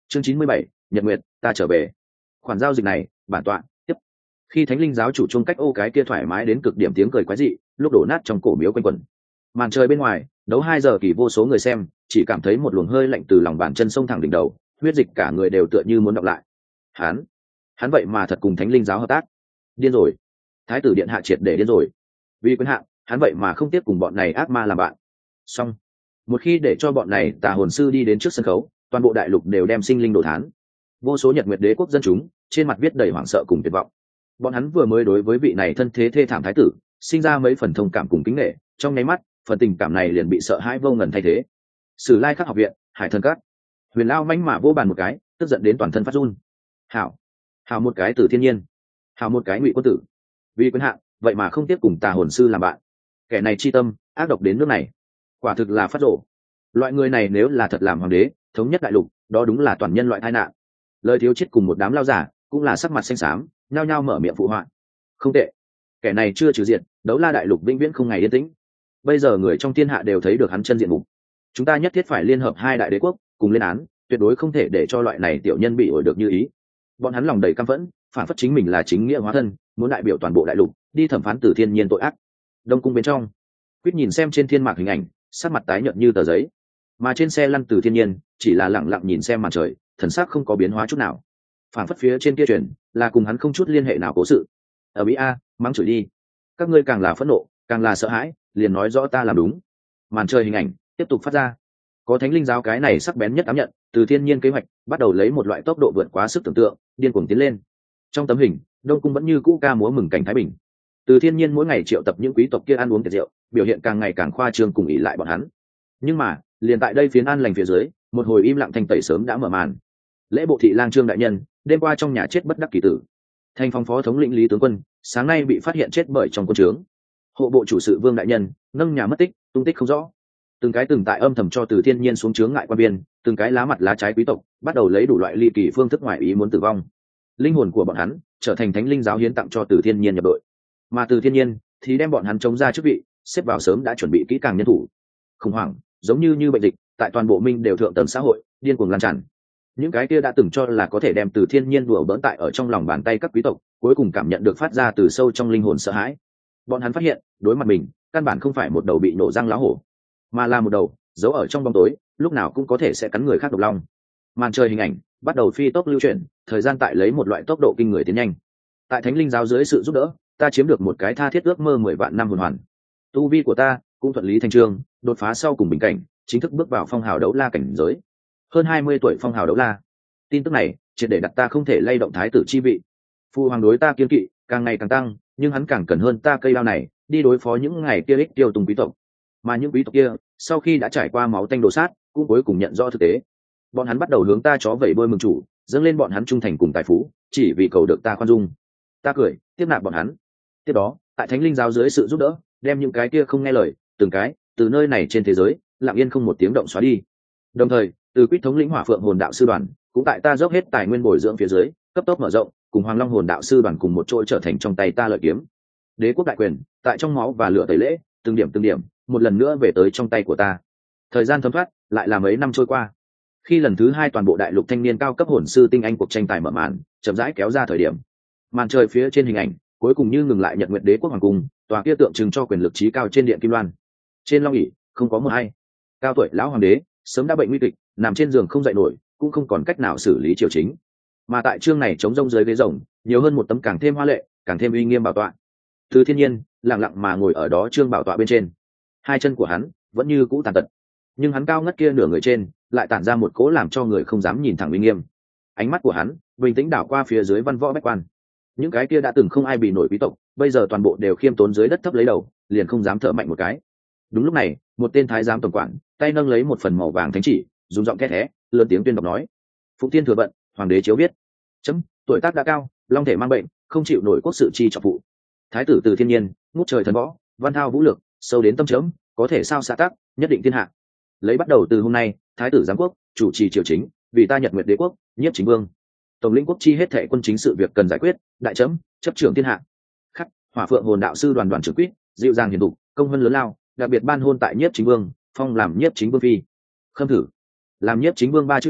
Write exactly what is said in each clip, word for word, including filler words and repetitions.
chương chín mươi bảy, nhật nguyệt ta trở về. Khoản giao dịch này bản tọa tiếp. Khi thánh linh giáo chủ chung cách ô cái kia thoải mái đến cực điểm tiếng cười quái dị lúc đổ nát trong cổ miếu quanh quẩn. Màn trời bên ngoài đấu hai giờ kỳ vô số người xem chỉ cảm thấy một luồng hơi lạnh từ lòng bàn chân sông thẳng đỉnh đầu, huyết dịch cả người đều tựa như muốn đọng lại. Hắn, hắn vậy mà thật cùng thánh linh giáo hợp tác. Điên rồi. Thái tử điện hạ triệt để điên rồi. Vì quyền hạn, hắn vậy mà không tiếp cùng bọn này ác ma làm bạn. Xong, một khi để cho bọn này tà hồn sư đi đến trước sân khấu, toàn bộ đại lục đều đem sinh linh đồ thán. Vô số Nhật Nguyệt đế quốc dân chúng trên mặt viết đầy hoảng sợ cùng tuyệt vọng. Bọn hắn vừa mới đối với vị này thân thế thê thảm thái tử sinh ra mấy phần thông cảm cùng kính nể, trong nháy mắt phần tình cảm này liền bị sợ hãi vô ngần thay thế. Sử Lai Khắc học viện, Hải Thần Các. Huyền Lao manh mà vô bàn một cái, tức giận đến toàn thân phát run. Hảo, hảo một cái Từ Thiên Nhiên, hảo một cái Ngụy Quân Tử. Vì quyền hạn, vậy mà không tiếp cùng tà hồn sư làm bạn. Kẻ này chi tâm ác độc đến nước này, quả thực là phát rộ. Loại người này nếu là thật làm hoàng đế thống nhất đại lục, đó đúng là toàn nhân loại tai nạn. Lời thiếu chết cùng một đám lao giả cũng là sắc mặt xanh xám, nhao nhao mở miệng phụ họa. Không tệ, kẻ này chưa trừ diện, đấu la đại lục vĩnh viễn không ngày yên tĩnh. Bây giờ người trong thiên hạ đều thấy được hắn chân diện mục, chúng ta nhất thiết phải liên hợp hai đại đế quốc cùng lên án, tuyệt đối không thể để cho loại này tiểu nhân bị ổi được như ý. Bọn hắn lòng đầy căm phẫn, phản phất chính mình là chính nghĩa hóa thân, muốn đại biểu toàn bộ đại lục đi thẩm phán Từ Thiên Nhiên tội ác. Đông cung bên trong, Quyết nhìn xem trên thiên mạc hình ảnh, sắc mặt tái nhợt như tờ giấy, mà trên xe lăn Từ Thiên Nhiên chỉ là lặng lặng nhìn xem màn trời, thần sắc không có biến hóa chút nào. Phản phất phía trên kia truyền là cùng hắn không chút liên hệ nào cố sự. Ở Bí A, mắng chửi đi, các ngươi càng là phẫn nộ, càng là sợ hãi, liền nói rõ ta làm đúng. Màn trời hình ảnh tiếp tục phát ra, có thánh linh giáo cái này sắc bén nhất ám nhận, Từ Thiên Nhiên kế hoạch bắt đầu lấy một loại tốc độ vượt quá sức tưởng tượng, điên cuồng tiến lên. Trong tấm hình, Đông cung vẫn như cũ ca múa mừng cảnh thái bình. Từ Thiên Nhiên mỗi ngày triệu tập những quý tộc kia ăn uống tiệc rượu, biểu hiện càng ngày càng khoa trương cùng ỷ lại bọn hắn. Nhưng mà, liền tại đây phiến an lành phía dưới, một hồi im lặng thanh tẩy sớm đã mở màn. Lễ bộ thị lang Trương đại nhân, đêm qua trong nhà chết bất đắc kỳ tử. Thanh phong phó thống lĩnh Lý tướng quân, sáng nay bị phát hiện chết bởi trong quân trướng. Hộ bộ chủ sự Vương đại nhân, nâng nhà mất tích, tung tích không rõ. Từng cái từng tại âm thầm cho Từ Thiên Nhiên xuống chướng ngại quan biên, từng cái lá mặt lá trái quý tộc, bắt đầu lấy đủ loại ly kỳ phương thức ngoại ý muốn tử vong. Linh hồn của bọn hắn trở thành thánh linh giáo hiến tặng cho Từ Thiên Nhiên nhập đội, mà Từ Thiên Nhiên thì đem bọn hắn chống ra chức vị, xếp vào sớm đã chuẩn bị kỹ càng nhân thủ. Khủng hoảng giống như như bệnh dịch tại toàn bộ Minh đều thượng tầng xã hội điên cuồng lan tràn. Những cái kia đã từng cho là có thể đem Từ Thiên Nhiên đùa bỡn tại ở trong lòng bàn tay các quý tộc, cuối cùng cảm nhận được phát ra từ sâu trong linh hồn sợ hãi. Bọn hắn phát hiện, đối mặt mình, căn bản không phải một đầu bị nổ răng lá hổ, mà là một đầu giấu ở trong bóng tối, lúc nào cũng có thể sẽ cắn người khác độc long. Màn trời hình ảnh bắt đầu phi tốc lưu chuyển, thời gian tại lấy một loại tốc độ kinh người tiến nhanh. Tại thánh linh giáo dưới sự giúp đỡ, ta chiếm được một cái tha thiết ước mơ mười vạn năm hồn hoàn. Tu vi của ta cũng thuận lý thành chương, đột phá sau cùng bình cảnh, chính thức bước vào phong hào đấu la cảnh giới. Hơn hai mươi tuổi phong hào đấu la. Tin tức này triệt để đặt ta không thể lay động thái tử chi vị. Phu hoàng đối ta kiên kỵ càng ngày càng tăng, nhưng hắn càng cần hơn ta cây đao này đi đối phó những ngày kia ích tiêu tùng quý tộc. Mà những quý tộc kia sau khi đã trải qua máu tanh đổ sát, cũng cuối cùng nhận rõ thực tế. Bọn hắn bắt đầu hướng ta chó vẩy bôi mừng chủ, dâng lên bọn hắn trung thành cùng tài phú, chỉ vì cầu được ta khoan dung. Ta cười tiếp nạp bọn hắn. Tiếp đó, tại thánh linh giáo dưới sự giúp đỡ, đem những cái kia không nghe lời, từng cái từ nơi này trên thế giới lặng yên không một tiếng động xóa đi. Đồng thời, từ Quýt thống lĩnh Hỏa Phượng hồn đạo sư đoàn cũng tại ta dốc hết tài nguyên bồi dưỡng phía dưới, cấp tốc mở rộng, cùng Hoàng Long hồn đạo sư đoàn cùng một chỗ trở thành trong tay ta lợi kiếm. Đế quốc đại quyền tại trong máu và lửa tẩy lễ, từng điểm từng điểm một lần nữa về tới trong tay của ta. Thời gian thấm thoát, lại là mấy năm trôi qua. Khi lần thứ hai toàn bộ đại lục thanh niên cao cấp hồn sư tinh anh cuộc tranh tài mở màn chậm rãi kéo ra thời điểm, màn trời phía trên hình ảnh cuối cùng như ngừng lại. Nhật Nguyệt đế quốc hoàng cung, tòa kia tượng trưng cho quyền lực trí cao trên điện kim loan, trên long ỷ không có một hay. Cao tuổi lão hoàng đế sớm đã bệnh nguy kịch, nằm trên giường không dậy nổi, cũng không còn cách nào xử lý triều chính. Mà tại chương này chống rông dưới ghế rồng, nhiều hơn một tấm càng thêm hoa lệ, càng thêm uy nghiêm bảo tọa. Từ Thiên Nhiên lặng lặng mà ngồi ở đó trương bảo tọa bên trên, hai chân của hắn vẫn như cũ tàn tật, nhưng hắn cao ngất kia nửa người trên lại tản ra một cỗ làm cho người không dám nhìn thẳng uy nghiêm. Ánh mắt của hắn bình tĩnh đảo qua phía dưới văn võ bách quan, những cái kia đã từng không ai bị nổi quý tộc, bây giờ toàn bộ đều khiêm tốn dưới đất thấp lấy đầu, liền không dám thở mạnh một cái. Đúng lúc này, một tên thái giám tổng quản tay nâng lấy một phần màu vàng thánh chỉ, dùng giọng thét thé lớn tiếng tuyên đọc nói: Phụng Tiên thừa vận, hoàng đế chiếu viết. Chấm, tuổi tác đã cao, long thể mang bệnh, không chịu nổi quốc sự chi trọng phụ. Thái tử Từ Thiên Nhiên, ngút trời thần võ, văn thao vũ lược, sâu đến tâm chấm, có thể sao xã tác, nhất định thiên hạ. Lấy bắt đầu từ hôm nay, thái tử giám quốc, chủ trì triều chính, vì ta Nhật Nguyệt đế quốc, nhiếp chính vương. Tổng lĩnh quốc chi hết thệ quân chính sự việc cần giải quyết, đại chấm, chấp trưởng thiên hạ. Khắc, Hỏa Phượng hồn đạo sư đoàn đoàn trưởng quyết, dịu dàng hiền thục, công hơn lớn lao, đặc biệt ban hôn tại nhiếp chính vương, phong làm nhiếp chính vương phi. Khâm thử. Làm nhiếp chính vương ba chữ này,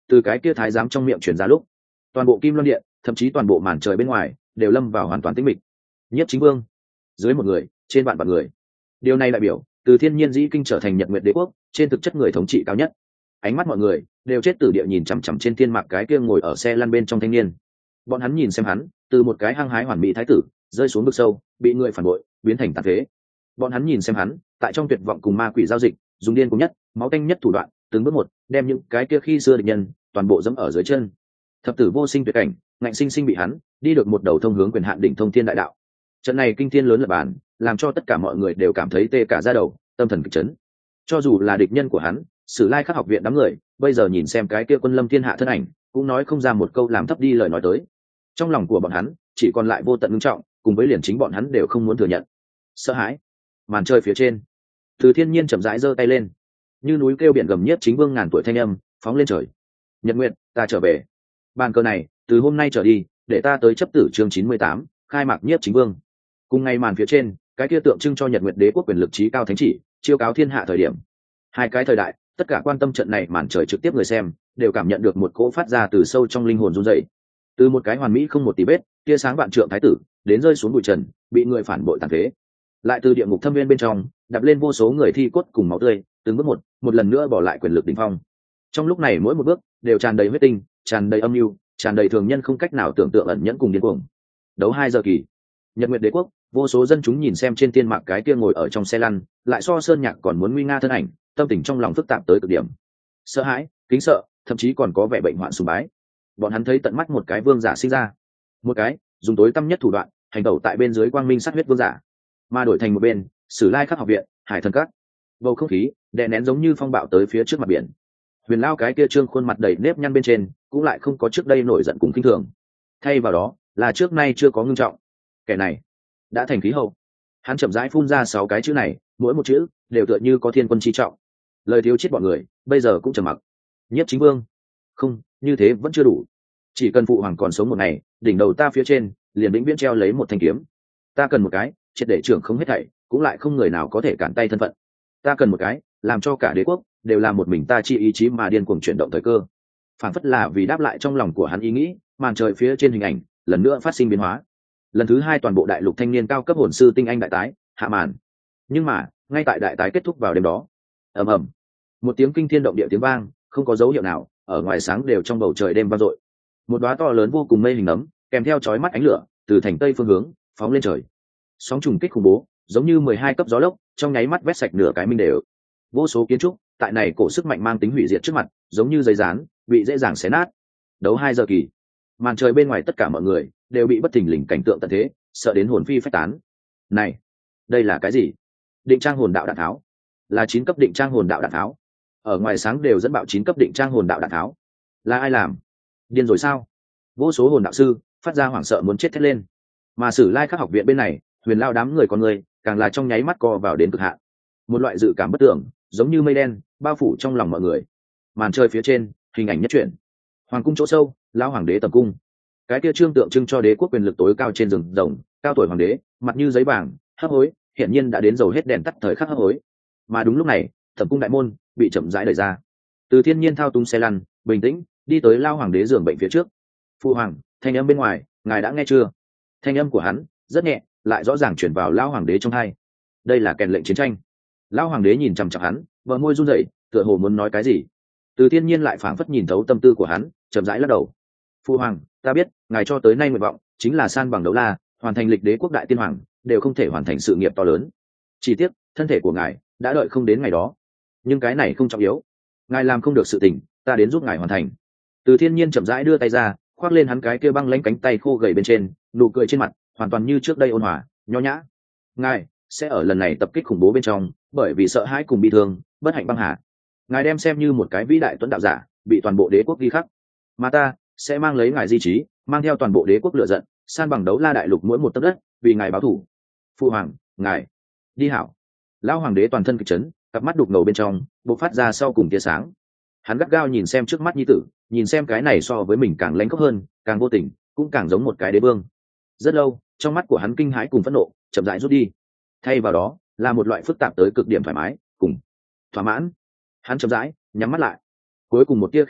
từ cái kia thái giám trong miệng truyền ra lúc, toàn bộ Kim Loan Điện, thậm chí toàn bộ màn trời bên ngoài đều lâm vào hoàn toàn tĩnh mịch. Nhiếp Chính Vương, dưới một người, trên vạn vạn người. Điều này đại biểu, từ Thiên Nhiên Dĩ Kinh trở thành Nhật Nguyệt Đế quốc, trên thực chất người thống trị cao nhất. Ánh mắt mọi người đều chết tử địa nhìn chằm chằm trên thiên mạc cái kia ngồi ở xe lăn bên trong thanh niên. Bọn hắn nhìn xem hắn, từ một cái hăng hái hoàn mỹ thái tử, rơi xuống vực sâu, bị người phản bội, biến thành tàn phế. Bọn hắn nhìn xem hắn, tại trong tuyệt vọng cùng ma quỷ giao dịch, dùng điên cùng nhất, máu tanh nhất thủ đoạn, từng bước một, đem những cái kia khi xưa địch nhân, toàn bộ dẫm ở dưới chân. Thập tử vô sinh tuyệt cảnh, ngạnh sinh sinh bị hắn đi được một đầu thông hướng quyền hạn đỉnh thông thiên đại đạo. Trận này kinh thiên lớn lập bàn, làm cho tất cả mọi người đều cảm thấy tê cả da đầu, tâm thần kịch chấn. Cho dù là địch nhân của hắn, Sử Lai Khắc học viện đám người, bây giờ nhìn xem cái kia quân lâm thiên hạ thân ảnh, cũng nói không ra một câu làm thấp đi lời nói tới. Trong lòng của bọn hắn chỉ còn lại vô tận ngưng trọng, cùng với liền chính bọn hắn đều không muốn thừa nhận sợ hãi. Màn trời phía trên, Từ Thiên Nhiên chậm rãi giơ tay lên, như núi kêu biển gầm, Nhiếp Chính Vương ngàn tuổi thanh âm phóng lên trời. Nhật Nguyệt, ta trở về. Bàn cờ này, từ hôm nay trở đi, để ta tới chấp tử chương chín mươi tám, khai mạc Nhiếp Chính Vương. Cùng ngày màn phía trên, cái kia tượng trưng cho Nhật Nguyệt Đế quốc quyền lực trí cao thánh chỉ, chiêu cáo thiên hạ thời điểm. Hai cái thời đại, tất cả quan tâm trận này màn trời trực tiếp người xem, đều cảm nhận được một cỗ phát ra từ sâu trong linh hồn run rẩy. Từ một cái hoàn mỹ không một tí vết, tia sáng vạn trượng thái tử, đến rơi xuống bụi trần, bị người phản bội tàn phế. Lại từ địa ngục thâm viên bên trong, đập lên vô số người thi cốt cùng máu tươi, từng bước một, một lần nữa bỏ lại quyền lực đỉnh phong. Trong lúc này mỗi một bước đều tràn đầy huyết tinh, tràn đầy âm mưu, tràn đầy thường nhân không cách nào tưởng tượng ẩn nhẫn cùng điên cuồng. Đấu hai giờ kỳ, Nhật Nguyệt Đế quốc, vô số dân chúng nhìn xem trên thiên mạc cái kia ngồi ở trong xe lăn, lại so sơn nhạc còn muốn nguy nga thân ảnh, tâm tình trong lòng phức tạp tới cực điểm. Sợ hãi, kính sợ, thậm chí còn có vẻ bệnh hoạn sùng bái. Bọn hắn thấy tận mắt một cái vương giả sinh ra, một cái dùng tối tăm nhất thủ đoạn hành tẩu tại bên dưới quang minh sát huyết vương giả, mà đổi thành một bên Sử Lai Khắc học viện, Hải Thần Các. Bầu không khí đè nén giống như phong bạo tới phía trước mặt biển. Huyền Lao cái kia trương khuôn mặt đầy nếp nhăn bên trên cũng lại không có trước đây nổi giận cùng kinh thường, thay vào đó là trước nay chưa có ngưng trọng. Kẻ này đã thành khí hậu. Hắn chậm rãi phun ra sáu cái chữ này, mỗi một chữ đều tựa như có thiên quân chi trọng. Lời thiếu chết bọn người bây giờ cũng trầm mặc. Nhiếp Chính Vương, không, như thế vẫn chưa đủ. Chỉ cần phụ hoàng còn sống một ngày, đỉnh đầu ta phía trên liền vĩnh viễn treo lấy một thanh kiếm. Ta cần một cái triệt để trưởng không hết thảy, cũng lại không người nào có thể cản tay thân phận. Ta cần một cái làm cho cả đế quốc đều là một mình ta chi ý chí mà điên cuồng chuyển động thời cơ. Phản phất là vì đáp lại trong lòng của hắn ý nghĩ, màn trời phía trên hình ảnh lần nữa phát sinh biến hóa. Lần thứ hai toàn bộ đại lục thanh niên cao cấp hồn sư tinh anh đại tái hạ màn. Nhưng mà ngay tại đại tái kết thúc vào đêm đó, ầm ầm, một tiếng kinh thiên động địa tiếng vang, không có dấu hiệu nào, ở ngoài sáng đều trong bầu trời đêm vang dội. Một đóa to lớn vô cùng mây hình nấm, kèm theo chói mắt ánh lửa, từ thành tây phương hướng phóng lên trời. Sóng trùng kích khủng bố, giống như mười hai cấp gió lốc, trong nháy mắt vét sạch nửa cái minh đều. Vô số kiến trúc tại này cổ sức mạnh mang tính hủy diệt trước mặt, giống như giấy dán, bị dễ dàng xé nát. Đấu hai giờ kỳ, màn trời bên ngoài tất cả mọi người đều bị bất thình lình cảnh tượng tận thế sợ đến hồn phi phách tán. Này, đây là cái gì? Định trang hồn đạo đạn tháo, là chín cấp định trang hồn đạo đạn tháo. Ở ngoài sáng đều dẫn bạo chín cấp định trang hồn đạo đạn tháo. Là ai làm? Điên rồi sao? Vô số hồn đạo sư phát ra hoảng sợ muốn chết thét lên. Mà Sử Lai Khắc học viện bên này, Huyền Lao đám người con người càng là trong nháy mắt co vào đến cực hạn. Một loại dự cảm bất tưởng, giống như mây đen bao phủ trong lòng mọi người. Màn trời phía trên, hình ảnh nhất chuyển. Hoàng cung chỗ sâu, lão hoàng đế tầm cung. Cái kia trương tượng trưng cho đế quốc quyền lực tối cao trên rừng rồng, cao tuổi hoàng đế, mặt như giấy vàng, hấp hối, hiển nhiên đã đến dầu hết đèn tắt thời khắc hấp hối. Mà đúng lúc này, thẩm cung đại môn bị chậm rãi đẩy ra. Từ Thiên Nhiên thao túng xe lăn, bình tĩnh đi tới lao hoàng đế giường bệnh phía trước. Phụ hoàng, thanh âm bên ngoài, ngài đã nghe chưa? Thanh âm của hắn rất nhẹ, lại rõ ràng chuyển vào lao hoàng đế trong tai. Đây là kèn lệnh chiến tranh. Lao hoàng đế nhìn chằm chằm hắn, bờ môi run rẩy, tựa hồ muốn nói cái gì. Từ Thiên Nhiên lại phảng phất nhìn thấu tâm tư của hắn, chậm rãi lắc đầu. Phụ hoàng, ta biết, ngài cho tới nay nguyện vọng chính là san bằng đấu la, hoàn thành lịch đế quốc đại tiên hoàng, đều không thể hoàn thành sự nghiệp to lớn. Chỉ tiếc, thân thể của ngài đã đợi không đến ngày đó. Nhưng cái này không trọng yếu. Ngài làm không được sự tình, ta đến giúp ngài hoàn thành. Từ Thiên Nhiên chậm rãi đưa tay ra, khoác lên hắn cái kia băng lãnh cánh tay khô gầy bên trên, nụ cười trên mặt hoàn toàn như trước đây ôn hòa, nho nhã. Ngài sẽ ở lần này tập kích khủng bố bên trong, bởi vì sợ hãi cùng bị thương, bất hạnh băng hà. Ngài đem xem như một cái vĩ đại tuấn đạo giả, bị toàn bộ đế quốc ghi khắc. Mà ta sẽ mang lấy ngài di trí, mang theo toàn bộ đế quốc lựa giận, san bằng đấu la đại lục mỗi một tấc đất, vì ngài báo thù. Phụ hoàng, ngài đi hảo. Lão hoàng đế toàn thân kịch chấn, cặp mắt đục ngầu bên trong bộc phát ra sau cùng tia sáng. Hắn gắt gao nhìn xem trước mắt nhi tử, nhìn xem cái này so với mình càng lãnh khốc hơn, càng vô tình, cũng càng giống một cái đế vương. Rất lâu, trong mắt của hắn kinh hãi cùng phẫn nộ chậm rãi rút đi, thay vào đó là một loại phức tạp tới cực điểm thoải mái cùng thỏa mãn. Hắn chậm rãi nhắm mắt lại, cuối cùng một tia khí tức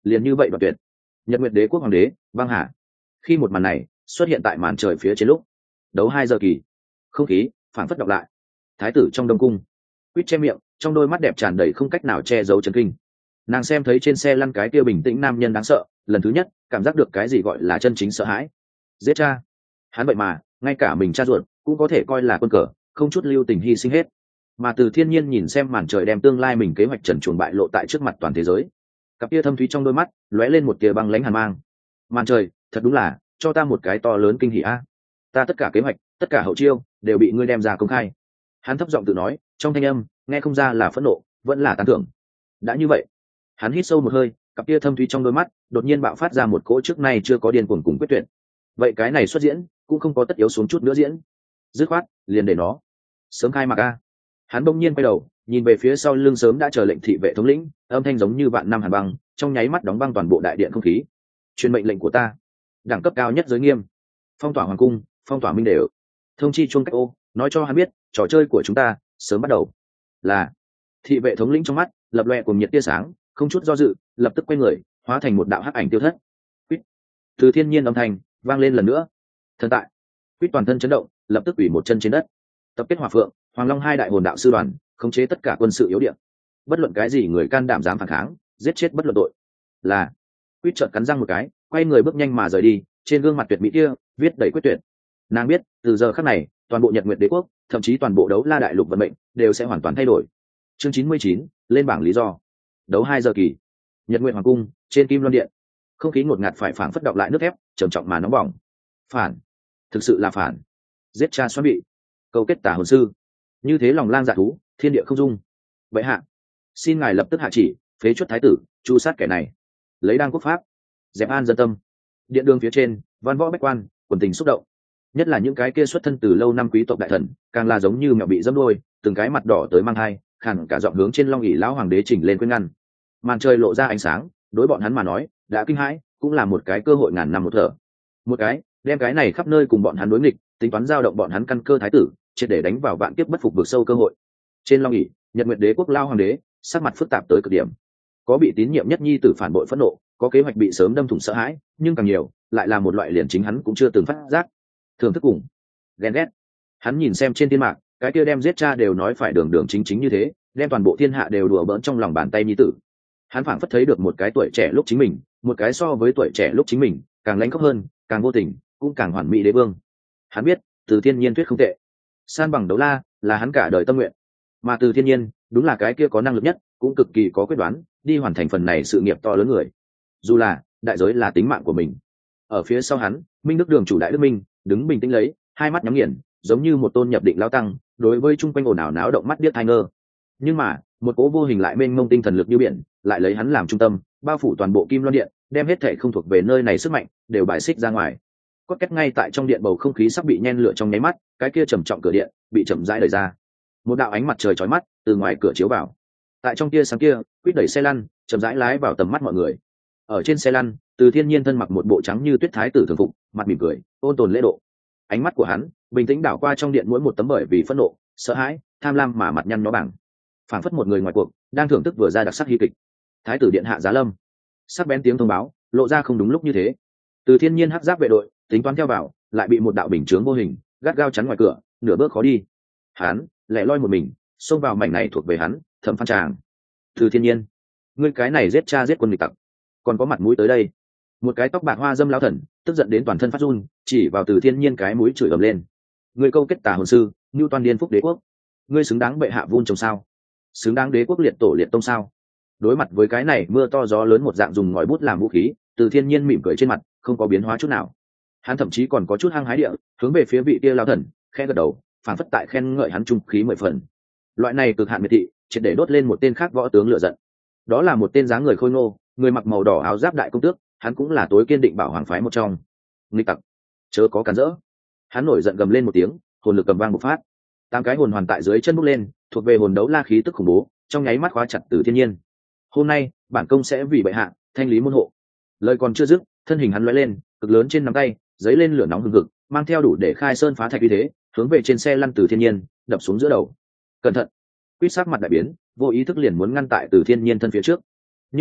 liền như vậy đoạt tuyệt. Nhật Nguyệt Đế quốc hoàng đế băng hà. Khi một màn này xuất hiện tại màn trời phía trên lúc đấu hai giờ kỳ, không khí phảng phất đọc lại. Thái tử trong đông cung, Quýt che miệng, trong đôi mắt đẹp tràn đầy không cách nào che giấu chấn kinh. Nàng xem thấy trên xe lăn cái kia bình tĩnh nam nhân đáng sợ, lần thứ nhất cảm giác được cái gì gọi là chân chính sợ hãi. Giết cha. Hắn vậy mà ngay cả mình cha ruột cũng có thể coi là quân cờ, không chút lưu tình hy sinh hết. Mà Từ Thiên Nhiên nhìn xem màn trời đem tương lai mình kế hoạch trần truồng bại lộ tại trước mặt toàn thế giới, cặp kia thâm thúy trong đôi mắt lóe lên một tia băng lãnh hàn mang. Màn trời, thật đúng là cho ta một cái to lớn kinh hỉ a. Ta tất cả kế hoạch, tất cả hậu chiêu đều bị ngươi đem ra công khai. Hắn thấp giọng tự nói, trong thanh âm nghe không ra là phẫn nộ, vẫn là tán thưởng. Đã như vậy, hắn hít sâu một hơi, cặp kia thâm thúy trong đôi mắt đột nhiên bạo phát ra một cỗ trước nay chưa có điên cuồng cùng quyết tuyệt. Vậy cái này xuất diễn cũng không có tất yếu xuống chút nữa diễn, dứt khoát liền để nó sớm khai mạc a. Hắn bỗng nhiên quay đầu nhìn về phía sau lưng sớm đã chờ lệnh thị vệ thống lĩnh, âm thanh giống như vạn năm hàn băng, trong nháy mắt đóng băng toàn bộ đại điện không khí. Truyền mệnh lệnh của ta, đẳng cấp cao nhất giới nghiêm, phong tỏa hoàng cung, phong tỏa minh đều, thông chi chuông cách ô, nói cho hắn biết trò chơi của chúng ta sớm bắt đầu. Là. Thị vệ thống lĩnh trong mắt lập loè cùng nhiệt tia sáng, không chút do dự lập tức quay người hóa thành một đạo hắc ảnh tiêu thất. Quýt. Từ Thiên Nhiên âm thanh vang lên lần nữa. Thần tại. Quýt toàn thân chấn động, lập tức ủy một chân trên đất. Tập kết Hỏa Phượng, Hoàng Long hai đại hồn đạo sư đoàn, khống chế tất cả quân sự yếu điểm. Bất luận cái gì người can đảm dám phản kháng, giết chết bất luận tội. Là. Quýt chợt cắn răng một cái, quay người bước nhanh mà rời đi, trên gương mặt tuyệt mỹ kia viết đầy quyết tuyệt. Nàng biết, từ giờ khắc này, toàn bộ Nhật Nguyệt Đế quốc, thậm chí toàn bộ đấu la đại lục vận mệnh đều sẽ hoàn toàn thay đổi. Chương chín mươi chín, lên bảng lý do. Đấu hai giờ kỳ. Nhật Nguyệt Hoàng cung, trên Kim Loan điện. Không khí ngột ngạt phải phảng phất đọng lại nước thép, trầm trọng mà nóng bỏng. Phản, thực sự là phản. Giết cha xoắn bị. Câu kết tả hồn sư. Như thế lòng lang dạ thú, thiên địa không dung. Vậy hạ, xin ngài lập tức hạ chỉ, phế chuất thái tử, chu sát kẻ này. Lấy đăng quốc pháp, dẹp an dân tâm. Điện đường phía trên, văn võ bách quan, quần tình xúc động. Nhất là những cái kia xuất thân từ lâu năm quý tộc đại thần, càng là giống như mèo bị dẫm đuôi, từng cái mặt đỏ tới mang hai, khàn cả giọng hướng trên long ỷ lão hoàng đế chỉnh lên khuyên ngăn. Màn trời lộ ra ánh sáng, đối bọn hắn mà nói đã kinh hãi, cũng là một cái cơ hội ngàn năm một thở. Một cái đem cái này khắp nơi cùng bọn hắn đối nghịch, tính toán giao động bọn hắn căn cơ thái tử, triệt để đánh vào vạn kiếp bất phục vực sâu cơ hội. Trên long ỷ, Nhật Nguyệt Đế quốc lao hoàng đế sắc mặt phức tạp tới cực điểm. Có bị tín nhiệm nhất nhi tử phản bội phẫn nộ, có kế hoạch bị sớm đâm thủng sợ hãi, nhưng càng nhiều lại là một loại liền chính hắn cũng chưa từng phát giác. Thưởng thức cùng ghen ghét. Hắn nhìn xem trên thiên mạng, cái kia đem giết cha đều nói phải đường đường chính chính như thế, đem toàn bộ thiên hạ đều đùa bỡn trong lòng bàn tay nhi tử. Hắn phảng phất thấy được một cái tuổi trẻ lúc chính mình, một cái so với tuổi trẻ lúc chính mình càng lãnh khốc hơn, càng vô tình, cũng càng hoàn mỹ đế vương. Hắn biết, Từ Thiên Nhiên thuyết không tệ, san bằng đấu la là hắn cả đời tâm nguyện, mà Từ Thiên Nhiên đúng là cái kia có năng lực nhất, cũng cực kỳ có quyết đoán đi hoàn thành phần này sự nghiệp to lớn người, dù là đại giới là tính mạng của mình. Ở phía sau hắn, Minh Đức đường chủ đại đức Minh đứng bình tĩnh lấy, hai mắt nhắm nghiền, giống như một tôn nhập định lao tăng, đối với chung quanh ồn ào náo động mắt điếc tai ngơ. Nhưng mà một cố vô hình lại mênh mông tinh thần lực như biển, lại lấy hắn làm trung tâm, bao phủ toàn bộ Kim Loan điện, đem hết thể không thuộc về nơi này sức mạnh đều bài xích ra ngoài. Cốt cách ngay tại trong điện, bầu không khí sắp bị nhen lửa trong nháy mắt, cái kia trầm trọng cửa điện bị chậm rãi đẩy ra, một đạo ánh mặt trời chói mắt từ ngoài cửa chiếu vào. Tại trong tia sáng kia, Quýt đẩy xe lăn chậm rãi lái vào tầm mắt mọi người. Ở trên xe lăn, Từ Thiên Nhiên thân mặc một bộ trắng như tuyết thái tử thường phục, mặt mỉm cười, ôn tồn lễ độ. Ánh mắt của hắn bình tĩnh đảo qua trong điện mỗi một tấm bởi vì phẫn nộ, sợ hãi, tham lam mà mặt nhăn nhó bảng, phảng phất một người ngoài cuộc đang thưởng thức vừa ra đặc sắc hy kịch. Thái tử điện hạ giá lâm. Sắc bén tiếng thông báo lộ ra không đúng lúc như thế. Từ Thiên Nhiên hắc giáp vệ đội tính toán theo vào, lại bị một đạo bình chướng vô hình gắt gao chắn ngoài cửa, nửa bước khó đi. Hắn lẻ loi một mình xông vào mảnh này thuộc về hắn, Thẩm Phan Tràng. Từ Thiên Nhiên, ngươi cái này giết cha giết quân địch tặc, còn có mặt mũi tới đây? Một cái tóc bạc hoa dâm lão thần tức giận đến toàn thân phát run, chỉ vào Từ Thiên Nhiên cái mũi chửi ầm lên. Ngươi câu kết tà hồn sư, Ngưu Toan điên phúc đế quốc, ngươi xứng đáng bệ hạ vun trồng sao? Xứng đáng đế quốc liệt tổ liệt tông sao? Đối mặt với cái này mưa to gió lớn một dạng dùng ngòi bút làm vũ khí, Từ Thiên Nhiên mỉm cười trên mặt không có biến hóa chút nào. Hắn thậm chí còn có chút hăng hái địa hướng về phía vị kia lão thần khẽ gật đầu, phản phất tại khen ngợi hắn trung khí mười phần. Loại này cực hạn miệt thị triệt để đốt lên một tên khác võ tướng lửa giận. Đó là một tên dáng người khôi ngô, người mặc màu đỏ áo giáp đại công tước, hắn cũng là tối kiên định bảo hoàng phái một trong. Nghịch tặc, chớ có cản rỡ! Hắn nổi giận gầm lên một tiếng, hồn lực cầm vang bộc phát, tám cái hồn hoàn tại dưới chân bốc lên, thuộc về hồn đấu la khí tức khủng bố, trong nháy mắt khóa chặt Từ Thiên Nhiên. Hôm nay bản công sẽ vì bệ hạ thanh lý môn hộ. Lời còn chưa dứt, thân hình hắn lóe lên, cực lớn trên nắm tay giấy lên lửa nóng hừng hực, mang theo đủ để khai sơn phá thạch uy thế, hướng về trên xe lăn Từ Thiên Nhiên đập xuống giữa đầu. Cẩn thận! Quýt sắc mặt đại biến, vô ý thức liền muốn ngăn tại Từ Thiên Nhiên thân phía trước, nhưng mà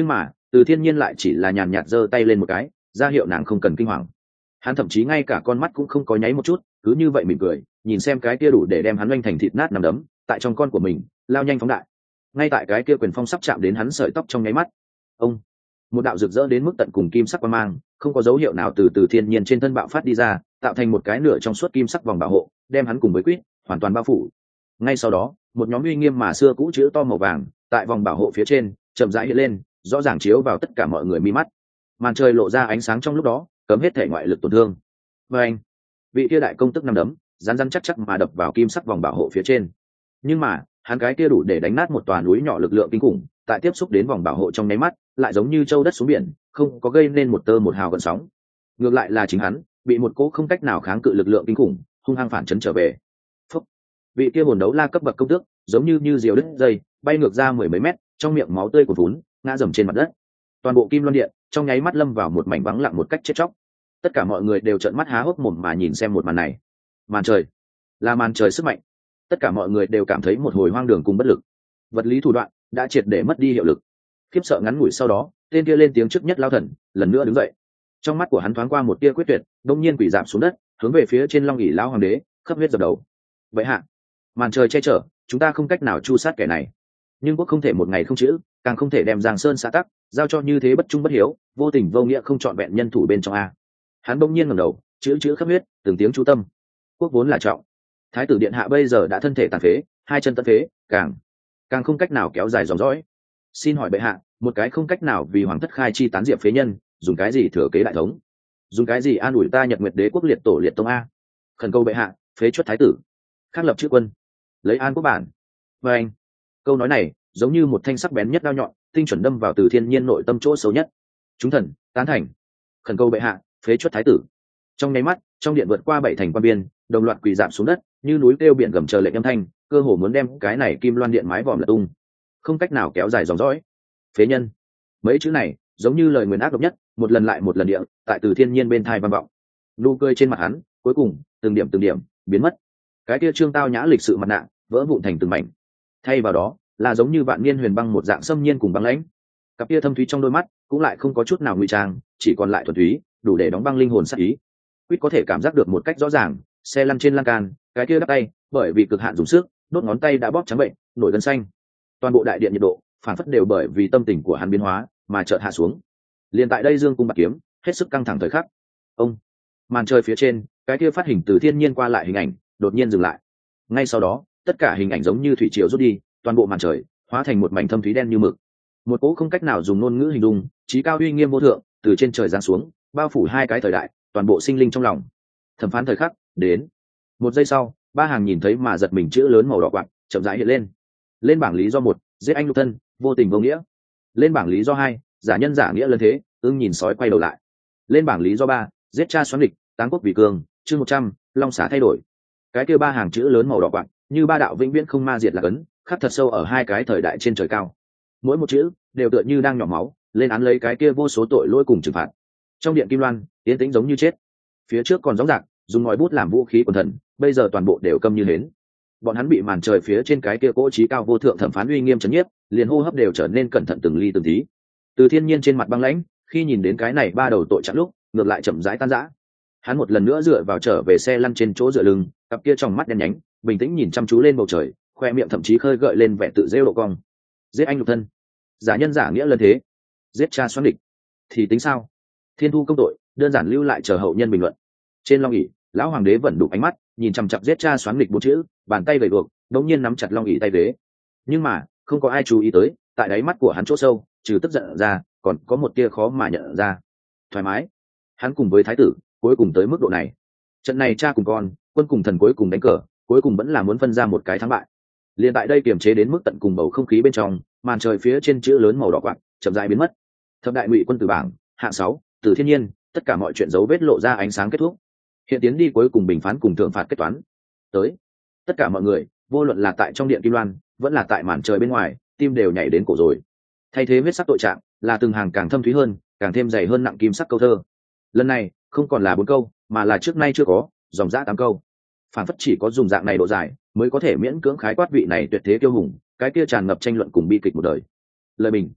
Từ Thiên Nhiên lại chỉ là nhàn nhạt giơ tay lên một cái, ra hiệu nàng không cần kinh hoàng. Hắn thậm chí ngay cả con mắt cũng không có nháy một chút, cứ như vậy mỉm cười, nhìn xem cái kia đủ để đem hắn oanh thành thịt nát nằm đấm, tại trong con của mình, lao nhanh phóng đại. Ngay tại cái kia quyền phong sắp chạm đến hắn sợi tóc trong nháy mắt, ông, một đạo rực rỡ đến mức tận cùng kim sắc quang mang, không có dấu hiệu nào từ Từ Thiên Nhiên trên thân bạo phát đi ra, tạo thành một cái nửa trong suốt kim sắc vòng bảo hộ, đem hắn cùng với quýt hoàn toàn bao phủ. Ngay sau đó, một nhóm uy nghiêm mà xưa cũ chữ to màu vàng, tại vòng bảo hộ phía trên, chậm rãi hiện lên, rõ ràng chiếu vào tất cả mọi người mi mắt. Màn trời lộ ra ánh sáng trong lúc đó, cấm hết thể ngoại lực tổn thương. Và anh, vị kia đại công tức năm đấm, rắn rắn chắc chắc mà đập vào kim sắc vòng bảo hộ phía trên. Nhưng mà, hắn cái kia đủ để đánh nát một tòa núi nhỏ lực lượng kinh khủng, tại tiếp xúc đến vòng bảo hộ trong nháy mắt, lại giống như châu đất xuống biển, không có gây nên một tơ một hào gợn sóng. Ngược lại là chính hắn, bị một cỗ không cách nào kháng cự lực lượng kinh khủng, hung hăng phản chấn trở về. Phúc. Vị kia hồn đấu la cấp bậc công tước, giống như như diều đứt dây, bay ngược ra mười mấy mét, trong miệng máu tươi cuồn vún, ngã rầm trên mặt đất. Toàn bộ Kim Loan Điện trong nháy mắt lâm vào một mảnh vắng lặng một cách chết chóc. Tất cả mọi người đều trợn mắt há hốc mồm mà nhìn xem một màn này. Màn trời, là màn trời sức mạnh. Tất cả mọi người đều cảm thấy một hồi hoang đường cùng bất lực. Vật lý thủ đoạn đã triệt để mất đi hiệu lực. Khiếp sợ ngắn ngủi sau đó, tên kia lên tiếng trước nhất lao thần, lần nữa đứng dậy. Trong mắt của hắn thoáng qua một tia quyết tuyệt, đột nhiên quỳ rạp xuống đất, hướng về phía trên long ỷ lão hoàng đế, khắp huyết dập đầu. Vậy hạ, màn trời che chở, chúng ta không cách nào chu sát kẻ này. Nhưng quốc không thể một ngày không chữ, càng không thể đem Giang Sơn xã tắc giao cho như thế bất trung bất hiếu, vô tình vô nghĩa không chọn vẹn nhân thủ bên trong a. Hắn bỗng nhiên ngẩng đầu, chữ chữ khắp huyết, từng tiếng chú tâm. Quốc vốn là trọng, thái tử điện hạ bây giờ đã thân thể tàn phế, hai chân tận phế, càng càng không cách nào kéo dài dòng dõi. Xin hỏi bệ hạ, một cái không cách nào vì hoàng thất khai chi tán diệp phế nhân, dùng cái gì thừa kế đại thống? Dùng cái gì an ủi ta Nhật Nguyệt Đế quốc liệt tổ liệt tông a? Khẩn cầu bệ hạ, phế chuất thái tử, khắc lập chữ quân, lấy an quốc bản. Và anh, câu nói này giống như một thanh sắc bén nhất đao nhọn, tinh chuẩn đâm vào Từ Thiên Nhiên nội tâm chỗ xấu nhất. Chúng thần tán thành, khẩn cầu bệ hạ, phế chuất thái tử. Trong nháy mắt, trong điện vượt qua bảy thành quan biên, đồng loạt quỳ rạp xuống đất, như núi kêu biển gầm chờ lệnh âm thanh, cơ hồ muốn đem cái này Kim Loan Điện mái vòm lật tung. Không cách nào kéo dài dòng dõi. Phế nhân. Mấy chữ này giống như lời nguyền ác độc nhất, một lần lại một lần địa tại Từ Thiên Nhiên bên thai vang vọng. Nụ cười trên mặt hắn cuối cùng từng điểm từng điểm biến mất. Cái kia trương tao nhã lịch sự mặt nạ vỡ vụn thành từng mảnh, thay vào đó là giống như vạn niên huyền băng một dạng xâm nhiên cùng băng lãnh. Cặp kia thâm thúy trong đôi mắt cũng lại không có chút nào ngụy trang, chỉ còn lại thuần túy, đủ để đóng băng linh hồn sát ý. Quýt có thể cảm giác được một cách rõ ràng, xe lăn trên lan can, cái kia đắp tay, bởi vì cực hạn dùng sức, đốt ngón tay đã bóp trắng bệnh, nổi gân xanh. Toàn bộ đại điện nhiệt độ phản phất đều bởi vì tâm tình của hắn biến hóa mà chợt hạ xuống. Liên tại đây dương cung bạc kiếm hết sức căng thẳng thời khắc, ông, màn trời phía trên, cái kia phát hình Từ Thiên Nhiên qua lại hình ảnh đột nhiên dừng lại. Ngay sau đó, tất cả hình ảnh giống như thủy triều rút đi, toàn bộ màn trời hóa thành một mảnh thâm thúy đen như mực. Một cỗ không cách nào dùng ngôn ngữ hình dung, chí cao uy nghiêm vô thượng, từ trên trời giáng xuống, bao phủ hai cái thời đại, toàn bộ sinh linh trong lòng. Thẩm phán thời khắc đến. Một giây sau, ba hàng nhìn thấy mà giật mình chữ lớn màu đỏ quạt chậm rãi hiện lên. Lên bảng lý do một, giết anh lục thân, vô tình vô nghĩa. Lên bảng lý do hai, giả nhân giả nghĩa lân thế, ưng nhìn sói quay đầu lại. Lên bảng lý do ba, giết cha xoắn địch, táng quốc vì cường, chương một trăm, long xả thay đổi. Cái kia ba hàng chữ lớn màu đỏ quạt như ba đạo vĩnh viễn không ma diệt là cấn, khắc thật sâu ở hai cái thời đại trên trời cao. Mỗi một chữ đều tựa như đang nhỏ máu lên án lấy cái kia vô số tội lỗi cùng trừng phạt. Trong điện Kim Loan yên tĩnh giống như chết. Phía trước còn rõ ràng dùng ngòi bút làm vũ khí quần thần, bây giờ toàn bộ đều câm như hến. Bọn hắn bị màn trời phía trên cái kia cỗ trí cao vô thượng thẩm phán uy nghiêm trấn nhiếp, liền hô hấp đều trở nên cẩn thận từng ly từng tí. Từ Thiên Nhiên trên mặt băng lãnh, khi nhìn đến cái này ba đầu tội trạng lúc, ngược lại chậm rãi tan rã. Hắn một lần nữa dựa vào trở về xe lăn trên chỗ dựa lưng, cặp kia trong mắt đen nhánh, bình tĩnh nhìn chăm chú lên bầu trời, khoe miệng thậm chí khơi gợi lên vẻ tự rêu độ cong. Giết anh lục thân, giả nhân giả nghĩa lân thế, giết cha xoắn địch, thì tính sao? Thiên thu công tội, đơn giản lưu lại chờ hậu nhân bình luận. Trên long ỷ, lão hoàng đế vẫn đục ánh mắt, nhìn chằm chặp giết cha xoắn địch bốn chữ, bàn tay gầy guộc, đống nhiên nắm chặt long ỷ tay ghế. Nhưng mà không có ai chú ý tới, tại đáy mắt của hắn chỗ sâu, trừ tức giận ra, còn có một tia khó mà nhận ra. Thoải mái. Hắn cùng với thái tử, cuối cùng tới mức độ này. Trận này cha cùng con, quân cùng thần cuối cùng đánh cờ, cuối cùng vẫn là muốn phân ra một cái thắng bại. Liên tại đây kiềm chế đến mức tận cùng bầu không khí bên trong, màn trời phía trên chữ lớn màu đỏ quạt chậm rãi biến mất. Thập đại ngụy quân tử bảng hạng sáu, Từ Thiên Nhiên, tất cả mọi chuyện dấu vết lộ ra ánh sáng kết thúc. Hiện tiến đi cuối cùng bình phán cùng thượng phạt kết toán. Tới, tất cả mọi người, vô luận là tại trong điện Kim Loan, vẫn là tại màn trời bên ngoài, tim đều nhảy đến cổ rồi. Thay thế huyết sắc tội trạng, là từng hàng càng thâm thúy hơn, càng thêm dày hơn nặng kim sắc câu thơ. Lần này, không còn là bốn câu, mà là trước nay chưa có, dòng dã tám câu. Phản phất chỉ có dùng dạng này độ dài, mới có thể miễn cưỡng khái quát vị này tuyệt thế kiêu hùng, cái kia tràn ngập tranh luận cùng bi kịch một đời. Lời bình,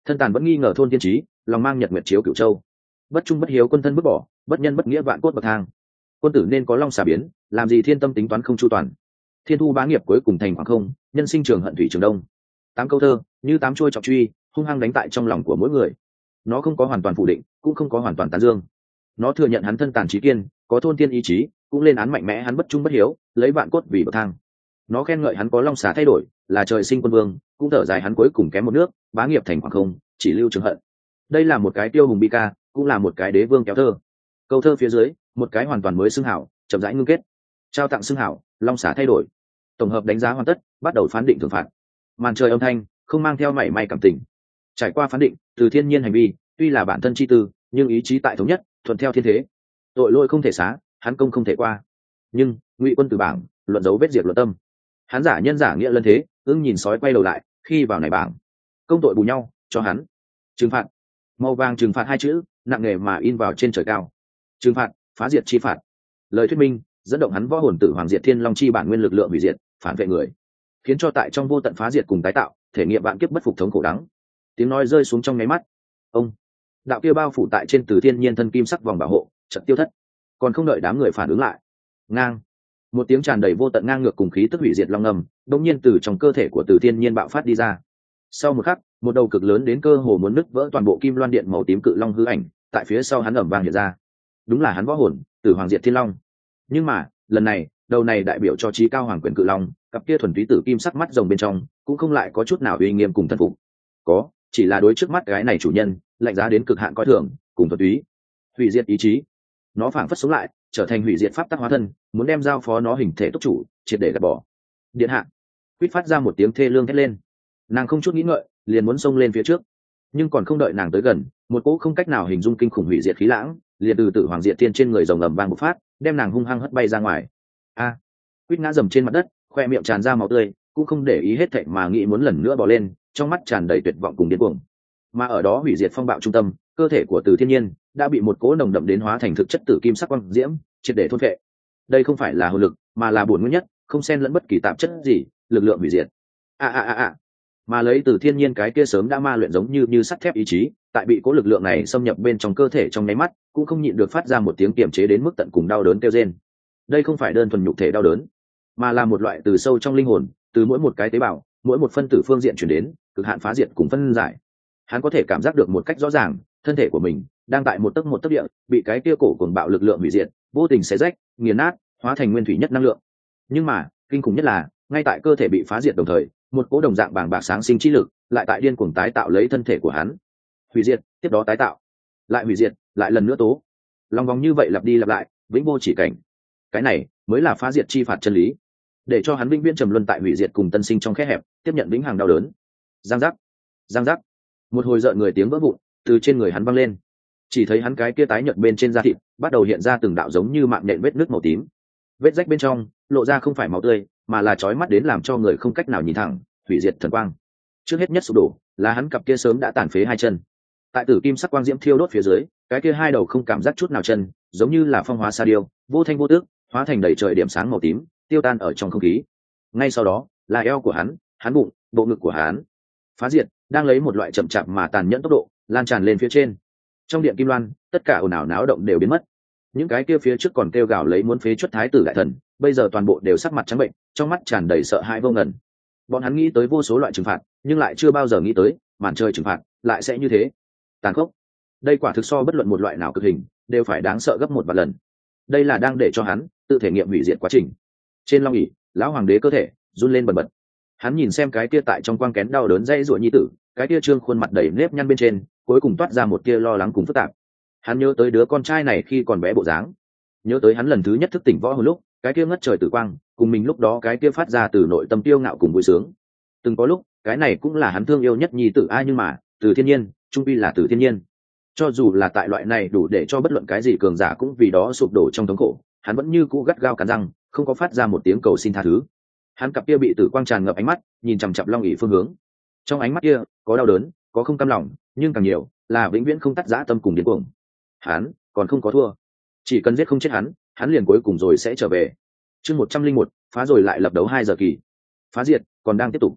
thân tàn vẫn nghi ngờ thôn tiên trí, lòng mang nhật nguyệt chiếu cửu châu. Bất trung bất hiếu quân thân bất bỏ, bất nhân bất nghĩa vạn cốt bậc thang. Quân tử nên có long xà biến, làm gì thiên tâm tính toán không chu toàn. Thiên thu bá nghiệp cuối cùng thành khoảng không, nhân sinh trường hận thủy trường đông. Tám câu thơ như tám trôi trọng truy, hung hăng đánh tại trong lòng của mỗi người. Nó không có hoàn toàn phủ định, cũng không có hoàn toàn tán dương. Nó thừa nhận hắn thân tàn trí kiên, có thôn tiên ý chí, cũng lên án mạnh mẽ hắn bất trung bất hiếu, lấy vạn cốt vì bậc thang. Nó khen ngợi hắn có long xà thay đổi, là trời sinh quân vương, cũng thở dài hắn cuối cùng kém một nước, bá nghiệp thành khoảng không, chỉ lưu trường hận. Đây là một cái tiêu hùng bi ca, cũng là một cái đế vương kéo thơ. Câu thơ phía dưới, một cái hoàn toàn mới xưng hảo, chậm rãi ngưng kết. Trao tặng xưng hảo, long xà thay đổi. Tổng hợp đánh giá hoàn tất, bắt đầu phán định thưởng phạt. Màn trời âm thanh, không mang theo mảy may cảm tình. Trải qua phán định, từ thiên nhiên hành vi, tuy là bản thân chi tư, nhưng ý chí tại thống nhất, thuận theo thiên thế. Tội lỗi không thể xá, hắn công không thể qua. Nhưng Ngụy Quân từ bảng, luận dấu vết diệt luận tâm. Hắn giả nhân giả nghĩa lân thế, ưng nhìn sói quay đầu lại, khi vào này bảng, công tội bù nhau, cho hắn trừng phạt. Màu vàng trừng phạt hai chữ, nặng nề mà in vào trên trời cao. Trừng phạt, phá diệt chi phạt. Lời thuyết minh, dẫn động hắn võ hồn tử hoàng diệt thiên long chi bản nguyên lực lượng hủy diệt, phản vệ người, khiến cho tại trong vô tận phá diệt cùng tái tạo, thể nghiệm vạn kiếp bất phục thống khổ đắng. Tiếng nói rơi xuống trong nháy mắt, ông đạo kia bao phủ tại trên từ thiên nhiên thân kim sắc vòng bảo hộ chợt tiêu thất. Còn không đợi đám người phản ứng lại, ngang một tiếng tràn đầy vô tận ngang ngược cùng khí tức hủy diệt long ngầm đột nhiên từ trong cơ thể của từ thiên nhiên bạo phát đi ra. Sau một khắc, một đầu cực lớn đến cơ hồ muốn nứt vỡ toàn bộ kim loan điện màu tím cự long hư ảnh tại phía sau hắn ẩm vang hiện ra. Đúng là hắn võ hồn tử hoàng diệt thiên long. Nhưng mà lần này, đầu này đại biểu cho trí cao hoàng quyền cự long, cặp kia thuần túy tử kim sắc mắt rồng bên trong cũng không lại có chút nào uy nghiêm cùng thân phục. Có, chỉ là đối trước mắt gái này chủ nhân lạnh giá đến cực hạn coi thường cùng thuần túy hủy diệt ý chí. Nó phảng phất sống lại, trở thành hủy diệt pháp tắc hóa thân, muốn đem giao phó nó hình thể túc chủ triệt để gạt bỏ. Điện hạ quýt phát ra một tiếng thê lương thét lên. Nàng không chút nghĩ ngợi liền muốn xông lên phía trước, nhưng còn không đợi nàng tới gần, một cỗ không cách nào hình dung kinh khủng hủy diệt khí lãng liền từ tử hoàng diệt tiên trên người rồng ầm vang bộc phát, đem nàng hung hăng hất bay ra ngoài. A quýt ngã dầm trên mặt đất, khoe miệng tràn ra máu tươi, cũng không để ý hết thảy mà nghĩ muốn lần nữa bỏ lên, trong mắt tràn đầy tuyệt vọng cùng điên cuồng. Mà ở đó hủy diệt phong bạo trung tâm, cơ thể của Từ Thiên Nhiên đã bị một cỗ nồng đậm đến hóa thành thực chất tử kim sắc quang diễm triệt để thôn phệ. Đây không phải là hồn lực, mà là bổn nguyên nhất, không xen lẫn bất kỳ tạp chất gì, lực lượng hủy diệt. A a a a. Mà lấy Từ Thiên Nhiên cái kia sớm đã ma luyện giống như như sắt thép ý chí, tại bị cỗ lực lượng này xâm nhập bên trong cơ thể trong nháy mắt, cũng không nhịn được phát ra một tiếng kiềm chế đến mức tận cùng đau đớn kêu rên. Đây không phải đơn thuần nhục thể đau đớn, mà là một loại từ sâu trong linh hồn, từ mỗi một cái tế bào, mỗi một phân tử phương diện chuyển đến, cực hạn phá diệt cùng phân giải. Hắn có thể cảm giác được một cách rõ ràng, thân thể của mình đang tại một tấc một tấc địa bị cái kia cổ cuồng bạo lực lượng hủy diệt, vô tình xé rách, nghiền nát, hóa thành nguyên thủy nhất năng lượng. Nhưng mà, kinh khủng nhất là, ngay tại cơ thể bị phá diệt đồng thời, một cỗ đồng dạng bàng bạc sáng sinh chi lực lại tại điên cuồng tái tạo lấy thân thể của hắn. Hủy diệt, tiếp đó tái tạo, lại hủy diệt, lại lần nữa tố. Long vòng như vậy lặp đi lặp lại, vĩnh vô chỉ cảnh. Cái này mới là phá diệt chi phạt chân lý, để cho hắn vĩnh viễn trầm luân tại hủy diệt cùng tân sinh trong khe hẹp, tiếp nhận vĩnh hằng đau đớn. Giang giác, giang giác, một hồi rợn người tiếng vỡ vụn từ trên người hắn văng lên. Chỉ thấy hắn cái kia tái nhợt bên trên da thịt bắt đầu hiện ra từng đạo giống như mạng nện vết nước màu tím. Vết rách bên trong lộ ra không phải máu tươi, mà là chói mắt đến làm cho người không cách nào nhìn thẳng, hủy diệt thần quang. Trước hết nhất sụp đổ là hắn cặp kia sớm đã tàn phế hai chân. Tại tử kim sắc quang diễm thiêu đốt phía dưới, cái kia hai đầu không cảm giác chút nào chân, giống như là phong hóa sa điêu, vô thanh vô tước, hóa thành đầy trời điểm sáng màu tím, tiêu tan ở trong không khí. Ngay sau đó là eo của hắn, hắn bụng, bộ ngực của hắn. Phá diệt đang lấy một loại chậm chạp mà tàn nhẫn tốc độ lan tràn lên phía trên. Trong điện kim loan, tất cả ồn ào náo động đều biến mất. Những cái kia phía trước còn kêu gào lấy muốn phế chuất thái tử đại thần, bây giờ toàn bộ đều sắc mặt trắng bệnh, trong mắt tràn đầy sợ hãi vô ngần. Bọn hắn nghĩ tới vô số loại trừng phạt, nhưng lại chưa bao giờ nghĩ tới màn trời trừng phạt lại sẽ như thế tàn khốc. Đây quả thực so bất luận một loại nào cực hình đều phải đáng sợ gấp một vạn lần. Đây là đang để cho hắn tự thể nghiệm hủy diệt quá trình. Trên long ỷ, lão hoàng đế cơ thể run lên bần bật. Hắn nhìn xem cái kia tại trong quang kén đau đớn dây ruột nhi tử, cái kia trương khuôn mặt đầy nếp nhăn bên trên cuối cùng toát ra một tia lo lắng cùng phức tạp. Hắn nhớ tới đứa con trai này khi còn bé bộ dáng, nhớ tới hắn lần thứ nhất thức tỉnh võ hồi lúc cái kia ngất trời tử quang cùng mình lúc đó cái kia phát ra từ nội tâm tiêu ngạo cùng vui sướng. Từng có lúc cái này cũng là hắn thương yêu nhất nhi tử ai, nhưng mà Từ Thiên Nhiên trung quy là Từ Thiên Nhiên. Cho dù là tại loại này đủ để cho bất luận cái gì cường giả cũng vì đó sụp đổ trong thống khổ, hắn vẫn như cũ gắt gao cắn răng, không có phát ra một tiếng cầu xin tha thứ. Hắn cặp kia bị tử quang tràn ngập ánh mắt nhìn chằm chằm long ỷ phương hướng. Trong ánh mắt kia có đau đớn, có không cam lòng, nhưng càng nhiều là vĩnh viễn không tắt dã tâm cùng điên cuồng. Hắn còn không có thua, chỉ cần giết không chết hắn, hắn liền cuối cùng rồi sẽ trở về. Chương một trăm linh một, phá rồi lại lập đấu hai giờ kỳ. Phá diệt còn đang tiếp tục.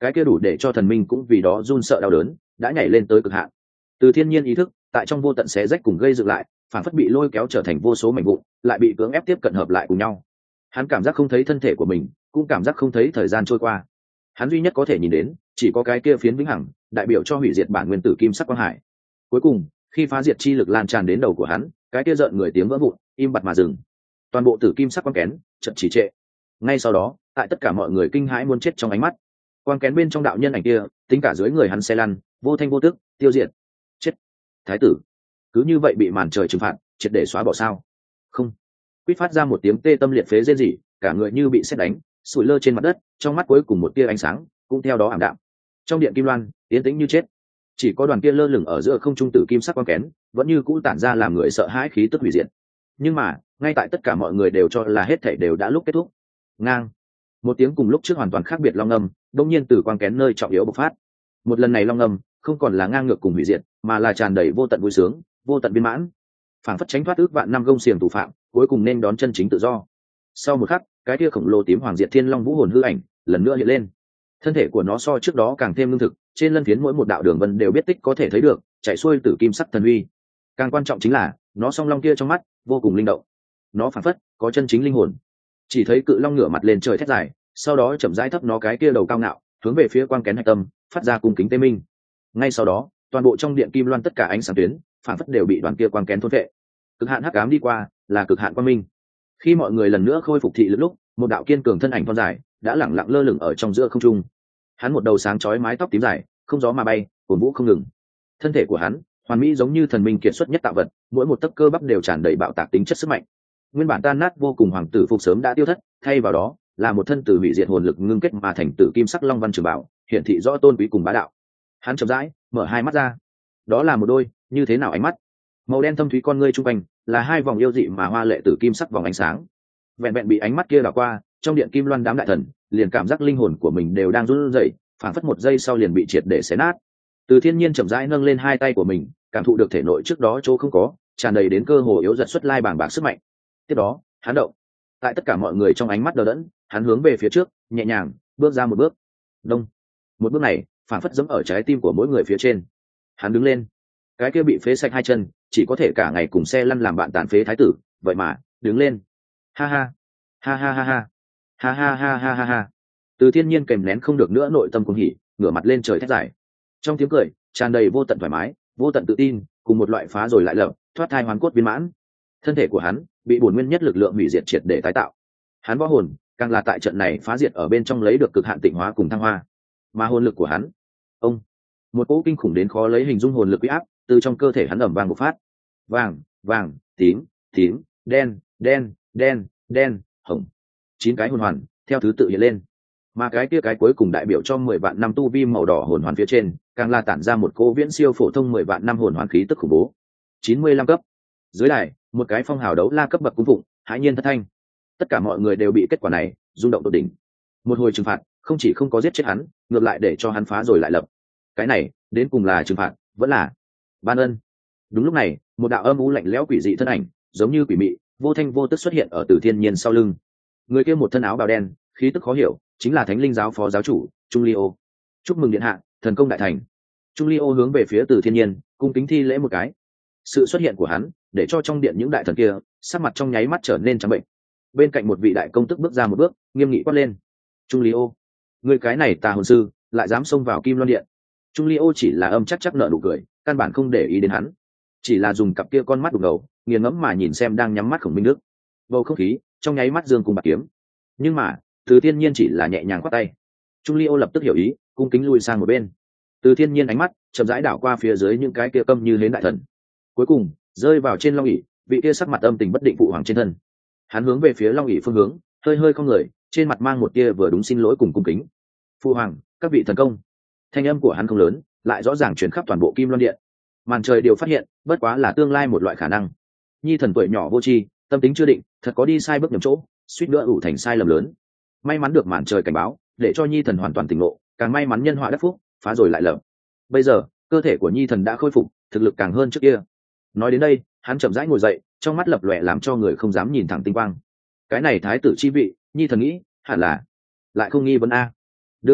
cái kia đủ để cho thần minh cũng vì đó run sợ đau đớn đã nhảy lên tới cực hạn. Từ thiên nhiên ý thức tại trong vô tận xé rách cùng gây dựng lại, phản phất bị lôi kéo trở thành vô số mảnh vụn, lại bị cưỡng ép tiếp cận hợp lại cùng nhau. Hắn cảm giác không thấy thân thể của mình, cũng cảm giác không thấy thời gian trôi qua. Hắn duy nhất có thể nhìn đến chỉ có cái kia phiến vĩnh hằng, đại biểu cho hủy diệt bản nguyên tử kim sắc quang hải. Cuối cùng, khi phá diệt chi lực lan tràn đến đầu của hắn, cái kia rợn người tiếng vỡ vụn im bặt mà dừng. Toàn bộ tử kim sắc quang kén chợt trì trệ. Ngay sau đó, tại tất cả mọi người kinh hãi muốn chết trong ánh mắt, quang kén bên trong đạo nhân ảnh kia tính cả dưới người hắn xe lăn, vô thanh vô tức tiêu diệt. Chết! Thái tử cứ như vậy bị màn trời trừng phạt, triệt để xóa bỏ sao? Không! Quýt phát ra một tiếng tê tâm liệt phế rên rỉ, cả người như bị sét đánh, sủi lơ trên mặt đất, trong mắt cuối cùng một tia ánh sáng cũng theo đó ảm đạm. Trong điện kim loan yên tĩnh như chết, chỉ có đoàn kia lơ lửng ở giữa không trung tử kim sắc quang kén vẫn như cũ tản ra làm người sợ hãi khí tức hủy diệt. Nhưng mà ngay tại tất cả mọi người đều cho là hết thảy đều đã lúc kết thúc, ngang một tiếng cùng lúc trước hoàn toàn khác biệt long ngâm đông nhiên từ quang kén nơi trọng yếu bộc phát. Một lần này long ngâm không còn là ngang ngược cùng hủy diệt, mà là tràn đầy vô tận vui sướng, vô tận viên mãn, phảng phất tránh thoát ước vạn năm gông xiềng tù phạm, cuối cùng nên đón chân chính tự do. Sau một khắc, cái kia khổng lồ tím hoàng diệt thiên long vũ hồn hư ảnh lần nữa hiện lên. Thân thể của nó so trước đó càng thêm lương thực, trên lân phiến mỗi một đạo đường vân đều biết tích có thể thấy được, chảy xuôi từ kim sắc thần uy. Càng quan trọng chính là nó song long kia trong mắt vô cùng linh động, nó phảng phất có chân chính linh hồn. Chỉ thấy cự long ngửa mặt lên trời thét dài, sau đó chậm rãi thấp nó cái kia đầu cao ngạo, hướng về phía quang kén hạch tâm phát ra cung kính tê minh. Ngay sau đó, toàn bộ trong điện kim loan tất cả ánh sáng tuyến phảng phất đều bị đoàn kia quang kén thôn vệ. Cực hạn hắc ám đi qua, là cực hạn quang minh. Khi mọi người lần nữa khôi phục thị lực lúc, một đạo kiên cường thân ảnh thon dài đã lẳng lặng lơ lửng ở trong giữa không trung. Hắn một đầu sáng chói mái tóc tím dài, không gió mà bay, cuồn vũ không ngừng. Thân thể của hắn hoàn mỹ giống như thần minh kiệt xuất nhất tạo vật, mỗi một tấc cơ bắp đều tràn đầy bạo tạc tính chất sức mạnh. Nguyên bản tan nát vô cùng hoàng tử phục sớm đã tiêu thất, thay vào đó là một thân từ hủy diệt hồn lực ngưng kết mà thành tử kim sắc long văn trường bảo, hiển thị rõ tôn quý cùng bá đạo. Hắn chậm rãi mở hai mắt ra, đó là một đôi như thế nào ánh mắt, màu đen thâm thúy con ngươi trung quanh là hai vòng yêu dị mà hoa lệ tử kim sắc vòng ánh sáng. Vẹn vẹn bị ánh mắt kia đảo qua, trong điện kim loan đám đại thần liền cảm giác linh hồn của mình đều đang run rẩy, phảng phất một giây sau liền bị triệt để xé nát. Từ thiên nhiên chậm rãi nâng lên hai tay của mình, cảm thụ được thể nội trước đó chỗ không có, tràn đầy đến cơ hồ yếu dật xuất lai bàng bạc sức mạnh. Tiếp đó, hắn động. Tại tất cả mọi người trong ánh mắt đờ đẫn, hắn hướng về phía trước, nhẹ nhàng bước ra một bước. Đông. Một bước này, phảng phất giẫm ở trái tim của mỗi người phía trên. Hắn đứng lên. Cái kia bị phế sạch hai chân, chỉ có thể cả ngày cùng xe lăn làm bạn tàn phế thái tử, vậy mà đứng lên. Ha ha. Ha ha ha ha. Ha ha ha ha ha ha. Từ thiên nhiên kèm nén không được nữa nội tâm cuồng hỉ, ngửa mặt lên trời thét giải. Trong tiếng cười tràn đầy vô tận thoải mái, vô tận tự tin, cùng một loại phá rồi lại lập, thoát thai hoàn cốt viên mãn. Thân thể của hắn bị bổn nguyên nhất lực lượng hủy diệt triệt để tái tạo. Hắn võ hồn càng là tại trận này phá diệt ở bên trong lấy được cực hạn tịnh hóa cùng thăng hoa. Mà hồn lực của hắn, ông, một cỗ kinh khủng đến khó lấy hình dung hồn lực uy áp từ trong cơ thể hắn ầm vang bộc phát. Vàng, vàng, tím, tím, đen, đen, đen, đen, hồng. Chín cái hồn hoàn theo thứ tự hiện lên. Mà cái kia cái cuối cùng đại biểu cho mười vạn năm tu vi màu đỏ hồn hoàn phía trên, càng là tản ra một cỗ viễn siêu phổ thông mười vạn năm hồn hoàn khí tức khủng bố. chín mươi lăm cấp. Dưới đài, một cái phong hào đấu la cấp bậc cung phụng, hãi nhiên thất thanh. Tất cả mọi người đều bị kết quả này rung động tột đỉnh. Một hồi trừng phạt, không chỉ không có giết chết hắn, ngược lại để cho hắn phá rồi lại lập. Cái này, đến cùng là trừng phạt, vẫn là ban ân. Đúng lúc này, một đạo âm u lạnh lẽo quỷ dị thân ảnh, giống như quỷ mị, vô thanh vô tức xuất hiện ở Từ Thiên Nhiên sau lưng. Người kia một thân áo bào đen, khí tức khó hiểu, chính là Thánh Linh giáo phó giáo chủ Trung Ly Ô. Chúc mừng điện hạ, thần công đại thành. Trung Ly Ô hướng về phía Từ Thiên Nhiên, cung kính thi lễ một cái. Sự xuất hiện của hắn để cho trong điện những đại thần kia sắc mặt trong nháy mắt trở nên trắng bệnh. Bên cạnh một vị đại công tức bước ra một bước, nghiêm nghị quát lên: Trung Ly Ô, người cái này tà hồn sư lại dám xông vào Kim Loan điện. Trung Ly Ô chỉ là âm chắc chắc nở nụ cười, căn bản không để ý đến hắn, chỉ là dùng cặp kia con mắt đục ngầu nghiền ngẫm mà nhìn xem đang nhắm mắt Khổng Minh Đức. Bầu không khí trong nháy mắt dương cùng bạc kiếm. Nhưng mà Từ Thiên Nhiên chỉ là nhẹ nhàng khoát tay. Trung Ly Ô lập tức hiểu ý, cung kính lui sang một bên. Từ Thiên Nhiên ánh mắt chậm rãi đảo qua phía dưới những cái kia câm như hến đại thần, cuối cùng rơi vào trên long ỷ vị kia sắc mặt âm tình bất định phụ hoàng trên thân. Hắn hướng về phía long ỷ phương hướng, hơi hơi không người, trên mặt mang một tia vừa đúng xin lỗi cùng cung kính. Phụ hoàng, các vị thần công. Thanh âm của hắn không lớn, lại rõ ràng truyền khắp toàn bộ Kim Loan điện. Màn trời đều phát hiện, bất quá là tương lai một loại khả năng. Nhi thần tuổi nhỏ vô tri, tâm tính chưa định, thật có đi sai bước nhầm chỗ, suýt nữa ủ thành sai lầm lớn. May mắn được màn trời cảnh báo, để cho Nhi thần hoàn toàn tỉnh ngộ, càng may mắn nhân họa đắc phúc, phá rồi lại lầm. Bây giờ cơ thể của Nhi thần đã khôi phục, thực lực càng hơn trước kia. Nói đến đây, hắn chậm rãi ngồi dậy, trong mắt lập lòe làm cho người không dám nhìn thẳng tinh quang. Cái này thái tử chi vị, Nhi thần nghĩ hẳn là lại không nghi vấn a. Đương nhiên,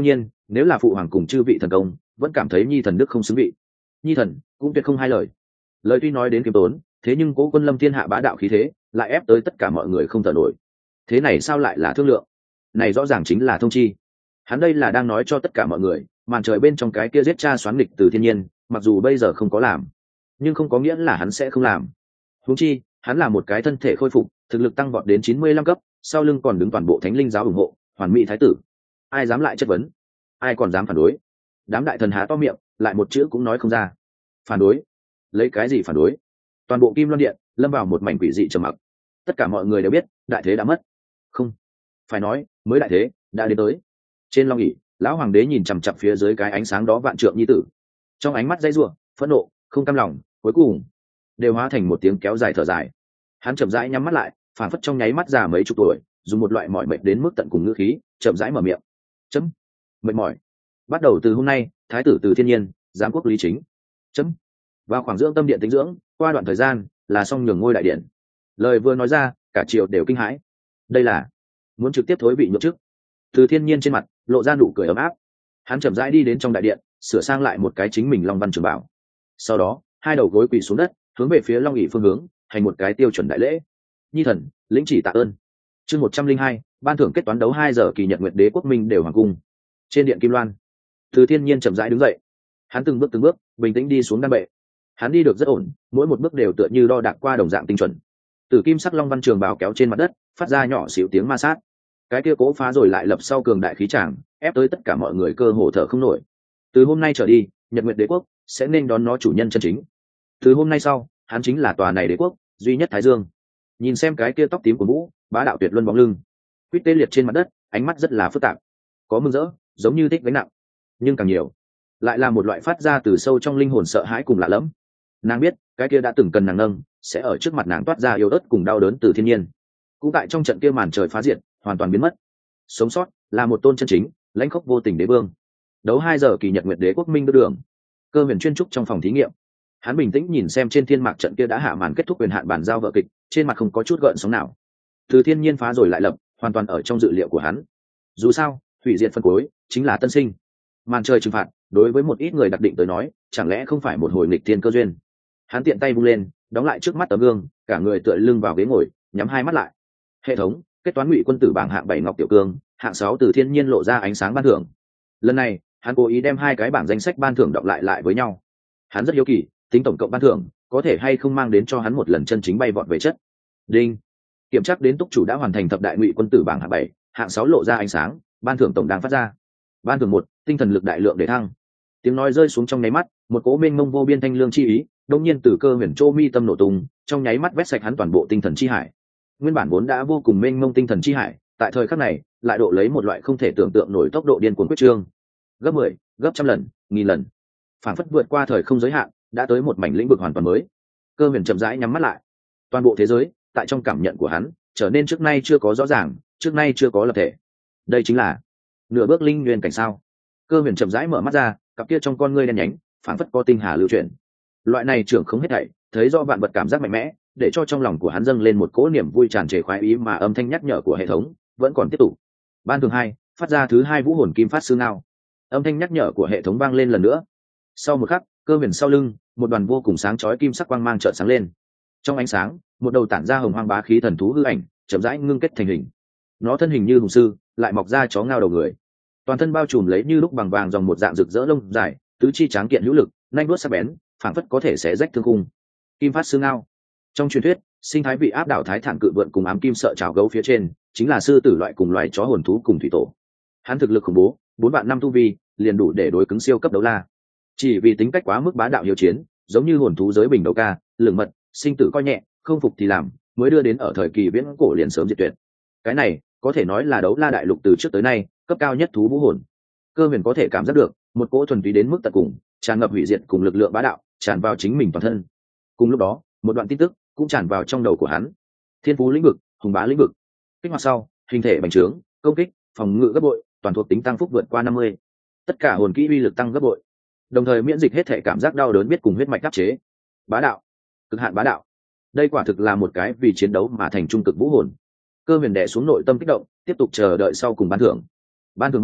nếu là phụ hoàng cùng chư vị thần công vẫn cảm thấy nhi thần đức không xứng vị, nhi thần cũng tuyệt không hai lời. Lời tuy nói đến kiêm tốn, thế nhưng cố quân lâm thiên hạ bá đạo khí thế lại ép tới tất cả mọi người không thở nổi. Thế này sao lại là thương lượng? Này rõ ràng chính là thông chi. Hắn đây là đang nói cho tất cả mọi người, màn trời bên trong cái kia giết cha xoán nghịch từ thiên nhiên, mặc dù bây giờ không có làm, nhưng không có nghĩa là hắn sẽ không làm. Huống chi, hắn là một cái thân thể khôi phục, thực lực tăng vọt đến chín mươi lăm cấp, sau lưng còn đứng toàn bộ thánh linh giáo ủng hộ, hoàn mỹ thái tử. Ai dám lại chất vấn? Ai còn dám phản đối? Đám đại thần há to miệng, lại một chữ cũng nói không ra. Phản đối? Lấy cái gì phản đối? Toàn bộ Kim Loan Điện lâm vào một mảnh quỷ dị trầm mặc. Tất cả mọi người đều biết, đại thế đã mất. Không, phải nói, mới đại thế đã đến tới. Trên long ỷ, lão hoàng đế nhìn chằm chằm phía dưới cái ánh sáng đó vạn trượng nhi tử, trong ánh mắt dãy rủa, phẫn nộ, không cam lòng, cuối cùng đều hóa thành một tiếng kéo dài thở dài. Hắn chậm rãi nhắm mắt lại, phản phất trong nháy mắt già mấy chục tuổi, dùng một loại mỏi mệt đến mức tận cùng ngữ khí, chậm rãi mở miệng. Chấm. Mệt mỏi. Bắt đầu từ hôm nay, thái tử từ thiên nhiên, giám quốc lý chính. Chấm. Vào khoảng dưỡng tâm điện tĩnh dưỡng, qua đoạn thời gian là xong nhường ngôi đại điện. Lời vừa nói ra, cả triều đều kinh hãi. Đây là muốn trực tiếp thối vị nhượng chức. Từ thiên nhiên trên mặt lộ ra nụ cười ấm áp. Hắn chậm rãi đi đến trong đại điện, sửa sang lại một cái chính mình long văn trường bảo. Sau đó, hai đầu gối quỳ xuống đất, hướng về phía long ỷ phương hướng, hành một cái tiêu chuẩn đại lễ. Nhi thần lĩnh chỉ tạ ơn. Chương một trăm linh hai, ban thưởng kết toán đấu hai giờ kỳ nhật nguyệt đế quốc minh đều hoàng cung. Trên điện Kim Loan, từ thiên nhiên chậm rãi đứng dậy. Hắn từng bước từng bước bình tĩnh đi xuống đan bệ. Hắn đi được rất ổn, mỗi một bước đều tựa như đo đạc qua đồng dạng tinh chuẩn. Từ kim sắc long văn trường bào kéo trên mặt đất, phát ra nhỏ xíu tiếng ma sát. Cái kia cố phá rồi lại lập sau cường đại khí tràng, ép tới tất cả mọi người cơ hồ thở không nổi. Từ hôm nay trở đi, nhật nguyệt đế quốc sẽ nên đón nó chủ nhân chân chính. Từ hôm nay sau, hắn chính là tòa này đế quốc duy nhất Thái Dương. Nhìn xem cái kia tóc tím của vũ, bá đạo tuyệt luân bóng lưng, quýt tê liệt trên mặt đất, ánh mắt rất là phức tạp, có mừng rỡ, giống như thích gánh nặng, nhưng càng nhiều lại là một loại phát ra từ sâu trong linh hồn sợ hãi cùng lạ lẫm. Nàng biết cái kia đã từng cần nàng nâng, sẽ ở trước mặt nàng toát ra yếu ớt cùng đau đớn từ thiên nhiên, cũng tại trong trận kia màn trời phá diệt hoàn toàn biến mất. Sống sót là một tôn chân chính lãnh khốc vô tình đế vương. Đấu hai giờ kỳ nhật nguyệt đế quốc minh đưa đường. Cơ huyền chuyên trúc trong phòng thí nghiệm, hắn bình tĩnh nhìn xem trên thiên mạc trận kia đã hạ màn kết thúc quyền hạn bản giao vợ kịch, trên mặt không có chút gợn sóng nào. Từ thiên nhiên phá rồi lại lập, hoàn toàn ở trong dự liệu của hắn. Dù sao, hủy diệt phân cuối chính là tân sinh. Màn trời trừng phạt đối với một ít người đặc định tới nói, chẳng lẽ không phải một hồi nghịch thiên cơ duyên? Hắn tiện tay vung lên, đóng lại trước mắt tấm gương, cả người tựa lưng vào ghế ngồi, nhắm hai mắt lại. Hệ thống kết toán ngụy quân tử bảng hạng bảy ngọc tiểu cương, hạng sáu từ thiên nhiên lộ ra ánh sáng ban thưởng. Lần này, hắn cố ý đem hai cái bảng danh sách ban thưởng đọc lại lại với nhau. Hắn rất hiếu kỳ, tính tổng cộng ban thưởng có thể hay không mang đến cho hắn một lần chân chính bay vọt về chất. Đinh. Kiểm tra đến túc chủ đã hoàn thành thập đại ngụy quân tử bảng hạng bảy, hạng sáu lộ ra ánh sáng, ban thưởng tổng đang phát ra. Ban thưởng một, tinh thần lực đại lượng để thăng. Tiếng nói rơi xuống trong nháy mắt, một cỗ mênh mông vô biên thanh lương chi ý, đột nhiên từ cơ huyền châu mi tâm nổ tung, trong nháy mắt vét sạch hắn toàn bộ tinh thần chi hải. Nguyên bản vốn đã vô cùng mênh mông tinh thần chi hải, tại thời khắc này, lại độ lấy một loại không thể tưởng tượng nổi tốc độ điên cuồng quyết trương. Gấp mười, gấp trăm lần, nghìn lần. Phản phất vượt qua thời không giới hạn, đã tới một mảnh lĩnh vực hoàn toàn mới. Cơ huyền chậm rãi nhắm mắt lại. Toàn bộ thế giới, tại trong cảm nhận của hắn, trở nên trước nay chưa có rõ ràng, trước nay chưa có lập thể. Đây chính là nửa bước linh nguyên cảnh sao? Cơ huyền chậm rãi mở mắt ra, cặp kia trong con ngươi đen nhánh, phản phất có tinh hà lưu chuyển. Loại này trưởng không hết thảy, thấy do vạn vật cảm giác mạnh mẽ, để cho trong lòng của hắn dâng lên một cỗ niềm vui tràn trề khoái ý, mà âm thanh nhắc nhở của hệ thống vẫn còn tiếp tục. Ban thường hai, phát ra thứ hai vũ hồn kim phát sư ngao. Âm thanh nhắc nhở của hệ thống vang lên lần nữa. Sau một khắc, cơ huyền sau lưng, một đoàn vô cùng sáng chói kim sắc quang mang chợt sáng lên. Trong ánh sáng, một đầu tản ra hồng hoang bá khí thần thú hư ảnh, chậm rãi ngưng kết thành hình. Nó thân hình như hùng sư, lại mọc ra chó ngao đầu người. Toàn thân bao trùm lấy như lúc bằng vàng dòng một dạng rực rỡ lông dài, tứ chi tráng kiện hữu lực, nanh đuốt sắc bén, phảng phất có thể xé rách thương khung. Kim phát sư ngao. Trong truyền thuyết, sinh thái vị áp đảo thái thản cự vượn cùng ám kim sợ chảo gấu phía trên, chính là sư tử loại cùng loài chó hồn thú cùng thủy tổ. Hắn thực lực khủng bố, bốn vạn năm tu vi, liền đủ để đối cứng siêu cấp đấu la. Chỉ vì tính cách quá mức bá đạo hiếu chiến, giống như hồn thú giới bình đấu ca, lường mật, sinh tử coi nhẹ, không phục thì làm, mới đưa đến ở thời kỳ viễn cổ liền sớm diệt tuyệt. Cái này, có thể nói là đấu la đại lục từ trước tới nay, cấp cao nhất thú vũ hồn. Cơ huyền có thể cảm giác được, một cỗ thuần túy đến mức tận cùng, tràn ngập hủy diệt cùng lực lượng bá đạo, tràn vào chính mình toàn thân. Cùng lúc đó, một đoạn tin tức cũng tràn vào trong đầu của hắn. Thiên phú lĩnh vực, hùng bá lĩnh vực. Kích hoạt sau, hình thể bành trướng, công kích, phòng ngự gấp bội, toàn thuộc tính tăng phúc vượt qua năm mươi. Tất cả hồn kỹ uy lực tăng gấp bội. Đồng thời miễn dịch hết thể cảm giác đau đớn biết cùng huyết mạch áp chế. Bá đạo, cực hạn bá đạo. Đây quả thực là một cái vì chiến đấu mà thành trung cực vũ hồn. Cơ huyền đè xuống nội tâm kích động, tiếp tục chờ đợi sau cùng ban thưởng. Ban thưởng ba,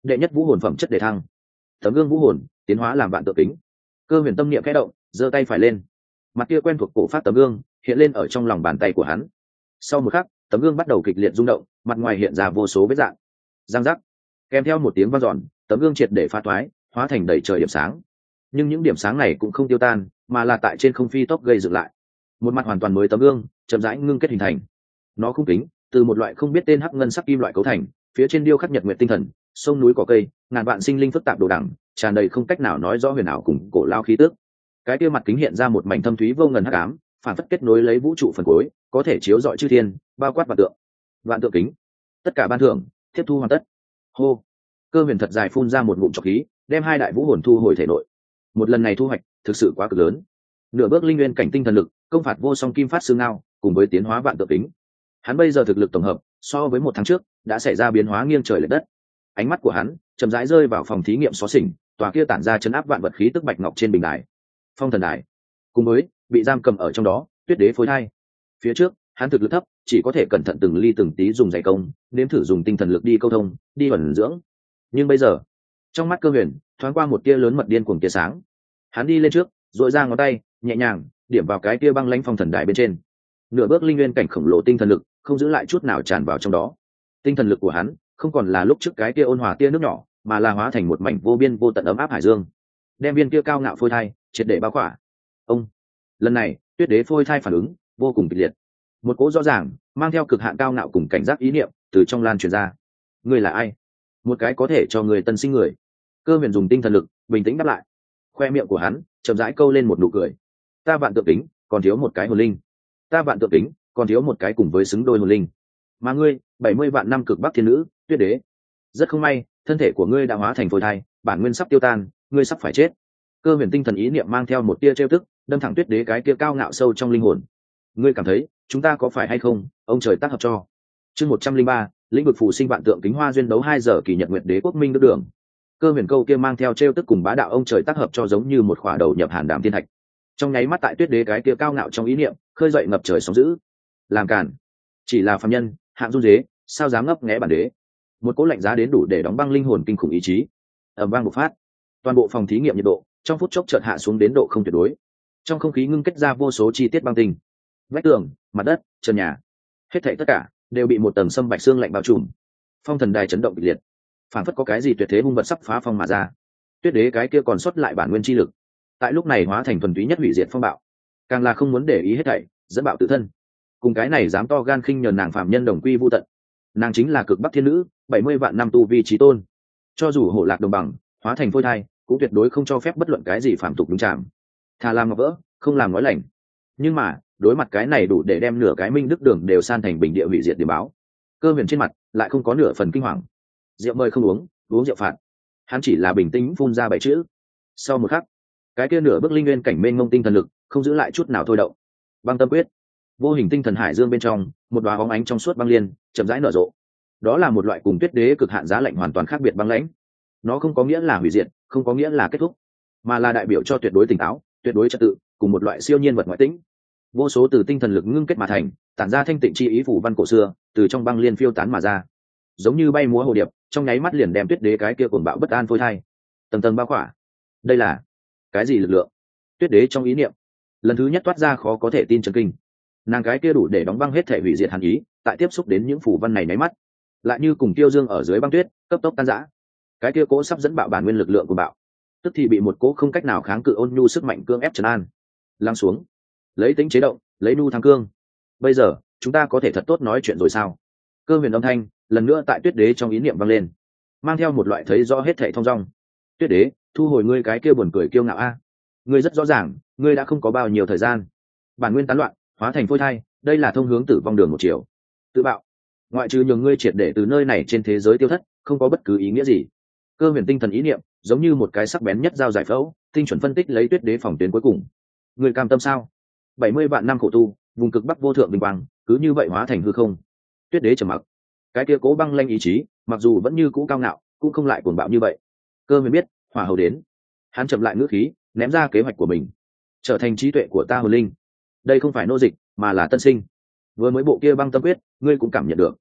đệ nhất vũ hồn phẩm chất đề thăng, tấm gương vũ hồn tiến hóa làm vạn tượng kính. Cơ huyền tâm niệm khẽ động, giơ tay phải lên, mặt kia quen thuộc cổ phát tấm gương hiện lên ở trong lòng bàn tay của hắn. Sau một khắc, tấm gương bắt đầu kịch liệt rung động, mặt ngoài hiện ra vô số vết rạn, răng rắc, kèm theo một tiếng vang dọn, tấm gương triệt để phá toái, hóa thành đầy trời điểm sáng. Nhưng những điểm sáng này cũng không tiêu tan, mà là tại trên không phi tốc gây dựng lại, một mặt hoàn toàn mới tấm gương chậm rãi ngưng kết hình thành. Nó khung kính từ một loại không biết tên hắc ngân sắc kim loại cấu thành, phía trên điêu khắc nhật nguyện tinh thần, sông núi cỏ cây, ngàn vạn sinh linh phức tạp đồ đẳng, tràn đầy không cách nào nói rõ huyền ảo cùng cổ lao khí tước. Cái kia mặt kính hiện ra một mảnh thâm thúy vô ngần hắc ám, phản phất kết nối lấy vũ trụ phần cuối, có thể chiếu rọi chư thiên, bao quát vạn tượng. Vạn tượng kính, tất cả ban thưởng tiếp thu hoàn tất. Hô. Cơ huyền thật dài phun ra một ngụm trọc khí, đem hai đại vũ hồn thu hồi thể nội. Một lần này thu hoạch thực sự quá cực lớn, nửa bước linh nguyên cảnh tinh thần lực, công phạt vô song kim phát xương ngao, cùng với tiến hóa vạn tượng kính, hắn bây giờ thực lực tổng hợp so với một tháng trước đã xảy ra biến hóa nghiêng trời lệch đất. Ánh mắt của hắn chậm rãi rơi vào phòng thí nghiệm xó xỉnh, tòa kia tản ra chấn áp vạn vật khí tức bạch ngọc trên bình đài, phong thần đài, cùng với bị giam cầm ở trong đó tuyết đế phối thai. Phía trước hắn thực lực thấp, chỉ có thể cẩn thận từng ly từng tí dùng dày công, nếm thử dùng tinh thần lực đi câu thông, đi ẩn dưỡng. Nhưng bây giờ, trong mắt Cơ huyền thoáng qua một tia lớn mật điên cuồng tia sáng. Hắn đi lên trước, dội ra ngón tay, nhẹ nhàng điểm vào cái tia băng lãnh phong thần đài bên trên. Nửa bước linh nguyên cảnh khổng lồ tinh thần lực không giữ lại chút nào tràn vào trong đó. Tinh thần lực của hắn không còn là lúc trước cái tia ôn hòa tia nước nhỏ, mà là hóa thành một mảnh vô biên vô tận ấm áp hải dương, đem viên kia cao ngạo phôi thai triệt để bao khỏa. Ông lần này tuyết đế phôi thai phản ứng vô cùng kịch liệt, một cỗ rõ ràng mang theo cực hạn cao ngạo cùng cảnh giác ý niệm từ trong lan truyền ra. Ngươi là ai? Một cái có thể cho người tân sinh người. Cơ huyền dùng tinh thần lực bình tĩnh đáp lại. Khoe miệng của hắn chậm rãi câu lên một nụ cười. Ta vạn tượng kính còn thiếu một cái hồn linh, ta vạn tượng kính còn thiếu một cái cùng với xứng đôi hồn linh, mà ngươi bảy mươi vạn năm cực bắc thiên nữ tuyết đế, rất không may thân thể của ngươi đã hóa thành phôi thai, bản nguyên sắp tiêu tan, ngươi sắp phải chết. Cơ huyền tinh thần ý niệm mang theo một tia trêu tức, đâm thẳng tuyết đế cái tia cao ngạo sâu trong linh hồn. Ngươi cảm thấy chúng ta có phải hay không ông trời tác hợp cho? Chương một trăm linh ba, lĩnh vực phù sinh vạn tượng kính hoa duyên đấu hai giờ kỳ nhật nguyệt đế quốc minh đức đường. Cơ huyền câu kia mang theo trêu tức cùng bá đạo ông trời tác hợp cho giống như một khỏa đầu nhập hàn đàm thiên thạch, trong nháy mắt tại tuyết đế cái kia cao ngạo trong ý niệm khơi dậy ngập trời sóng dữ. Làm cản, chỉ là phàm nhân hạng run dế, sao dám ngấp nghé bản đế? Một cỗ lạnh giá đến đủ để đóng băng linh hồn kinh khủng ý chí ầm vang bộc phát. Toàn bộ phòng thí nghiệm nhiệt độ trong phút chốc chợt hạ xuống đến độ không tuyệt đối, trong không khí ngưng kết ra vô số chi tiết băng tinh, vách tường, mặt đất, trần nhà, hết thảy tất cả đều bị một tầng sâm bạch xương lạnh bao trùm. Phong thần đài chấn động kịch liệt, phản phất có cái gì tuyệt thế hung vật sắp phá phong mà ra. Tuyết đế cái kia còn sót lại bản nguyên chi lực tại lúc này hóa thành thuần túy nhất hủy diệt phong bạo, càng là không muốn để ý hết thảy, dẫn bạo tự thân. Cùng cái này dám to gan khinh nhờn nàng phạm nhân đồng quy vu tận. Nàng chính là cực bắc thiên nữ, bảy mươi vạn năm tu vi chí tôn, cho dù hổ lạc đồng bằng hóa thành phôi thai cũng tuyệt đối không cho phép bất luận cái gì phạm tục đúng chạm, thà làm ngọc vỡ không làm nói lành. Nhưng mà đối mặt cái này đủ để đem nửa cái minh đức đường đều san thành bình địa hủy diệt điểm báo, Cơ huyền trên mặt lại không có nửa phần kinh hoàng. Rượu mời không uống, uống rượu phạt. Hắn chỉ là bình tĩnh phun ra bảy chữ. Sau một khắc, cái kia nửa bước linh nguyên cảnh mênh mông tinh thần lực không giữ lại chút nào thôi động. Băng tâm quyết, vô hình tinh thần hải dương bên trong, một đóa bóng ánh trong suốt băng liên chậm rãi nở rộ. Đó là một loại cùng tuyết đế cực hạn giá lạnh hoàn toàn khác biệt băng lãnh. Nó không có nghĩa là hủy diệt, không có nghĩa là kết thúc, mà là đại biểu cho tuyệt đối tỉnh táo, tuyệt đối trật tự, cùng một loại siêu nhiên vật ngoại tĩnh. Vô số từ tinh thần lực ngưng kết mà thành, tản ra thanh tịnh chi ý phủ văn cổ xưa, từ trong băng liên phiêu tán mà ra, giống như bay múa hồ điệp, trong nháy mắt liền đem tuyết đế cái kia cuồng bạo bất an phôi thai tầng tầng bao khỏa. Đây là cái gì lực lượng? Tuyết đế trong ý niệm lần thứ nhất toát ra khó có thể tin chấn kinh. Nàng cái kia đủ để đóng băng hết thể hủy diệt hàn ý, tại tiếp xúc đến những phủ văn này nháy mắt lại như cùng tiêu dương ở dưới băng tuyết cấp tốc tan rã. Cái kia cố sắp dẫn bạo bản nguyên lực lượng của bạo, tức thì bị một cố không cách nào kháng cự ôn nhu sức mạnh cương ép trấn an, lắng xuống, lấy tính chế động, lấy nu thắng cương. Bây giờ chúng ta có thể thật tốt nói chuyện rồi sao? Cơ huyền âm thanh lần nữa tại tuyết đế trong ý niệm vang lên, mang theo một loại thấy rõ hết thảy thông dong. Tuyết đế, thu hồi ngươi cái kia buồn cười kiêu ngạo a. Ngươi rất rõ ràng, ngươi đã không có bao nhiêu thời gian. Bản nguyên tán loạn, hóa thành phôi thai, đây là thông hướng tử vong đường một chiều. Tự bạo, ngoại trừ nhường ngươi triệt để từ nơi này trên thế giới tiêu thất, không có bất cứ ý nghĩa gì. Cơ huyền tinh thần ý niệm giống như một cái sắc bén nhất dao giải phẫu, tinh chuẩn phân tích lấy tuyết đế phòng tuyến cuối cùng. Ngươi cam tâm sao? bảy mươi vạn năm khổ tu, vùng cực bắc vô thượng bình quang, cứ như vậy hóa thành hư không. Tuyết đế trầm mặc, cái kia cố băng lanh ý chí mặc dù vẫn như cũ cao ngạo, cũng không lại cuồng bạo như vậy. Cơ huyền biết hỏa hầu đến, hắn chậm lại ngữ khí, ném ra kế hoạch của mình. Trở thành trí tuệ của ta hồn linh, đây không phải nô dịch mà là tân sinh. Vừa mới bộ kia băng tâm quyết ngươi cũng cảm nhận được,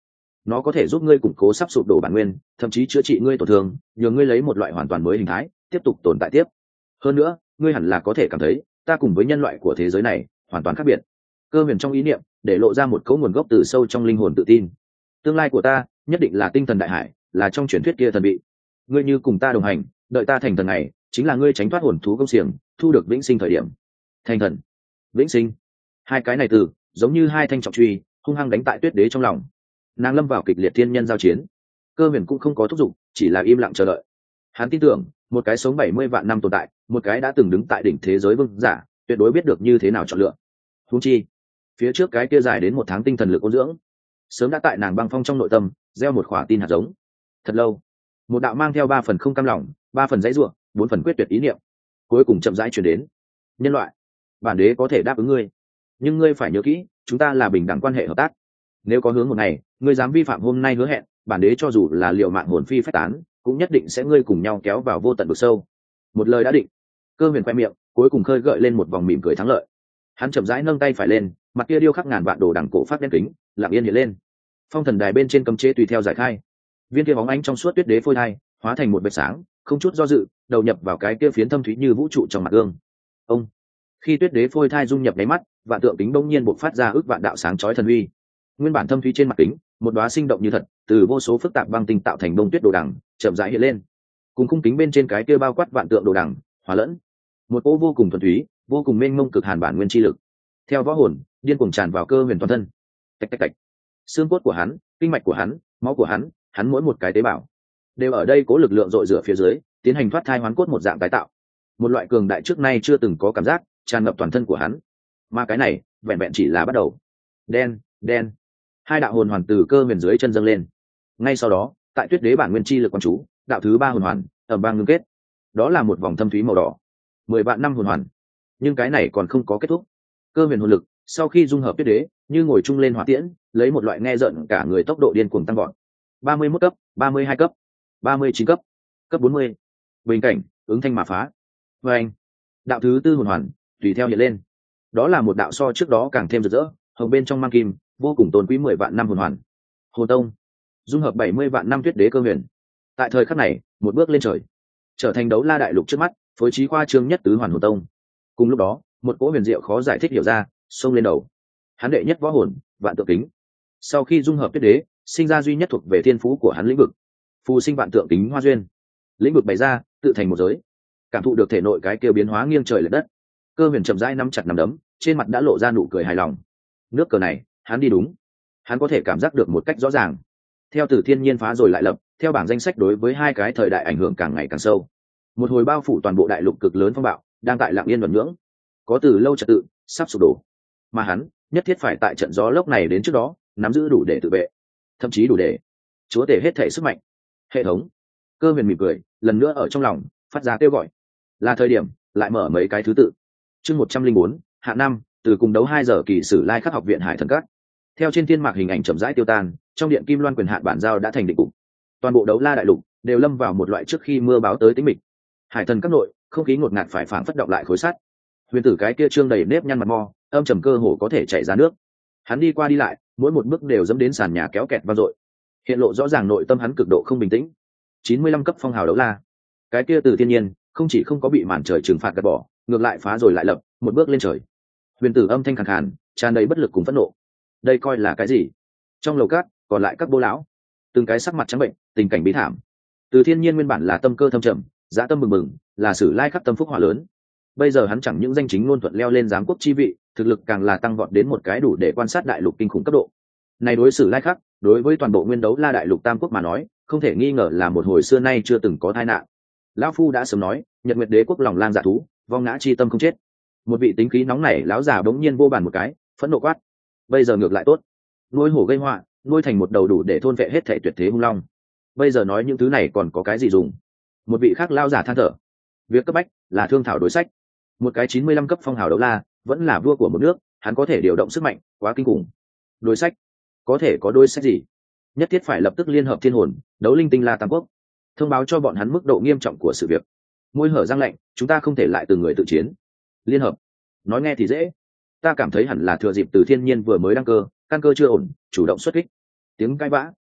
nó có thể giúp ngươi củng cố sắp sụp đổ bản nguyên, thậm chí chữa trị ngươi tổn thương, nhờ ngươi lấy một loại hoàn toàn mới hình thái tiếp tục tồn tại tiếp. Hơn nữa ngươi hẳn là có thể cảm thấy ta cùng với nhân loại của thế giới này hoàn toàn khác biệt. Cơ huyền trong ý niệm để lộ ra một cấu nguồn gốc từ sâu trong linh hồn tự tin. Tương lai của ta nhất định là tinh thần đại hải, là trong truyền thuyết kia thần vị. Ngươi như cùng ta đồng hành, đợi ta thành thần này, chính là ngươi tránh thoát hồn thú công xiềng, thu được vĩnh sinh thời điểm. Thành thần, vĩnh sinh, hai cái này từ giống như hai thanh trọng truy hung hăng đánh tại Tuyết Đế trong lòng. Nàng lâm vào kịch liệt thiên nhân giao chiến. Cơ huyền cũng không có thúc giục, chỉ là im lặng chờ đợi. Hắn tin tưởng một cái sống bảy mươi vạn năm tồn tại, một cái đã từng đứng tại đỉnh thế giới vương giả, tuyệt đối biết được như thế nào chọn lựa. Huống chi phía trước cái kia dài đến một tháng tinh thần lực ôn dưỡng, sớm đã tại nàng băng phong trong nội tâm gieo một khỏa tin hạt giống. Thật lâu, một đạo mang theo ba phần không cam lòng, ba phần dãy ruộng, bốn phần quyết tuyệt ý niệm, cuối cùng chậm rãi chuyển đến. Nhân loại, bản đế có thể đáp ứng ngươi, nhưng ngươi phải nhớ kỹ, chúng ta là bình đẳng quan hệ hợp tác. Nếu có hướng một ngày ngươi dám vi phạm hôm nay hứa hẹn, bản đế cho dù là liệu mạng hồn phi phách tán, cũng nhất định sẽ ngươi cùng nhau kéo vào vô tận vực sâu. Một lời đã định. Cơ huyền khoe miệng cuối cùng khơi gợi lên một vòng mỉm cười thắng lợi. Hắn chậm rãi nâng tay phải lên, mặt kia điêu khắc ngàn vạn đồ đằng cổ phát đen kính lặng yên hiện lên. Phong thần đài bên trên cấm chế tùy theo giải khai. Viên kia bóng ánh trong suốt Tuyết Đế phôi thai hóa thành một vệt sáng, không chút do dự đầu nhập vào cái kia phiến thâm thúy như vũ trụ trong mặt gương. Ông khi Tuyết Đế phôi thai dung nhập đáy mắt, vạn tượng kính bỗng nhiên bộc phát ra ước vạn đạo sáng chói thần uy. Nguyên bản thâm thúy trên mặt kính, một đóa sinh động như thật, từ vô số phức tạp băng tinh tạo thành bông tuyết đồ đằng, chậm rãi hiện lên. Cùng khung kính bên trên cái kia bao quát vạn tượng đồ đằng, hòa lẫn. Một cỗ vô cùng thuần túy, vô cùng mênh mông cực hàn bản nguyên chi lực. Theo võ hồn, điên cuồng tràn vào cơ huyền toàn thân. Tạch tạch tạch. Xương cốt của hắn, kinh mạch của hắn, máu của hắn, hắn mỗi một cái tế bào đều ở đây cố lực lượng dội rửa phía dưới, tiến hành thoát thai hoán cốt một dạng tái tạo. Một loại cường đại trước nay chưa từng có cảm giác tràn ngập toàn thân của hắn. Mà cái này, vẹn vẹn chỉ là bắt đầu. Đen, đen. Hai đạo hồn hoàn từ cơ huyền dưới chân dâng lên. Ngay sau đó, tại Tuyết Đế bản nguyên chi lực quan chú, đạo thứ ba hồn hoàn ầm vang ngưng kết. Đó là một vòng thâm thúy màu đỏ. Mười vạn năm hồn hoàn. Nhưng cái này còn không có kết thúc. Cơ huyền hồn lực sau khi dung hợp Tuyết Đế, như ngồi chung lên hỏa tiễn, lấy một loại nghe rợn cả người tốc độ điên cuồng tăng vọt. ba mươi mốt cấp, ba mươi hai cấp, ba mươi chín cấp, cấp bốn mươi. Bình cảnh, ứng thanh mà phá. Và anh, đạo thứ tư hồn hoàn tùy theo hiện lên. Đó là một đạo so trước đó càng thêm rực rỡ, hồng bên trong mang kim, vô cùng tôn quý mười vạn năm hồn hoàn. Hồn tông dung hợp bảy mươi vạn năm Tuyết Đế cơ huyền. Tại thời khắc này, một bước lên trời, trở thành đấu la đại lục trước mắt phối trí khoa trương nhất tứ hoàn hồn tông. Cùng lúc đó, một cỗ huyền diệu khó giải thích hiểu ra xông lên đầu. Hắn đệ nhất võ hồn vạn tượng kính, sau khi dung hợp Tuyết Đế, sinh ra duy nhất thuộc về thiên phú của hắn lĩnh vực, phù sinh vạn tượng kính hoa duyên. Lĩnh vực bày ra tự thành một giới, cảm thụ được thể nội cái kêu biến hóa nghiêng trời lệch đất. Cơ huyền chậm rãi nắm chặt nắm đấm, trên mặt đã lộ ra nụ cười hài lòng. Nước cờ này hắn đi đúng. Hắn có thể cảm giác được một cách rõ ràng. Theo từ thiên nhiên phá rồi lại lập, theo bảng danh sách đối với hai cái thời đại ảnh hưởng càng ngày càng sâu. Một hồi bao phủ toàn bộ đại lục cực lớn phong bạo đang tại lặng yên luẩn nhưỡng, có từ lâu trật tự sắp sụp đổ, mà hắn nhất thiết phải tại trận gió lốc này đến trước đó nắm giữ đủ để tự vệ, thậm chí đủ để chúa tể hết thể sức mạnh. Hệ thống. Cơ huyền mỉm cười, lần nữa ở trong lòng phát ra kêu gọi. Là thời điểm lại mở mấy cái thứ tự. Chương một trăm linh bốn, hạ năm, từ cùng đấu hai giờ kỳ sử lai khắc học viện Hải Thần Các. Theo trên thiên mạc hình ảnh chậm rãi tiêu tan, trong điện kim loan quyền hạn bản giao đã thành định cục. Toàn bộ đấu la đại lục đều lâm vào một loại trước khi mưa báo tới tĩnh mịch. Hải Thần Các nội, không khí ngột ngạt phải phảng phất động lại khối sắt. Huyền tử cái kia trương đầy nếp nhăn mặt mo, âm trầm cơ hồ có thể chảy ra nước. Hắn đi qua đi lại, mỗi một bước đều dẫm đến sàn nhà kéo kẹt vang dội. Hiện lộ rõ ràng nội tâm hắn cực độ không bình tĩnh. chín mươi lăm cấp phong hào đấu la, cái kia từ thiên nhiên không chỉ không có bị màn trời trừng phạt gạt bỏ, ngược lại phá rồi lại lập, một bước lên trời. Huyền tử âm thanh khàn khàn, tràn đầy bất lực cùng phẫn nộ. Đây coi là cái gì? Trong lầu cát còn lại các bô lão, từng cái sắc mặt trắng bệnh, tình cảnh bí thảm. Từ thiên nhiên nguyên bản là tâm cơ thâm trầm, dã tâm bừng bừng, là sử lai khắc tâm phúc hỏa lớn. Bây giờ hắn chẳng những danh chính ngôn thuận leo lên giám quốc chi vị, thực lực càng là tăng vọt đến một cái đủ để quan sát đại lục kinh khủng cấp độ. Này đối xử lai khắc, đối với toàn bộ nguyên đấu la đại lục tam quốc mà nói, không thể nghi ngờ là một hồi xưa nay chưa từng có tai nạn. Lão phu đã sớm nói, Nhật Nguyệt Đế quốc lòng lang dạ thú, vong ngã chi tâm không chết. Một vị tính khí nóng nảy lão già bỗng nhiên vô bàn một cái, phẫn nộ quát. Bây giờ ngược lại tốt, nuôi hổ gây họa, nuôi thành một đầu đủ để thôn vệ hết thảy tuyệt thế hung long. Bây giờ nói những thứ này còn có cái gì dùng? Một vị khác lão giả than thở. Việc cấp bách là thương thảo đối sách. Một cái chín mươi lăm cấp phong hào đấu la, vẫn là vua của một nước, hắn có thể điều động sức mạnh, quá kinh khủng. Đối sách, có thể có đối sách gì? Nhất thiết phải lập tức liên hợp thiên hồn, đấu linh tinh la tam quốc, thông báo cho bọn hắn mức độ nghiêm trọng của sự việc. Môi hở răng lạnh, chúng ta không thể lại từng người tự chiến. Liên hợp, nói nghe thì dễ, ta cảm thấy hẳn là thừa dịp từ thiên nhiên vừa mới đăng cơ, căn cơ chưa ổn, chủ động xuất kích. Tiếng cãi vã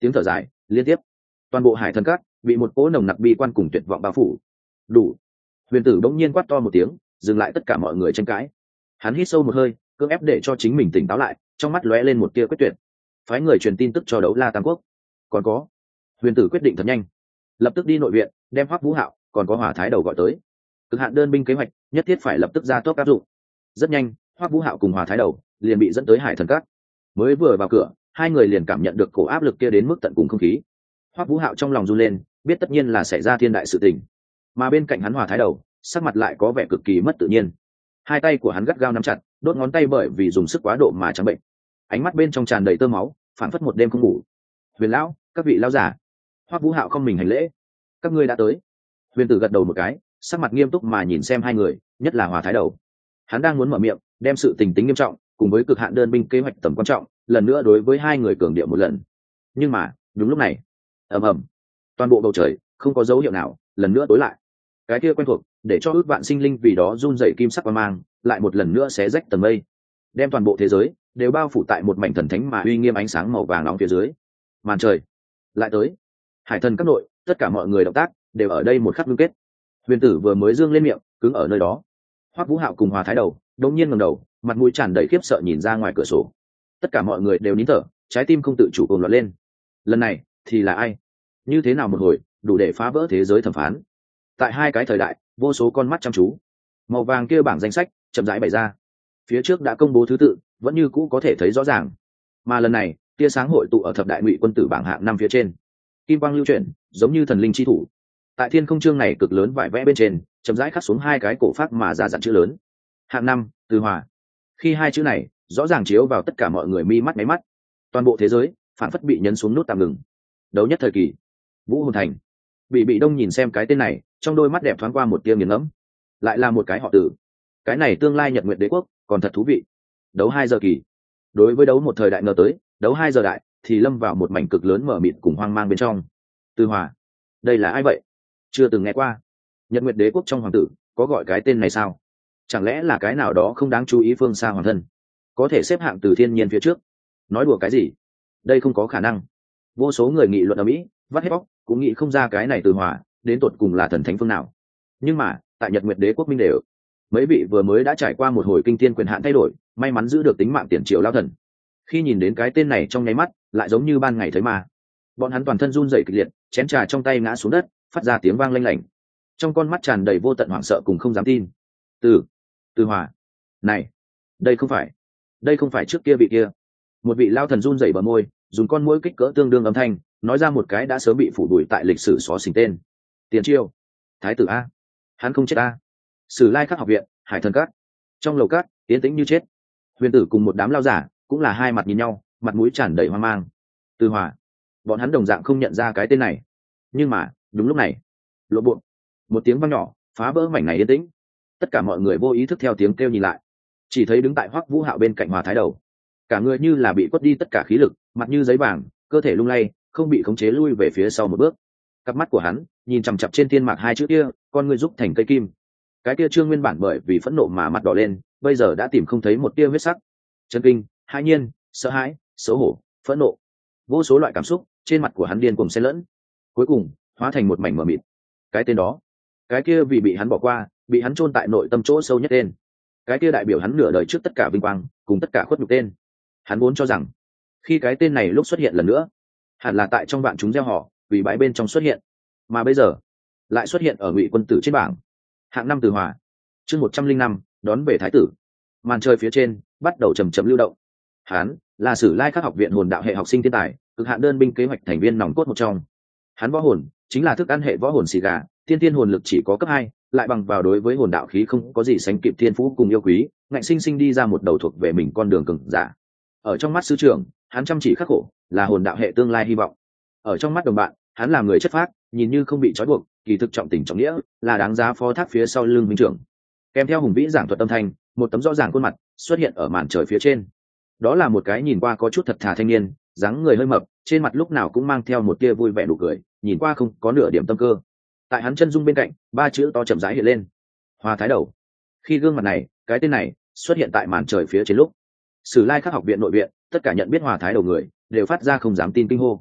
tiếng thở dài liên tiếp, toàn bộ hải thần cát bị một cỗ nồng nặc bi quan cùng tuyệt vọng bao phủ. Đủ. Huyền tử bỗng nhiên quát to một tiếng, dừng lại tất cả mọi người tranh cãi. Hắn hít sâu một hơi, cưỡng ép để cho chính mình tỉnh táo lại, trong mắt lóe lên một tia quyết tuyệt. Phái người truyền tin tức cho Đấu La Tam Quốc. Còn có, Huyền tử quyết định thật nhanh, lập tức đi nội viện, đem Hoắc Vũ Hạo còn có Hỏa Thái Đầu gọi tới. Cực hạn đơn binh kế hoạch nhất thiết phải lập tức ra tốc áp dụng. Rất nhanh, Hoắc Vũ Hạo cùng Hỏa Thái Đầu liền bị dẫn tới hải thần cát. Mới vừa vào cửa, hai người liền cảm nhận được cổ áp lực kia đến mức tận cùng không khí. Hoắc Vũ Hạo trong lòng run lên, biết tất nhiên là xảy ra thiên đại sự tình. Mà bên cạnh hắn Hỏa Thái Đầu, sắc mặt lại có vẻ cực kỳ mất tự nhiên. Hai tay của hắn gắt gao nắm chặt, đốt ngón tay bởi vì dùng sức quá độ mà trắng bệnh. Ánh mắt bên trong tràn đầy tơ máu, phản phất một đêm không ngủ. Huyền lão, các vị lão giả. Hoắc Vũ Hạo không mình hành lễ. Các ngươi đã tới. Huyền tử gật đầu một cái, sắc mặt nghiêm túc mà nhìn xem hai người, nhất là Hỏa Thái Đầu. Hắn đang muốn mở miệng, đem sự tình tính nghiêm trọng, cùng với cực hạn đơn binh kế hoạch tầm quan trọng, lần nữa đối với hai người cường điệu một lần. Nhưng mà, đúng lúc này, ầm ầm, toàn bộ bầu trời không có dấu hiệu nào, lần nữa tối lại. Cái kia quen thuộc, để cho ước vạn sinh linh vì đó run rẩy kim sắc quang mang, lại một lần nữa xé rách tầng mây, đem toàn bộ thế giới đều bao phủ tại một mảnh thần thánh mà uy nghiêm ánh sáng màu vàng nóng phía dưới. Màn trời lại tới. Hải thần các nội, tất cả mọi người động tác đều ở đây một khắc ngưng kết. Huyền tử vừa mới dương lên miệng, cứng ở nơi đó. Hoắc Vũ Hạo cùng Hòa Thái Đầu đột nhiên ngẩng đầu, mặt mũi tràn đầy khiếp sợ nhìn ra ngoài cửa sổ. Tất cả mọi người đều nín thở, trái tim không tự chủ cuồng loạn lên. Lần này thì là ai? Như thế nào một hồi đủ để phá vỡ thế giới thẩm phán? Tại hai cái thời đại, vô số con mắt chăm chú. Màu vàng kia bảng danh sách chậm rãi bày ra. Phía trước đã công bố thứ tự, vẫn như cũ có thể thấy rõ ràng. Mà lần này, tia sáng hội tụ ở thập đại ngụy quân tử bảng hạng năm phía trên. Kim quang lưu chuyển, giống như thần linh chi thủ. Tại thiên không chương này cực lớn vải vẽ bên trên, chậm rãi khắc xuống hai cái cổ phát mà giả dặn chữ lớn. Hạng năm, Từ Hòa. Khi hai chữ này rõ ràng chiếu vào tất cả mọi người mi mắt máy mắt, toàn bộ thế giới phản phất bị nhấn xuống nút tạm ngừng. Đấu nhất thời kỳ, Vũ Hồn Thành. Bị Bị Đông nhìn xem cái tên này, trong đôi mắt đẹp thoáng qua một tia nghiền ngẫm. Lại là một cái họ tử. Cái này tương lai Nhật Nguyệt Đế quốc, còn thật thú vị. Đấu hai giờ kỳ. Đối với đấu một thời đại ngờ tới, đấu hai giờ đại thì lâm vào một mảnh cực lớn mở mịt cùng hoang mang bên trong. Từ Hòa, đây là ai vậy? Chưa từng nghe qua. Nhật Nguyệt Đế quốc trong hoàng tử có gọi cái tên này sao? Chẳng lẽ là cái nào đó không đáng chú ý phương xa hoàng thân, có thể xếp hạng từ thiên nhiên phía trước? Nói đùa cái gì? Đây không có khả năng. Vô số người nghị luận ở mỹ vắt hết bóc cũng nghĩ không ra cái này Từ Hòa đến tột cùng là thần thánh phương nào. Nhưng mà tại Nhật Nguyệt Đế quốc minh đều, mấy vị vừa mới đã trải qua một hồi kinh thiên quyền hạn thay đổi, may mắn giữ được tính mạng tiền triệu lao thần, khi nhìn đến cái tên này trong nháy mắt lại giống như ban ngày thấy mà. Bọn hắn toàn thân run rẩy kịch liệt, chén trà trong tay ngã xuống đất, phát ra tiếng vang lanh lảnh, trong con mắt tràn đầy vô tận hoảng sợ cùng không dám tin. Từ Từ Hòa, này, đây không phải, đây không phải trước kia vị kia. Một vị lao thần run rẩy bờ môi, dùng con mũi kích cỡ tương đương âm thanh nói ra một cái đã sớm bị phủ đuổi tại lịch sử xóa xình tên. Tiền Chiêu, Thái tử a, hắn không chết a. Sử Lai Khắc học viện, Hải Thần Các. Trong lầu cát tiến tĩnh như chết. Huyền tử cùng một đám lao giả cũng là hai mặt nhìn nhau, mặt mũi tràn đầy hoang mang. Từ Hòa, bọn hắn đồng dạng không nhận ra cái tên này. Nhưng mà đúng lúc này, lộ bộ một tiếng vang nhỏ phá vỡ mảnh này yên tĩnh. Tất cả mọi người vô ý thức theo tiếng kêu nhìn lại, chỉ thấy đứng tại Hoắc Vũ Hạo bên cạnh Hòa Thái Đầu, cả người như là bị quất đi tất cả khí lực, mặt như giấy vàng, cơ thể lung lay, không bị khống chế lui về phía sau một bước. Cặp mắt của hắn nhìn chằm chằm trên thiên mạc hai chữ kia, con người giúp thành cây kim. Cái kia trương nguyên bản bởi vì phẫn nộ mà mặt đỏ lên, bây giờ đã tìm không thấy một tia huyết sắc. Chấn kinh, hãi nhiên, sợ hãi, xấu hổ, phẫn nộ, vô số loại cảm xúc trên mặt của hắn điên cuồng xen lẫn, cuối cùng hóa thành một mảnh mờ mịt. Cái tên đó, cái kia vì bị hắn bỏ qua, bị hắn chôn tại nội tâm chỗ sâu nhất tên, cái kia đại biểu hắn nửa đời trước tất cả vinh quang cùng tất cả khuất nhục tên. Hắn vốn cho rằng khi cái tên này lúc xuất hiện lần nữa, hẳn là tại trong vạn chúng gieo họ vì bãi bên trong xuất hiện, mà bây giờ lại xuất hiện ở ngụy quân tử trên bảng hạng năm Từ Hòa. Chương một trăm linh năm đón về thái tử. Màn trời phía trên bắt đầu chầm chậm lưu động. Hắn là Sử Lai Khắc học viện hồn đạo hệ học sinh thiên tài, cực hạn đơn binh kế hoạch thành viên nòng cốt một trong. Hắn võ hồn chính là thức ăn hệ võ hồn xì gà, thiên thiên hồn lực chỉ có cấp hai, lại bằng vào đối với hồn đạo khí không có gì sánh kịp thiên phú cùng yêu quý, ngạnh sinh sinh đi ra một đầu thuộc về mình con đường cường giả. Ở trong mắt sư trưởng, hắn chăm chỉ khắc khổ, là hồn đạo hệ tương lai hy vọng. Ở trong mắt đồng bạn, hắn là người chất phác, nhìn như không bị trói buộc, kỳ thực trọng tình trọng nghĩa, là đáng giá phó thác phía sau lưng minh trưởng. Kèm theo hùng vĩ giảng thuật âm thanh, một tấm rõ ràng khuôn mặt xuất hiện ở màn trời phía trên. Đó là một cái nhìn qua có chút thật thà thanh niên, dáng người hơi mập, trên mặt lúc nào cũng mang theo một tia vui vẻ nụ cười, nhìn qua không có nửa điểm tâm cơ. Tại hắn chân dung bên cạnh, ba chữ to chậm rãi hiện lên: Hòa Thái Đầu. Khi gương mặt này, cái tên này xuất hiện tại màn trời phía trên lúc, Sử Lai Khắc học viện nội viện, tất cả nhận biết Hòa Thái Đầu người đều phát ra không dám tin kinh hô.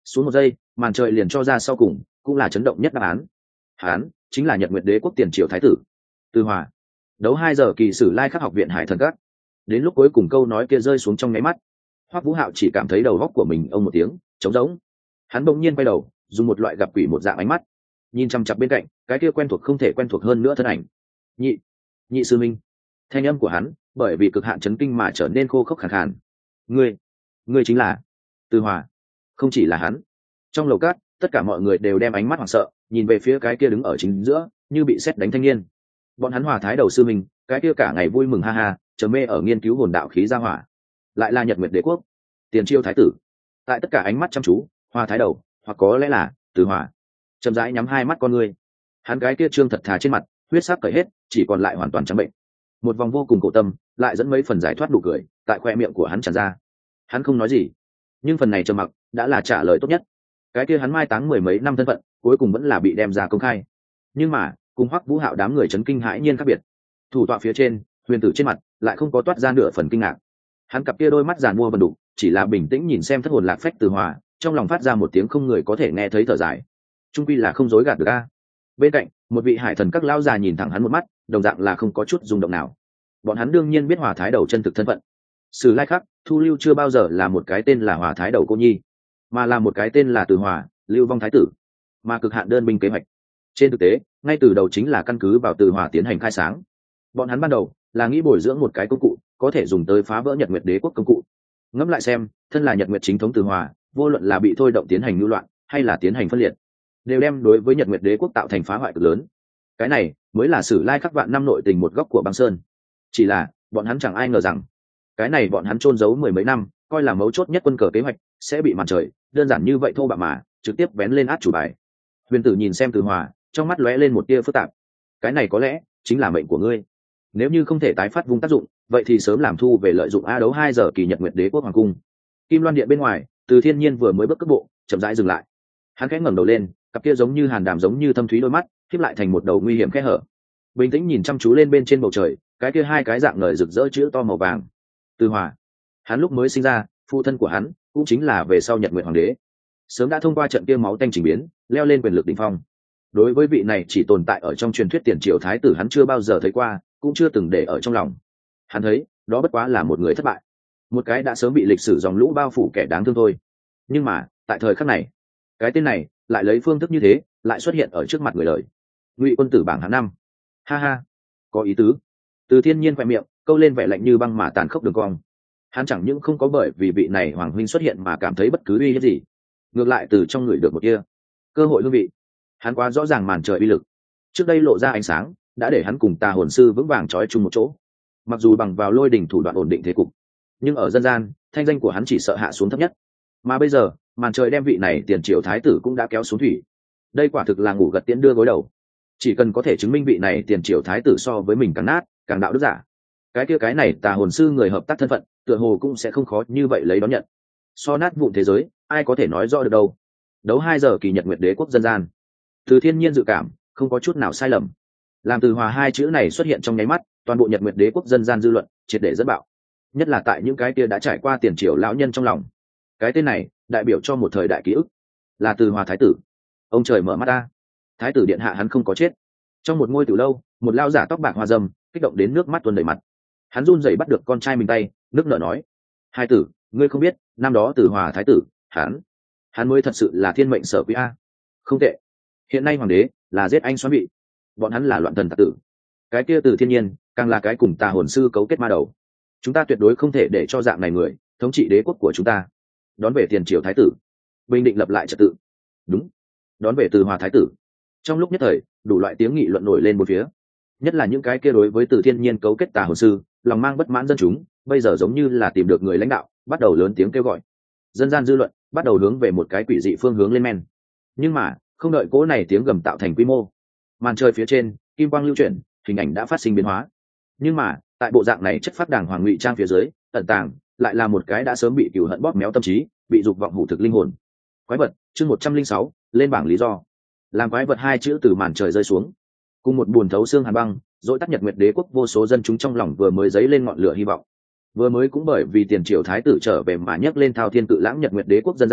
xuống một giây, màn trời liền cho ra sau cùng cũng là chấn động nhất đáp án. Hán chính là Nhật Nguyệt Đế quốc tiền triều thái tử Từ Hòa. Đấu hai giờ kỳ sử lai khắc học viện Hải Thần Các. Đến lúc cuối cùng câu nói kia rơi xuống trong nháy mắt, Hoắc Vũ Hạo chỉ cảm thấy đầu góc của mình ông một tiếng trống rỗng. Hắn bỗng nhiên quay đầu, dùng một loại gặp quỷ một dạng ánh mắt nhìn chăm chăm bên cạnh cái kia quen thuộc không thể quen thuộc hơn nữa thân ảnh. Nhị, nhị sư minh. Thanh âm của hắn bởi vì cực hạn chấn kinh mà trở nên khô khốc khàn khàn. Ngươi, ngươi chính là Từ Hòa. Không chỉ là hắn, trong lầu cát tất cả mọi người đều đem ánh mắt hoảng sợ nhìn về phía cái kia đứng ở chính giữa như bị sét đánh thanh niên. Bọn hắn Hòa Thái đầu sư minh, cái kia cả ngày vui mừng ha ha chớ mê ở nghiên cứu hồn đạo khí gia hỏa, lại là Nhật Nguyệt Đế quốc tiền triều thái tử. Tại tất cả ánh mắt chăm chú, Hòa Thái đầu hoặc có lẽ là Từ Hòa chậm rãi nhắm hai mắt con ngươi. Hắn cái kia trương thật thà trên mặt huyết sắc cởi hết, chỉ còn lại hoàn toàn trắng bệnh. Một vòng vô cùng cổ tâm lại dẫn mấy phần giải thoát nụ cười tại khoe miệng của hắn tràn ra. Hắn không nói gì, nhưng phần này trầm mặc đã là trả lời tốt nhất. Cái kia hắn mai táng mười mấy năm thân phận cuối cùng vẫn là bị đem ra công khai. Nhưng mà cùng Hoắc Vũ Hạo đám người chấn kinh hãi nhiên khác biệt. Thủ tọa phía trên, huyền tử trên mặt lại không có toát ra nửa phần kinh ngạc. Hắn cặp kia đôi mắt giàn mua bần đục chỉ là bình tĩnh nhìn xem thất hồn lạc phách Từ Hòa, trong lòng phát ra một tiếng không người có thể nghe thấy thở dài. Trung quy là không dối gạt được a. Bên cạnh một vị hải thần các lão già nhìn thẳng hắn một mắt, đồng dạng là không có chút rung động nào. Bọn hắn đương nhiên biết Hòa Thái đầu chân thực thân phận. Sử lai khắc thu lưu chưa bao giờ là một cái tên là Hòa Thái đầu cô nhi, mà là một cái tên là Từ Hòa lưu vong thái tử, mà cực hạn đơn binh kế hoạch trên thực tế ngay từ đầu chính là căn cứ vào Từ Hòa tiến hành khai sáng. Bọn hắn ban đầu là nghĩ bồi dưỡng một cái công cụ có thể dùng tới phá vỡ Nhật Nguyệt Đế quốc công cụ. Ngẫm lại xem, thân là Nhật Nguyệt chính thống Từ Hòa, vô luận là bị thôi động tiến hành lưu loạn hay là tiến hành phân liệt, đều đem đối với Nhật Nguyệt Đế quốc tạo thành phá hoại cực lớn. Cái này mới là Sử lai khắc vạn năm nội tình một góc của băng sơn. Chỉ là bọn hắn chẳng ai ngờ rằng cái này bọn hắn chôn giấu mười mấy năm coi là mấu chốt nhất quân cờ kế hoạch sẽ bị màn trời đơn giản như vậy thô bạo mà trực tiếp vén lên át chủ bài. Huyền tử nhìn xem Từ Hòa, trong mắt lóe lên một tia phức tạp. Cái này có lẽ chính là mệnh của ngươi. Nếu như không thể tái phát vung tác dụng, vậy thì sớm làm thu về lợi dụng a. Đấu hai giờ kỳ Nhật Nguyệt Đế quốc hoàng cung. Kim Loan điện bên ngoài, Từ Thiên Nhiên vừa mới bước cước bộ chậm rãi dừng lại. Hắn khẽ ngẩng đầu lên, cặp kia giống như hàn đàm giống như thâm thúy đôi mắt khép lại thành một đầu nguy hiểm khe hở, bình tĩnh nhìn chăm chú lên bên trên bầu trời cái kia hai cái dạng ngời rực rỡ chữ to màu vàng. Từ Hòa, hắn lúc mới sinh ra, phụ thân của hắn cũng chính là về sau Nhật Nguyệt hoàng đế, sớm đã thông qua trận kia máu tanh trình biến leo lên quyền lực đỉnh phong. Đối với vị này chỉ tồn tại ở trong truyền thuyết tiền triều thái tử, hắn chưa bao giờ thấy qua, cũng chưa từng để ở trong lòng. Hắn thấy đó bất quá là một người thất bại, một cái đã sớm bị lịch sử dòng lũ bao phủ kẻ đáng thương thôi. Nhưng mà tại thời khắc này, cái tên này lại lấy phương thức như thế lại xuất hiện ở trước mặt người đời. Ngụy quân tử bảng hạng năm. Ha ha, có ý tứ. Từ Thiên Nhiên khoe miệng câu lên vẻ lạnh như băng mà tàn khốc đường cong. Hắn chẳng những không có bởi vì vị này hoàng huynh xuất hiện mà cảm thấy bất cứ uy hiếp gì, ngược lại từ trong người được một kia cơ hội hương vị. Hắn quá rõ ràng màn trời uy lực trước đây lộ ra ánh sáng đã để hắn cùng tà hồn sư vững vàng trói chung một chỗ. Mặc dù bằng vào lôi đỉnh thủ đoạn ổn định thế cục, nhưng ở dân gian thanh danh của hắn chỉ sợ hạ xuống thấp nhất. Mà bây giờ màn trời đem vị này tiền triều thái tử cũng đã kéo xuống thủy. Đây quả thực là ngủ gật tiễn đưa gối đầu. Chỉ cần có thể chứng minh vị này tiền triều thái tử so với mình càng nát càng đạo đức giả, cái kia cái này tà hồn sư người hợp tác thân phận tựa hồ cũng sẽ không khó như vậy lấy đón nhận. So nát vụn thế giới ai có thể nói rõ được đâu. Đấu hai giờ kỳ Nhật Nguyệt Đế quốc dân gian, Từ Thiên Nhiên dự cảm không có chút nào sai lầm. Làm Từ Hòa hai chữ này xuất hiện trong nháy mắt, toàn bộ Nhật Nguyệt Đế quốc dân gian dư luận triệt để dẫn bạo, nhất là tại những cái kia đã trải qua tiền triều lão nhân trong lòng. Cái tên này đại biểu cho một thời đại ký ức, là Từ Hòa thái tử. Ông trời mở mắt ta, thái tử điện hạ hắn không có chết. Trong một ngôi từ lâu, một lao giả tóc bạc hoa râm kích động đến nước mắt tuôn đầy mặt. Hắn run rẩy bắt được con trai mình tay, nước nở nói: hai tử, ngươi không biết năm đó Từ Hòa thái tử hắn hắn mới thật sự là thiên mệnh sở quý a. Không tệ, hiện nay hoàng đế là giết anh xoắn bị, bọn hắn là loạn thần tặc tử. Cái kia Từ Thiên Nhiên càng là cái cùng tà hồn sư cấu kết ma đầu. Chúng ta tuyệt đối không thể để cho dạng này người thống trị đế quốc của chúng ta. Đón về tiền triều thái tử, bình định lập lại trật tự. Đúng, đón về Từ Hòa thái tử. Trong lúc nhất thời, đủ loại tiếng nghị luận nổi lên một phía, nhất là những cái kia đối với Từ Thiên Nhiên cấu kết tà hồn sư lòng mang bất mãn dân chúng, bây giờ giống như là tìm được người lãnh đạo, bắt đầu lớn tiếng kêu gọi. Dân gian dư luận bắt đầu hướng về một cái quỷ dị phương hướng lên men. Nhưng mà không đợi cỗ này tiếng gầm tạo thành quy mô, màn trời phía trên kim quang lưu chuyển, hình ảnh đã phát sinh biến hóa. Nhưng mà tại bộ dạng này chất phát đàng hoàng ngụy trang phía dưới ẩn tàng lại là một cái đã sớm bị cừu hận bóp méo tâm trí, bị dục vọng hủ thực linh hồn. Quái vật chương một trăm linh sáu lên bảng lý do. Làm quái vật hai chữ từ màn trời rơi xuống, cùng một buồn thấu xương hàn băng dội tắt Nhật Nguyệt Đế quốc vô số dân chúng trong lòng vừa mới dấy lên ngọn lửa hy vọng. Vừa mới cũng bởi vì tiền triều thái tử trở về mà nhấc lên thao thiên cự lãng Nhật Nguyệt Đế quốc dân gian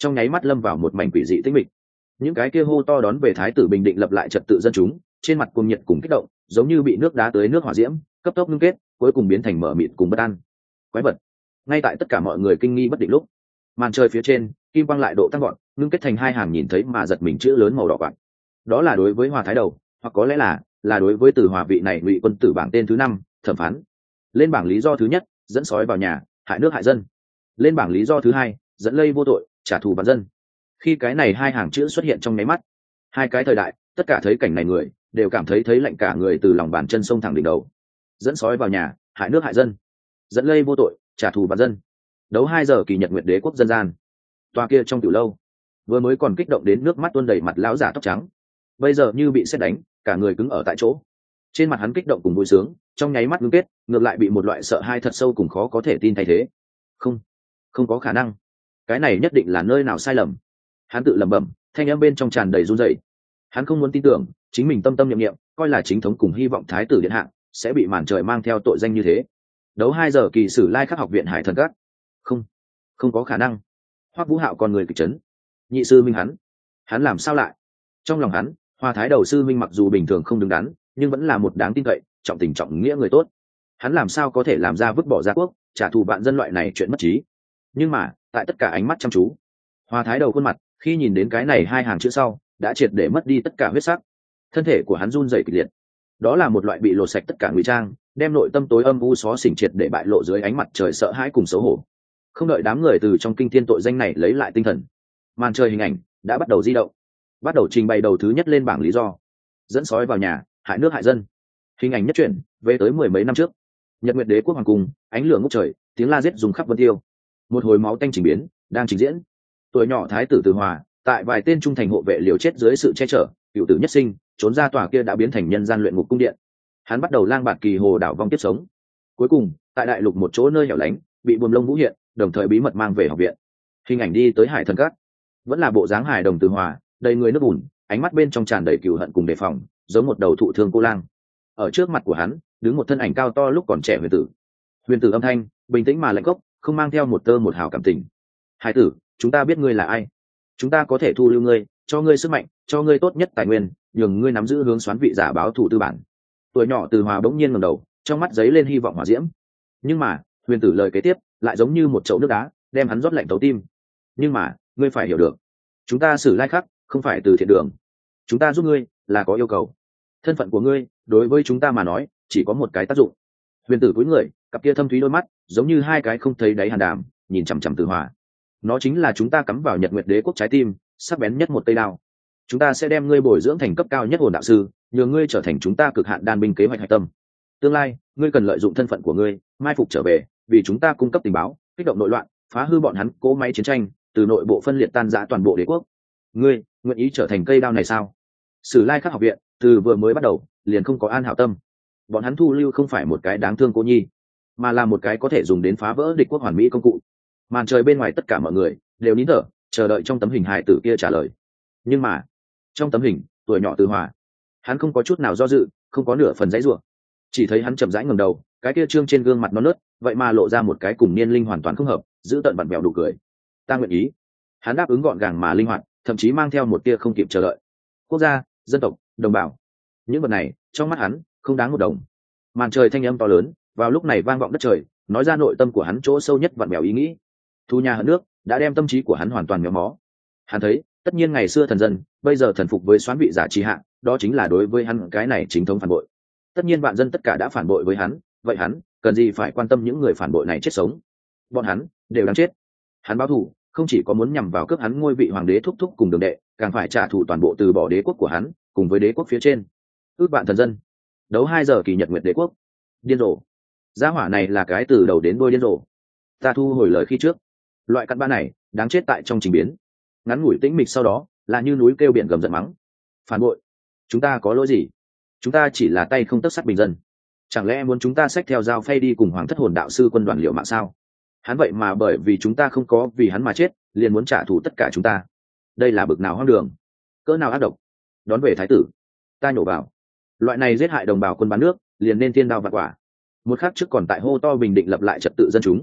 trong nháy mắt lâm vào một mảnh quỷ dị tĩnh mịch. Những cái kia hô to đón về thái tử bình định lập lại trật tự dân chúng, trên mặt cuồng nhiệt cùng kích động, giống như bị nước đá tới nước hỏa diễm, cấp tốc ngưng kết, cuối cùng biến thành mở mịt cùng bất an. Quái vật. Ngay tại tất cả mọi người kinh nghi bất định lúc, màn trời phía trên, kim quang lại độ tăng gọn, ngưng kết thành hai hàng nhìn thấy mà giật mình chữ lớn màu đỏ quạt. Đó là đối với Hòa Thái Đầu, hoặc có lẽ là là đối với Từ Hòa vị này ngụy quân tử bảng tên thứ năm, thẩm phán. Lên bảng lý do thứ nhất, dẫn sói vào nhà, hại nước hại dân. Lên bảng lý do thứ hai, dẫn lây vô tội, trả thù vạn dân. Khi cái này hai hàng chữ xuất hiện trong nháy mắt, hai cái thời đại, tất cả thấy cảnh này người đều cảm thấy thấy lạnh cả người từ lòng bàn chân sông thẳng đỉnh đầu. Dẫn sói vào nhà, hại nước hại dân. Dẫn lây vô tội, trả thù vạn dân. Đấu hai giờ kỳ nhật nguyệt đế quốc dân gian. Toa kia trong tiểu lâu, vừa mới còn kích động đến nước mắt tuôn đầy mặt lão giả tóc trắng, bây giờ như bị sét đánh, cả người cứng ở tại chỗ. Trên mặt hắn kích động cùng vui sướng, trong nháy mắt ngưng kết, ngược lại bị một loại sợ hãi thật sâu cùng khó có thể tin thay thế. Không, không có khả năng. Cái này nhất định là nơi nào sai lầm. Hắn tự lẩm bẩm, thanh âm bên trong tràn đầy run rẩy. Hắn không muốn tin tưởng, chính mình tâm tâm niệm niệm, coi là chính thống cùng hy vọng thái tử điện hạ sẽ bị màn trời mang theo tội danh như thế. Đấu hai giờ kỳ sử lai khắc học viện Hải Thần Các. Không, không có khả năng. Hoắc Vũ Hạo con người kịch chấn. Nhị sư minh hắn, hắn làm sao lại? Trong lòng hắn, Hoa Thái Đầu sư minh mặc dù bình thường không đứng đắn, nhưng vẫn là một đáng tin cậy, trọng tình trọng nghĩa người tốt. Hắn làm sao có thể làm ra vứt bỏ gia quốc, trả thù vạn dân loại này chuyện mất trí? Nhưng mà, tại tất cả ánh mắt chăm chú, Hoa Thái Đầu khuôn mặt, khi nhìn đến cái này hai hàng chữ sau, đã triệt để mất đi tất cả huyết sắc. Thân thể của hắn run rẩy kịch liệt. Đó là một loại bị lột sạch tất cả ngụy trang, đem nội tâm tối âm u xó xỉnh triệt để bại lộ dưới ánh mặt trời sợ hãi cùng xấu hổ. Không đợi đám người từ trong kinh thiên tội danh này lấy lại tinh thần, màn trời hình ảnh đã bắt đầu di động, bắt đầu trình bày đầu thứ nhất lên bảng lý do. Dẫn sói vào nhà, hại nước hại dân. Hình ảnh nhất chuyển về tới mười mấy năm trước, Nhật Nguyệt Đế quốc hoàng cung, ánh lửa ngút trời, tiếng la giết dùng khắp vân tiêu. Một hồi máu tanh trình biến đang trình diễn. Tuổi nhỏ thái tử Từ Hòa, tại vài tên trung thành hộ vệ liều chết dưới sự che chở, cựu tử nhất sinh, trốn ra tòa kia đã biến thành nhân gian luyện ngục cung điện. Hắn bắt đầu lang bạt kỳ hồ đảo vong tiếp sống. Cuối cùng, tại đại lục một chỗ nơi hẻo lánh, bị buồm lông vũ hiện, đồng thời bí mật mang về học viện. Hình ảnh đi tới Hải Thần Các, vẫn là bộ dáng hài đồng Từ Hòa, đầy người nước bùn, ánh mắt bên trong tràn đầy cừu hận cùng đề phòng, giống một đầu thụ thương cô lang. Ở trước mặt của hắn, đứng một thân ảnh cao to lúc còn trẻ huyền tử. Huyền tử âm thanh bình tĩnh mà lạnh gốc, không mang theo một tơ một hào cảm tình. Hải tử, chúng ta biết ngươi là ai, chúng ta có thể thu lưu ngươi, cho ngươi sức mạnh, cho ngươi tốt nhất tài nguyên, nhường ngươi nắm giữ hướng xoán vị giả báo thủ tư bản. Tuổi nhỏ Từ Hòa bỗng nhiên ngẩng đầu, trong mắt giấy lên hy vọng hỏa diễm. Nhưng mà, huyền tử lời kế tiếp lại giống như một chậu nước đá, đem hắn rót lạnh thấu tim. Nhưng mà, ngươi phải hiểu được, chúng ta xử lai khắc không phải từ thiện đường, chúng ta giúp ngươi là có yêu cầu. Thân phận của ngươi đối với chúng ta mà nói chỉ có một cái tác dụng. Huyền tử cúi người, cặp kia thâm thúy đôi mắt giống như hai cái không thấy đáy hàn đàm, nhìn chằm chằm Từ Hòa. Nó chính là chúng ta cắm vào Nhật Nguyệt Đế quốc trái tim, sắc bén nhất một cây đao. Chúng ta sẽ đem ngươi bồi dưỡng thành cấp cao nhất hồn đạo sư, nhờ ngươi trở thành chúng ta cực hạn đan binh kế hoạch hạch tâm. Tương lai, ngươi cần lợi dụng thân phận của ngươi, mai phục trở về, vì chúng ta cung cấp tình báo, kích động nội loạn, phá hư bọn hắn cỗ máy chiến tranh, từ nội bộ phân liệt tan rã toàn bộ đế quốc. Ngươi nguyện ý trở thành cây đao này sao? Sử lai khắc học viện từ vừa mới bắt đầu liền không có an hảo tâm. Bọn hắn thu lưu không phải một cái đáng thương cô nhi, mà là một cái có thể dùng đến phá vỡ địch quốc hoàn mỹ công cụ. Màn trời bên ngoài tất cả mọi người đều nín thở, chờ đợi trong tấm hình hài tử kia trả lời. Nhưng mà, trong tấm hình, tuổi nhỏ Từ Hòa, hắn không có chút nào do dự, không có nửa phần giãy giụa. Chỉ thấy hắn chậm rãi ngẩng đầu, cái kia trương trên gương mặt non nớt, vậy mà lộ ra một cái cùng niên linh hoàn toàn không hợp, giữ tận vặn vẹo đủ cười. Ta nguyện ý. Hắn đáp ứng gọn gàng mà linh hoạt, thậm chí mang theo một tia không kịp chờ đợi. Quốc gia, dân tộc, đồng bào, những vật này trong mắt hắn không đáng một đồng. Màn trời thanh âm to lớn vào lúc này vang vọng đất trời, nói ra nội tâm của hắn chỗ sâu nhất vặn vẹo ý nghĩ. Thu nhà hận nước đã đem tâm trí của hắn hoàn toàn méo mó. Hắn thấy, tất nhiên ngày xưa thần dân, bây giờ thần phục với soán vị giả trì hạ, đó chính là đối với hắn cái này chính thống phản bội. Tất nhiên vạn dân tất cả đã phản bội với hắn, vậy hắn cần gì phải quan tâm những người phản bội này chết sống? Bọn hắn đều đáng chết. Hắn báo thù không chỉ có muốn nhằm vào cướp hắn ngôi vị hoàng đế thúc thúc cùng đường đệ, càng phải trả thù toàn bộ từ bỏ đế quốc của hắn cùng với đế quốc phía trên. Ước vạn thần dân, đấu hai giờ kỳ nhật nguyệt đế quốc. Điên rồ. Gia hỏa này là cái từ đầu đến đuôi điên rồ. Ta thu hồi lời khi trước. Loại cặn bã này đáng chết tại trong trình biến. Ngắn ngủi tĩnh mịch sau đó là như núi kêu biển gầm giận mắng. Phản bội? Chúng ta có lỗi gì? Chúng ta chỉ là tay không tấc sắt bình dân. Chẳng lẽ muốn chúng ta xách theo dao phay đi cùng hoàng thất hồn đạo sư quân đoàn liệu mạng sao? Hắn vậy mà bởi vì chúng ta không có vì hắn mà chết, liền muốn trả thù tất cả chúng ta. Đây là bực nào hoang đường, cỡ nào ác độc. Đón về thái tử, ta nhổ vào. Loại này giết hại đồng bào quân bán nước, liền nên thiên đao vạn quả. Một khắc trước còn tại hô to bình định lập lại trật tự dân chúng,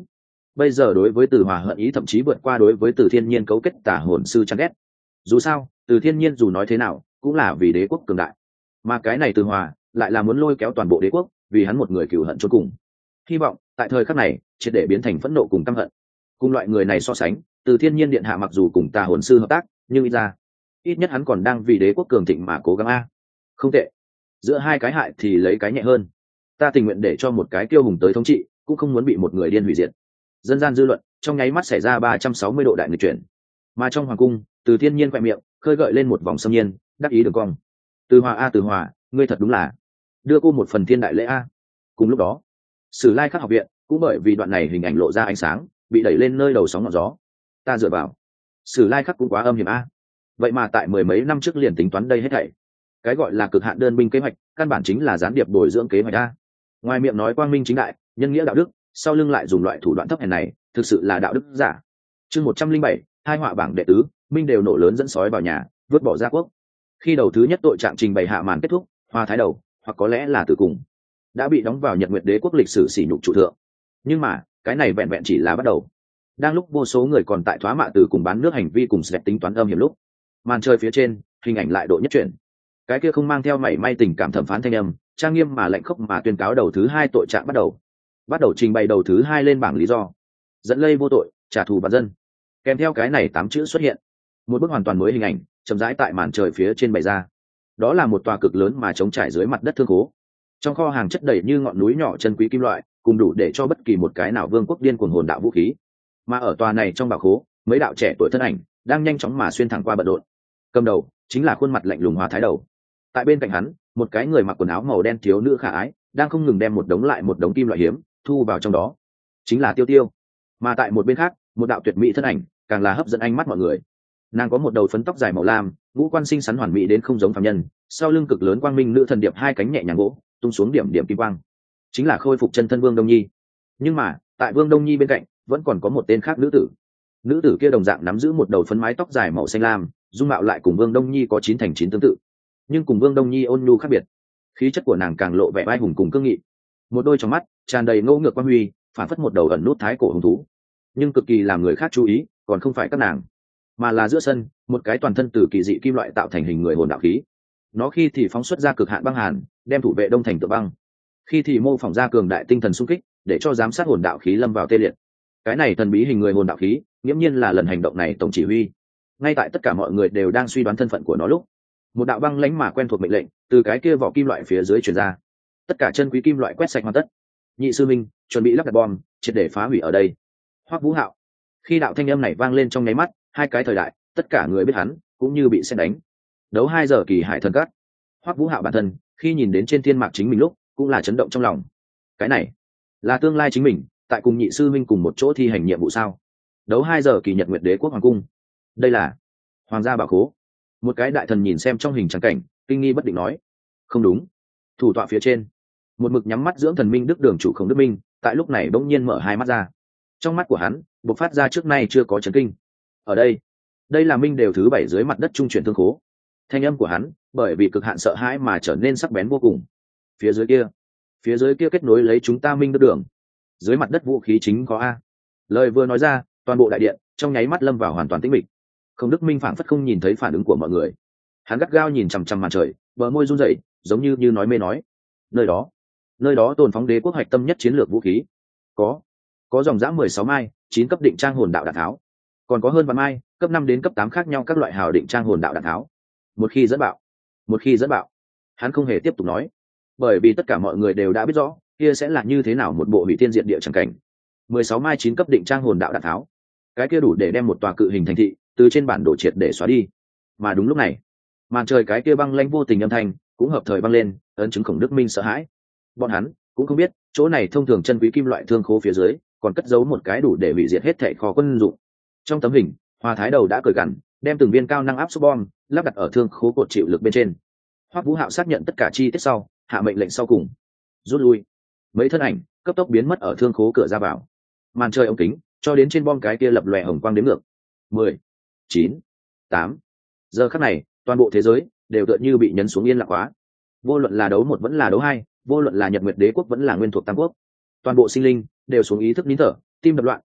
bây giờ đối với Từ Hòa hận ý thậm chí vượt qua đối với Từ Thiên Nhiên cấu kết tà hồn sư chán ghét. Dù sao Từ Thiên Nhiên dù nói thế nào cũng là vì đế quốc cường đại, mà cái này Từ Hòa lại là muốn lôi kéo toàn bộ đế quốc vì hắn một người cừu hận chôn cùng. Hy vọng tại thời khắc này triệt để biến thành phẫn nộ cùng căm hận. Cùng loại người này so sánh, Từ Thiên Nhiên điện hạ mặc dù cùng tà hồn sư hợp tác, nhưng ít ra ít nhất hắn còn đang vì đế quốc cường thịnh mà cố gắng a. Không tệ, giữa hai cái hại thì lấy cái nhẹ hơn. Ta tình nguyện để cho một cái kiêu hùng tới thống trị, cũng không muốn bị một người điên hủy diệt. Dân gian dư luận trong nháy mắt xảy ra ba trăm sáu mươi độ đại nghịch chuyển. Mà trong hoàng cung, Từ Thiên Nhiên quẹt miệng khơi gợi lên một vòng xâm nhiên đắc ý đường cong. Từ Hòa a Từ Hòa, ngươi thật đúng là đưa cô một phần thiên đại lễ a. Cùng lúc đó, Sử Lai Khắc học viện cũng bởi vì đoạn này hình ảnh lộ ra ánh sáng bị đẩy lên nơi đầu sóng ngọn gió. Ta dựa vào, Sử Lai Khắc cũng quá âm hiểm a. Vậy mà tại mười mấy năm trước liền tính toán đây hết thảy. Cái gọi là cực hạn đơn binh kế hoạch căn bản chính là gián điệp bồi dưỡng kế hoạch a. Ngoài miệng nói quang minh chính đại, nhân nghĩa đạo đức, sau lưng lại dùng loại thủ đoạn thấp hèn này, thực sự là đạo đức giả. Chương một trăm linh bảy, hai họa bảng đệ tứ, minh đều nổ lớn dẫn sói vào nhà, vứt bỏ gia quốc. Khi đầu thứ nhất tội trạng trình bày hạ màn kết thúc, Hoa Thái Đầu, hoặc có lẽ là tử cùng, đã bị đóng vào Nhật Nguyệt Đế quốc lịch sử sỉ nhục trụ thượng. Nhưng mà, cái này vẹn vẹn chỉ là bắt đầu. Đang lúc vô số người còn tại thoá mạ từ cùng bán nước hành vi cùng sẽ tính toán âm hiểm lúc, màn trời phía trên, hình ảnh lại độ nhất chuyển. Cái kia không mang theo mảy may tình cảm thẩm phán thanh âm, trang nghiêm mà lạnh khốc mà tuyên cáo đầu thứ hai tội trạng bắt đầu. Bắt đầu trình bày đầu thứ hai lên bảng lý do. Dẫn lây vô tội, trả thù bản dân. Kèm theo cái này tám chữ xuất hiện, một bức hoàn toàn mới hình ảnh chậm rãi tại màn trời phía trên bày ra. Đó là một tòa cực lớn mà trống trải dưới mặt đất thương khố. Trong kho hàng chất đầy như ngọn núi nhỏ chân quý kim loại, cùng đủ để cho bất kỳ một cái nào vương quốc điên cuồng hồn đạo vũ khí. Mà ở tòa này trong bảo khố, mấy đạo trẻ tuổi thân ảnh đang nhanh chóng mà xuyên thẳng qua bận rộn. Cầm đầu chính là khuôn mặt lạnh lùng Hoa Thái Đầu. Tại bên cạnh hắn, một cái người mặc quần áo màu đen thiếu nữ khả ái đang không ngừng đem một đống lại một đống kim loại hiếm thu vào trong đó, chính là Tiêu Tiêu. Mà tại một bên khác, một đạo tuyệt mỹ thân ảnh càng là hấp dẫn ánh mắt mọi người. Nàng có một đầu phấn tóc dài màu lam, ngũ quan xinh xắn hoàn mỹ đến không giống phàm nhân, sau lưng cực lớn quang minh nữ thần điệp hai cánh nhẹ nhàng gỗ tung xuống điểm điểm kim quang, chính là khôi phục chân thân Vương Đông Nhi. Nhưng mà tại Vương Đông Nhi bên cạnh vẫn còn có một tên khác nữ tử. Nữ tử kia đồng dạng nắm giữ một đầu phấn mái tóc dài màu xanh lam, dung mạo lại cùng Vương Đông Nhi có chín thành chín tương tự, nhưng cùng Vương Đông Nhi ôn nhu khác biệt. Khí chất của nàng càng lộ vẻ vai hùng cùng cương nghị, một đôi trong mắt tràn đầy ngỗ ngược quang huy, phản phất một đầu ẩn nút thái cổ hùng thú. Nhưng cực kỳ làm người khác chú ý còn không phải các nàng, mà là giữa sân một cái toàn thân từ kỳ dị kim loại tạo thành hình người hồn đạo khí. Nó khi thì phóng xuất ra cực hạn băng hàn, đem thủ vệ đông thành tự băng, khi thì mô phỏng ra cường đại tinh thần xung kích, để cho giám sát hồn đạo khí lâm vào tê liệt. Cái này thần bí hình người hồn đạo khí nghiễm nhiên là lần hành động này tổng chỉ huy. Ngay tại tất cả mọi người đều đang suy đoán thân phận của nó lúc, một đạo băng lãnh mà quen thuộc mệnh lệnh từ cái kia vỏ kim loại phía dưới truyền ra. Tất cả chân quý kim loại quét sạch hoàn tất. Nhị sư minh chuẩn bị lắp đặt bom, triệt để phá hủy ở đây. Hoắc Vũ Hạo. Khi đạo thanh âm này vang lên trong nháy mắt, hai cái thời đại, tất cả người biết hắn cũng như bị sét đánh. Đấu hai giờ kỳ hải thần cát. Hoắc Vũ Hạo bản thân khi nhìn đến trên thiên mạc chính mình lúc cũng là chấn động trong lòng. Cái này là tương lai chính mình tại cùng nhị sư minh cùng một chỗ thi hành nhiệm vụ sao? Đấu hai giờ kỳ Nhật Nguyệt Đế quốc hoàng cung. Đây là hoàng gia bảo khố. Một cái đại thần nhìn xem trong hình trắng cảnh, kinh nghi bất định nói: không đúng. Thủ tọa phía trên, một mực nhắm mắt dưỡng thần minh đức đường chủ Khổng Đức Minh, tại lúc này bỗng nhiên mở hai mắt ra. Trong mắt của hắn bộc phát ra trước nay chưa có chấn kinh. Ở đây, đây là minh đều thứ bảy dưới mặt đất trung chuyển thương khố. Thanh âm của hắn bởi vì cực hạn sợ hãi mà trở nên sắc bén vô cùng. Phía dưới kia, phía dưới kia kết nối lấy chúng ta minh đức đường. Dưới mặt đất vũ khí chính có a. Lời vừa nói ra, toàn bộ đại điện trong nháy mắt lâm vào hoàn toàn tĩnh mịch. Khổng Đức Minh phảng phất không nhìn thấy phản ứng của mọi người. Hắn gắt gao nhìn chằm chằm màn trời, bờ môi run rẩy, giống như như nói mê nói. Nơi đó, nơi đó tồn phóng đế quốc hoạch tâm nhất chiến lược vũ khí. Có, có dòng dã mười sáu mai, chín cấp định trang hồn đạo đạn tháo. Còn có hơn vạn mai, cấp năm đến cấp tám khác nhau các loại hào định trang hồn đạo đạn tháo. Một khi dẫn bạo, một khi dẫn bạo, hắn không hề tiếp tục nói, bởi vì tất cả mọi người đều đã biết rõ, kia sẽ là như thế nào một bộ hủy thiên diệt địa chẳng cảnh. mười sáu mai chín cấp định trang hồn đạo đạn tháo, cái kia đủ để đem một tòa cự hình thành thị từ trên bản đồ triệt để xóa đi. Mà đúng lúc này, màn trời cái kia băng lãnh vô tình âm thanh cũng hợp thời băng lên, ấn chứng Khổng Đức Minh sợ hãi. Bọn hắn cũng không biết, chỗ này thông thường chân quý kim loại thương khố phía dưới còn cất giấu một cái đủ để hủy diệt hết thảy kho quân dụng. Trong tấm hình, Hoa Thái Đầu đã cởi gằn, đem từng viên cao năng áp suất bom lắp đặt ở thương khố cột chịu lực bên trên. Hoắc Vũ Hạo xác nhận tất cả chi tiết sau, hạ mệnh lệnh sau cùng: rút lui. Mấy thân ảnh cấp tốc biến mất ở thương khố cửa ra vào. Màn trời ống kính cho đến trên bom cái kia lập lòe hồng quang đếm ngược. Mười, chín, tám. Giờ khắc này, toàn bộ thế giới đều tựa như bị nhấn xuống yên lặng quá. Vô luận là đấu một vẫn là đấu hai, vô luận là Nhật Nguyệt Đế quốc vẫn là Nguyên thuộc Tam quốc, toàn bộ sinh linh đều xuống ý thức nín thở, tim đập loạn,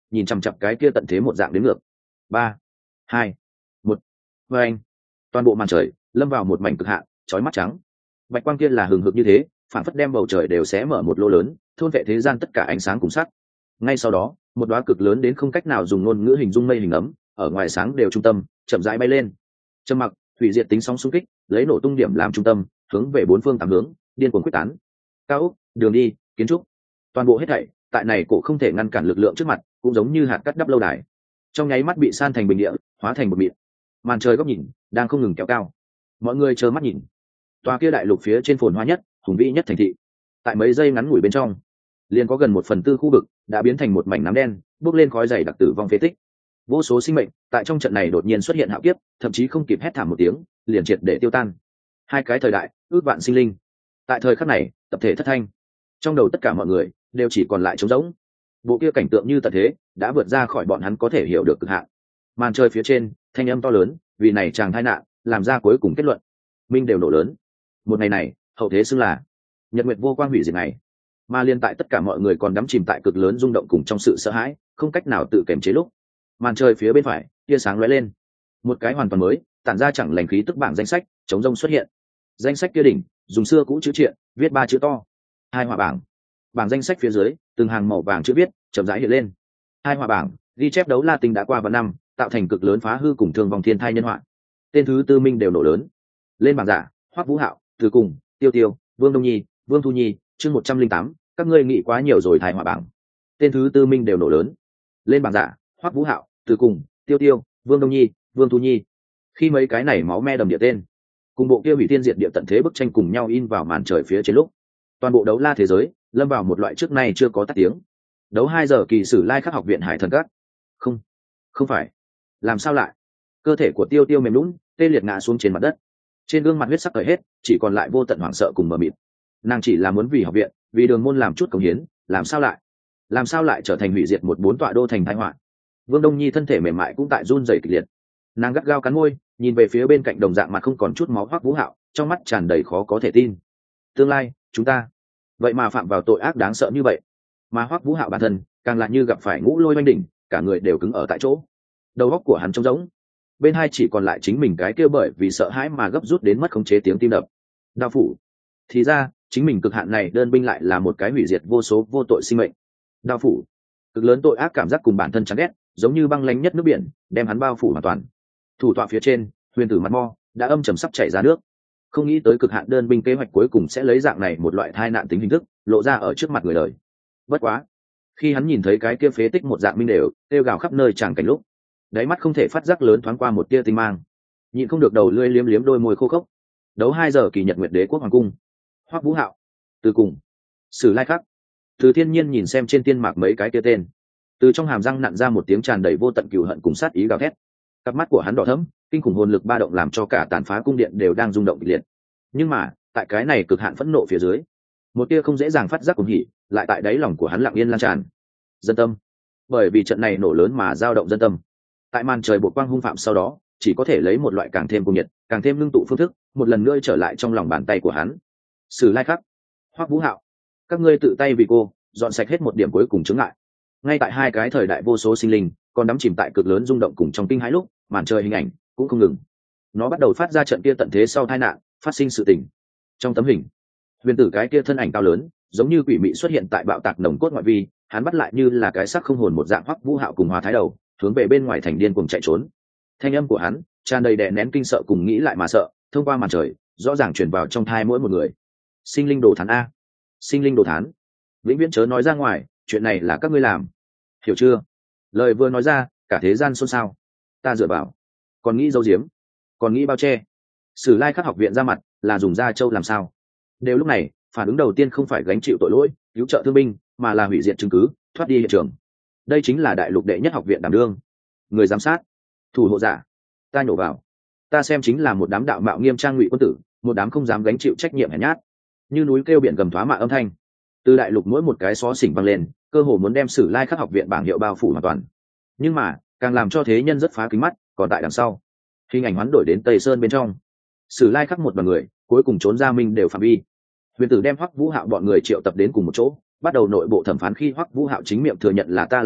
nhìn chằm chặp cái kia tận thế một dạng đến ngược. Ba, hai, một. Và anh, toàn bộ màn trời lâm vào một mảnh cực hạn, chói mắt trắng. Bạch quang kia là hừng hực như thế, phản phất đem bầu trời đều xé mở một lỗ lớn, thôn vệ thế gian tất cả ánh sáng cùng sắc. Ngay sau đó, một đóa cực lớn đến không cách nào dùng ngôn ngữ hình dung mây hình ấm, ở ngoài sáng đều trung tâm, chậm rãi bay lên. Trầm mặc, hủy diệt tính sóng xung kích, lấy nổ tung điểm làm trung tâm, hướng về bốn phương tám hướng, điên cuồng quyết tán. Cao ốc, đường đi, kiến trúc, toàn bộ hết thảy, tại này cổ không thể ngăn cản lực lượng trước mặt, cũng giống như hạt cát đắp lâu đài, trong nháy mắt bị san thành bình địa, hóa thành một mịn. Màn trời góc nhìn đang không ngừng kéo cao, mọi người chờ mắt nhìn. Tòa kia đại lục phía trên phồn hoa nhất, hùng vĩ nhất thành thị, tại mấy giây ngắn ngủi bên trong, liền có gần một phần tư khu vực đã biến thành một mảnh nám đen, bốc lên khói dày đặc tử vong phế tích. Vô số sinh mệnh tại trong trận này đột nhiên xuất hiện hạo kiếp, thậm chí không kịp hét thảm một tiếng, liền triệt để tiêu tan. Hai cái thời đại, ước vạn sinh linh. Tại thời khắc này, tập thể thất thanh. Trong đầu tất cả mọi người đều chỉ còn lại trống rỗng. Bộ kia cảnh tượng như tận thế, đã vượt ra khỏi bọn hắn có thể hiểu được cực hạn. Màn trời phía trên, thanh âm to lớn, vì này chàng tai nạn, làm ra cuối cùng kết luận. Minh đều nổ lớn. Một ngày này, hậu thế xưng là nhật nguyệt vô quang hủy diệt này. Mà liên tại tất cả mọi người còn đắm chìm tại cực lớn rung động cùng trong sự sợ hãi, không cách nào tự kiềm chế lúc, màn trời phía bên phải tia sáng lóe lên, một cái hoàn toàn mới tản ra chẳng lành khí tức bảng danh sách chống rông xuất hiện. Danh sách kia đỉnh dùng xưa cũ chữ triện viết ba chữ to: hai họa bảng. Bảng danh sách phía dưới từng hàng màu vàng chữ viết chậm rãi hiện lên. Hai họa bảng ghi chép đấu la tinh đã qua vạn năm, tạo thành cực lớn phá hư cùng thương vong thiên thai nhân họa. Tên thứ tư minh đều nổ lớn. Lên bảng giả: Hoắc Vũ Hạo, Từ Cùng, Tiêu Tiêu, Vương Đông Nhi, Vương Thu Nhi. Chương một trăm linh tám, các ngươi nghĩ quá nhiều rồi. Thai họa bảng. Tên thứ tư minh đều nổ lớn. Lên bảng giả: Hoắc Vũ Hạo, Từ Cùng, Tiêu Tiêu, Vương Đông Nhi, Vương Thu Nhi. Khi mấy cái này máu me đầm địa tên cùng bộ kia hủy thiên diệt địa tận thế bức tranh cùng nhau in vào màn trời phía trên lúc, toàn bộ đấu la thế giới lâm vào một loại trước nay chưa có tắt tiếng. Đấu hai giờ kỳ sử lai khắc học viện Hải Thần Các. Không, không phải. Làm sao lại? Cơ thể của Tiêu Tiêu mềm lún, tê liệt ngã xuống trên mặt đất. Trên gương mặt huyết sắc cởi hết, chỉ còn lại vô tận hoảng sợ cùng mờ mịt. Nàng chỉ là muốn vì học viện, vì đường môn làm chút cống hiến, làm sao lại? Làm sao lại trở thành hủy diệt một bốn tọa đô thành tai họa? Vương Đông Nhi thân thể mềm mại cũng tại run rẩy kịch liệt. Nàng gắt gao cắn môi, nhìn về phía bên cạnh đồng dạng mặt không còn chút máu Hoắc Vũ Hạo, trong mắt tràn đầy khó có thể tin. Tương lai, chúng ta vậy mà phạm vào tội ác đáng sợ như vậy. Mà Hoắc Vũ Hạo bản thân càng lại như gặp phải ngũ lôi oanh đỉnh, cả người đều cứng ở tại chỗ. Đầu óc của hắn trống rỗng, bên hai chỉ còn lại chính mình cái kia bởi vì sợ hãi mà gấp rút đến mất khống chế tiếng tim đập. Đao phủ. Thì ra, chính mình cực hạn này đơn binh lại là một cái hủy diệt vô số vô tội sinh mệnh. Đao phủ. Cực lớn tội ác cảm giác cùng bản thân chán ghét, giống như băng lãnh nhất nước biển, đem hắn bao phủ hoàn toàn. Thủ tọa phía trên, huyền tử mặt mo đã âm trầm sắp chảy ra nước. Không nghĩ tới cực hạn đơn binh kế hoạch cuối cùng sẽ lấy dạng này một loại tai nạn tính hình thức lộ ra ở trước mặt người đời. Bất quá, khi hắn nhìn thấy cái kia phế tích một dạng minh đều kêu gào khắp nơi tràng cảnh lúc, đáy mắt không thể phát giác lớn thoáng qua một tia tinh mang, nhịn không được đầu lưỡi liếm liếm đôi môi khô khốc. Đấu hai giờ kỳ nhật nguyệt đế quốc hoàng cung. Hoắc Vũ Hạo, Từ Cùng, Sử Lai Khắc. Từ Thiên Nhiên nhìn xem trên tiên mạc mấy cái kia tên, từ trong hàm răng nặn ra một tiếng tràn đầy vô tận cừu hận cùng sát ý gào thét. Cặp mắt của hắn đỏ thẫm, kinh khủng hồn lực ba động làm cho cả tàn phá cung điện đều đang rung động kịch liệt. Nhưng mà, tại cái này cực hạn phẫn nộ phía dưới, một tia không dễ dàng phát giác cuồng hỉ, lại tại đáy lòng của hắn lặng yên lan tràn. Dân tâm. Bởi vì trận này nổ lớn mà dao động dân tâm. Tại màn trời bộ quang hung phạm sau đó, chỉ có thể lấy một loại càng thêm cuồng nhiệt, càng thêm ngưng tụ phương thức, một lần nữa trở lại trong lòng bàn tay của hắn. Sử Lai Khắc, Hoắc Vũ Hạo, các ngươi tự tay vì cô dọn sạch hết một điểm cuối cùng chứng ngại. Ngay tại hai cái thời đại vô số sinh linh còn đắm chìm tại cực lớn rung động cùng trong kinh hãi lúc, màn trời hình ảnh cũng không ngừng. Nó bắt đầu phát ra trận kia tận thế sau tai nạn, phát sinh sự tình. Trong tấm hình, huyền tử cái kia thân ảnh cao lớn, giống như quỷ mị xuất hiện tại bạo tạc nồng cốt ngoại vi, hắn bắt lại như là cái xác không hồn một dạng Hoắc Vũ Hạo cùng Hoa Thái Đầu, hướng về bên ngoài thành điên cuồng chạy trốn. Thanh âm của hắn tràn đầy đè nén kinh sợ cùng nghĩ lại mà sợ, thông qua màn trời, rõ ràng truyền vào trong thai mỗi một người. Sinh linh đồ thán a, sinh linh đồ thán, vĩnh viễn chớ nói ra ngoài, chuyện này là các ngươi làm, hiểu chưa? Lời vừa nói ra, cả thế gian xôn xao. Ta dựa vào, còn nghĩ giấu giếm, còn nghĩ bao che. Sử Lai Khắc học viện ra mặt là dùng da trâu làm sao? Đều lúc này, phản ứng đầu tiên không phải gánh chịu tội lỗi, cứu trợ thương binh, mà là hủy diệt chứng cứ, thoát đi hiện trường. Đây chính là đại lục đệ nhất học viện đảm đương. Người giám sát, thủ hộ giả, ta nhổ vào. Ta xem chính là một đám đạo mạo nghiêm trang ngụy quân tử, một đám không dám gánh chịu trách nhiệm hèn nhát. Như núi kêu biển gầm thoá mạ âm thanh từ đại lục mỗi một cái xó xỉnh vang lên, cơ hồ muốn đem Sử Lai Khắc học viện bảng hiệu bao phủ hoàn toàn. Nhưng mà, càng làm cho thế nhân rất phá kính mắt, còn tại đằng sau, hình ảnh hoán đổi đến Tây Sơn bên trong. Sử Lai Khắc một đoàn người, cuối cùng trốn ra minh đều phạm vi. Huyền tử đem Hoắc Vũ Hạo bọn người triệu tập đến cùng một chỗ, bắt đầu nội bộ thẩm phán. Khi Hoắc Vũ Hạo chính miệng thừa nhận là ta làm lúc,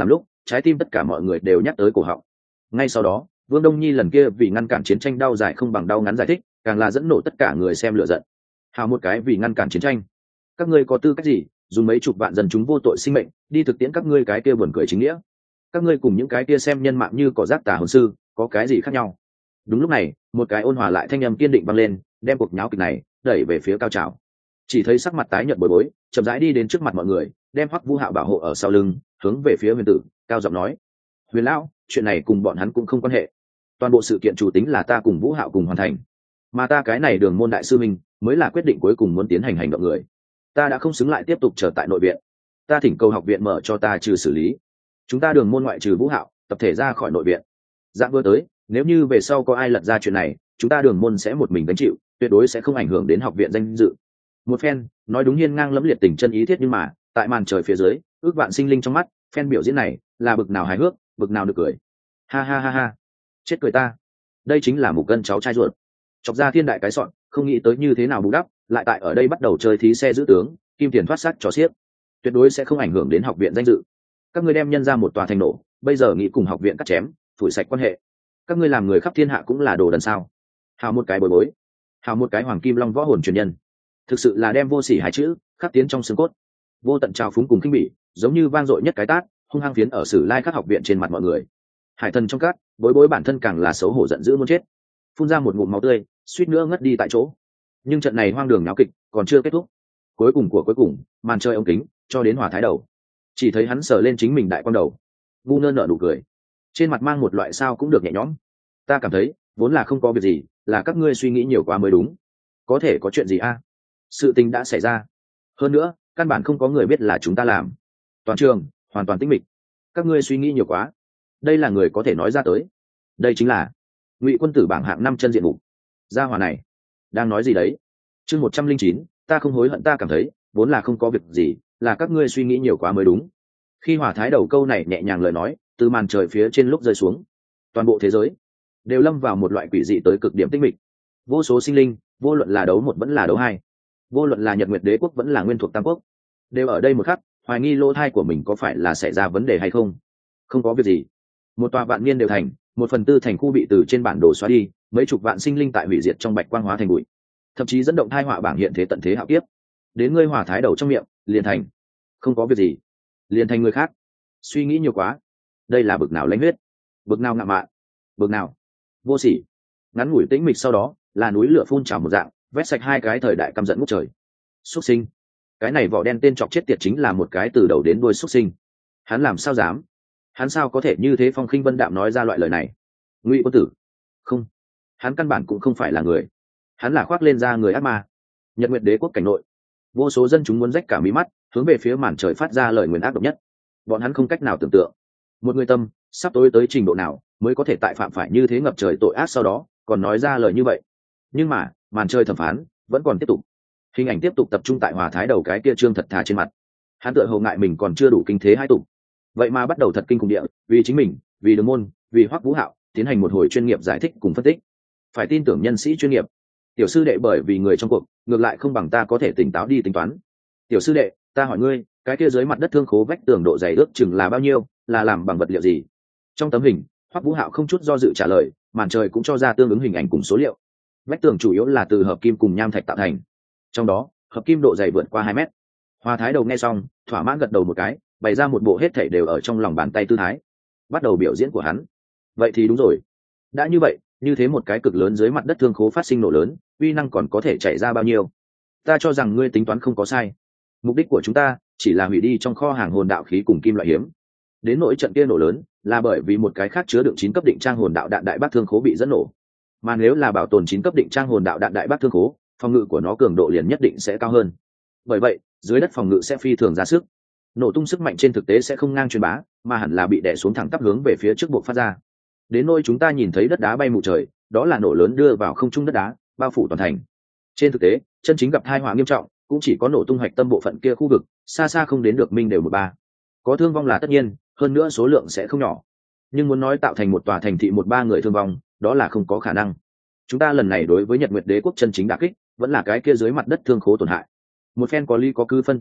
trái tim tất cả mọi người đều nhắc tới cổ họng. Ngay sau đó Vương Đông Nhi lần kia vì ngăn cản chiến tranh đau dài không bằng đau ngắn giải thích càng là dẫn nổ tất cả người xem lửa giận. Hào một cái vì ngăn cản chiến tranh, các ngươi có tư cách gì dùng mấy chục vạn dân chúng vô tội sinh mệnh đi thực tiễn các ngươi cái kia buồn cười chính nghĩa? Các ngươi cùng những cái kia xem nhân mạng như cỏ rác tà hồn sư có cái gì khác nhau? Đúng lúc này một cái ôn hòa lại thanh âm kiên định vang lên, đem cuộc nháo kịch này đẩy về phía cao trào. Chỉ thấy sắc mặt tái nhợt bối bối chậm rãi đi đến trước mặt mọi người, đem Hoắc Vũ Hạo bảo hộ ở sau lưng, hướng về phía Huyền Tử cao giọng nói: Huyền lão, chuyện này cùng bọn hắn cũng không quan hệ, toàn bộ sự kiện chủ tính là ta cùng Vũ Hạo cùng hoàn thành, mà ta cái này Đường môn đại sư minh mới là quyết định cuối cùng muốn tiến hành hành động người. Ta đã không xứng lại tiếp tục chờ tại nội viện, ta thỉnh cầu học viện mở cho ta trừ xử lý chúng ta Đường môn ngoại trừ Vũ Hạo tập thể ra khỏi nội viện. Dạng vừa tới, nếu như về sau có ai lật ra chuyện này, chúng ta Đường môn sẽ một mình gánh chịu, tuyệt đối sẽ không ảnh hưởng đến học viện danh dự. Một phen nói đúng hiên ngang lẫm liệt tình chân ý thiết, nhưng mà tại màn trời phía dưới ước vạn sinh linh trong mắt, phen biểu diễn này là bực nào hài hước, bực nào được cười. Ha ha ha ha, chết cười ta, đây chính là Mục Cân cháu trai ruột, chọc ra thiên đại cái sọn, không nghĩ tới như thế nào bù đắp, lại tại ở đây bắt đầu chơi thí xe giữ tướng, kim tiền thoát xác trò xiếc, tuyệt đối sẽ không ảnh hưởng đến học viện danh dự. Các ngươi đem nhân ra một tòa thành nổ, bây giờ nghĩ cùng học viện cắt chém, phủi sạch quan hệ, các ngươi làm người khắp thiên hạ cũng là đồ đần sao? Hào một cái bồi bối, hào một cái hoàng kim long võ hồn truyền nhân, thực sự là đem vô sỉ hai chữ khắc tiến trong xương cốt. Vô tận trào phúng cùng khinh bỉ giống như vang dội nhất cái tát, hung hăng phiến ở Sử Lai Khắc học viện trên mặt mọi người. Hải thần trong các bối bối bản thân càng là xấu hổ giận dữ muốn chết, phun ra một ngụm máu tươi, suýt nữa ngất đi tại chỗ. Nhưng trận này hoang đường náo kịch còn chưa kết thúc, cuối cùng của cuối cùng, màn chơi ống kính cho đến Hòa Thái Đầu, chỉ thấy hắn sờ lên chính mình đại quan đầu, ngu ngơ nở nụ cười, trên mặt mang một loại sao cũng được nhẹ nhõm. Ta cảm thấy vốn là không có việc gì, là các ngươi suy nghĩ nhiều quá mới đúng. Có thể có chuyện gì a? Sự tình đã xảy ra, hơn nữa căn bản không có người biết là chúng ta làm, toàn trường hoàn toàn tĩnh mịch. Các ngươi suy nghĩ nhiều quá, đây là người có thể nói ra tới. Đây chính là Ngụy Quân Tử bảng hạng năm chân diện mục. Gia hỏa này đang nói gì đấy? Chương một trăm linh chín, ta không hối hận, ta cảm thấy vốn là không có việc gì, là các ngươi suy nghĩ nhiều quá mới đúng. Khi Hòa Thái Đầu câu này nhẹ nhàng lời nói từ màn trời phía trên lúc rơi xuống, toàn bộ thế giới đều lâm vào một loại quỷ dị tới cực điểm tĩnh mịch. Vô số sinh linh, vô luận là đấu một vẫn là đấu hai, vô luận là Nhật Nguyệt Đế quốc vẫn là Nguyên thuộc Tam quốc, đều ở đây một khắc hoài nghi lỗ thai của mình có phải là xảy ra vấn đề hay không. Không có việc gì. Một tòa vạn niên đều thành, một phần tư thành khu bị từ trên bản đồ xóa đi, mấy chục vạn sinh linh tại hủy diệt trong bạch quang hóa thành bụi, thậm chí dẫn động thai họa bảng hiện thế tận thế hạo kiếp. Đến ngươi Hòa Thái Đầu trong miệng liền thành không có việc gì, liền thành người khác suy nghĩ nhiều quá. Đây là bực nào lãnh huyết, bực nào ngạo mạn, bực nào vô sỉ. Ngắn ngủi tĩnh mịch sau đó là núi lửa phun trào một dạng, vét sạch hai cái thời đại căm giận ngút trời. Xuất sinh, cái này vỏ đen tên chọc chết tiệt chính là một cái từ đầu đến đuôi xuất sinh. Hắn làm sao dám, hắn sao có thể như thế phong khinh vân đạm nói ra loại lời này? Ngụy Quân Tử, không, hắn căn bản cũng không phải là người, hắn là khoác lên da người ác ma. Nhật Nguyệt Đế quốc cảnh nội, vô số dân chúng muốn rách cả mí mắt, hướng về phía màn trời phát ra lời nguyền ác độc nhất. Bọn hắn không cách nào tưởng tượng, một người tâm sắp tối tới trình độ nào mới có thể tại phạm phải như thế ngập trời tội ác, sau đó còn nói ra lời như vậy. Nhưng mà màn trời thẩm phán vẫn còn tiếp tục, hình ảnh tiếp tục tập trung tại Hòa Thái Đầu cái kia trương thật thà trên mặt. Hắn tựa hồ ngại mình còn chưa đủ kinh thế hai tục, vậy mà bắt đầu thật kinh khủng địa vì chính mình, vì Đường môn, vì Hoắc Vũ Hạo tiến hành một hồi chuyên nghiệp giải thích cùng phân tích. Phải tin tưởng nhân sĩ chuyên nghiệp. Tiểu sư đệ bởi vì người trong cuộc, ngược lại không bằng ta có thể tỉnh táo đi tính toán. Tiểu sư đệ, ta hỏi ngươi, cái kia dưới mặt đất thương khố vách tường độ dày ước chừng là bao nhiêu, là làm bằng vật liệu gì? Trong tấm hình, Hoắc Vũ Hạo không chút do dự trả lời, màn trời cũng cho ra tương ứng hình ảnh cùng số liệu. Vách tường chủ yếu là từ hợp kim cùng nham thạch tạo thành, trong đó hợp kim độ dày vượt qua hai mét. Hòa Thái Đầu nghe xong thỏa mãn gật đầu một cái, bày ra một bộ hết thảy đều ở trong lòng bàn tay tư thái, bắt đầu biểu diễn của hắn. Vậy thì đúng rồi, đã như vậy, như thế một cái cực lớn dưới mặt đất thương khố phát sinh nổ lớn, uy năng còn có thể chạy ra bao nhiêu? Ta cho rằng ngươi tính toán không có sai. Mục đích của chúng ta chỉ là hủy đi trong kho hàng hồn đạo khí cùng kim loại hiếm. Đến nỗi trận kia nổ lớn là bởi vì một cái khác chứa đựng chín cấp định trang hồn đạo đạn đại bác thương khố bị dẫn nổ. Mà nếu là bảo tồn chín cấp định trang hồn đạo đạn đại bác thương khố, phòng ngự của nó cường độ liền nhất định sẽ cao hơn. Bởi vậy, dưới đất phòng ngự sẽ phi thường ra sức. Nổ tung sức mạnh trên thực tế sẽ không ngang truyền bá, mà hẳn là bị đè xuống thẳng tắp hướng về phía trước buộc phát ra. Đến nỗi chúng ta nhìn thấy đất đá bay mù trời, đó là nổ lớn đưa vào không trung đất đá, bao phủ toàn thành. Trên thực tế, chân chính gặp tai họa nghiêm trọng, cũng chỉ có nổ tung hạch tâm bộ phận kia khu vực, xa xa không đến được minh đều một ba. Có thương vong là tất nhiên, hơn nữa số lượng sẽ không nhỏ. Nhưng muốn nói tạo thành một tòa thành thị một ba người thương vong, đó là không có khả năng. Chúng ta lần này đối với Nhật Nguyệt Đế quốc chân chính đả kích, vẫn là cái kia dưới mặt đất thương khố tổn hại. Một phen có lý có cứ phân tích tới,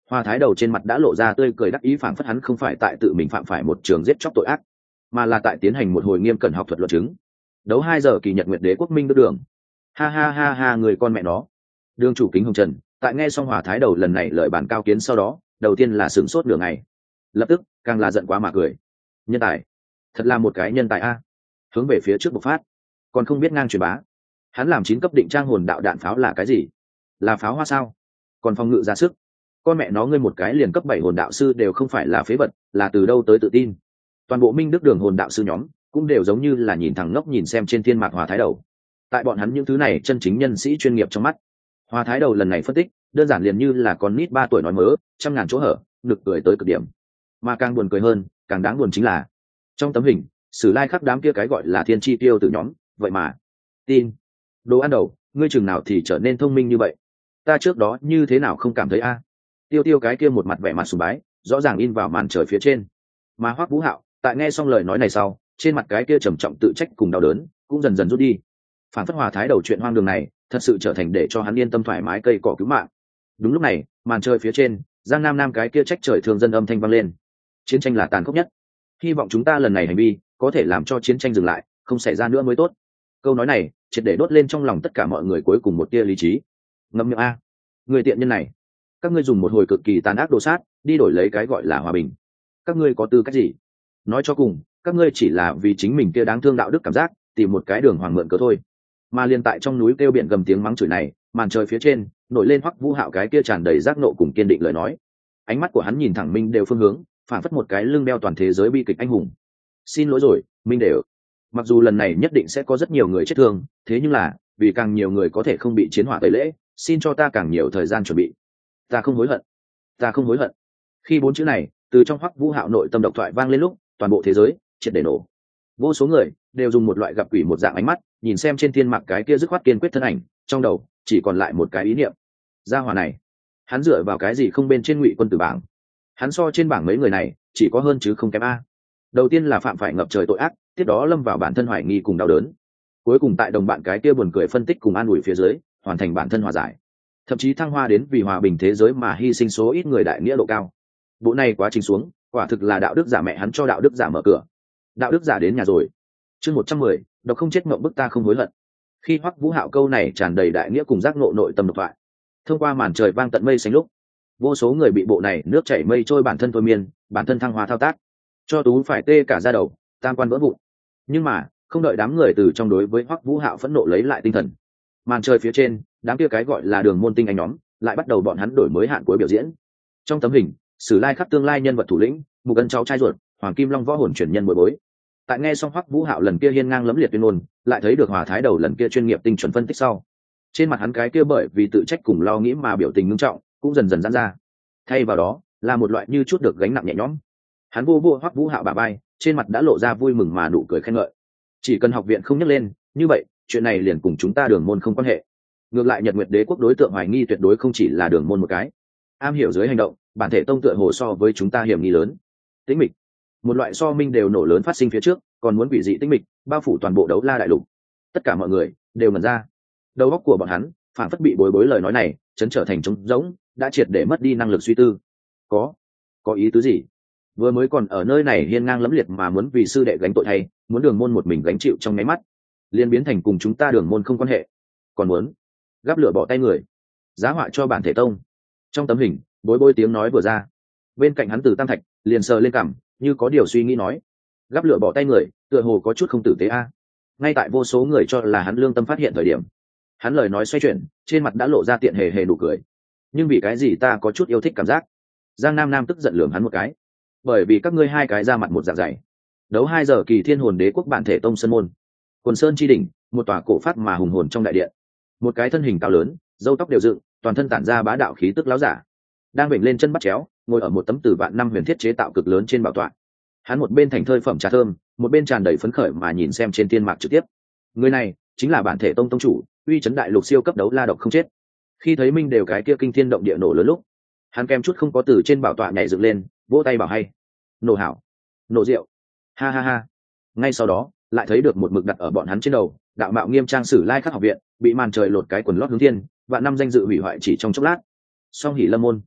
Hoa thái đầu trên mặt đã lộ ra tươi cười đắc ý, phảng phất hắn không phải tại tự mình phạm phải một trường giết chóc tội ác, mà là tại tiến hành một hồi nghiêm cẩn học thuật luận chứng. Đấu hai giờ kỳ Nhật Nguyệt Đế quốc Minh Đức Đường. Ha ha ha ha, người con mẹ nó. Đường chủ Kính Hồng Trần tại nghe xong Hoa thái đầu lần này lời bàn cao kiến sau đó, đầu tiên là sửng sốt nửa ngày, lập tức càng là giận quá mà cười. Nhân tài, thật là một cái nhân tài a. Hướng về phía trước bộc phát, còn không biết ngang truyền bá. Hắn làm chín cấp định trang hồn đạo đạn pháo là cái gì? Là pháo hoa sao? Còn phòng ngự ra sức, con mẹ nó, ngươi một cái liền cấp bảy hồn đạo sư đều không phải là phế vật, là từ đâu tới tự tin? Toàn bộ Minh Đức Đường hồn đạo sư nhóm cũng đều giống như là nhìn thẳng ngốc nhìn xem trên thiên mạc Hoa thái đầu. Tại bọn hắn những thứ này chân chính nhân sĩ chuyên nghiệp trong mắt, Hoa thái đầu lần này phân tích đơn giản liền như là con nít ba tuổi nói mớ, trăm ngàn chỗ hở, nực cười tới cực điểm. Mà càng buồn cười hơn, càng đáng buồn chính là trong tấm hình Sử Lai khắc đám kia cái gọi là thiên chi tiêu từ nhóm, vậy mà tin. Đồ ăn đầu, ngươi chừng nào thì trở nên thông minh như vậy? Ta trước đó như thế nào không cảm thấy a? Tiêu tiêu cái kia một mặt vẻ mặt sùng bái rõ ràng in vào màn trời phía trên. Mà Hoắc Vũ Hạo tại nghe xong lời nói này sau, trên mặt cái kia trầm trọng tự trách cùng đau đớn cũng dần dần rút đi. Phản phất Hòa thái đầu chuyện hoang đường này thật sự trở thành để cho hắn yên tâm thoải mái cây cỏ cứu mạng. Đúng lúc này, màn trời phía trên, Giang Nam Nam cái kia trách trời thường dân âm thanh vang lên. Chiến tranh là tàn khốc nhất, hy vọng chúng ta lần này hành vi có thể làm cho chiến tranh dừng lại, không xảy ra nữa mới tốt. Câu nói này triệt để đốt lên trong lòng tất cả mọi người cuối cùng một tia lý trí. Ngậm miệng a, người tiện nhân này, các ngươi dùng một hồi cực kỳ tàn ác đồ sát đi đổi lấy cái gọi là hòa bình, các ngươi có tư cách gì? Nói cho cùng, các ngươi chỉ là vì chính mình kia đáng thương đạo đức cảm giác tìm một cái đường hoàng mượn cớ thôi. Mà liên tại trong núi kêu biển gầm tiếng mắng chửi này, màn trời phía trên nổi lên Hoắc Vũ Hạo cái kia tràn đầy giác nộ cùng kiên định lời nói. Ánh mắt của hắn nhìn thẳng Minh Đều phương hướng, phản phất một cái lưng đeo toàn thế giới bi kịch anh hùng. Xin lỗi rồi, Minh Đều. Mặc dù lần này nhất định sẽ có rất nhiều người chết thương, thế nhưng là vì càng nhiều người có thể không bị chiến hỏa tẩy lễ, xin cho ta càng nhiều thời gian chuẩn bị. Ta không hối hận, ta không hối hận. Khi bốn chữ này từ trong Hoắc Vũ Hạo nội tâm độc thoại vang lên lúc, toàn bộ thế giới triệt để nổ. Vô số người đều dùng một loại gặp quỷ một dạng ánh mắt nhìn xem trên thiên mạc cái kia dứt khoát kiên quyết thân ảnh, trong đầu chỉ còn lại một cái ý niệm: gia hỏa này, hắn dựa vào cái gì không bên trên Ngụy quân tử bảng? Hắn so trên bảng mấy người này chỉ có hơn chứ không kém a. Đầu tiên là phạm phải ngập trời tội ác, tiếp đó lâm vào bản thân hoài nghi cùng đau đớn, cuối cùng tại đồng bạn cái kia buồn cười phân tích cùng an ủi phía dưới, hoàn thành bản thân hòa giải, thậm chí thăng hoa đến vì hòa bình thế giới mà hy sinh số ít người đại nghĩa độ cao. Bộ này quá trình xuống, quả thực là đạo đức giả mẹ hắn cho đạo đức giả mở cửa. Đạo đức giả đến nhà rồi. Chương một trăm mười, độc không chết mộng bức ta không hối hận. Khi Hoắc Vũ Hạo câu này tràn đầy đại nghĩa cùng giác ngộ nội tâm độc thoại, thông qua màn trời vang tận mây xanh lúc, vô số người bị bộ này nước chảy mây trôi bản thân thôi miên, bản thân thăng hoa thao tác, cho tú phải tê cả da đầu, tam quan vỡ vụn. Nhưng mà không đợi đám người từ trong đối với Hoắc Vũ Hạo phẫn nộ lấy lại tinh thần, màn trời phía trên đám kia cái gọi là đường môn tinh anh nhóm lại bắt đầu bọn hắn đổi mới hạn cuối biểu diễn. Trong tấm hình, Sử Lai khắc tương lai nhân vật thủ lĩnh, Mục Ân cháu trai ruột, Hoàng Kim Long võ hồn truyền nhân bồi bối. Tại nghe xong Hoắc Vũ Hạo lần kia hiên ngang lẫm liệt tuyên ngôn, lại thấy được Hòa thái đầu lần kia chuyên nghiệp tinh chuẩn phân tích sau, trên mặt hắn cái kia bởi vì tự trách cùng lo nghĩ mà biểu tình ngưng trọng cũng dần dần giãn ra. Thay vào đó là một loại như chút được gánh nặng nhẹ nhõm. Hắn vô vô Hoắc Vũ Hạo bả vai, trên mặt đã lộ ra vui mừng mà nụ cười khen ngợi. Chỉ cần học viện không nhắc lên, như vậy chuyện này liền cùng chúng ta Đường môn không quan hệ. Ngược lại Nhật Nguyệt Đế quốc đối tượng hoài nghi tuyệt đối không chỉ là Đường môn một cái. Am hiểu dưới hành động, bản thể tông tựa hồ so với chúng ta hiểm nghi lớn. Tĩnh mịch, một loại so minh đều nổ lớn phát sinh phía trước, còn muốn quỷ dị tĩnh mịch bao phủ toàn bộ Đấu La đại lục. Tất cả mọi người đều ngẩn ra. Đầu óc của bọn hắn phản phất bị bối bối lời nói này chấn trở thành trống rỗng, đã triệt để mất đi năng lực suy tư. Có, có ý tứ gì? Vừa mới còn ở nơi này hiên ngang lẫm liệt mà muốn vì sư đệ gánh tội thay, muốn Đường môn một mình gánh chịu trong nháy mắt, liền biến thành cùng chúng ta Đường môn không quan hệ, còn muốn gắp lửa bỏ tay người, giá họa cho bản thể tông. Trong tấm hình, bối bối tiếng nói vừa ra, bên cạnh hắn Từ Tam Thạch liền sờ lên cằm, như có điều suy nghĩ nói: gắp lửa bỏ tay người, tựa hồ có chút không tử tế a. Ngay tại vô số người cho là hắn lương tâm phát hiện thời điểm, hắn lời nói xoay chuyển, trên mặt đã lộ ra tiện hề hề nụ cười. Nhưng vì cái gì ta có chút yêu thích cảm giác? Giang Nam Nam tức giận lườm hắn một cái. Bởi vì các ngươi hai cái ra mặt một dạng dày. Đấu hai giờ kỳ Thiên Hồn Đế quốc bản thể tông sơn môn, Quần Sơn chi đỉnh, một tòa cổ phát mà hùng hồn trong đại điện. Một cái thân hình cao lớn, râu tóc đều dựng, toàn thân tản ra bá đạo khí tức láo giả, đang bệnh lên chân bắt chéo, ngồi ở một tấm từ vạn năm huyền thiết chế tạo cực lớn trên bảo tọa. Hắn một bên thành thơi phẩm trà thơm, một bên tràn đầy phấn khởi mà nhìn xem trên tiên mạc trực tiếp. Người này chính là bản thể tông tông chủ, uy chấn đại lục siêu cấp đấu la độc không chết. Khi thấy Minh đều cái kia kinh thiên động địa nổ lớn lúc, hắn kem chút không có từ trên bảo tọa nhảy dựng lên, vỗ tay bảo hay. Nổ hảo, nổ rượu, ha ha ha. Ngay sau đó lại thấy được một mực đặt ở bọn hắn trên đầu, đạo mạo nghiêm trang Sử Lai khắc học viện bị màn trời lột cái quần lót hướng thiên, vạn năm danh dự hủy hoại chỉ trong chốc lát. Song hỉ lâm môn,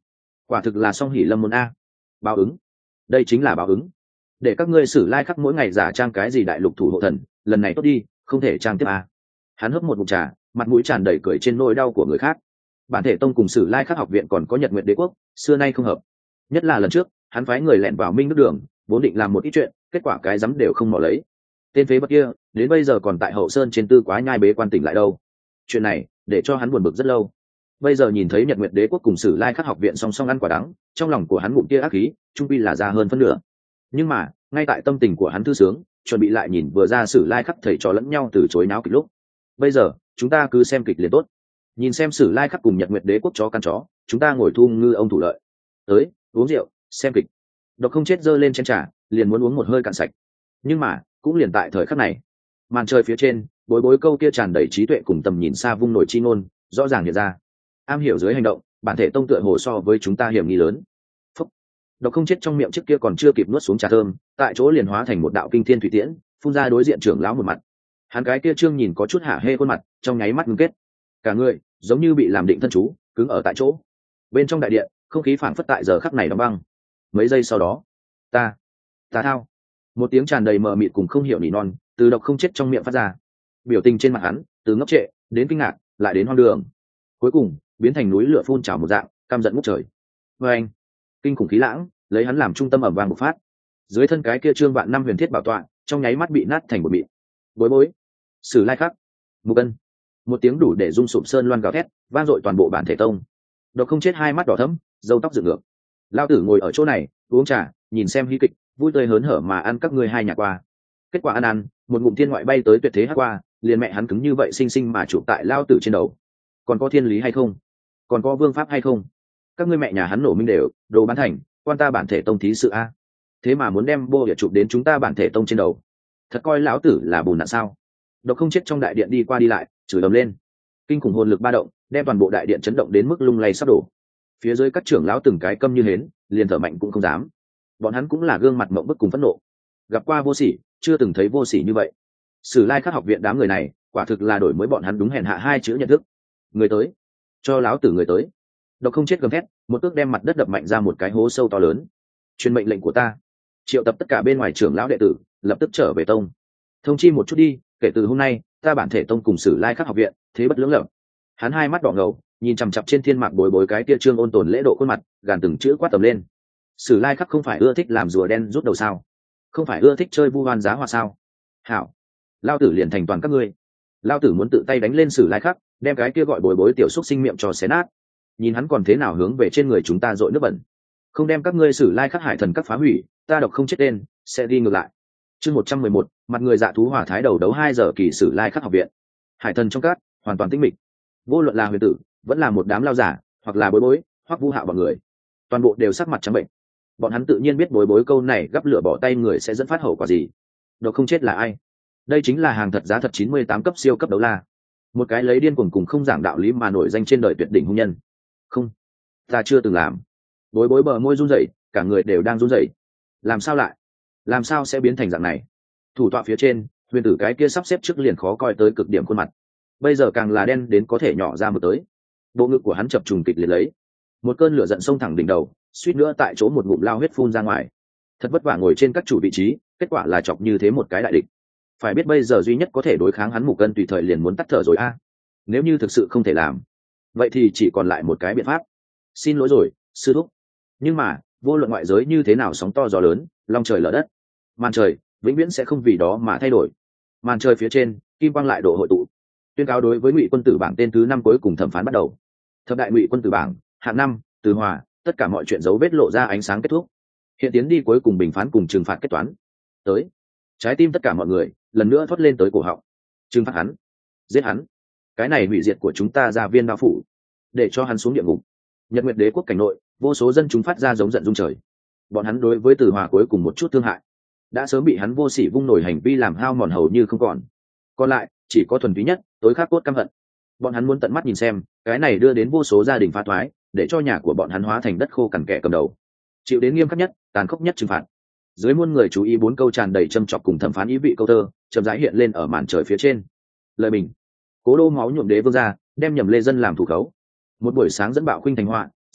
quả thực là song hỷ lâm môn a. Báo ứng, đây chính là báo ứng. Để các ngươi Sử Lai Khắc mỗi ngày giả trang cái gì đại lục thủ hộ thần, lần này tốt đi, không thể trang tiếp a. Hắn hớp một ngụm trà, mặt mũi tràn đầy cười trên nỗi đau của người khác. Bản thể tông cùng Sử Lai Khắc học viện còn có Nhật Nguyệt Đế quốc, xưa nay không hợp. Nhất là lần trước, hắn phái người lẻn vào Minh Đức Đường, vốn định làm một ít chuyện, kết quả cái dám đều không mò lấy. Tên phế vật kia, đến bây giờ còn tại Hậu Sơn trên Tư Quá Nhai bế quan tỉnh lại đâu. Chuyện này, để cho hắn buồn bực rất lâu. Bây giờ nhìn thấy Nhật Nguyệt Đế quốc cùng Sử Lai Khắc học viện song song ăn quả đắng, trong lòng của hắn ngụm kia ác khí, trung quy là ra hơn phân nửa. Nhưng mà, ngay tại tâm tình của hắn thư sướng, chuẩn bị lại nhìn vừa ra Sử Lai Khắc thầy trò lẫn nhau từ chối náo kịch lúc. Bây giờ, chúng ta cứ xem kịch liền tốt. Nhìn xem Sử Lai Khắc cùng Nhật Nguyệt Đế quốc chó căn chó, chúng ta ngồi thu ngư ông thủ lợi. Tới, uống rượu, xem kịch. Độc Không Chết giơ lên chén trà, liền muốn uống một hơi cạn sạch. Nhưng mà, cũng liền tại thời khắc này, màn trời phía trên, bối bối câu kia tràn đầy trí tuệ cùng tầm nhìn xa vung nổi chi ngôn, rõ ràng hiện ra. Am hiểu dưới hành động, bản thể tông tựa hồ so với chúng ta hiểm nghi lớn. Phúc. Độc Không Chết trong miệng trước kia còn chưa kịp nuốt xuống trà thơm, tại chỗ liền hóa thành một đạo kinh thiên thủy tiễn, phun ra đối diện trưởng lão một mặt. Hắn cái kia trương nhìn có chút hả hê khuôn mặt, trong nháy mắt ngưng kết. Cả người giống như bị làm định thân chú, cứng ở tại chỗ. Bên trong đại điện, không khí phảng phất tại giờ khắc này đóng băng. Mấy giây sau đó, ta, ta thao. Một tiếng tràn đầy mờ mịt cùng không hiểu nỉ non, từ Độc Không Chết trong miệng phát ra. Biểu tình trên mặt hắn, từ ngốc trệ đến kinh ngạc, lại đến hoang đường. Cuối cùng, biến thành núi lửa phun trào một dạng, căm giận ngút trời. Và anh, kinh khủng khí lãng, lấy hắn làm trung tâm ầm vang một phát. Dưới thân cái kia trương vạn năm huyền thiết bảo tọa, trong nháy mắt bị nát thành một mịn. Bối bối, Sử Lai Khắc, Mục Ân. Một tiếng đủ để rung sụp sơn loan gào thét, vang dội toàn bộ bản thể tông. Độc Không Chết hai mắt đỏ thẫm, râu tóc dựng ngược. Lao tử ngồi ở chỗ này, uống trà, nhìn xem hí kịch, vui tươi hớn hở mà ăn các ngươi hai nhà qua. Kết quả ăn ăn, một ngụm thiên ngoại bay tới tuyệt thế hát qua, liền mẹ hắn cứng như vậy xinh xinh mà chụp tại Lao tử trên đầu. Còn có thiên lý hay không? Còn có vương pháp hay không? Các ngươi mẹ nhà hắn nổ minh đều, đồ bán thành, quan ta bản thể tông thí sự a. Thế mà muốn đem bô địa chụp đến chúng ta bản thể tông trên đầu. Thật coi lão tử là bùn nạn sao? Độc Không Chết trong đại điện đi qua đi lại, chửi ầm lên. Kinh khủng hồn lực ba động, đem toàn bộ đại điện chấn động đến mức lung lay sắp đổ. Phía dưới các trưởng lão từng cái câm như hến, liền thở mạnh cũng không dám. Bọn hắn cũng là gương mặt mộng bức cùng phẫn nộ. Gặp qua vô sỉ, chưa từng thấy vô sỉ như vậy. Sử Lai Khắc học viện đám người này, quả thực là đổi mới bọn hắn đúng hèn hạ hai chữ nhận thức. Người tới, cho lão tử người tới. Độc Không Chết gầm thét, một cước đem mặt đất đập mạnh ra một cái hố sâu to lớn. Truyền mệnh lệnh của ta, triệu tập tất cả bên ngoài trưởng lão đệ tử, lập tức trở về tông. Thông chi một chút đi, kể từ hôm nay, ta bản thể tông cùng Sử Lai Khắc học viện, thế bất lưỡng lập. Hắn hai mắt đỏ ngầu, nhìn chằm chằm trên thiên mạc bồi bồi cái kia trương ôn tồn lễ độ khuôn mặt, gàn từng chữ quát tầm lên. Sử Lai Khắc không phải ưa thích làm rùa đen rút đầu sao? Không phải ưa thích chơi vu oan giá họa sao? Hảo, lao tử liền thành toàn các ngươi. Lao tử muốn tự tay đánh lên Sử Lai Khắc, đem cái kia gọi bồi bối tiểu xúc sinh miệng cho xé nát. Nhìn hắn còn thế nào hướng về trên người chúng ta dội nước bẩn. Không đem các ngươi Sử Lai Khắc hải thần các phá hủy, ta Độc Không Chết tên sẽ đi ngược lại. Chương một trăm mười một, mặt người dạ thú hỏa thái đầu đấu hai giờ kỳ Sử Lai Khắc học viện. Hải thần trong cát, hoàn toàn tĩnh mịch. Vô luận là huyền tử, vẫn là một đám lao giả, hoặc là bối bối, hoặc vu hạo bọn người, toàn bộ đều sắc mặt trắng bệnh. Bọn hắn tự nhiên biết bối bối câu này gắp lửa bỏ tay người sẽ dẫn phát hậu quả gì. Độc Không Chết là ai? Đây chính là hàng thật giá thật chín mươi tám cấp siêu cấp đấu la, một cái lấy điên cuồng cùng không giảng đạo lý mà nổi danh trên đời tuyệt đỉnh hung nhân. Không, ta chưa từng làm. Bối bối bờ môi run rẩy, cả người đều đang run rẩy. Làm sao lại? Làm sao sẽ biến thành dạng này? Thủ tọa phía trên, huyền tử cái kia sắp xếp trước liền khó coi tới cực điểm khuôn mặt, bây giờ càng là đen đến có thể nhỏ ra một tới. Bộ ngực của hắn chập trùng kịch liệt lấy, một cơn lửa giận xông thẳng đỉnh đầu, suýt nữa tại chỗ một ngụm lao huyết phun ra ngoài. Thật vất vả ngồi trên các chủ vị trí, kết quả là chọc như thế một cái đại địch. Phải biết bây giờ duy nhất có thể đối kháng hắn Mục Cân tùy thời liền muốn tắt thở rồi a. Nếu như thực sự không thể làm, vậy thì chỉ còn lại một cái biện pháp. Xin lỗi rồi, sư thúc. Nhưng mà, vô luận ngoại giới như thế nào sóng to gió lớn, long trời lở đất, màn trời vĩnh viễn sẽ không vì đó mà thay đổi. Màn trời phía trên, kim quang lại độ hội tụ, tuyên cáo đối với Ngụy quân tử bảng tên thứ năm cuối cùng thẩm phán bắt đầu. Thập đại Ngụy quân tử bảng, hạng năm, từ hòa, tất cả mọi chuyện dấu vết lộ ra ánh sáng kết thúc. Hiện tiến đi cuối cùng bình phán cùng trừng phạt kết toán. Tới, trái tim tất cả mọi người lần nữa thoát lên tới cổ họng. Trừng phạt hắn, giết hắn, cái này hủy diệt của chúng ta gia viên bao phủ, để cho hắn xuống địa ngục. Nhật Nguyệt Đế quốc cảnh nội, vô số dân chúng phát ra giống giận rung trời. Bọn hắn đối với Từ Hòa cuối cùng một chút thương hại, đã sớm bị hắn vô sỉ vung nổi hành vi làm hao mòn hầu như không còn. Còn lại, chỉ có thuần túy nhất, tối khắc cốt căm hận. Bọn hắn muốn tận mắt nhìn xem, cái này đưa đến vô số gia đình phá thoái, để cho nhà của bọn hắn hóa thành đất khô cằn kẻ cầm đầu, chịu đến nghiêm khắc nhất, tàn khốc nhất trừng phạt. Dưới muôn người chú ý bốn câu tràn đầy châm chọc cùng thẩm phán ý vị câu thơ, chậm rãi hiện lên ở màn trời phía trên. Lời bình, cố đô máu nhuộm đế vương gia, đem nhầm lê dân làm thủ khấu. Một buổi sáng dẫn bạo khuynh thành họa,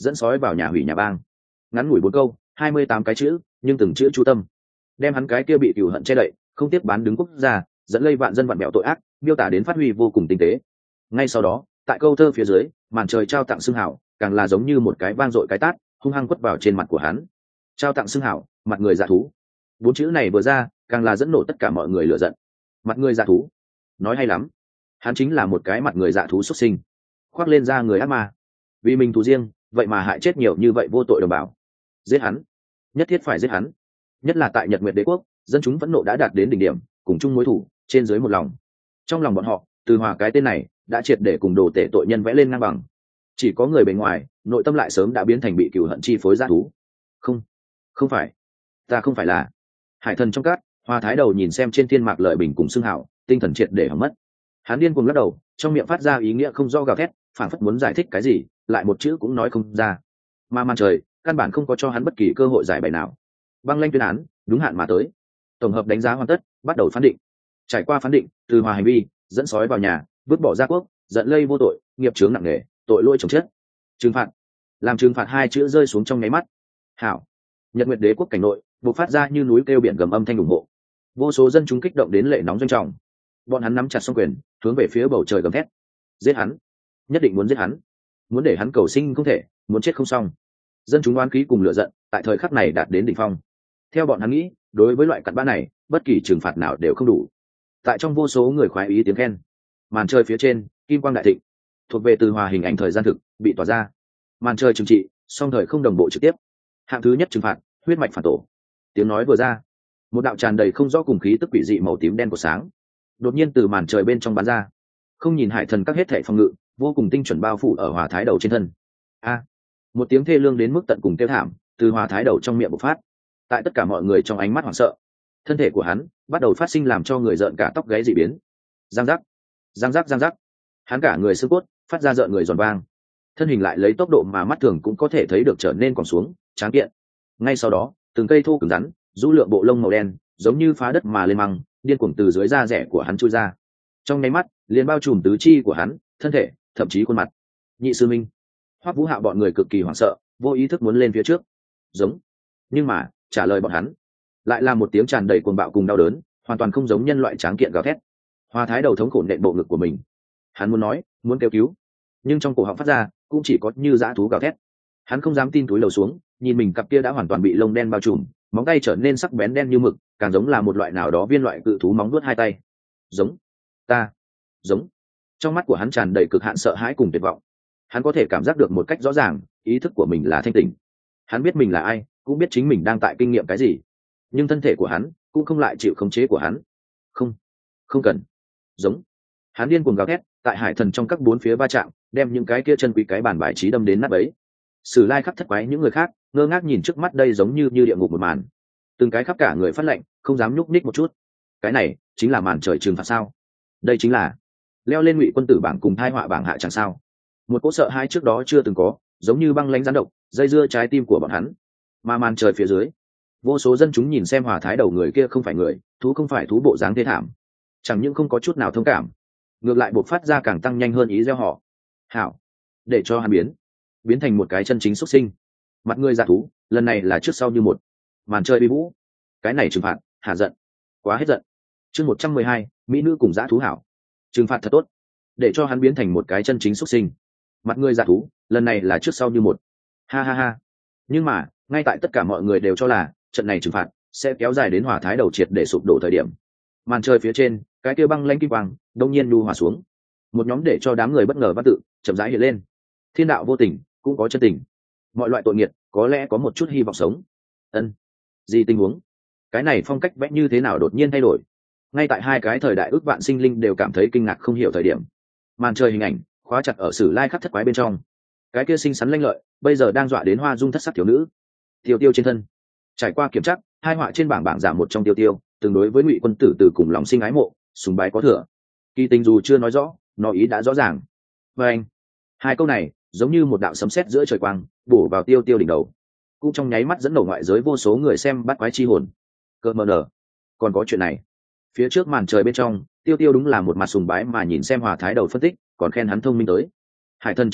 dẫn sói vào nhà hủy nhà bang. Ngắn ngủi bốn câu, hai mươi tám cái chữ, nhưng từng chữ chú tâm, đem hắn cái kia bị cừu hận che đậy, không tiếc bán đứng quốc gia, dẫn lây vạn dân vạn bẹo tội ác, miêu tả đến phát huy vô cùng tinh tế. Ngay sau đó, tại câu thơ phía dưới, màn trời trao tặng xưng hảo, càng là giống như một cái vang dội cái tát, hung hăng quất vào trên mặt của hắn. Trao tặng xưng hảo, mặt người dạ thú. Bốn chữ này vừa ra, càng là dẫn nổ tất cả mọi người lửa giận. Mặt người dạ thú, nói hay lắm. Hắn chính là một cái mặt người dạ thú xuất sinh, khoác lên da người ác ma, vì mình thù riêng, vậy mà hại chết nhiều như vậy vô tội đồng bào. Giết hắn, nhất thiết phải giết hắn. Nhất là tại Nhật Nguyệt Đế quốc, dân chúng phẫn nộ đã đạt đến đỉnh điểm, cùng chung mối thù, trên dưới một lòng. Trong lòng bọn họ, Từ Hòa cái tên này đã triệt để cùng đồ tể tội nhân vẽ lên ngang bằng. Chỉ có người bề ngoài, nội tâm lại sớm đã biến thành bị cừu hận chi phối dã thú. Không, không phải, ta không phải là hải thần trong cát. Hoa Thái Đầu nhìn xem trên thiên mạc lợi bình cùng xưng hảo, tinh thần triệt để hỏng mất. Hắn điên cuồng lắc đầu, trong miệng phát ra ý nghĩa không rõ gào thét, phản phất muốn giải thích cái gì, lại một chữ cũng nói không ra. Mà màn trời căn bản không có cho hắn bất kỳ cơ hội giải bày nào. Băng lanh tuyên án đúng hạn mà tới. Tổng hợp đánh giá hoàn tất, bắt đầu phán định. Trải qua phán định, Từ Hòa hành vi dẫn sói vào nhà, vứt bỏ gia quốc, giận lây vô tội, nghiệp chướng nặng nề, tội lỗi chồng chết. Trừng phạt, làm trừng phạt hai chữ rơi xuống trong nháy mắt. Hảo, Nhật Nguyệt Đế quốc cảnh nội bộc phát ra như núi kêu biển gầm âm thanh ủng hộ. Vô số dân chúng kích động đến lệ nóng doanh trọng. Bọn hắn nắm chặt song quyền, hướng về phía bầu trời gầm thét: giết hắn, nhất định muốn giết hắn, muốn để hắn cầu sinh không thể, muốn chết không xong. Dân chúng oán khí cùng lửa giận tại thời khắc này đạt đến đỉnh phong. Theo bọn hắn nghĩ, đối với loại cặn bã này, bất kỳ trừng phạt nào đều không đủ. Tại trong vô số người khoái ý tiếng khen, màn trời phía trên kim quang đại thịnh, thuộc về Từ Hòa hình ảnh thời gian thực bị tỏa ra. Màn trời trừng trị, song thời không đồng bộ trực tiếp. Hạng thứ nhất trừng phạt, huyết mạch phản tổ. Tiếng nói vừa ra, một đạo tràn đầy không rõ cùng khí tức quỷ dị màu tím đen của sáng đột nhiên từ màn trời bên trong bắn ra, không nhìn hải thần các hết thảy phòng ngự, vô cùng tinh chuẩn bao phủ ở Hòa Thái Đầu trên thân. A, một tiếng thê lương đến mức tận cùng kêu thảm từ Hòa Thái Đầu trong miệng bộc phát. Tại tất cả mọi người trong ánh mắt hoảng sợ, thân thể của hắn bắt đầu phát sinh làm cho người rợn cả tóc gáy dị biến. Giang giác, giang giác, giang giác, hắn cả người xương cốt phát ra rợn người giòn vang, thân hình lại lấy tốc độ mà mắt thường cũng có thể thấy được trở nên còn xuống tráng kiện. Ngay sau đó, từng cây thô cứng rắn rũ lượng bộ lông màu đen giống như phá đất mà lên măng, điên cuồng từ dưới da rẻ của hắn chui ra, trong nháy mắt liền bao trùm tứ chi của hắn, thân thể, thậm chí khuôn mặt. Nhị sư minh, Hoắc Vũ Hạo bọn người cực kỳ hoảng sợ, vô ý thức muốn lên phía trước giống, nhưng mà trả lời bọn hắn lại là một tiếng tràn đầy cuồng bạo cùng đau đớn, hoàn toàn không giống nhân loại tráng kiện gào thét. Hoa Thái Đầu thống khổ nện bộ ngực của mình, hắn muốn nói, muốn kêu cứu, nhưng trong cổ họng phát ra cũng chỉ có như dã thú gào thét. Hắn không dám tin túi lầu xuống, nhìn mình cặp kia đã hoàn toàn bị lông đen bao trùm, móng tay trở nên sắc bén đen như mực, càng giống là một loại nào đó viên loại cự thú móng vuốt hai tay. Giống, ta, giống. Trong mắt của hắn tràn đầy cực hạn sợ hãi cùng tuyệt vọng. Hắn có thể cảm giác được một cách rõ ràng, ý thức của mình là thanh tỉnh. Hắn biết mình là ai, cũng biết chính mình đang tại kinh nghiệm cái gì, nhưng thân thể của hắn cũng không lại chịu khống chế của hắn. Không, không cần. Giống. Hắn điên cuồng gào thét, tại hải thần trong các bốn phía va chạm, đem những cái kia chân quý cái bàn bài trí đâm đến nát bấy. Sử Lai khắp thất quái những người khác ngơ ngác nhìn trước mắt đây giống như như địa ngục một màn, từng cái khắp cả người phát lạnh, không dám nhúc nhích một chút. Cái này chính là màn trời trừng phạt sao? Đây chính là leo lên Ngụy quân tử bảng cùng thai họa bảng hạ chẳng sao? Một cỗ sợ hãi trước đó chưa từng có, giống như băng lãnh gián độc, dây dưa trái tim của bọn hắn. Mà màn trời phía dưới, vô số dân chúng nhìn xem Hòa Thái Đầu người kia không phải người, thú không phải thú bộ dáng thê thảm, chẳng những không có chút nào thông cảm, ngược lại bộc phát ra càng tăng nhanh hơn ý gieo họ. Hảo, để cho hắn biến biến thành một cái chân chính xuất sinh, mặt người dạ thú, lần này là trước sau như một. Màn trời bi vũ, cái này trừng phạt hạ giận, quá hết giận. Chương một trăm mười hai, mỹ nữ cùng dã thú hảo. Trừng phạt thật tốt, để cho hắn biến thành một cái chân chính xuất sinh, mặt người dạ thú, lần này là trước sau như một. Ha ha ha. Nhưng mà ngay tại tất cả mọi người đều cho là trận này trừng phạt sẽ kéo dài đến Hòa Thái Đầu triệt để sụp đổ thời điểm, màn trời phía trên cái kia băng lãnh kim quang đông nhiên đu hòa xuống, một nhóm để cho đám người bất ngờ văn tự chậm rãi hiện lên. Thiên đạo vô tình cũng có chân tình, mọi loại tội nghiệt có lẽ có một chút hy vọng sống. Ân, gì tình huống? Cái này phong cách vẽ như thế nào đột nhiên thay đổi? Ngay tại hai cái thời đại ước vạn sinh linh đều cảm thấy kinh ngạc không hiểu thời điểm, màn trời hình ảnh khóa chặt ở Sử Lai khắc thất quái bên trong. Cái kia xinh xắn lanh lợi bây giờ đang dọa đến hoa dung thất sắc thiếu nữ tiêu tiêu trên thân. Trải qua kiểm tra, hai họa trên bảng bảng giảm một trong tiêu tiêu tương đối với Ngụy quân tử từ cùng lòng sinh ái mộ, sùng bái có thừa. Kỳ tình dù chưa nói rõ, nó ý đã rõ ràng. Và anh, hai câu này giống như một đạo sấm sét giữa trời quang, bổ vào tiêu tiêu đỉnh đầu, cũng trong nháy mắt dẫn nổ ngoại giới vô số người xem bắt quái chi hồn. Cơ mờ nở, còn có chuyện này. Phía trước màn trời bên trong, tiêu tiêu đúng là một mặt sùng bái mà nhìn xem Hòa Thái Đầu phân tích, còn khen hắn thông minh tới. Hải thần trong các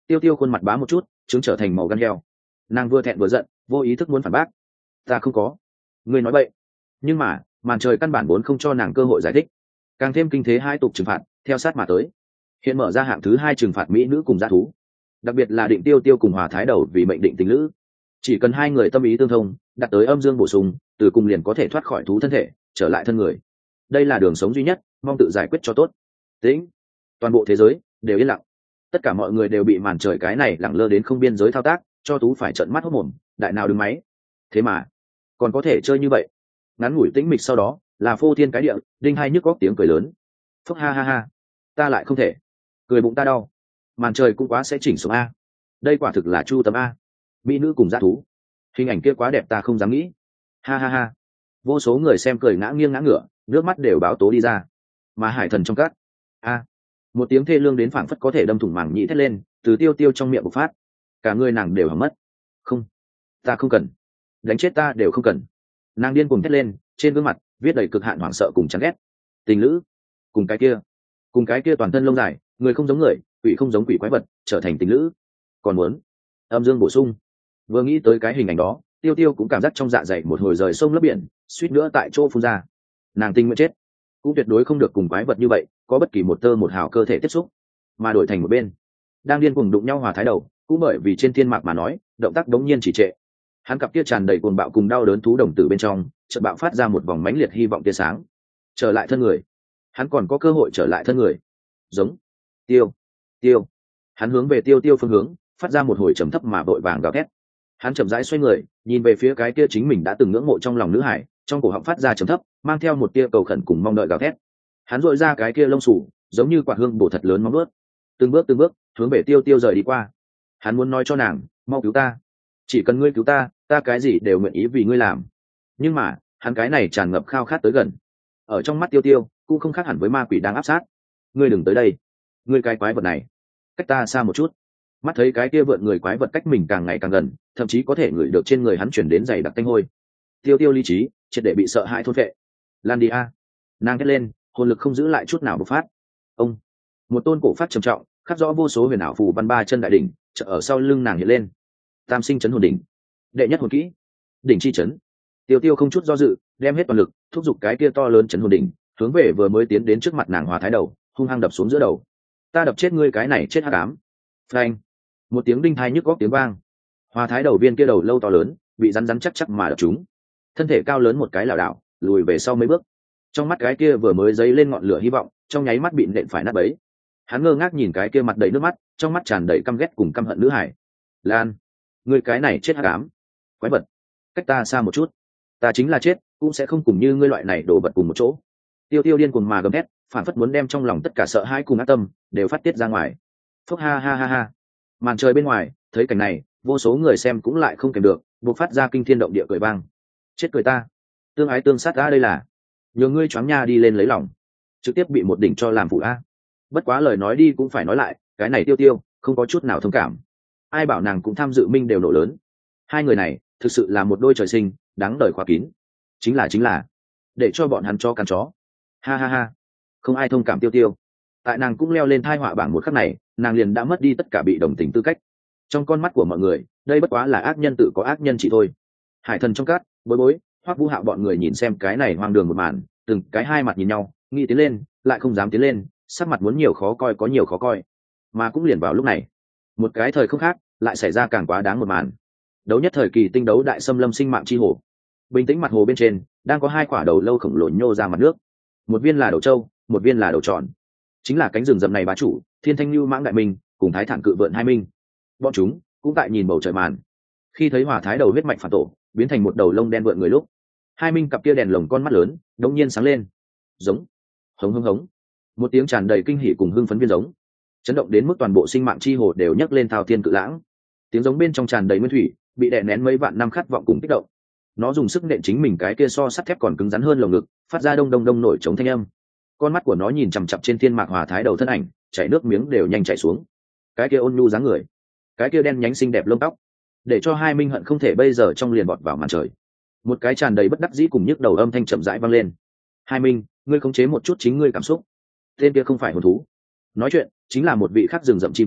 Tiêu tiêu khuôn mặt bá một chút, chứng trở thành màu gan heo. Nàng vừa thẹn vừa giận, vô ý thức muốn phản bác. Ta không có. Ngươi nói bậy. Nhưng mà màn trời căn bản vốn không cho nàng cơ hội giải thích, càng thêm kinh thế hai tục trừng phạt theo sát mà tới. Hiện mở ra hạng thứ hai trừng phạt mỹ nữ cùng g thú, đặc biệt là định tiêu tiêu cùng hòa thái đầu vì mệnh định tình lữ, chỉ cần hai người tâm ý tương thông, đặt tới âm dương bổ sung, từ cùng liền có thể thoát khỏi thú thân thể, trở lại thân người. Đây là đường sống duy nhất, mong tự giải quyết cho tốt. Tĩnh, toàn bộ thế giới đều yên lặng, tất cả mọi người đều bị màn trời cái này lẳng lơ đến không biên giới thao tác cho tú phải trợn mắt hốt mồm, đại nào đứng máy. Thế mà còn có thể chơi như vậy. Ngắn ngủi tĩnh mịch sau đó là phô thiên cái địa, đinh hai nhức góc tiếng cười lớn. Phúc ha ha ha, ta lại không thể, cười bụng ta đau. Màn trời cũng quá sẽ chỉnh xuống a. Đây quả thực là chu tấm a. Mỹ nữ cùng dã thú, hình ảnh kia quá đẹp ta không dám nghĩ. Ha ha ha. Vô số người xem cười ngã nghiêng ngã ngửa, nước mắt đều báo tố đi ra. Mà hải thần trong cát, a, một tiếng thê lương đến phảng phất có thể đâm thủng màng nhĩ thét lên từ tiêu tiêu trong miệng bộc phát. Cả người nàng đều hỏng mất. Không, ta không cần, đánh chết ta đều không cần. Nàng điên cuồng thét lên, trên gương mặt viết đầy cực hạn hoảng sợ cùng chán ghét. Tình lữ cùng cái kia, cùng cái kia toàn thân lông dài, người không giống người, quỷ không giống quỷ quái vật, trở thành tình lữ. Còn muốn âm dương bổ sung. Vừa nghĩ tới cái hình ảnh đó, tiêu tiêu cũng cảm giác trong dạ dày một hồi rời sông lấp biển, suýt nữa tại chỗ phun ra. Nàng tình nguyện chết, cũng tuyệt đối không được cùng quái vật như vậy có bất kỳ một tơ một hào cơ thể tiếp xúc, mà đổi thành một bên đang điên cuồng đụng nhau hòa thái đầu, cũng bởi vì trên thiên mạc mà nói động tác đống nhiên chỉ trệ. Hắn cặp kia tràn đầy cuồng bạo cùng đau đớn thú đồng tử bên trong chợt bạo phát ra một vòng mãnh liệt hy vọng tia sáng. Trở lại thân người, hắn còn có cơ hội trở lại thân người. Giống tiêu tiêu, hắn hướng về tiêu tiêu phương hướng phát ra một hồi trầm thấp mà vội vàng gào thét. Hắn chậm rãi xoay người, nhìn về phía cái kia chính mình đã từng ngưỡng mộ trong lòng nữ hải, trong cổ họng phát ra trầm thấp, mang theo một tia cầu khẩn cùng mong đợi gào thét. Hắn dội ra cái kia lông xù, giống như quả hương bổ thật lớn móng ướt, từng bước từng bước hướng về tiêu tiêu rời đi qua. Hắn muốn nói cho nàng, mau cứu ta, chỉ cần ngươi cứu ta, ta cái gì đều nguyện ý vì ngươi làm. Nhưng mà hắn cái này tràn ngập khao khát tới gần, ở trong mắt tiêu tiêu cũng không khác hẳn với ma quỷ đang áp sát. Ngươi đừng tới đây, ngươi cái quái vật này, cách ta xa một chút. Mắt thấy cái kia vượn người quái vật cách mình càng ngày càng gần, thậm chí có thể ngửi được trên người hắn chuyển đến dày đặc tanh hôi. Tiêu tiêu lý trí triệt để bị sợ hãi thôn phệ. Lan đi a. Nàng hét lên, hồn lực không giữ lại chút nào bộc phát. Ông, một tôn cổ phát trầm trọng khắc rõ vô số huyền ảo phù văn ba chân đại đỉnh chợ ở sau lưng nàng hiện lên. Tam sinh chấn hồn đỉnh, đệ nhất hồn kỹ, đỉnh chi chấn. Tiêu tiêu không chút do dự đem hết toàn lực thúc giục cái kia to lớn chấn hồn đỉnh, hướng về vừa mới tiến đến trước mặt nàng hòa thái đầu hung hăng đập xuống giữa đầu. Ta đập chết ngươi cái này chết hắc ám. Phanh, một tiếng đinh thai nhức góc tiếng vang. Hòa thái đầu viên kia đầu lâu to lớn bị rắn rắn chắc chắc mà đập trúng, thân thể cao lớn một cái lảo đảo lùi về sau mấy bước. Trong mắt cái kia vừa mới dấy lên ngọn lửa hy vọng trong nháy mắt bị nện phải nát bấy. Hắn ngơ ngác nhìn cái kia mặt đầy nước mắt, trong mắt tràn đầy căm ghét cùng căm hận nữ hải. Lan, ngươi cái này chết hắc ám quái vật, cách ta xa một chút, ta chính là chết cũng sẽ không cùng như ngươi loại này đổ vật cùng một chỗ. Tiêu tiêu điên cuồng mà gầm thét, phản phất muốn đem trong lòng tất cả sợ hãi cùng ác tâm đều phát tiết ra ngoài. Phúc ha ha ha ha. Màn trời bên ngoài thấy cảnh này, vô số người xem cũng lại không kèm được buộc phát ra kinh thiên động địa cười vang. Chết cười ta, tương ái tương sát a, đây là nhờ ngươi choáng nha đi lên lấy lòng, trực tiếp bị một đỉnh cho làm phụ a. Bất quá lời nói đi cũng phải nói lại, cái này tiêu tiêu không có chút nào thông cảm. Ai bảo nàng cũng tham dự minh đều nổ lớn. Hai người này thực sự là một đôi trời sinh đáng đời khóa kín. Chính là chính là để cho bọn hắn cho cắn chó. Ha ha ha, không ai thông cảm tiêu tiêu. Tại nàng cũng leo lên thai họa bảng một khắc này, nàng liền đã mất đi tất cả bị đồng tình tư cách. Trong con mắt của mọi người, đây bất quá là ác nhân tự có ác nhân chỉ thôi. Hải thần trong cát, bối bối, Hoắc Vũ Hạo bọn người nhìn xem cái này hoang đường một màn, từng cái hai mặt nhìn nhau, nghĩ tiến lên lại không dám tiến lên, sắc mặt muốn nhiều khó coi có nhiều khó coi. Mà cũng liền vào lúc này, một cái thời không khác lại xảy ra càng quá đáng một màn. Đấu nhất thời kỳ tinh đấu đại xâm lâm sinh mạng chi hồ. Bình tĩnh mặt hồ bên trên đang có hai quả đầu lâu khổng lồ nhô ra mặt nước, một viên là đầu trâu, một viên là đầu tròn. Chính là cánh rừng rậm này bá chủ Thiên Thanh Lưu Mãng Đại Minh cùng Thái Thản Cự Vượn Hai Minh. Bọn chúng cũng tại nhìn bầu trời màn, khi thấy hỏa thái đầu huyết mạch phản tổ biến thành một đầu lông đen vượn người lúc, Hai Minh cặp kia đèn lồng con mắt lớn đống nhiên sáng lên. Giống, hống hống hống, một tiếng tràn đầy kinh hỉ cùng hưng phấn viên giống, chấn động đến mức toàn bộ sinh mạng chi hồ đều nhấc lên thao thiên cự lãng. Tiếng giống bên trong tràn đầy nguyên thủy, bị đè nén mấy vạn năm khát vọng cùng kích động. Nó dùng sức nện chính mình cái kia so sắt thép còn cứng rắn hơn lồng ngực, phát ra đông đông đông nổi trống thanh âm. Con mắt của nó nhìn chằm chằm trên thiên mạc hòa thái đầu thân ảnh, chảy nước miếng đều nhanh chảy xuống. Cái kia ôn nhu dáng người, cái kia đen nhánh xinh đẹp lông tóc, để cho Hai Minh hận không thể bây giờ trong liền bọt vào màn trời. Một cái tràn đầy bất đắc dĩ cùng nhức đầu âm thanh chậm rãi vang lên. Hai Minh, ngươi khống chế một chút chính ngươi cảm xúc. Tên kia không phải hồn thú. Nói chuyện chính là một vị khắc rừng rậm chi vương,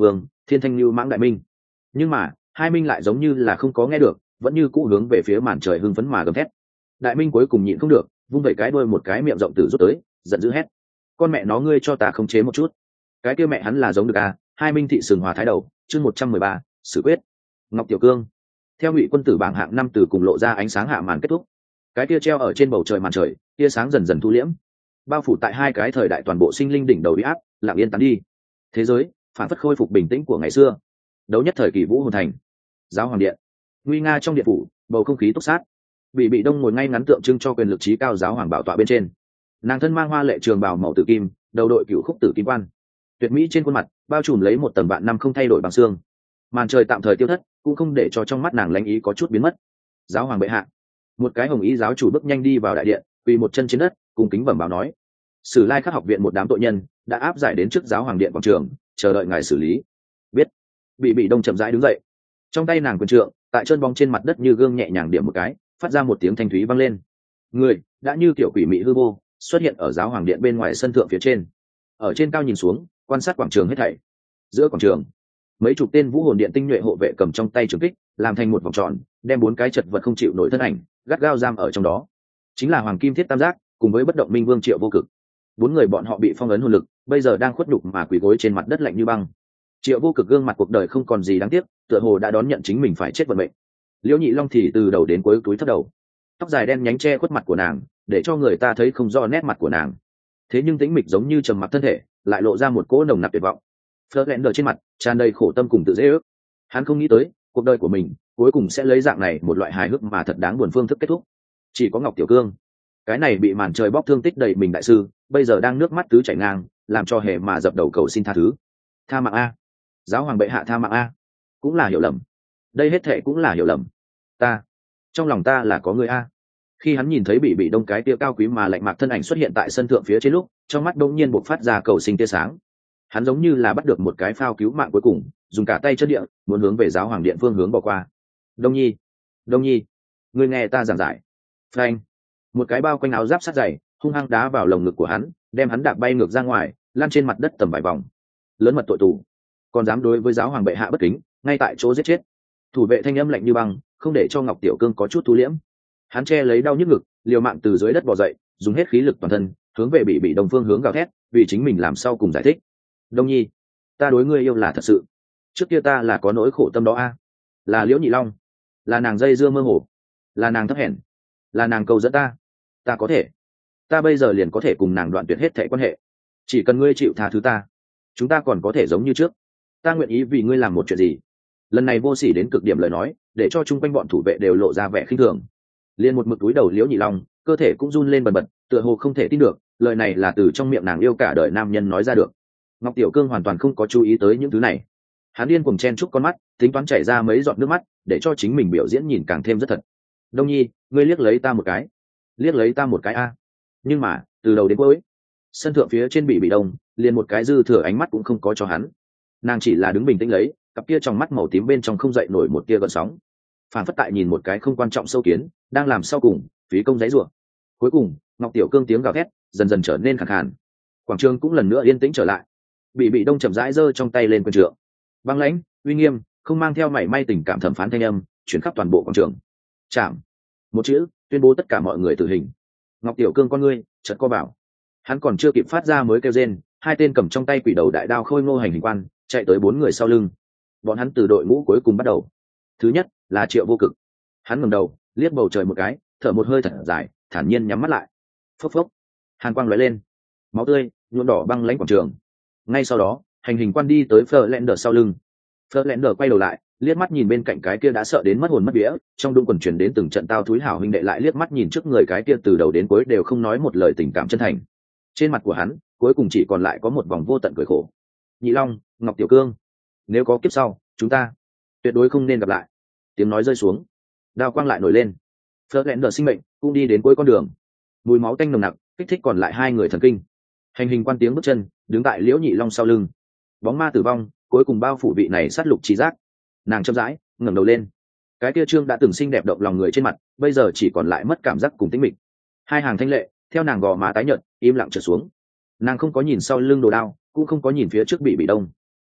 Thiên Thanh Lưu Mãng Đại Minh. Nhưng mà hai minh lại giống như là không có nghe được, vẫn như cũ hướng về phía màn trời hưng phấn mà gầm thét. Đại Minh cuối cùng nhịn không được, vung vẩy cái đuôi một cái miệng rộng tử rút tới, giận dữ hét: con mẹ nó ngươi cho ta khống chế một chút. Cái kia mẹ hắn là giống được à? Hai minh thị sừng hòa thái đầu, chương một trăm mười ba, xử quyết. Ngọc Tiểu Cương. Theo Ngụy Quân Tử bảng hạng năm từ cùng lộ ra ánh sáng hạ màn kết thúc, cái kia treo ở trên bầu trời màn trời, tia sáng dần dần thu liễm, bao phủ tại hai cái thời đại toàn bộ sinh linh đỉnh đầu uy áp lặng yên tán đi. Thế giới phản phất khôi phục bình tĩnh của ngày xưa. Đấu nhất thời kỳ Vũ Hồn Thành, Giáo Hoàng Điện, nguy nga trong điện phủ, bầu không khí túc sát. Bị Bị Đông ngồi ngay ngắn tượng trưng cho quyền lực trí cao giáo hoàng bảo tọa bên trên. Nàng thân mang hoa lệ trường bào màu tử kim, đầu đội cựu khúc tử kim quan, tuyệt mỹ trên khuôn mặt bao trùm lấy một tầng vạn năm không thay đổi bằng xương. Màn trời tạm thời tiêu thất, cũng không để cho trong mắt nàng lãnh ý có chút biến mất. Giáo hoàng bệ hạ. Một cái hồng ý giáo chủ bước nhanh đi vào đại điện, quỳ một chân trên đất, cùng kính bẩm báo nói: Sử Lai Khắc học viện một đám tội nhân đã áp giải đến trước giáo hoàng điện quảng trường, chờ đợi ngài xử lý. Biết. Bị Bị Đông chậm rãi đứng dậy, trong tay nàng quyền trượng tại chân bóng trên mặt đất như gương nhẹ nhàng điểm một cái, phát ra một tiếng thanh thúy vang lên. Người đã như kiểu quỷ mị hư vô xuất hiện ở giáo hoàng điện bên ngoài sân thượng phía trên. Ở trên cao nhìn xuống, quan sát quảng trường hết thảy. Giữa quảng trường, mấy chục tên vũ hồn điện tinh nhuệ hộ vệ cầm trong tay trường kích, làm thành một vòng tròn, đem bốn cái chật vật không chịu nổi thân ảnh gắt gao giam ở trong đó. Chính là Hoàng Kim Thiết Tam Giác cùng với bất động minh vương Triệu Vô Cực. Bốn người bọn họ bị phong ấn hồn lực, bây giờ đang khuất nhục mà quỳ gối trên mặt đất lạnh như băng. Triệu Vô Cực gương mặt cuộc đời không còn gì đáng tiếc, tựa hồ đã đón nhận chính mình phải chết vận mệnh. Liễu Nhị Long thì từ đầu đến cuối cúi thấp đầu, tóc dài đen nhánh che khuất mặt của nàng, để cho người ta thấy không rõ nét mặt của nàng. Thế nhưng tĩnh mịch giống như trầm mặc thân thể, lại lộ ra một cỗ nồng nặc tuyệt vọng. Fleur lẹn đờ trên mặt tràn đầy khổ tâm cùng tự dễ ước. Hắn không nghĩ tới cuộc đời của mình cuối cùng sẽ lấy dạng này một loại hài hước mà thật đáng buồn phương thức kết thúc. Chỉ có Ngọc Tiểu Cương, cái này bị màn trời bóc thương tích đầy mình đại sư, bây giờ đang nước mắt tứ chảy ngang, làm cho hề mà dập đầu cầu xin tha thứ. Tha mạng a, giáo hoàng bệ hạ, tha mạng a. Cũng là hiểu lầm, đây hết thệ cũng là hiểu lầm. Ta, trong lòng ta là có người a. Khi hắn nhìn thấy Bị Bị Đông cái tia cao quý mà lạnh mạc thân ảnh xuất hiện tại sân thượng phía trên lúc, trong mắt đông nhiên bộc phát ra cầu sinh tia sáng. Hắn giống như là bắt được một cái phao cứu mạng cuối cùng, dùng cả tay chân địa muốn hướng về giáo hoàng điện phương hướng bỏ qua. Đông Nhi, Đông Nhi, ngươi nghe ta giảng giải. Phanh, một cái bao quanh áo giáp sắt dày hung hăng đá vào lồng ngực của hắn, đem hắn đạp bay ngược ra ngoài, lăn trên mặt đất tầm vài vòng. Lớn mật tội tù, còn dám đối với giáo hoàng bệ hạ bất kính, ngay tại chỗ giết chết. Thủ vệ thanh âm lạnh như băng, không để cho Ngọc Tiểu Cương có chút thu liễm. Hắn che lấy đau nhức ngực, liều mạng từ dưới đất bò dậy, dùng hết khí lực toàn thân hướng về Bị Bị Đông phương hướng gào thét, vì chính mình làm sau cùng giải thích. Đông Nhi, ta đối ngươi yêu là thật sự, trước kia ta là có nỗi khổ tâm đó a. Là Liễu Nhị Long, là nàng dây dưa mơ hồ, là nàng thấp hèn, là nàng cầu dẫn ta. Ta có thể, ta bây giờ liền có thể cùng nàng đoạn tuyệt hết thảy quan hệ. Chỉ cần ngươi chịu tha thứ ta, chúng ta còn có thể giống như trước. Ta nguyện ý vì ngươi làm một chuyện gì. Lần này vô sỉ đến cực điểm lời nói, để cho chung quanh bọn thủ vệ đều lộ ra vẻ khinh thường. Liền một mực túi đầu Liễu Nhị Long, cơ thể cũng run lên bần bật, tựa hồ không thể tin được lời này là từ trong miệng nàng yêu cả đời nam nhân nói ra được. Ngọc Tiểu Cương hoàn toàn không có chú ý tới những thứ này. Hắn điên cuồng chen chúc con mắt, tính toán chảy ra mấy giọt nước mắt, để cho chính mình biểu diễn nhìn càng thêm rất thật. Đông Nhi, ngươi liếc lấy ta một cái, liếc lấy ta một cái a. Nhưng mà từ đầu đến cuối, sân thượng phía trên Bị Bị Đông liền một cái dư thừa ánh mắt cũng không có cho hắn. Nàng chỉ là đứng bình tĩnh lấy, cặp kia trong mắt màu tím bên trong không dậy nổi một tia gợn sóng, phản phất tại nhìn một cái không quan trọng sâu kiến đang làm sau cùng phí công giấy rủa. Cuối cùng Ngọc Tiểu Cương tiếng gào thét dần dần trở nên khàn khàn, quảng trường cũng lần nữa yên tĩnh trở lại. Bị Bị Đông chậm rãi giơ trong tay lên quyền trượng, băng lãnh uy nghiêm, không mang theo mảy may tình cảm thẩm phán thanh âm chuyển khắp toàn bộ quảng trường. Chạm một chữ, tuyên bố tất cả mọi người tử hình. Ngọc Tiểu Cương con ngươi chợt co bảo, hắn còn chưa kịp phát ra mới kêu rên, hai tên cầm trong tay quỷ đầu đại đao khôi ngô hành hình quan chạy tới bốn người sau lưng. Bọn hắn từ đội ngũ cuối cùng bắt đầu. Thứ nhất là Triệu Vô Cực. Hắn ngẩng đầu liếc bầu trời một cái, thở một hơi thật dài, thản nhiên nhắm mắt lại. Phốc phốc, hàn quang lóe lên, máu tươi nhuộm đỏ băng lãnh quảng trường. Ngay sau đó hành hình quan đi tới Fleur sau lưng. Fleur quay đầu lại, liếc mắt nhìn bên cạnh cái kia đã sợ đến mất hồn mất vía, trong đung quần truyền đến từng trận tao thúi hảo huynh đệ, lại liếc mắt nhìn trước người cái kia từ đầu đến cuối đều không nói một lời tình cảm chân thành. Trên mặt của hắn cuối cùng chỉ còn lại có một vòng vô tận cười khổ. Nhị Long, Ngọc Tiểu Cương, nếu có kiếp sau, chúng ta tuyệt đối không nên gặp lại. Tiếng nói rơi xuống, đao quang lại nổi lên. Fleur sinh mệnh cũng đi đến cuối con đường. Mùi máu tanh nồng nặc kích thích còn lại hai người thần kinh. Hành hình quan tiếng bước chân đứng tại Liễu Nhị Long sau lưng. Bóng ma tử vong cuối cùng bao phủ vị này sát lục trí giác. Nàng chậm rãi ngẩng đầu lên, cái kia trương đã từng xinh đẹp động lòng người trên mặt bây giờ chỉ còn lại mất cảm giác cùng tĩnh mịch. Hai hàng thanh lệ theo nàng gò má tái nhợt im lặng trượt xuống. Nàng không có nhìn sau lưng đồ đao, cũng không có nhìn phía trước Bị Bị Đông.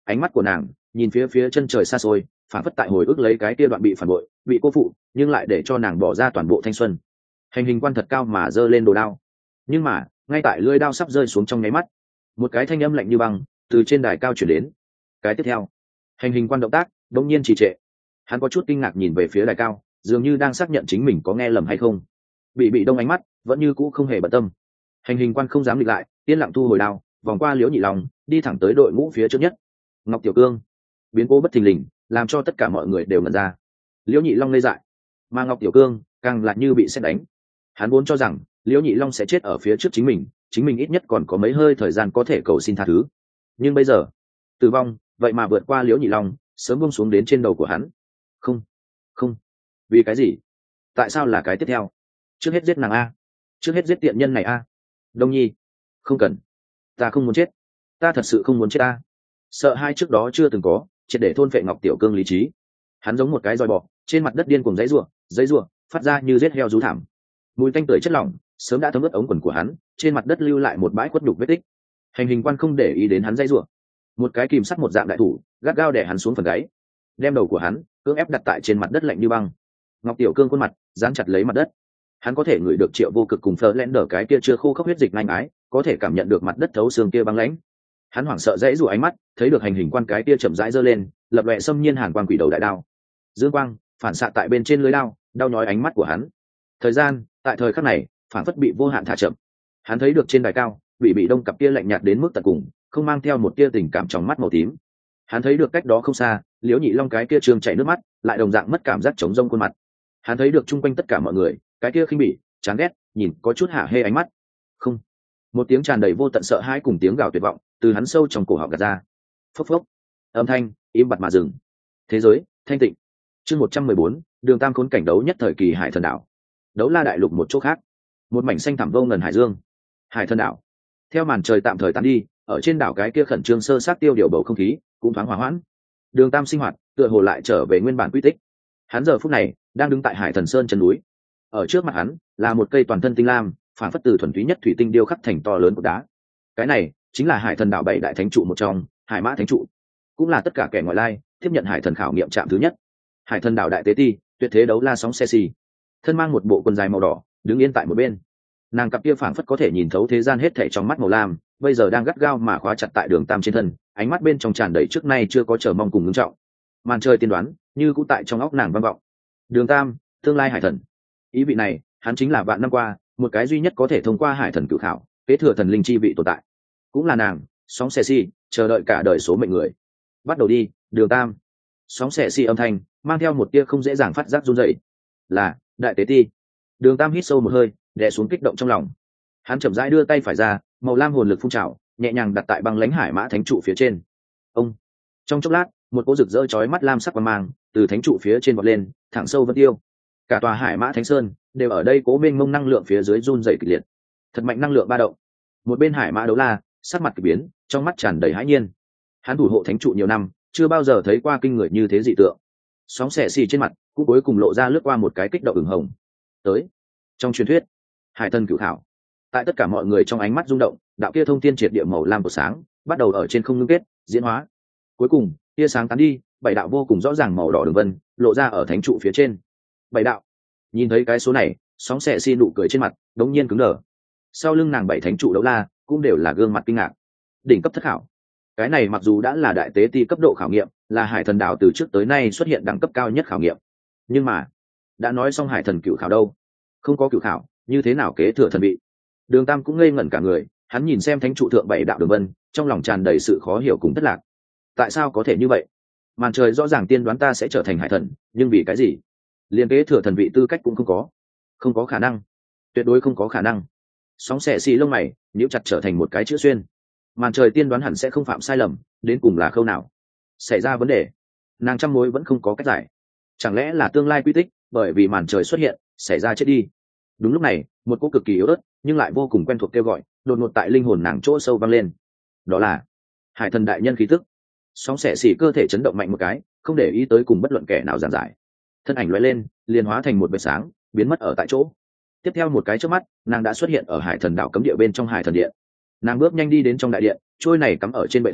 ánh mắt của nàng nhìn phía phía chân trời xa xôi, phản phất tại hồi ức lấy cái kia đoạn bị phản bội, bị cô phụ, nhưng lại để cho nàng bỏ ra toàn bộ thanh xuân. Hành hình quan thật cao mà giơ lên đồ đao, nhưng mà ngay tại lưỡi đao sắp rơi xuống trong nháy mắt, một cái thanh âm lạnh như băng từ trên đài cao chuyển đến. Cái tiếp theo, hành hình quan động tác đống nhiên trì trệ. Hắn có chút kinh ngạc nhìn về phía đài cao, dường như đang xác nhận chính mình có nghe lầm hay không. Bị bị đông ánh mắt vẫn như cũ không hề bận tâm. Hành hình quan không dám địch lại, yên lặng thu hồi đao, vòng qua Liễu Nhị Long, đi thẳng tới đội ngũ phía trước nhất. Ngọc Tiểu Cương, biến cố bất thình lình làm cho tất cả mọi người đều ngẩn ra. Liễu Nhị Long ngây dại, mà Ngọc Tiểu Cương càng lại như bị sét đánh. Hắn vốn cho rằng Liễu Nhị Long sẽ chết ở phía trước chính mình, chính mình ít nhất còn có mấy hơi thời gian có thể cầu xin tha thứ. Nhưng bây giờ, tử vong vậy mà vượt qua Liễu Nhị Long, sớm buông xuống đến trên đầu của hắn. Không, không, vì cái gì? Tại sao là cái tiếp theo? Trước hết giết nàng a, trước hết giết tiện nhân này a. Đông Nhi, không cần, ta không muốn chết, ta thật sự không muốn chết ta. Sợ hai trước đó chưa từng có, triệt để thôn phệ Ngọc Tiểu Cương lý trí. Hắn giống một cái roi bọ, trên mặt đất điên cuồng giãy giụa, giãy giụa, phát ra như giết heo rú thảm. Mùi tanh tưởi chất lỏng sớm đã thấm ướt ống quần của hắn, trên mặt đất lưu lại một bãi khuất nhục vết tích. Hành hình quan không để ý đến hắn giãy giụa, một cái kìm sắt một dạng đại thủ gắt gao đè hắn xuống phần gáy, đem đầu của hắn cưỡng ép đặt tại trên mặt đất lạnh như băng. Ngọc Tiểu Cương khuôn mặt dán chặt lấy mặt đất, hắn có thể ngửi được Triệu Vô Cực cùng Phở lén đờ cái kia chưa khô khốc huyết dịch lanh ái, có thể cảm nhận được mặt đất thấu xương kia băng lãnh. Hắn hoảng sợ dãy rủa ánh mắt, thấy được hành hình quan cái kia chậm rãi giơ lên, lập loè xâm nhiên hàn quang quỷ đầu đại đao. Dương quang phản xạ tại bên trên lưới đao, đau nhói ánh mắt của hắn. Thời gian tại thời khắc này phản phất bị vô hạn thả chậm. Hắn thấy được trên đài cao, bị bị đông cặp kia lạnh nhạt đến mức tận cùng, không mang theo một tia tình cảm trong mắt màu tím. Hắn thấy được cách đó không xa, Liễu Nhị Long cái kia trương chảy nước mắt, lại đồng dạng mất cảm giác trống rông khuôn mặt. Hắn thấy được chung quanh tất cả mọi người, cái kia khinh bỉ, chán ghét, nhìn có chút hả hê ánh mắt. Không. Một tiếng tràn đầy vô tận sợ hãi cùng tiếng gào tuyệt vọng từ hắn sâu trong cổ họng gạt ra. Phốc phốc. Âm thanh im bặt mà dừng. Thế giới thanh tịnh. Chương một trăm mười bốn, Đường Tam khốn cảnh đấu nhất thời kỳ Hải Thần đảo. Đấu La đại lục một chỗ khác, một mảnh xanh thẳm vô ngần hải dương. Hải Thần đảo. Theo màn trời tạm thời tán đi, ở trên đảo cái kia khẩn trương sơ sát tiêu điều bầu không khí cũng thoáng hòa hoãn. Đường Tam sinh hoạt tựa hồ lại trở về nguyên bản quy tích. Hắn giờ phút này đang đứng tại Hải Thần Sơn chân núi. Ở trước mặt hắn là một cây toàn thân tinh lam, phản phất từ thuần túy nhất thủy tinh điêu khắc thành to lớn của đá. Cái này chính là Hải Thần đảo bảy đại thánh trụ một trong, Hải Mã thánh trụ, cũng là tất cả kẻ ngoại lai tiếp nhận Hải Thần khảo nghiệm trạm thứ nhất. Hải Thần đảo đại tế ti, tuyệt thế đấu la sóng xe xì, thân mang một bộ quần dài màu đỏ, đứng yên tại một bên. Nàng cặp kia phảng phất có thể nhìn thấu thế gian hết thảy trong mắt màu lam, bây giờ đang gắt gao mà khóa chặt tại Đường Tam trên thân, ánh mắt bên trong tràn đầy trước nay chưa có chờ mong cùng ngưng trọng. Màn trời tiên đoán như cũ tại trong óc nàng vang vọng. Đường Tam, tương lai Hải Thần. Ý vị này, hắn chính là vạn năm qua một cái duy nhất có thể thông qua Hải Thần cửu khảo, kế thừa thần linh chi vị tồn tại. Cũng là nàng, sóng xẻ xi, chờ đợi cả đời số mệnh người. Bắt đầu đi, Đường Tam. Sóng xẻ xi âm thanh mang theo một tia không dễ dàng phát giác run rẩy. Là đại tế ti. Đường Tam hít sâu một hơi, đè xuống kích động trong lòng. Hắn chậm rãi đưa tay phải ra, màu lam hồn lực phun trào, nhẹ nhàng đặt tại băng lãnh Hải Mã thánh trụ phía trên. Ông. Trong chốc lát, một cỗ rực rỡ chói mắt lam sắc quang mang từ thánh trụ phía trên vọt lên, thẳng sâu vân tiêu. Cả tòa Hải Mã Thánh Sơn đều ở đây cố mênh mông năng lượng phía dưới run rẩy kịch liệt. Thật mạnh năng lượng ba động. Một bên Hải Mã Đấu La sắc mặt kỳ biến, trong mắt tràn đầy hãi nhiên. Hắn thủ hộ thánh trụ nhiều năm, chưa bao giờ thấy qua kinh người như thế dị tượng. Sóng xẻ xì trên mặt cũng cuối cùng lộ ra lướt qua một cái kích động ửng hồng. Tới. Trong truyền thuyết, Hải Thần cửu khảo. Tại tất cả mọi người trong ánh mắt rung động, đạo kia thông thiên triệt địa màu lam của sáng bắt đầu ở trên không ngưng kết, diễn hóa. Cuối cùng, tia sáng tán đi, bảy đạo vô cùng rõ ràng màu đỏ đường vân lộ ra ở thánh trụ phía trên. Bảy đạo. Nhìn thấy cái số này, sóng xẻ xi nụ cười trên mặt đống nhiên cứng đờ. Sau lưng nàng bảy thánh trụ đấu la cũng đều là gương mặt kinh ngạc. Đỉnh cấp thất khảo. Cái này mặc dù đã là đại tế ti cấp độ khảo nghiệm, là Hải Thần đảo từ trước tới nay xuất hiện đẳng cấp cao nhất khảo nghiệm, nhưng mà đã nói xong Hải Thần cửu khảo đâu, không có cửu khảo như thế nào kế thừa thần vị? Đường Tam cũng ngây ngẩn cả người, hắn nhìn xem thánh trụ thượng bảy đạo đường vân, trong lòng tràn đầy sự khó hiểu cùng thất lạc. Tại sao có thể như vậy? Màn trời rõ ràng tiên đoán ta sẽ trở thành Hải Thần, nhưng vì cái gì liên kế thừa thần vị tư cách cũng không có? Không có khả năng, tuyệt đối không có khả năng. Sóng xẻ xì lông mày nhíu chặt trở thành một cái chữ xuyên. Màn trời tiên đoán hẳn sẽ không phạm sai lầm, đến cùng là khâu nào xảy ra vấn đề? Nàng trăm mối vẫn không có cách giải. Chẳng lẽ là tương lai quy tích bởi vì màn trời xuất hiện xảy ra chết đi? Đúng lúc này, một cô cực kỳ yếu ớt nhưng lại vô cùng quen thuộc kêu gọi đột ngột tại linh hồn nàng chỗ sâu vang lên. Đó là Hải Thần đại nhân khí tức. Sóng xẻ xì cơ thể chấn động mạnh một cái, không để ý tới cùng bất luận kẻ nào giảng giải. Thân ảnh lóe lên, liền hóa thành một vệt sáng, biến mất ở tại chỗ. Tiếp theo một cái chớp mắt, nàng đã xuất hiện ở Hải Thần đảo cấm địa bên trong Hải Thần điện. Nàng bước nhanh đi đến trong đại điện, trôi này cắm ở trên bệ thần,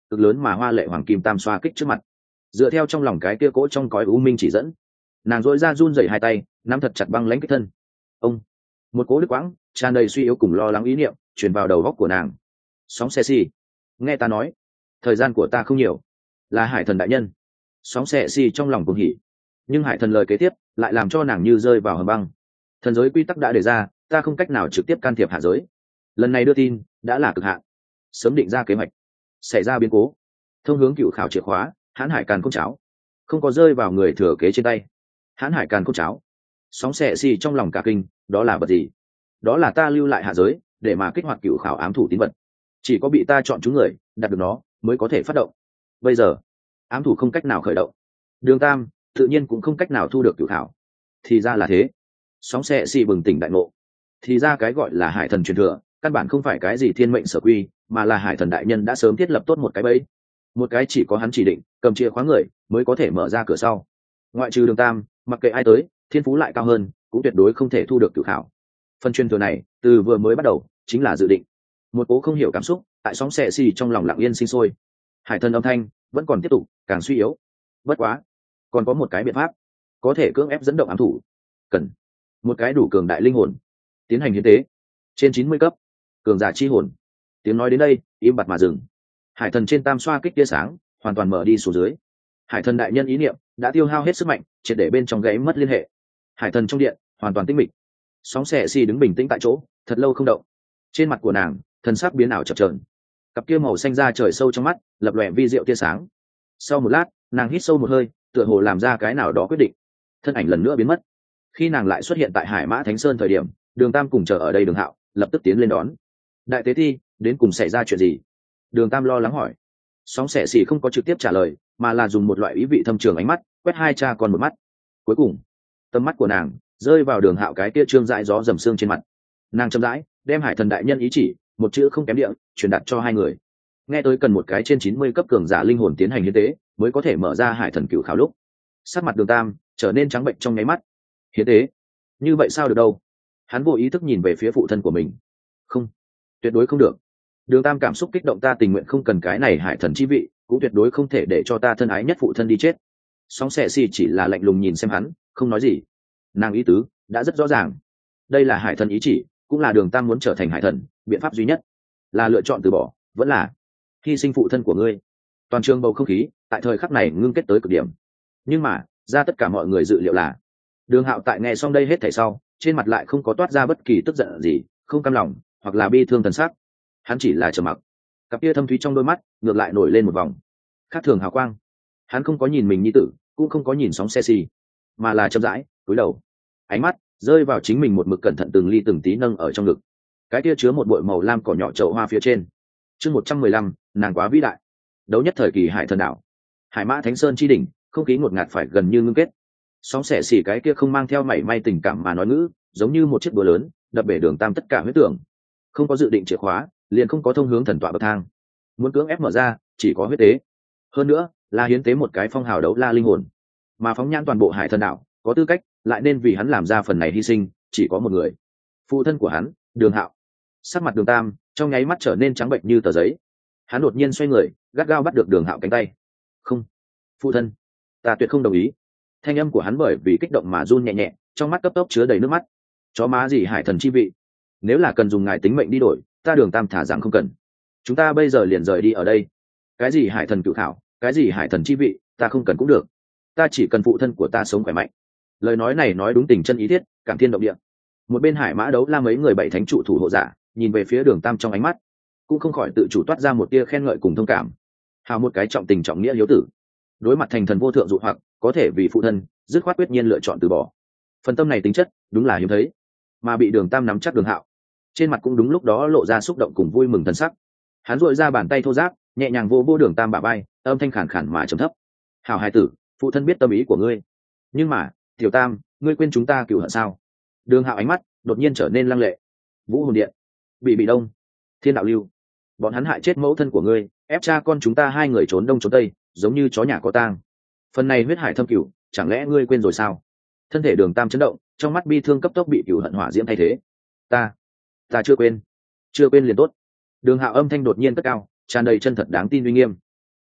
cực lớn mà hoa lệ hoàng kim tam xoa kích trước mặt. Dựa theo trong lòng cái kia cỗ trong cõi u minh chỉ dẫn, nàng dội ra run rẩy hai tay, nắm thật chặt băng lãnh kích thân. Ông, một cỗ đứt quãng tràn đầy suy yếu cùng lo lắng ý niệm truyền vào đầu góc của nàng. Sóng xe xì, nghe ta nói, thời gian của ta không nhiều, là hải thần đại nhân. Sóng xe xì trong lòng cuồng hỉ, nhưng hải thần lời kế tiếp lại làm cho nàng như rơi vào hầm băng. Thần giới quy tắc đã đề ra, ta không cách nào trực tiếp can thiệp hạ giới. Lần này đưa tin đã là cực hạn, sớm định ra kế hoạch, xảy ra biến cố, thông hướng cựu khảo chìa khóa hãn hải càn không cháo không có rơi vào người thừa kế trên tay. Hãn hải càn không cháo. Sóng xẻ xì trong lòng cả kinh, đó là vật gì? Đó là ta lưu lại hạ giới để mà kích hoạt cựu khảo ám thủ tín vật, chỉ có bị ta chọn chúng người đạt được nó mới có thể phát động. Bây giờ ám thủ không cách nào khởi động, Đường Tam tự nhiên cũng không cách nào thu được cựu khảo. Thì ra là thế. Sóng xẻ xì bừng tỉnh đại ngộ. Thì ra cái gọi là hải thần truyền thừa căn bản không phải cái gì thiên mệnh sở quy, mà là hải thần đại nhân đã sớm thiết lập tốt một cái bẫy, một cái chỉ có hắn chỉ định cầm chìa khóa người mới có thể mở ra cửa sau. Ngoại trừ Đường Tam, mặc kệ ai tới, thiên phú lại cao hơn, cũng tuyệt đối không thể thu được cựu khảo. Phần truyền thừa này từ vừa mới bắt đầu chính là dự định. Một cố không hiểu cảm xúc tại sóng xẻ xì trong lòng lặng yên sinh sôi. Hải thần âm thanh vẫn còn tiếp tục, càng suy yếu. Bất quá, còn có một cái biện pháp có thể cưỡng ép dẫn động ám thủ. Cần một cái đủ cường đại linh hồn tiến hành hiến tế. Trên chín mươi cấp, cường giả chi hồn. Tiếng nói đến đây im bặt mà dừng. Hải thần trên tam xoa kích tia sáng hoàn toàn mở đi xuống dưới. Hải thần đại nhân ý niệm đã tiêu hao hết sức mạnh, triệt để bên trong gãy mất liên hệ. Hải thần trong điện hoàn toàn tĩnh mịch. Sóng xẻ xì đứng bình tĩnh tại chỗ thật lâu không động. Trên mặt của nàng thần sắc biến ảo chập chờn, cặp kia màu xanh da trời sâu trong mắt lập lòe vi diệu tia sáng. Sau một lát, nàng hít sâu một hơi, tựa hồ làm ra cái nào đó quyết định, thân ảnh lần nữa biến mất. Khi nàng lại xuất hiện tại Hải Mã Thánh Sơn thời điểm, Đường Tam cùng chờ ở đây Đường Hạo lập tức tiến lên đón. Đại tế thi, đến cùng xảy ra chuyện gì? Đường Tam lo lắng hỏi. Sóng xẻ xì không có trực tiếp trả lời, mà là dùng một loại ý vị thâm trường ánh mắt quét hai cha con một mắt. Cuối cùng, tầm mắt của nàng rơi vào Đường Hạo cái kia trương dại gió dầm xương trên mặt. Nàng chậm rãi đem hải thần đại nhân ý chỉ một chữ không kém địa truyền đạt cho hai người. Nghe tới cần một cái trên chín mươi cấp cường giả linh hồn tiến hành hiến tế mới có thể mở ra hải thần cựu khảo lúc, sắc mặt Đường Tam trở nên trắng bệnh trong nháy mắt. Hiến tế? Như vậy sao được đâu? Hắn vô ý thức nhìn về phía phụ thân của mình. Không, tuyệt đối không được. Đường Tam cảm xúc kích động, ta tình nguyện không cần cái này hải thần chi vị, cũng tuyệt đối không thể để cho ta thân ái nhất phụ thân đi chết. Sóng xẻ xì chỉ là lạnh lùng nhìn xem hắn, không nói gì. Nàng ý tứ đã rất rõ ràng, đây là hải thần ý chỉ, cũng là Đường Tam muốn trở thành hải thần biện pháp duy nhất, là lựa chọn từ bỏ vẫn là hy sinh phụ thân của ngươi. Toàn trường bầu không khí tại thời khắc này ngưng kết tới cực điểm, nhưng mà ra tất cả mọi người dự liệu là Đường Hạo tại nghe xong đây hết thảy sau, trên mặt lại không có toát ra bất kỳ tức giận gì, không cam lòng hoặc là bi thương thần sắc. Hắn chỉ là trầm mặc, cặp kia thâm thúy trong đôi mắt ngược lại nổi lên một vòng khác thường hào quang. Hắn không có nhìn mình nhi tử, cũng không có nhìn sóng xe xì, mà là chậm rãi cúi đầu, ánh mắt rơi vào chính mình một mực cẩn thận từng ly từng tí nâng ở trong ngực cái kia chứa một bụi màu lam cỏ nhỏ chậu hoa phía trên. Chương một trăm mười lăm, nàng quá vĩ đại. Đấu nhất thời kỳ hải thần đảo, Hải Mã Thánh Sơn chi đỉnh, không khí ngột ngạt phải gần như ngưng kết. Sóng xẻ xỉ cái kia không mang theo mảy may tình cảm mà nói ngữ, giống như một chiếc búa lớn đập bể Đường Tam tất cả huyết tưởng. Không có dự định chìa khóa, liền không có thông hướng thần tọa bậc thang. Muốn cưỡng ép mở ra, chỉ có huyết tế. Hơn nữa, là hiến tế một cái phong hào đấu la linh hồn. Mà phóng nhãn toàn bộ hải thần đảo, có tư cách lại nên vì hắn làm ra phần này hy sinh, chỉ có một người. Phụ thân của hắn, Đường Hạo. Sắc mặt Đường Tam trong nháy mắt trở nên trắng bệnh như tờ giấy. Hắn đột nhiên xoay người, gắt gao bắt được Đường Hạo cánh tay. Không, phụ thân, ta tuyệt không đồng ý. Thanh âm của hắn bởi vì kích động mà run nhẹ nhẹ, trong mắt cấp tốc chứa đầy nước mắt. Chó má gì hải thần chi vị, nếu là cần dùng ngài tính mệnh đi đổi, ta Đường Tam thả rằng không cần. Chúng ta bây giờ liền rời đi ở đây. Cái gì hải thần cựu khảo, cái gì hải thần chi vị, ta không cần cũng được. Ta chỉ cần phụ thân của ta sống khỏe mạnh. Lời nói này nói đúng tình chân ý thiết, cảm thiên động địa. Một bên Hải Mã Đấu La mấy người bảy thánh trụ thủ hộ giả nhìn về phía Đường Tam trong ánh mắt cũng không khỏi tự chủ toát ra một tia khen ngợi cùng thông cảm. Hào một cái trọng tình trọng nghĩa hiếu tử, đối mặt thành thần vô thượng dụ hoặc, có thể vì phụ thân dứt khoát quyết nhiên lựa chọn từ bỏ. Phần tâm này tính chất đúng là hiếm thấy, mà bị Đường Tam nắm chắc Đường Hạo trên mặt cũng đúng lúc đó lộ ra xúc động cùng vui mừng thần sắc. Hắn duỗi ra bàn tay thô ráp, nhẹ nhàng vô vô Đường Tam bả vai, âm thanh khàn khàn mà trầm thấp. Hảo hài tử, phụ thân biết tâm ý của ngươi, nhưng mà Tiểu Tam, ngươi quên chúng ta cựu hận sao? Đường Hạo ánh mắt đột nhiên trở nên lăng lệ. Vũ Hồn Điện, Bị Bị Đông, Thiên Đạo Lưu, bọn hắn hại chết mẫu thân của ngươi, ép cha con chúng ta hai người trốn đông trốn tây, giống như chó nhà có tang. Phần này huyết hải thâm cửu, chẳng lẽ ngươi quên rồi sao? Thân thể Đường Tam chấn động, trong mắt bi thương cấp tốc bị cửu hận hỏa diễm thay thế. Ta, ta chưa quên, chưa quên liền tốt. Đường Hạo âm thanh đột nhiên cất cao, tràn đầy chân thật đáng tin uy nghiêm.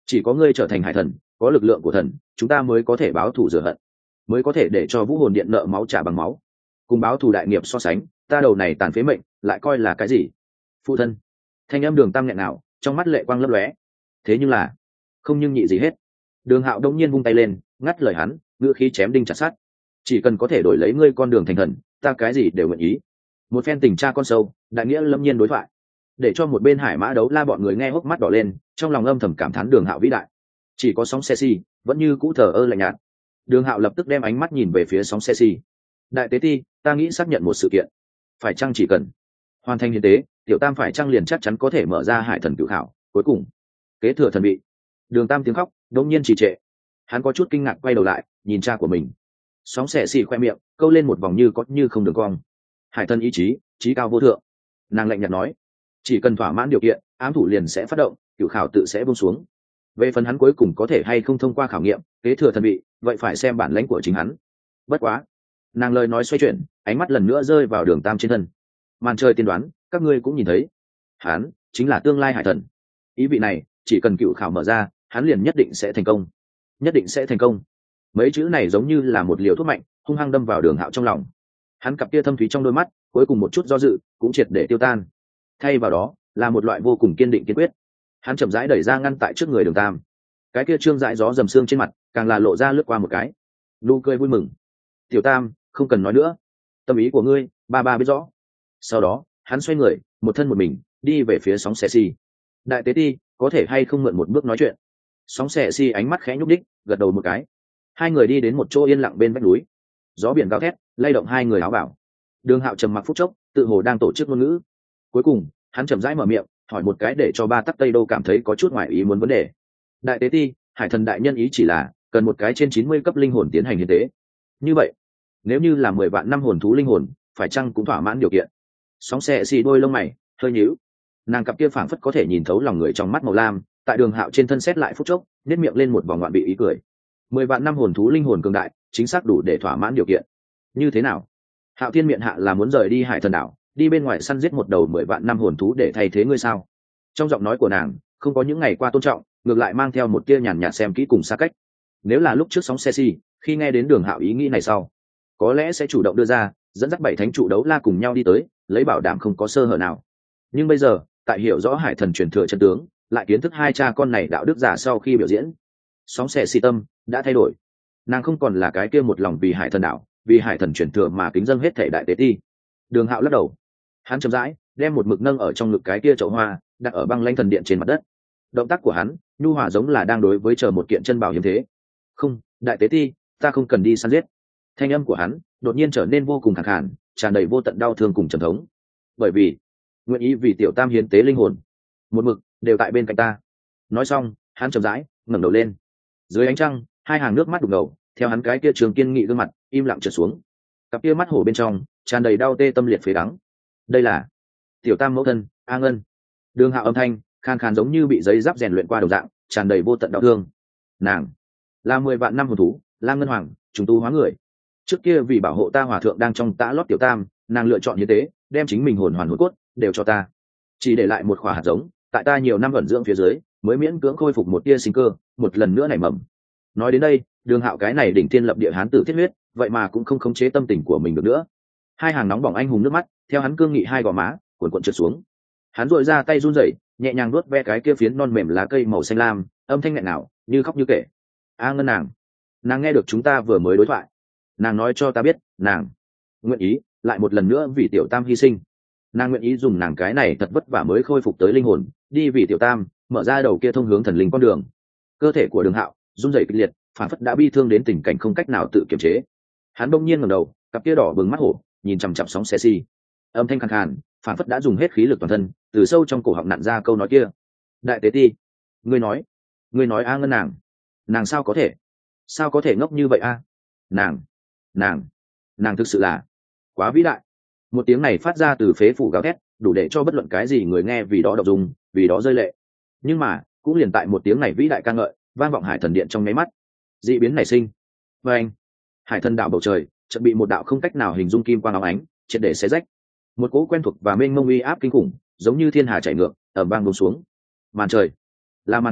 chỉ có ngươi trở thành hải thần, có lực lượng của thần, chúng ta mới có thể báo thù rửa hận, mới có thể để cho vũ hồn điện nợ máu trả bằng máu. Cùng báo thù đại nghiệp so sánh, ta đầu này tàn phế mệnh lại coi là cái gì? Phụ thân. Thanh âm Đường Tam nghẹn nào, trong mắt lệ quang lấp lóe. Thế nhưng là không nhưng nhị gì hết. Đường Hạo đông nhiên vung tay lên, ngắt lời hắn, ngữ khí chém đinh chặt sắt. Chỉ cần có thể đổi lấy ngươi con đường thành thần, ta cái gì đều nguyện ý. Một phen tình cha con sâu, đại nghĩa lâm nhiên đối thoại, để cho một bên Hải Mã Đấu La bọn người nghe hốc mắt đỏ lên, trong lòng âm thầm cảm thán Đường Hạo vĩ đại. Chỉ có sóng xe xi vẫn như cũ thờ ơ lạnh nhạt. Đường Hạo lập tức đem ánh mắt nhìn về phía sóng xe xi. Đại tế ti, ta nghĩ xác nhận một sự kiện. Phải chăng chỉ cần hoàn thành hiến tế, tiểu tam phải chăng liền chắc chắn có thể mở ra hải thần cự khảo, cuối cùng kế thừa thần vị? Đường Tam tiếng khóc đống nhiên trì trệ. Hắn có chút kinh ngạc quay đầu lại, nhìn cha của mình. Sóng xẻ xì khoe miệng câu lên một vòng như có như không đường cong. Hải thần ý chí, chí cao vô thượng. Nàng lạnh nhạt nói, chỉ cần thỏa mãn điều kiện, ám thủ liền sẽ phát động, cự khảo tự sẽ buông xuống. Về phần hắn cuối cùng có thể hay không thông qua khảo nghiệm kế thừa thần vị, vậy phải xem bản lãnh của chính hắn. Bất quá, nàng lời nói xoay chuyển, ánh mắt lần nữa rơi vào Đường Tam trên thân. Màn trời tiên đoán, các ngươi cũng nhìn thấy, hắn chính là tương lai hải thần. Ý vị này, chỉ cần cựu khảo mở ra, hắn liền nhất định sẽ thành công, nhất định sẽ thành công. Mấy chữ này giống như là một liều thuốc mạnh, hung hăng đâm vào Đường Hạo trong lòng. Hắn cặp kia thâm thúy trong đôi mắt, cuối cùng một chút do dự cũng triệt để tiêu tan, thay vào đó là một loại vô cùng kiên định kiên quyết. Hắn chậm rãi đẩy ra ngăn tại trước người Đường Tam, cái kia trương dại gió dầm xương trên mặt càng là lộ ra lướt qua một cái nụ cười vui mừng. Tiểu Tam, không cần nói nữa, tâm ý của ngươi ba ba biết rõ. Sau đó hắn xoay người, một thân một mình đi về phía sóng xe xi. Đại tế ti, có thể hay không mượn một bước nói chuyện? Sóng xe xi ánh mắt khẽ nhúc đích, gật đầu một cái. Hai người đi đến một chỗ yên lặng bên vách núi. Gió biển gào thét, lay động hai người áo bảo. Đường Hạo trầm mặc phút chốc, tự hồ đang tổ chức ngôn ngữ. Cuối cùng hắn chậm rãi mở miệng, hỏi một cái để cho ba tắc Tây Đô cảm thấy có chút ngoài ý muốn vấn đề. Đại tế ti, hải thần đại nhân ý chỉ là cần một cái trên chín mươi cấp linh hồn tiến hành hiến tế. Như vậy, nếu như là mười vạn năm hồn thú linh hồn, phải chăng cũng thỏa mãn điều kiện? Sóng xe xì đôi lông mày hơi nhíu, nàng cặp kia phảng phất có thể nhìn thấu lòng người trong mắt màu lam, tại Đường Hạo trên thân xét lại phút chốc, nét miệng lên một vòng ngoạn bị ý cười. Mười vạn năm hồn thú linh hồn cường đại, chính xác đủ để thỏa mãn điều kiện. Như thế nào? Hạo Thiên miệng hạ là muốn rời đi hải thần đảo, đi bên ngoài săn giết một đầu mười vạn năm hồn thú để thay thế ngươi sao? Trong giọng nói của nàng không có những ngày qua tôn trọng, ngược lại mang theo một tia nhàn nhạt xem kỹ cùng xa cách. Nếu là lúc trước sóng xe xì, khi nghe đến Đường Hạo ý nghĩ này sau, có lẽ sẽ chủ động đưa ra, dẫn dắt bảy thánh trụ đấu la cùng nhau đi tới, lấy bảo đảm không có sơ hở nào. Nhưng bây giờ, tại hiểu rõ hải thần truyền thừa chân tướng, lại kiến thức hai cha con này đạo đức giả sau khi biểu diễn, sóng xẻ xì tâm đã thay đổi. Nàng không còn là cái kia một lòng vì hải thần đạo, vì hải thần truyền thừa mà kính dâng hết thể đại tế ti. Đường Hạo lắc đầu, hắn chậm rãi đem một mực nâng ở trong ngực cái kia chậu hoa đặt ở băng lanh thần điện trên mặt đất. Động tác của hắn nhu hòa giống là đang đối với chờ một kiện chân bảo hiếm thế. Không, đại tế ti, ta không cần đi săn giết. Thanh âm của hắn đột nhiên trở nên vô cùng khàn khàn, tràn đầy vô tận đau thương cùng trầm thống. Bởi vì nguyện ý vì tiểu tam hiến tế linh hồn, một mực đều tại bên cạnh ta. Nói xong, hắn chậm rãi ngẩng đầu lên. Dưới ánh trăng, hai hàng nước mắt đục ngầu theo hắn cái kia trường kiên nghị gương mặt im lặng trượt xuống. Cặp kia mắt hổ bên trong tràn đầy đau tê tâm liệt phế đắng. Đây là tiểu tam mẫu thân A Ngân. Đường Hạo âm thanh khàn khàn giống như bị giấy giáp rèn luyện qua đồng dạng, tràn đầy vô tận đau thương. Nàng là mười vạn năm hồn thú Lam Ngân Hoàng, trùng tu hóa người. Trước kia vì bảo hộ ta hòa thượng đang trong tã lót tiểu tam, nàng lựa chọn như thế, đem chính mình hồn hoàn hồn cốt đều cho ta, chỉ để lại một khỏa hạt giống, tại ta nhiều năm vận dưỡng phía dưới mới miễn cưỡng khôi phục một tia sinh cơ, một lần nữa nảy mầm. Nói đến đây, Đường Hạo cái này đỉnh thiên lập địa hán tử thiết huyết, vậy mà cũng không khống chế tâm tình của mình được nữa. Hai hàng nóng bỏng anh hùng nước mắt theo hắn cương nghị hai gò má cuộn cuộn trượt xuống. Hắn dội ra tay run rẩy, nhẹ nhàng nuốt ve cái kia phiến non mềm lá cây màu xanh lam, âm thanh nghẹn ngào như khóc như kể. A Ngân nàng, nàng nghe được chúng ta vừa mới đối thoại, nàng nói cho ta biết, nàng nguyện ý lại một lần nữa vì tiểu tam hy sinh. Nàng nguyện ý dùng nàng cái này thật vất vả mới khôi phục tới linh hồn, đi vì tiểu tam mở ra đầu kia thông hướng thần linh con đường. Cơ thể của Đường Hạo run rẩy kịch liệt, phản phất đã bi thương đến tình cảnh không cách nào tự kiềm chế. Hắn bỗng nhiên ngẩng đầu, cặp kia đỏ bừng mắt hổ nhìn chằm chằm sóng xe xi, âm thanh khàn khàn, phản phất đã dùng hết khí lực toàn thân, từ sâu trong cổ họng nặn ra câu nói kia. Đại tế ti, ngươi nói, ngươi nói A Ngân nàng, nàng sao có thể, sao có thể ngốc như vậy a? Nàng, nàng, nàng thực sự là quá vĩ đại. Một tiếng này phát ra từ phế phủ gào thét, đủ để cho bất luận cái gì người nghe vì đó động dung, vì đó rơi lệ. Nhưng mà cũng liền tại một tiếng này vĩ đại ca ngợi vang vọng hải thần điện trong nháy mắt, dị biến nảy sinh. Và anh, hải thần đạo bầu trời chợt bị một đạo không cách nào hình dung kim quang óng ánh triệt để xé rách. Một cỗ quen thuộc và mênh mông uy áp kinh khủng giống như thiên hà chảy ngược ầm vang buông xuống. Màn trời là màn trời,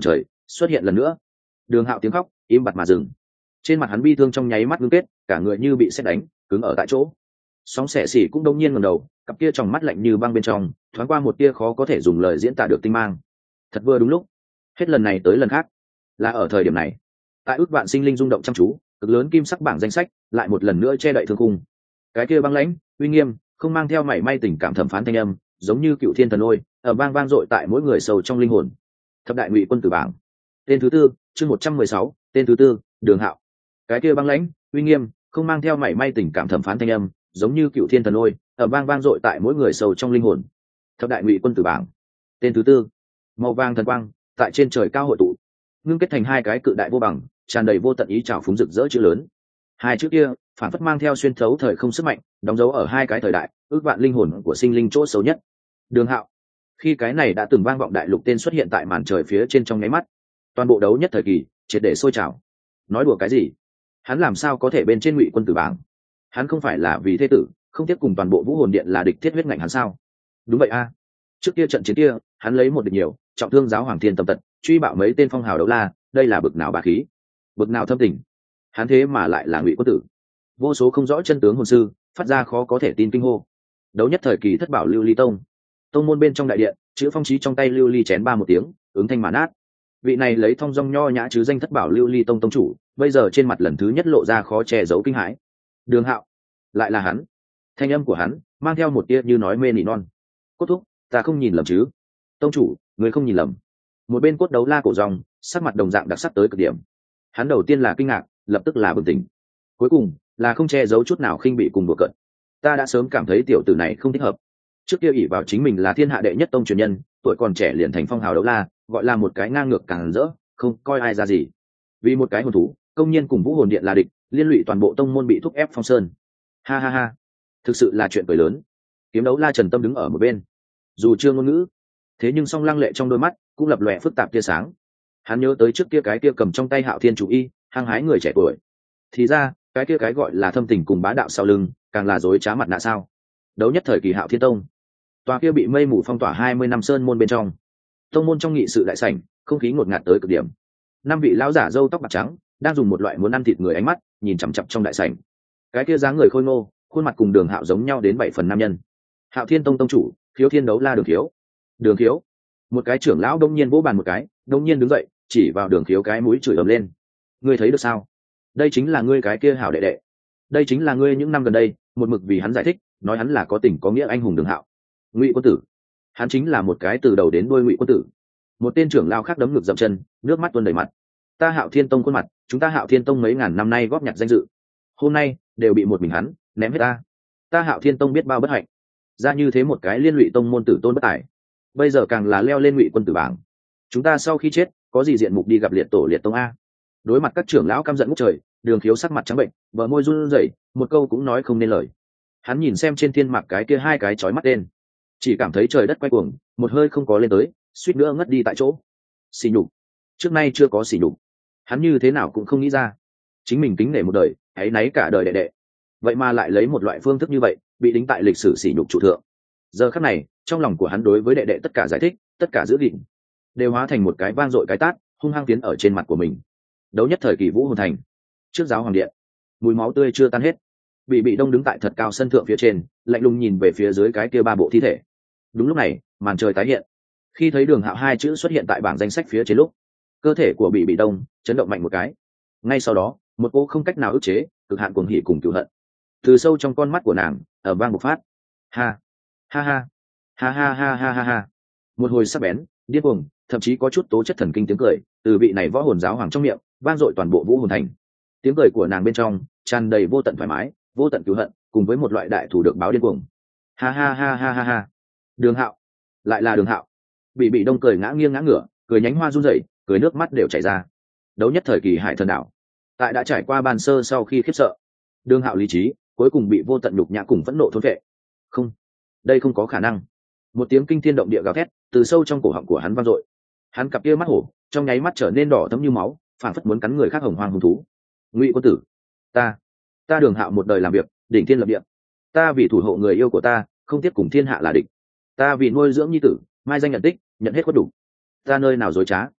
xuất hiện lần nữa. Đường Hạo tiếng khóc im bặt mà dừng. Trên mặt hắn bi thương trong nháy mắt ngưng kết, cả người như bị sét đánh, cứng ở tại chỗ. Sóng xẻ xỉ cũng đông nhiên ngẩng đầu, cặp kia tròng mắt lạnh như băng bên trong thoáng qua một tia khó có thể dùng lời diễn tả được tinh mang. Thật vừa đúng lúc, hết lần này tới lần khác, là ở thời điểm này, tại ước vạn sinh linh rung động chăm chú, cực lớn kim sắc bảng danh sách lại một lần nữa che đậy thương khung. Cái kia băng lãnh, uy nghiêm, không mang theo mảy may tình cảm thẩm phán thanh âm, giống như cựu thiên thần lôi, ở vang vang dội tại mỗi người sâu trong linh hồn. Thập đại ngụy quân tử bảng, tên thứ tư, chương một trăm mười sáu, tên thứ tư, Đường Hạo. Cái kia băng lãnh, uy nghiêm, không mang theo mảy may tình cảm thẩm phán thanh âm, giống như cựu thiên thần lôi, ở vang vang dội tại mỗi người sâu trong linh hồn. Thập đại ngụy quân tử bảng, tên thứ tư, màu vàng thần quang, tại trên trời cao hội tụ, ngưng kết thành hai cái cự đại vô bằng, tràn đầy vô tận ý trào phúng rực rỡ chữ lớn. Hai chữ kia phản phất mang theo xuyên thấu thời không sức mạnh, đóng dấu ở hai cái thời đại, ước vạn linh hồn của sinh linh chỗ xấu nhất. Đường Hạo. Khi cái này đã từng vang vọng đại lục tên xuất hiện tại màn trời phía trên trong nháy mắt, toàn bộ đấu nhất thời kỳ triệt để sôi trào. Nói đùa cái gì? Hắn làm sao có thể bên trên ngụy quân tử bảng? Hắn không phải là vì thế tử, không tiếp cùng toàn bộ vũ hồn điện là địch thiết huyết ngạnh hắn sao? Đúng vậy a. Trước kia trận chiến kia, hắn lấy một địch nhiều, trọng thương giáo hoàng thiên tâm tật, truy bạo mấy tên phong hào đấu la, đây là bực nào bá khí, bực nào thâm tình. Hắn thế mà lại là ngụy quân tử. Vô số không rõ chân tướng hồn sư phát ra khó có thể tin kinh hô. Đấu nhất thời kỳ thất bảo lưu ly tông, tông môn bên trong đại điện, chữ phong chí trong tay lưu ly chén ba một tiếng, ứng thanh mà nát. Vị này lấy thông dong nho nhã chứ danh thất bảo lưu ly tông tông chủ, bây giờ trên mặt lần thứ nhất lộ ra khó che giấu kinh hãi. Đường Hạo, lại là hắn. Thanh âm của hắn mang theo một tia như nói mê nỉ non. Cốt thúc, ta không nhìn lầm chứ? Tông chủ, người không nhìn lầm. Một bên cốt đấu la cổ rong, sắc mặt đồng dạng đặc sắc tới cực điểm. Hắn đầu tiên là kinh ngạc, lập tức là bừng tỉnh, cuối cùng là không che giấu chút nào khinh bị cùng đùa cợt. Ta đã sớm cảm thấy tiểu tử này không thích hợp. Trước kia ỷ vào chính mình là thiên hạ đệ nhất tông truyền nhân, tuổi còn trẻ liền thành phong hào đấu la, gọi là một cái ngang ngược càng rỡ, không coi ai ra gì. Vì một cái hồn thú, công nhiên cùng vũ hồn điện là địch, liên lụy toàn bộ tông môn bị thúc ép phong sơn. Ha ha ha, thực sự là chuyện cười lớn. Kiếm đấu la Trần Tâm đứng ở một bên, dù chưa ngôn ngữ, thế nhưng song lăng lệ trong đôi mắt cũng lập lòe phức tạp tia sáng. Hắn nhớ tới trước kia cái kia cầm trong tay Hạo Thiên chủ y, hăng hái người trẻ tuổi. Thì ra, cái kia cái gọi là thâm tình cùng bá đạo sau lưng, càng là dối trá mặt nạ sao? Đấu nhất thời kỳ Hạo Thiên tông, tòa kia bị mây mù phong tỏa hai mươi năm sơn môn bên trong, tông môn trong nghị sự đại sảnh, không khí ngột ngạt tới cực điểm. Năm vị lão giả râu tóc bạc trắng đang dùng một loại muốn ăn thịt người ánh mắt nhìn chằm chằm trong đại sảnh. Cái kia dáng người khôi ngô, khuôn mặt cùng Đường Hạo giống nhau đến bảy phần nam nhân. Hạo Thiên tông tông chủ, Khiếu Thiên đấu la Đường Khiếu. Đường Khiếu. Một cái trưởng lão đông nhiên vỗ bàn một cái, đông nhiên đứng dậy, chỉ vào Đường Khiếu cái mũi chửi ầm lên. Ngươi thấy được sao? Đây chính là ngươi cái kia hảo đệ đệ. Đây chính là ngươi những năm gần đây một mực vì hắn giải thích, nói hắn là có tình có nghĩa anh hùng Đường Hạo. Ngụy quân tử. Hắn chính là một cái từ đầu đến đuôi ngụy quân tử. Một tên trưởng lão khác đấm ngực dậm chân, nước mắt tuôn đầy mặt. Ta Hạo Thiên tông khuôn mặt, chúng ta Hạo Thiên tông mấy ngàn năm nay góp nhặt danh dự, hôm nay đều bị một mình hắn ném hết ta. Ta Hạo Thiên tông biết bao bất hạnh, ra như thế một cái liên lụy tông môn tử tôn bất tài, bây giờ càng là leo lên ngụy quân tử bảng. Chúng ta sau khi chết có gì diện mục đi gặp liệt tổ liệt tông a? Đối mặt các trưởng lão căm giận ngút trời, Đường Khiếu sắc mặt trắng bệnh, bờ môi run rẩy, một câu cũng nói không nên lời. Hắn nhìn xem trên thiên mạc cái kia hai cái chói mắt đen, chỉ cảm thấy trời đất quay cuồng, một hơi không có lên tới, suýt nữa ngất đi tại chỗ. Xỉ nhục, trước nay chưa có xỉ nhục. Hắn như thế nào cũng không nghĩ ra, chính mình kính nể một đời, áy náy cả đời đệ đệ, vậy mà lại lấy một loại phương thức như vậy bị đính tại lịch sử sỉ nhục trụ thượng. Giờ khắc này, trong lòng của hắn đối với đệ đệ tất cả giải thích, tất cả giữ gìn, đều hóa thành một cái vang dội cái tát, hung hăng tiến ở trên mặt của mình. Đấu nhất thời kỳ vũ hồn thành, trước giáo hoàng điện, mùi máu tươi chưa tan hết. Bị bị đông đứng tại thật cao sân thượng phía trên, lạnh lùng nhìn về phía dưới cái kia ba bộ thi thể. Đúng lúc này, màn trời tái hiện. Khi thấy Đường Hạo hai chữ xuất hiện tại bảng danh sách phía trên lúc, cơ thể của bị bị đông chấn động mạnh một cái. Ngay sau đó, một cô không cách nào ức chế, cực hạn cuồng hỉ cùng cửu hận từ sâu trong con mắt của nàng ở vang bộc phát. Ha ha ha ha ha ha ha ha ha. Một hồi sắc bén, điên cuồng, thậm chí có chút tố chất thần kinh tiếng cười từ vị này võ hồn giáo hoàng trong miệng vang dội toàn bộ vũ hồn thành. Tiếng cười của nàng bên trong tràn đầy vô tận thoải mái, vô tận cửu hận, cùng với một loại đại thủ được báo điên cuồng. Ha ha ha ha ha ha. Đường Hạo, lại là Đường Hạo. Bị bị đông cười ngã nghiêng ngã ngửa, cười nhánh hoa run rẩy, cười nước mắt đều chảy ra. Đấu nhất thời kỳ Hải Thần đảo, tại đã trải qua bàn sơ sau khi khiếp sợ, Đường Hạo lý trí cuối cùng bị vô tận nhục nhã cùng phẫn nộ thôn vệ. Không, đây không có khả năng. Một tiếng kinh thiên động địa gào thét từ sâu trong cổ họng của hắn vang dội. Hắn cặp kia mắt hổ trong nháy mắt trở nên đỏ thẫm như máu, phảng phất muốn cắn người khác hồng hoang hung thú. Ngụy quân tử, ta, ta Đường Hạo một đời làm việc đỉnh thiên lập địa, ta vì thủ hộ người yêu của ta không tiếc cùng thiên hạ là địch, ta vì nuôi dưỡng nhi tử mai danh nhận tích, nhận hết khuất đủ, ta nơi nào dối trá,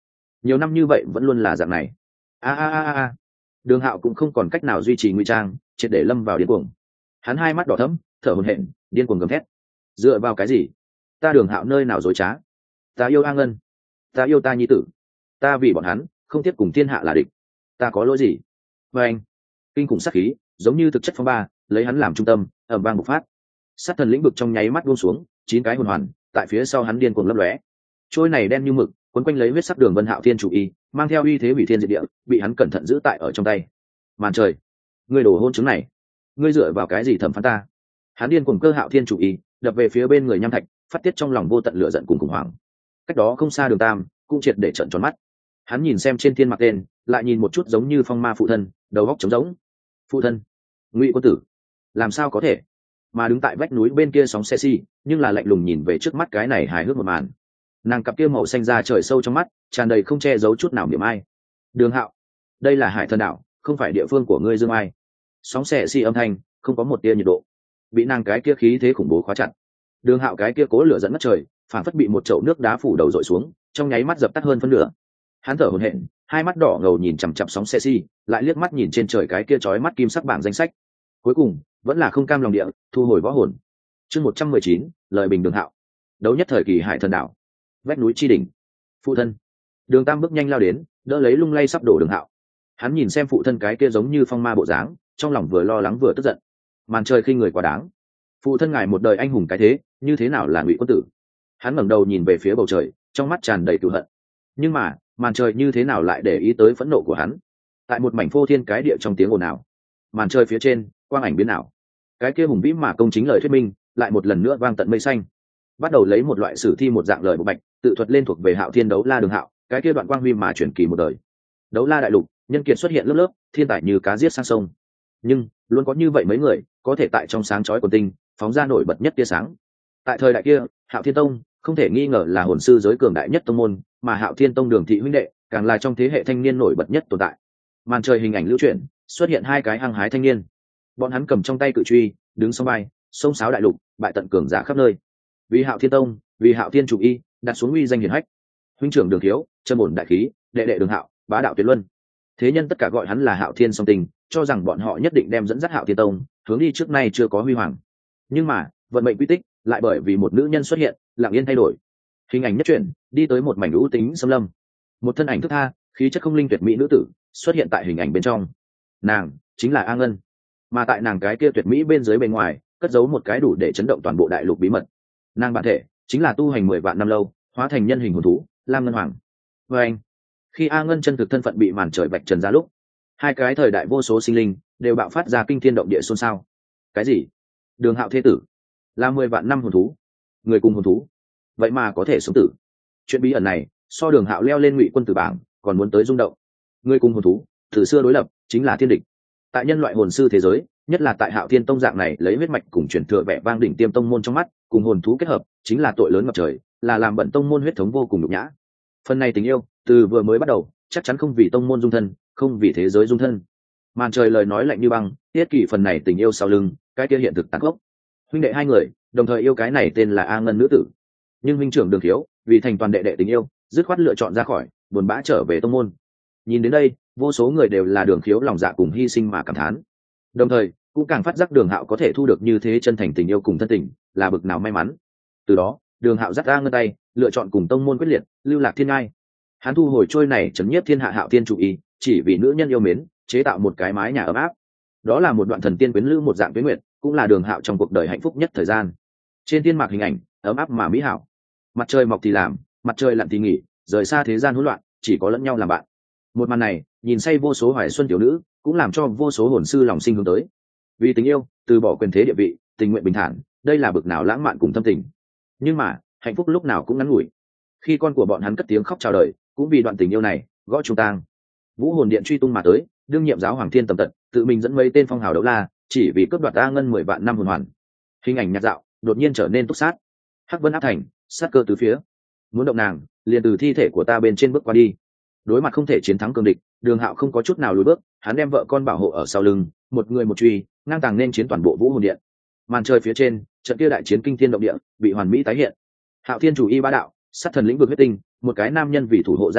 nhiều năm như vậy vẫn luôn là dạng này. A a a a. Đường Hạo cũng không còn cách nào duy trì ngụy trang, triệt để lâm vào điên cuồng. Hắn hai mắt đỏ thẫm, thở hổn hển, điên cuồng gầm thét. Dựa vào cái gì? Ta Đường Hạo nơi nào dối trá? Ta yêu A Ngân, ta yêu ta nhi tử, ta vì bọn hắn không tiếp cùng thiên hạ là địch. Ta có lỗi gì? Và anh, kinh khủng sát khí, giống như thực chất phong ba, lấy hắn làm trung tâm, ầm vang bộc phát. Sát thần lĩnh vực trong nháy mắt buông xuống, chín cái hồn hoàn tại phía sau hắn điên cuồng lấp lóe. Trôi này đen như mực, quấn quanh lấy huyết sắc đường Vân Hạo Thiên chủ y, mang theo uy thế hủy thiên diệt địa, bị hắn cẩn thận giữ tại ở trong tay. Màn trời, ngươi đổ hôn chứng này, ngươi dựa vào cái gì thẩm phán ta? Hắn điên cuồng cơ Hạo Thiên chủ y, đập về phía bên người Nham Thạch, phát tiết trong lòng vô tận lửa giận cùng khủng hoảng. Cách đó không xa Đường Tam cũng triệt để trợn tròn mắt. Hắn nhìn xem trên thiên mặc tên, lại nhìn một chút giống như phong ma phụ thân, đầu óc trống rỗng. Phụ thân, Ngụy quân tử, làm sao có thể? Mà đứng tại vách núi bên kia sóng xe xi, nhưng là lạnh lùng nhìn về trước mắt cái này hài hước một màn. Nàng cặp kia màu xanh ra trời sâu trong mắt, tràn đầy không che giấu chút nào niềm ai. Đường Hạo, đây là Hải Thần đảo, không phải địa phương của ngươi Dương Ai. Sóng xe xi âm thanh, không có một tia nhiệt độ, bị nàng cái kia khí thế khủng bố khóa chặt. Đường Hạo cái kia cố lửa dẫn ngất trời, phản phất bị một chậu nước đá phủ đầu dội xuống, trong nháy mắt dập tắt hơn phân nửa. Hắn thở hổn hển, hai mắt đỏ ngầu nhìn chằm chằm sóng xe xi, lại liếc mắt nhìn trên trời cái kia chói mắt kim sắc bảng danh sách. Cuối cùng vẫn là không cam lòng địa, thu hồi võ hồn. Chương một trăm mười chín, lời bình Đường Hạo. Đấu nhất thời kỳ Hải Thần đảo, vách núi chi đỉnh. Phụ thân. Đường Tam bước nhanh lao đến, đỡ lấy lung lay sắp đổ Đường Hạo. Hắn nhìn xem phụ thân cái kia giống như phong ma bộ dáng, trong lòng vừa lo lắng vừa tức giận. Màn trời khinh người quá đáng. Phụ thân ngài một đời anh hùng cái thế, như thế nào là Ngụy quân tử? Hắn ngẩng đầu nhìn về phía bầu trời, trong mắt tràn đầy cừu hận. Nhưng mà, màn trời như thế nào lại để ý tới phẫn nộ của hắn? Tại một mảnh phô thiên cái địa trong tiếng ồn ào, màn trời phía trên, quang ảnh biến ảo. Cái kia hùng vĩ mà công chính lời thuyết minh, lại một lần nữa vang tận mây xanh. Bắt đầu lấy một loại sử thi một dạng lời bộ bạch, tự thuật lên thuộc về Hạo Thiên đấu la Đường Hạo, cái kia đoạn quang huy mà truyền kỳ một đời. Đấu la đại lục, nhân kiệt xuất hiện lớp lớp, thiên tài như cá giết sang sông. Nhưng luôn có như vậy mấy người, có thể tại trong sáng chói của tinh, phóng ra nổi bật nhất tia sáng. Tại thời đại kia, Hạo Thiên Tông không thể nghi ngờ là hồn sư giới cường đại nhất tông môn, mà Hạo Thiên Tông Đường thị huynh đệ càng là trong thế hệ thanh niên nổi bật nhất tồn tại. Màn trời hình ảnh lưu chuyển, xuất hiện hai cái hăng hái thanh niên. Bọn hắn cầm trong tay cự truy, đứng song bay, sông sáo đại lục, bại tận cường giả khắp nơi. Vì Hạo Thiên Tông, vì Hạo Thiên chủ y, đặt xuống uy danh hiển hách. Huynh trưởng Đường Thiếu, chân ổn đại khí, đệ đệ Đường Hạo, bá đạo tuyệt luân. Thế nhân tất cả gọi hắn là Hạo Thiên song tình, cho rằng bọn họ nhất định đem dẫn dắt Hạo Thiên Tông hướng đi trước nay chưa có huy hoàng. Nhưng mà, vận mệnh quy tích lại bởi vì một nữ nhân xuất hiện, lặng yên thay đổi. Hình ảnh nhất chuyển, đi tới một mảnh lũ tính xâm lâm. Một thân ảnh thức tha, khí chất không linh tuyệt mỹ nữ tử xuất hiện tại hình ảnh bên trong. Nàng chính là A Ngân, mà tại nàng cái kia tuyệt mỹ bên dưới bề ngoài cất giấu một cái đủ để chấn động toàn bộ đại lục bí mật. Nàng bản thể chính là tu hành mười vạn năm lâu, hóa thành nhân hình hồn thú Lam Ngân Hoàng. Và anh, khi A Ngân chân thực thân phận bị màn trời vạch trần ra lúc, hai cái thời đại vô số sinh linh đều bạo phát ra kinh thiên động địa xôn xao. Cái gì? Đường Hạo thế tử là mười vạn năm hồn thú, người cùng hồn thú, vậy mà có thể sống tử? Chuyện bí ẩn này so Đường Hạo leo lên Ngụy quân tử bảng còn muốn tới rung động. Người cùng hồn thú từ xưa đối lập chính là thiên địch. Tại nhân loại hồn sư thế giới, nhất là tại Hạo Thiên Tông dạng này lấy huyết mạch cùng truyền thừa vẻ vang đỉnh tiêm tông môn trong mắt, cùng hồn thú kết hợp chính là tội lớn ngập trời, là làm bận tông môn huyết thống vô cùng nhục nhã. Phần này tình yêu từ vừa mới bắt đầu chắc chắn không vì tông môn dung thân, không vì thế giới dung thân. Màn trời lời nói lạnh như băng, tiết kỷ phần này tình yêu sau lưng cái kia hiện thực tàn khốc. Huynh đệ hai người đồng thời yêu cái này tên là A Ngân nữ tử, nhưng huynh trưởng Đường Thiếu vì thành toàn đệ đệ tình yêu, dứt khoát lựa chọn ra khỏi, buồn bã trở về tông môn. Nhìn đến đây, vô số người đều là Đường Thiếu lòng dạ cùng hy sinh mà cảm thán, đồng thời cũng càng phát giác Đường Hạo có thể thu được như thế chân thành tình yêu cùng thân tình là bực nào may mắn. Từ đó, Đường Hạo dắt A Ngân tay, lựa chọn cùng tông môn quyết liệt, lưu lạc thiên ngai. Hắn thu hồi trôi này chấn nhiếp thiên hạ Hạo Thiên chủ ý, chỉ vì nữ nhân yêu mến, chế tạo một cái mái nhà ấm áp. Đó là một đoạn thần tiên quyến lữ một dạng tuyến nguyện, cũng là Đường Hạo trong cuộc đời hạnh phúc nhất thời gian. Trên thiên mạc hình ảnh ấm áp mà mỹ hảo. Mặt trời mọc thì làm, mặt trời lặn thì nghỉ, rời xa thế gian hỗn loạn, chỉ có lẫn nhau làm bạn. Một màn này, nhìn say vô số hoài xuân tiểu nữ, cũng làm cho vô số hồn sư lòng sinh hướng tới. Vì tình yêu, từ bỏ quyền thế địa vị, tình nguyện bình thản, đây là bực nào lãng mạn cùng tâm tình. Nhưng mà, hạnh phúc lúc nào cũng ngắn ngủi. Khi con của bọn hắn cất tiếng khóc chào đời, cũng vì đoạn tình yêu này, gõ trung tang. Vũ hồn điện truy tung mà tới, đương nhiệm giáo hoàng thiên tầm tận, tự mình dẫn mấy tên phong hào đấu la, chỉ vì cướp đoạt A Ngân mười vạn năm hồn hoàn. Hình ảnh nhạt dạo, đột nhiên trở nên túc sát. Hắc Vân áp thành, sát cơ tứ phía. Muốn động nàng, liền từ thi thể của ta bên trên bước qua đi. Đối mặt không thể chiến thắng cường địch, Đường Hạo không có chút nào lùi bước, hắn đem vợ con bảo hộ ở sau lưng, một người một truy, ngang tàng nên chiến toàn bộ Vũ hồn điện. Màn trời phía trên, trận kia đại chiến kinh thiên động địa, bị hoàn mỹ tái hiện. Hạo Thiên chủ y bá đạo, sát thần lĩnh vực huyết tinh, một cái nam nhân vì thủ hộ gia đình,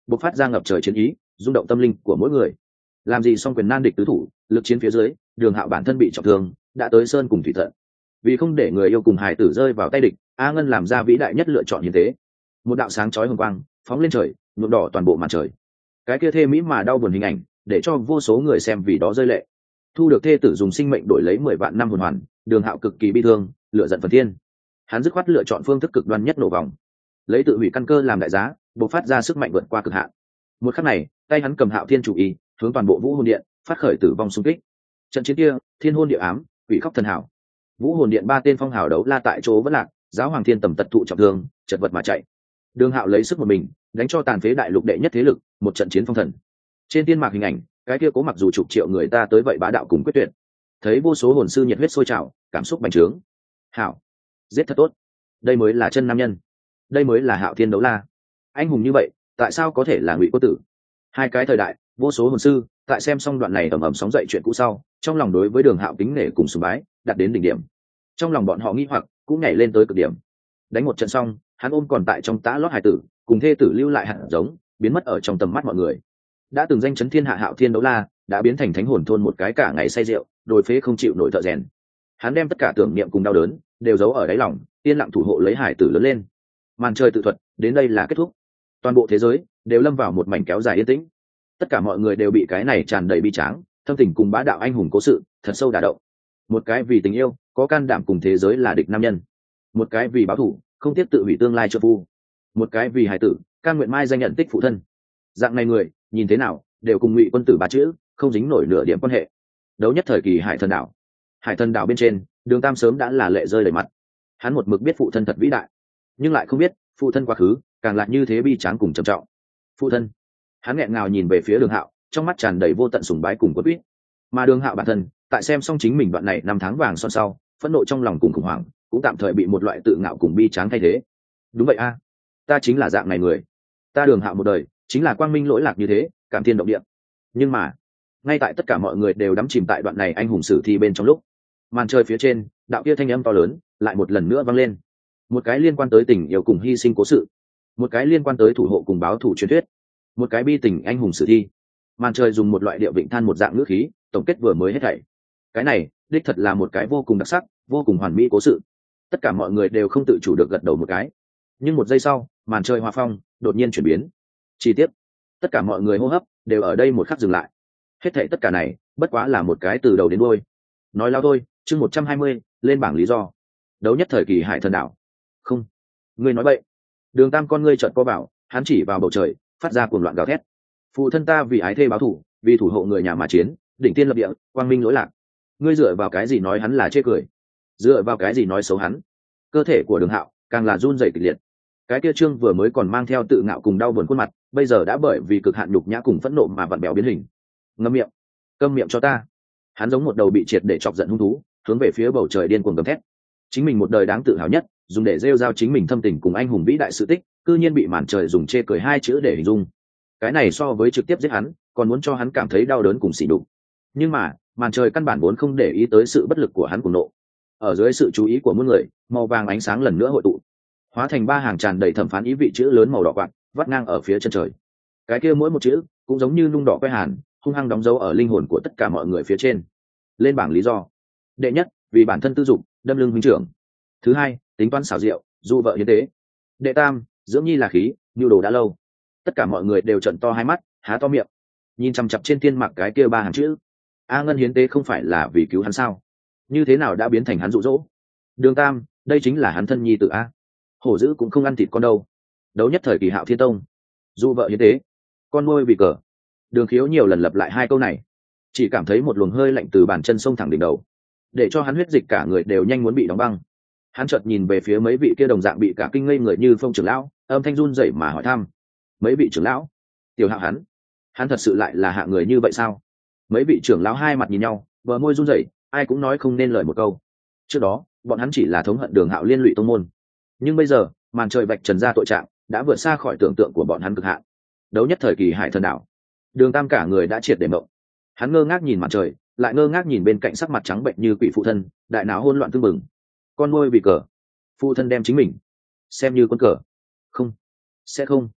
bộc phát ra ngập trời chiến ý, rung động tâm linh của mỗi người. Làm gì xong quyền nan địch tứ thủ, lực chiến phía dưới, Đường Hạo bản thân bị trọng thương, đã tới sơn cùng thủy tận. Vì không để người yêu cùng hài tử rơi vào tay địch, A Ngân làm ra vĩ đại nhất lựa chọn như thế. Một đạo sáng chói hồng quang phóng lên trời, nhuộm đỏ toàn bộ màn trời. Cái kia thê mỹ mà đau buồn hình ảnh, để cho vô số người xem vì đó rơi lệ. Thu được thê tử dùng sinh mệnh đổi lấy mười vạn năm hồn hoàn, Đường Hạo cực kỳ bi thương, lựa giận phần thiên. Hắn dứt khoát lựa chọn phương thức cực đoan nhất nổ vòng, lấy tự hủy căn cơ làm đại giá, bộc phát ra sức mạnh vượt qua cực hạn. Một khắc này, tay hắn cầm Hạo Thiên chủ ý, hướng toàn bộ Vũ Hồn Điện phát khởi tử vong xung kích. Trận chiến kia, thiên hôn địa ám, quỷ khóc thần hảo. Vũ Hồn Điện ba tên phong hào đấu la tại chỗ vẫn lạc, giáo hoàng thiên tầm tật thụ trọng thương, chật vật mà chạy. Đường Hạo lấy sức một mình, đánh cho tàn phế đại lục đệ nhất thế lực, một trận chiến phong thần. Trên tiên mạc hình ảnh, cái kia cố mặc dù chục triệu người ta tới vậy bá đạo cùng quyết tuyệt. Thấy vô số hồn sư nhiệt huyết sôi trào, cảm xúc bành trướng. Hảo, giết thật tốt. Đây mới là chân nam nhân. Đây mới là Hạo Thiên đấu la. Anh hùng như vậy, tại sao có thể là Ngụy Quốc Tử? Hai cái thời đại, vô số hồn sư, tại xem xong đoạn này ầm ầm sóng dậy chuyện cũ sau, trong lòng đối với Đường Hạo kính nể cùng sùng bái, đạt đến đỉnh điểm. Trong lòng bọn họ nghi hoặc cũng nhảy lên tới cực điểm. Đánh một trận xong, hắn ôm còn tại trong tã lót hải tử, cùng thê tử lưu lại hạt giống, biến mất ở trong tầm mắt mọi người. Đã từng danh chấn thiên hạ Hạo Thiên đấu la, đã biến thành thánh hồn thôn một cái cả ngày say rượu, đồi phế không chịu nổi thợ rèn. Hắn đem tất cả tưởng niệm cùng đau đớn đều giấu ở đáy lòng, yên lặng thủ hộ lấy hải tử lớn lên. Màn trời tự thuật đến đây là kết thúc. Toàn bộ thế giới đều lâm vào một mảnh kéo dài yên tĩnh. Tất cả mọi người đều bị cái này tràn đầy bi tráng, thâm tình cùng bá đạo anh hùng cố sự thật sâu đả động. Một cái vì tình yêu có can đảm cùng thế giới là địch nam nhân, một cái vì báo thù không tiếp tự hủy tương lai cho phu, một cái vì hải tử can nguyện mai danh nhận tích phụ thân. Dạng này người nhìn thế nào đều cùng Ngụy Quân Tử ba chữ không dính nổi nửa điểm quan hệ. Đấu nhất thời kỳ Hải Thần đảo. Hải Thần đảo bên trên, Đường Tam sớm đã là lệ rơi đầy mặt. Hắn một mực biết phụ thân thật vĩ đại, nhưng lại không biết phụ thân quá khứ càng lại như thế bi tráng cùng trầm trọng. Phụ thân. Hắn nghẹn ngào nhìn về phía Đường Hạo, trong mắt tràn đầy vô tận sùng bái cùng quất quýt. Mà Đường Hạo bản thân, tại xem xong chính mình đoạn này năm tháng vàng son sau, phẫn nộ trong lòng cùng khủng hoảng, cũng tạm thời bị một loại tự ngạo cùng bi tráng thay thế. Đúng vậy a, ta chính là dạng này người. Ta Đường Hạo một đời chính là quang minh lỗi lạc như thế, cảm thiên động địa. Nhưng mà, ngay tại tất cả mọi người đều đắm chìm tại đoạn này anh hùng sử thi bên trong lúc, màn trời phía trên, đạo kia thanh âm to lớn lại một lần nữa vang lên. Một cái liên quan tới tình yêu cùng hy sinh cố sự, một cái liên quan tới thủ hộ cùng báo thủ truyền thuyết, một cái bi tình anh hùng sử thi. Màn trời dùng một loại điệu vịnh than một dạng ngữ khí tổng kết vừa mới hết thảy. Cái này đích thật là một cái vô cùng đặc sắc, vô cùng hoàn mỹ cố sự. Tất cả mọi người đều không tự chủ được gật đầu một cái. Nhưng một giây sau, màn trời hòa phong đột nhiên chuyển biến. Chi tiết, tất cả mọi người hô hấp đều ở đây một khắc dừng lại. Hết thảy tất cả này bất quá là một cái từ đầu đến đuôi. Nói lao thôi, chương một trăm hai mươi, lên bảng lý do. Đấu nhất thời kỳ Hải Thần đảo. Không, ngươi nói bậy. Đường Tam con ngươi chợt co vào, hắn chỉ vào bầu trời, phát ra cuồng loạn gào thét. Phụ thân ta vì ái thê báo thủ, vì thủ hộ người nhà mà chiến, đỉnh tiên lập địa, quang minh lỗi lạc. Ngươi dựa vào cái gì nói hắn là chê cười? Dựa vào cái gì nói xấu hắn? Cơ thể của Đường Hạo càng là run rẩy kịch liệt. Cái kia trương vừa mới còn mang theo tự ngạo cùng đau buồn khuôn mặt, bây giờ đã bởi vì cực hạn nhục nhã cùng phẫn nộ mà vặn bèo biến hình. Ngậm miệng, câm miệng cho ta. Hắn giống một đầu bị triệt để chọc giận hung thú, hướng về phía bầu trời điên cuồng gầm thét. Chính mình một đời đáng tự hào nhất, dùng để rêu rao chính mình thâm tình cùng anh hùng vĩ đại sự tích, cư nhiên bị màn trời dùng chê cười hai chữ để hình dung. Cái này so với trực tiếp giết hắn, còn muốn cho hắn cảm thấy đau đớn cùng sỉ nhục. Nhưng mà, màn trời căn bản vốn không để ý tới sự bất lực của hắn cùng nộ. Ở dưới sự chú ý của muôn người, màu vàng ánh sáng lần nữa hội tụ, hóa thành ba hàng tràn đầy thẩm phán ý vị chữ lớn màu đỏ quạt, vắt ngang ở phía chân trời. Cái kia mỗi một chữ cũng giống như nung đỏ que hàn, hung hăng đóng dấu ở linh hồn của tất cả mọi người phía trên. Lên bảng lý do. Đệ nhất, vì bản thân tư dục, đâm lưng huynh trưởng. Thứ hai, tính toán xảo diệu, du vợ hiến tế. Đệ tam, dưỡng nhi là khí, nhu đồ đã lâu. Tất cả mọi người đều trợn to hai mắt, há to miệng, nhìn chằm chặp trên thiên mạc cái kia ba hàng chữ. A Ngân hiến tế không phải là vì cứu hắn sao? Như thế nào đã biến thành hắn dụ dỗ? Đường Tam, đây chính là hắn thân nhi tử a. Hổ dữ cũng không ăn thịt con đâu. Đấu nhất thời kỳ Hạo Thiên Tông, du vợ hiến tế, con nuôi vì cờ. Đường Khiếu nhiều lần lặp lại hai câu này, chỉ cảm thấy một luồng hơi lạnh từ bàn chân sông thẳng đỉnh đầu, để cho hắn huyết dịch cả người đều nhanh muốn bị đóng băng. Hắn chợt nhìn về phía mấy vị kia đồng dạng bị cả kinh ngây người như Phong trưởng lão, âm thanh run rẩy mà hỏi thăm: mấy vị trưởng lão, tiểu Hạo hắn, hắn thật sự lại là hạ người như vậy sao? Mấy vị trưởng lão hai mặt nhìn nhau, bờ môi run rẩy, ai cũng nói không nên lời một câu. Trước đó, bọn hắn chỉ là thống hận Đường Hạo liên lụy tông môn, nhưng bây giờ, màn trời vạch trần ra tội trạng, đã vượt xa khỏi tưởng tượng của bọn hắn cực hạn. Đấu nhất thời kỳ Hải Thần đảo, Đường Tam cả người đã triệt để mộng. Hắn ngơ ngác nhìn màn trời, lại ngơ ngác nhìn bên cạnh sắc mặt trắng bệnh như quỷ phụ thân, đại não hỗn loạn tương mừng. Con nuôi vì cờ, phụ thân đem chính mình xem như con cờ. Không, sẽ không.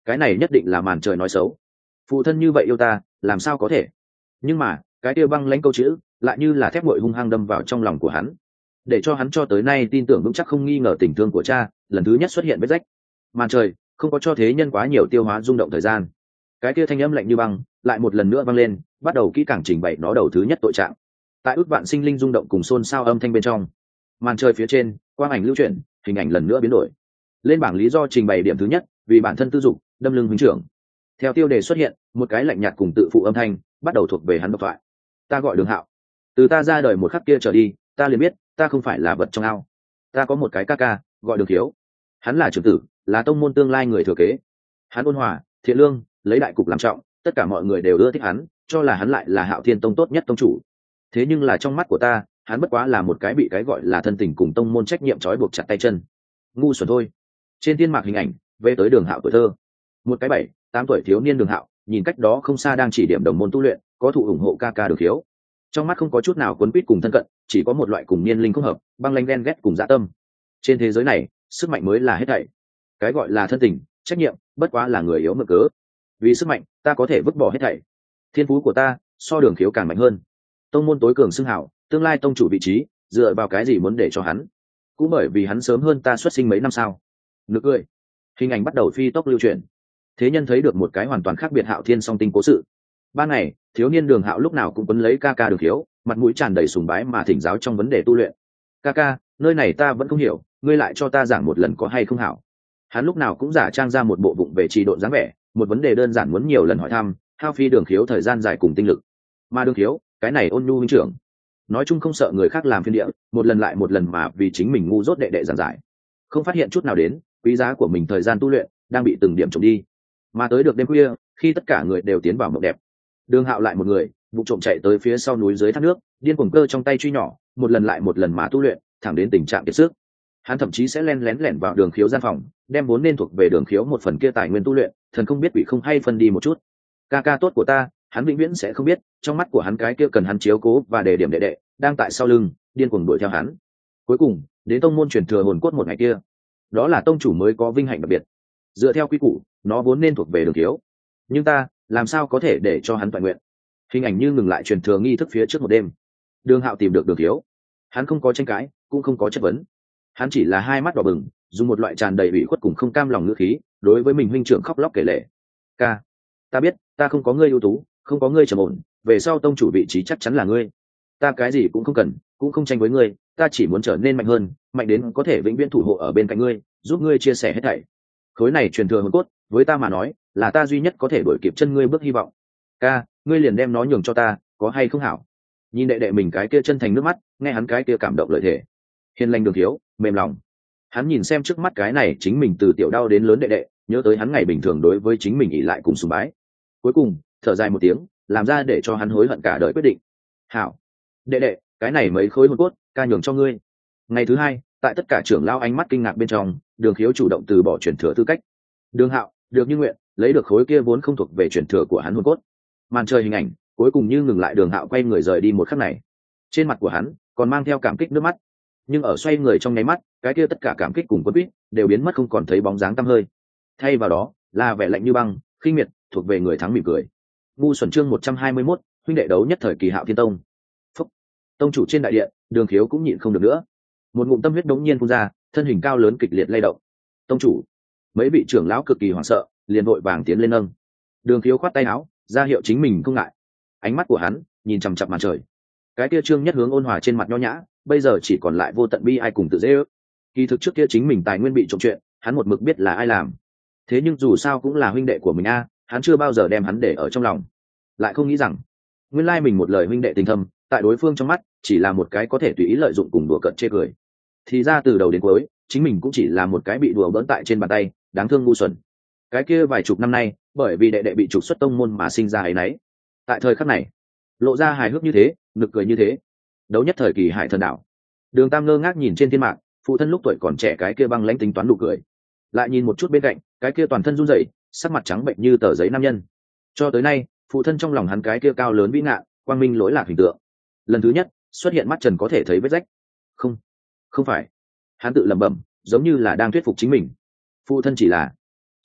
cái này nhất định là màn trời nói xấu. Phụ thân như vậy yêu ta làm sao có thể. Nhưng mà cái kia băng lãnh câu chữ lại như là thép nguội hung hăng đâm vào trong lòng của hắn, để cho hắn cho tới nay tin tưởng vững chắc không nghi ngờ tình thương của cha lần thứ nhất xuất hiện vết rách. Màn trời không có cho thế nhân quá nhiều tiêu hóa rung động thời gian, cái kia thanh âm lạnh như băng lại một lần nữa vang lên, bắt đầu kỹ càng trình bày nó đầu thứ nhất tội trạng. Tại ước vạn sinh linh rung động cùng xôn xao âm thanh bên trong, màn trời phía trên quang ảnh lưu chuyển, hình ảnh lần nữa biến đổi. Lên bảng lý do trình bày điểm thứ nhất, vì bản thân tư dục đâm lưng huynh trưởng. Theo tiêu đề xuất hiện, một cái lạnh nhạt cùng tự phụ âm thanh bắt đầu thuộc về hắn độc thoại. Ta gọi Đường Hạo, từ ta ra đời một khắc kia trở đi, ta liền biết ta không phải là vật trong ao. Ta có một cái ca ca gọi Đường Thiếu, hắn là trưởng tử, là tông môn tương lai người thừa kế. Hắn ôn hòa thiện lương, lấy đại cục làm trọng, tất cả mọi người đều ưa thích hắn, cho là hắn lại là Hạo Thiên tông tốt nhất tông chủ. Thế nhưng là trong mắt của ta, hắn bất quá là một cái bị cái gọi là thân tình cùng tông môn trách nhiệm trói buộc chặt tay chân, ngu xuẩn thôi. Trên thiên mạc hình ảnh về tới Đường Hạo tuổi thơ, một cái bảy tám tuổi thiếu niên Đường Hạo nhìn cách đó không xa đang chỉ điểm đồng môn tu luyện, có thụ ủng hộ ca ca Đường Thiếu, trong mắt không có chút nào quấn quýt cùng thân cận, chỉ có một loại cùng niên linh không hợp, băng lanh ghen ghét cùng dã tâm. Trên thế giới này sức mạnh mới là hết thảy, cái gọi là thân tình trách nhiệm bất quá là người yếu mượn cớ. Vì sức mạnh ta có thể vứt bỏ hết thảy. Thiên phú của ta so Đường Khiếu càng mạnh hơn, tông môn tối cường xưng hảo, tương lai tông chủ vị trí dựa vào cái gì muốn để cho hắn? Cũng bởi vì hắn sớm hơn ta xuất sinh mấy năm sao? Nực cười. Hình ảnh bắt đầu phi tốc lưu truyền, thế nhân thấy được một cái hoàn toàn khác biệt Hạo Thiên song tinh cố sự. Ban ngày thiếu niên Đường Hạo lúc nào cũng quấn lấy ca ca Đường Khiếu, mặt mũi tràn đầy sùng bái mà thỉnh giáo trong vấn đề tu luyện. Ca ca, nơi này ta vẫn không hiểu, ngươi lại cho ta giảng một lần có hay không hảo? Hắn lúc nào cũng giả trang ra một bộ vụng về trì độn dáng vẻ, một vấn đề đơn giản muốn nhiều lần hỏi thăm, hao phí Đường Khiếu thời gian dài cùng tinh lực. Mà Đường Khiếu, cái này ôn nhu huynh trưởng, nói chung không sợ người khác làm phiên địa, một lần lại một lần mà vì chính mình ngu dốt đệ đệ giảng giải, không phát hiện chút nào đến quý giá của mình thời gian tu luyện đang bị từng điểm trộm đi. Mà tới được đêm khuya, khi tất cả người đều tiến vào mộng đẹp, Đường Hạo lại một người vụ trộm chạy tới phía sau núi dưới thác nước, điên cuồng cơ trong tay truy nhỏ, một lần lại một lần mà tu luyện, thẳng đến tình trạng kiệt sức. Hắn thậm chí sẽ len lén lẻn vào Đường Khiếu gian phòng, đem vốn nên thuộc về Đường Khiếu một phần kia tài nguyên tu luyện, thần không biết quỷ không hay phân đi một chút. Ca ca tốt của ta, hắn vĩnh viễn sẽ không biết, trong mắt của hắn cái kia cần hắn chiếu cố và đề điểm đệ đệ đang tại sau lưng điên cuồng đuổi theo hắn. Cuối cùng đến tông môn truyền thừa hồn cốt một ngày kia, đó là tông chủ mới có vinh hạnh đặc biệt. Dựa theo quy củ, nó vốn nên thuộc về Đường Khiếu, nhưng ta làm sao có thể để cho hắn toàn nguyện? Hình ảnh như ngừng lại truyền thừa nghi thức phía trước một đêm. Đường Hạo tìm được Đường Khiếu, hắn không có tranh cãi, cũng không có chất vấn, hắn chỉ là hai mắt đỏ bừng, dùng một loại tràn đầy ủy khuất cùng không cam lòng ngữ khí đối với mình huynh trưởng khóc lóc kể lể. Ca, ta biết ta không có ngươi ưu tú, không có ngươi trầm ổn, về sau tông chủ vị trí chắc chắn là ngươi. Ta cái gì cũng không cần, cũng không tranh với ngươi, ta chỉ muốn trở nên mạnh hơn, mạnh đến có thể vĩnh viễn thủ hộ ở bên cạnh ngươi, giúp ngươi chia sẻ hết thảy. Khối này truyền thừa hồn cốt với ta mà nói là ta duy nhất có thể đuổi kịp chân ngươi bước hy vọng. Ca, ngươi liền đem nó nhường cho ta, có hay không hảo? Nhìn đệ đệ mình cái kia chân thành nước mắt, nghe hắn cái kia cảm động lợi thể, hiền lành Đường Thiếu mềm lòng. Hắn nhìn xem trước mắt cái này chính mình từ tiểu đau đến lớn đệ đệ, nhớ tới hắn ngày bình thường đối với chính mình ỷ lại cùng sùng bái, cuối cùng thở dài một tiếng, làm ra để cho hắn hối hận cả đời quyết định. Hảo, đệ đệ, cái này mấy khối hồn cốt ca nhường cho ngươi. Ngày thứ hai, tại tất cả trưởng lao ánh mắt kinh ngạc bên trong, Đường Khiếu chủ động từ bỏ truyền thừa tư cách. Đường Hạo được như nguyện lấy được khối kia vốn không thuộc về truyền thừa của hắn hồn cốt. Màn trời hình ảnh cuối cùng như ngừng lại, Đường Hạo quay người rời đi một khắc này, trên mặt của hắn còn mang theo cảm kích nước mắt, nhưng ở xoay người trong nháy mắt, cái kia tất cả cảm kích cùng quân quýt đều biến mất, không còn thấy bóng dáng tăm hơi. Thay vào đó là vẻ lạnh như băng, khinh miệt, thuộc về người thắng mỉm cười. Ngu xuẩn chương một trăm hai mươi mốt, huynh đệ đấu nhất thời kỳ Hạo Thiên tông. Phúc. Tông chủ trên đại điện, Đường Khiếu cũng nhịn không được nữa, một ngụm tâm huyết đống nhiên phun ra, thân hình cao lớn kịch liệt lay động. Tông chủ. Mấy vị trưởng lão cực kỳ hoảng sợ, liền vội vàng tiến lên nâng. Đường Khiếu khoát tay áo, ra hiệu chính mình không ngại. Ánh mắt của hắn nhìn chằm chằm màn trời, cái kia trương nhất hướng ôn hòa trên mặt nho nhã, bây giờ chỉ còn lại vô tận bi ai cùng tự dễ ước. Kỳ thực trước kia chính mình tài nguyên bị trộm chuyện, hắn một mực biết là ai làm, thế nhưng dù sao cũng là huynh đệ của mình a, hắn chưa bao giờ đem hắn để ở trong lòng, lại không nghĩ rằng nguyên lai mình một lời huynh đệ tình thâm, tại đối phương trong mắt chỉ là một cái có thể tùy ý lợi dụng cùng đùa cợt chê cười. Thì ra từ đầu đến cuối chính mình cũng chỉ là một cái bị đùa bỡn tại trên bàn tay, đáng thương ngu xuẩn. Cái kia vài chục năm nay bởi vì đệ đệ bị trục xuất tông môn mà sinh ra ấy nấy, tại thời khắc này lộ ra hài hước như thế, nực cười như thế. Đấu nhất thời kỳ Hải Thần đảo, Đường Tam ngơ ngác nhìn trên thiên mạng phụ thân lúc tuổi còn trẻ cái kia băng lãnh tính toán nụ cười, lại nhìn một chút bên cạnh cái kia toàn thân run rẩy, sắc mặt trắng bệnh như tờ giấy nam nhân. Cho tới nay phụ thân trong lòng hắn cái kia cao lớn vĩ ngạn, quang minh lỗi lạc hình tượng, lần thứ nhất xuất hiện mắt trần có thể thấy vết rách. Không, không phải, hắn tự lẩm bẩm, giống như là đang thuyết phục chính mình. Phụ thân chỉ là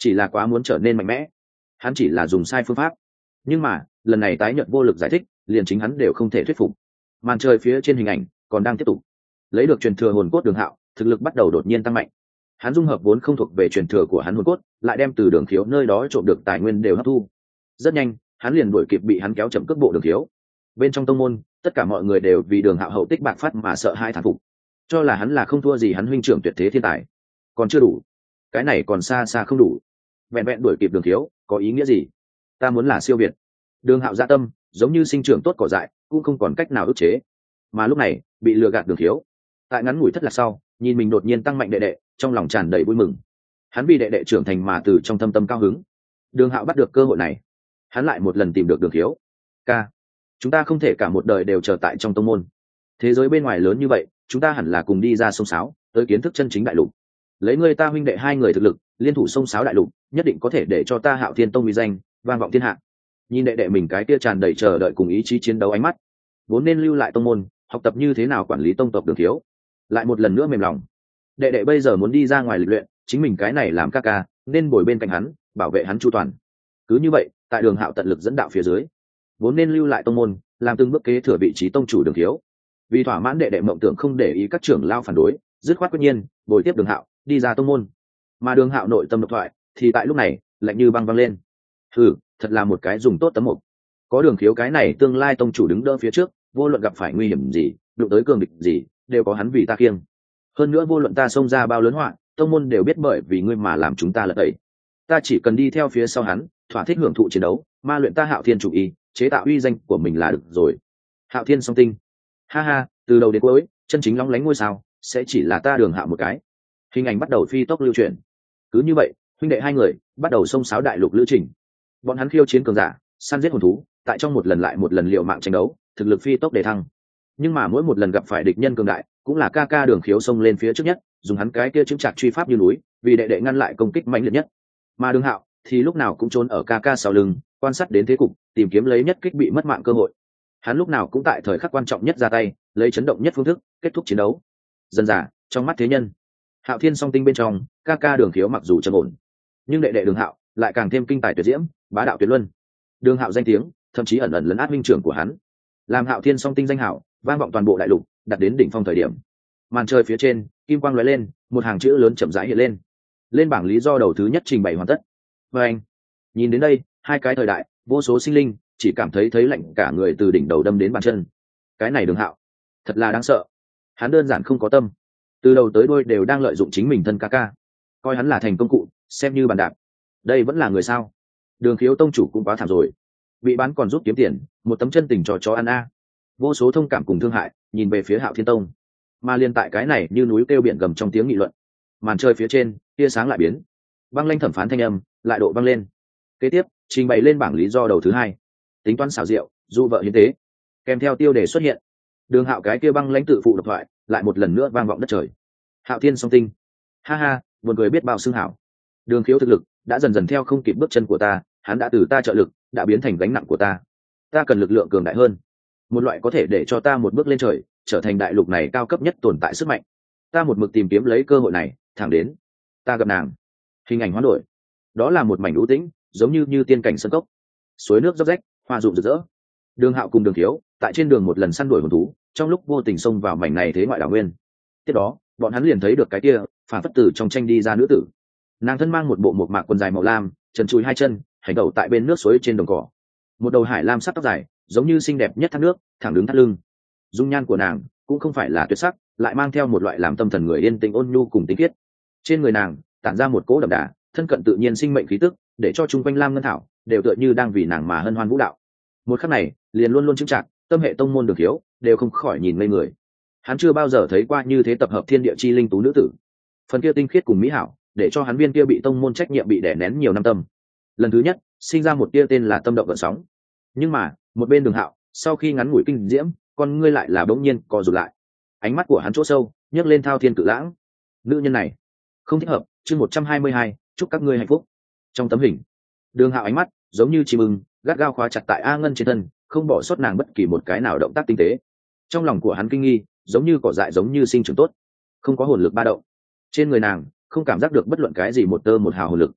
chỉ là quá muốn trở nên mạnh mẽ. Hắn chỉ là dùng sai phương pháp, nhưng mà lần này tái nhợt vô lực giải thích, liền chính hắn đều không thể thuyết phục. Màn trời phía trên hình ảnh còn đang tiếp tục. Lấy được truyền thừa hồn cốt Đường Hạo, thực lực bắt đầu đột nhiên tăng mạnh. Hắn dung hợp vốn không thuộc về truyền thừa của hắn hồn cốt, lại đem từ Đường Khiếu nơi đó trộm được tài nguyên đều hấp thu. Rất nhanh, hắn liền đuổi kịp bị hắn kéo chậm cước bộ Đường Khiếu. Bên trong tông môn, tất cả mọi người đều vì Đường Hạo hậu tích bạc phát mà sợ hai thán phục, cho là hắn là không thua gì hắn huynh trưởng tuyệt thế thiên tài. Còn chưa đủ, cái này còn xa xa không đủ. Vẹn vẹn đuổi kịp Đường Khiếu, có ý nghĩa gì? Ta muốn là siêu việt. Đường Hạo dạ tâm, giống như sinh trưởng tốt cỏ dại, cũng không còn cách nào ức chế. Mà lúc này, bị lừa gạt Đường Khiếu, tại ngắn ngủi thất lạc sau, nhìn mình đột nhiên tăng mạnh đệ đệ, trong lòng tràn đầy vui mừng. Hắn vì đệ đệ trưởng thành mà từ trong thâm tâm cao hứng. Đường Hạo bắt được cơ hội này, hắn lại một lần tìm được Đường Khiếu. Ca, chúng ta không thể cả một đời đều chờ tại trong tông môn. Thế giới bên ngoài lớn như vậy, chúng ta hẳn là cùng đi ra sông sáo, tới kiến thức chân chính đại lục. Lấy ngươi ta huynh đệ hai người thực lực, liên thủ sông sáo đại lục, nhất định có thể để cho ta Hạo Thiên Tông uy danh vang vọng thiên hạ. Nhìn đệ đệ mình cái kia tràn đầy chờ đợi cùng ý chí chiến đấu ánh mắt, vốn nên lưu lại tông môn, học tập như thế nào quản lý tông tộc Đường Khiếu, lại một lần nữa mềm lòng. Đệ đệ bây giờ muốn đi ra ngoài lịch luyện, chính mình cái này làm ca ca, nên bồi bên cạnh hắn, bảo vệ hắn chu toàn. Cứ như vậy, tại Đường Hạo tận lực dẫn đạo phía dưới, vốn nên lưu lại tông môn, làm từng bước kế thừa vị trí tông chủ Đường Khiếu, vì thỏa mãn đệ đệ mộng tưởng không để ý các trưởng lao phản đối, dứt khoát quyết nhiên bồi tiếp Đường Hạo đi ra tông môn. Mà Đường Hạo nội tâm độc thoại thì tại lúc này lạnh như băng văng lên. Hừ, thật là một cái dùng tốt tấm mục. Có Đường Khiếu cái này tương lai tông chủ đứng đỡ phía trước, vô luận gặp phải nguy hiểm gì, đụng tới cường địch gì, đều có hắn vì ta kiêng. Hơn nữa vô luận ta xông ra bao lớn họa, tông môn đều biết bởi vì ngươi mà làm chúng ta lật tẩy. Ta chỉ cần đi theo phía sau hắn, thỏa thích hưởng thụ chiến đấu, ma luyện ta Hạo Thiên chủ ý, chế tạo uy danh của mình là được rồi. Hạo Thiên song tinh, ha ha, từ đầu đến cuối, chân chính lóng lánh ngôi sao sẽ chỉ là ta Đường Hạo một cái. Hình ảnh bắt đầu phi tốc lưu truyền. Cứ như vậy, huynh đệ hai người bắt đầu xông xáo đại lục lữ trình. Bọn hắn khiêu chiến cường giả, săn giết hồn thú, tại trong một lần lại một lần liều mạng tranh đấu, thực lực phi tốc để thăng. Nhưng mà mỗi một lần gặp phải địch nhân cường đại, cũng là ca ca Đường Khiếu xông lên phía trước nhất, dùng hắn cái kia chứng chặt truy pháp như núi, vì đệ đệ ngăn lại công kích mạnh liệt nhất. Mà Đường Hạo thì lúc nào cũng trốn ở ca ca sau lưng, quan sát đến thế cục, tìm kiếm lấy nhất kích bị mất mạng cơ hội. Hắn lúc nào cũng tại thời khắc quan trọng nhất ra tay, lấy chấn động nhất phương thức kết thúc chiến đấu. Dần dà, trong mắt thế nhân, Hạo Thiên song tinh bên trong, ca ca Đường Khiếu mặc dù trầm ổn, nhưng đệ đệ Đường Hạo lại càng thêm kinh tài tuyệt diễm, bá đạo tuyệt luân. Đường Hạo danh tiếng thậm chí ẩn ẩn lấn át minh trưởng của hắn, làm Hạo Thiên song tinh danh hảo vang vọng toàn bộ đại lục, đạt đến đỉnh phong thời điểm. Màn trời phía trên, kim quang lóe lên, một hàng chữ lớn chậm rãi hiện lên. Lên bảng lý do đầu thứ nhất trình bày hoàn tất. Và anh, nhìn đến đây, hai cái thời đại, vô số sinh linh chỉ cảm thấy thấy lạnh cả người từ đỉnh đầu đâm đến bàn chân. Cái này Đường Hạo thật là đáng sợ. Hắn đơn giản không có tâm, từ đầu tới đuôi đều đang lợi dụng chính mình thân ca ca, coi hắn là thành công cụ, xem như bàn đạp. Đây vẫn là người sao? Đường Khiếu tông chủ cũng quá thảm rồi, bị bán còn giúp kiếm tiền, một tấm chân tình cho chó ăn a. Vô số thông cảm cùng thương hại nhìn về phía Hạo Thiên Tông, mà liên tại cái này như núi kêu biển gầm trong tiếng nghị luận. Màn trời phía trên tia sáng lại biến, băng lanh thẩm phán thanh âm lại độ băng lên. Kế tiếp trình bày lên bảng lý do đầu thứ hai, tính toán xảo diệu, dụ vợ hiến tế, kèm theo tiêu đề xuất hiện. Đường Hạo cái kia băng lãnh tự phụ độc thoại lại một lần nữa vang vọng đất trời. Hạo Thiên song tinh, ha ha, buồn cười biết bao xưng hảo. Đường Khiếu thực lực đã dần dần theo không kịp bước chân của ta, hắn đã từ ta trợ lực đã biến thành gánh nặng của ta. Ta cần lực lượng cường đại hơn, một loại có thể để cho ta một bước lên trời, trở thành đại lục này cao cấp nhất tồn tại sức mạnh. Ta một mực tìm kiếm lấy cơ hội này, thẳng đến ta gặp nàng. Hình ảnh hoán đổi, đó là một mảnh u tĩnh, giống như như tiên cảnh sơn cốc, suối nước róc rách, hoa rụng rực rỡ. Đường Hạo cùng Đường Khiếu tại trên đường một lần săn đuổi hồn thú, trong lúc vô tình xông vào mảnh này thế ngoại đảo nguyên. Tiếp đó bọn hắn liền thấy được cái kia phản phất tử trong tranh đi ra nữ tử. Nàng thân mang một bộ một mạc quần dài màu lam, trần trụi hai chân, hành tẩu tại bên nước suối trên đồng cỏ. Một đầu hải lam sắc tóc dài, giống như xinh đẹp nhất thác nước, thẳng đứng thắt lưng. Dung nhan của nàng cũng không phải là tuyệt sắc, lại mang theo một loại làm tâm thần người yên tĩnh ôn nhu cùng tinh khiết. Trên người nàng tản ra một cỗ đậm đà, thân cận tự nhiên sinh mệnh khí tức, để cho chung quanh lam ngân thảo đều tựa như đang vì nàng mà hân hoan vũ đạo. Một khắc này, liền luôn luôn chứng trạng, tâm hệ tông môn Đường Khiếu đều không khỏi nhìn ngây người. Hắn chưa bao giờ thấy qua như thế tập hợp thiên địa chi linh tú nữ tử, phần kia tinh khiết cùng mỹ hảo, để cho hắn viên kia bị tông môn trách nhiệm bị đè nén nhiều năm tâm, lần thứ nhất sinh ra một tia tên là tâm động gợn sóng. Nhưng mà một bên Đường Hạo sau khi ngắn ngủi kinh diễm, con ngươi lại là bỗng nhiên co rụt lại, ánh mắt của hắn chỗ sâu nhấc lên thao thiên cự lãng. Nữ nhân này không thích hợp. Chương một trăm hai mươi hai, chúc các ngươi hạnh phúc. Trong tấm hình, Đường Hạo ánh mắt giống như chim ưng gắt gao khóa chặt tại A Ngân trên thân, không bỏ sót nàng bất kỳ một cái nào động tác tinh tế. Trong lòng của hắn kinh nghi, giống như cỏ dại, giống như sinh trưởng tốt, không có hồn lực ba động. Trên người nàng không cảm giác được bất luận cái gì một tơ một hào hồn lực.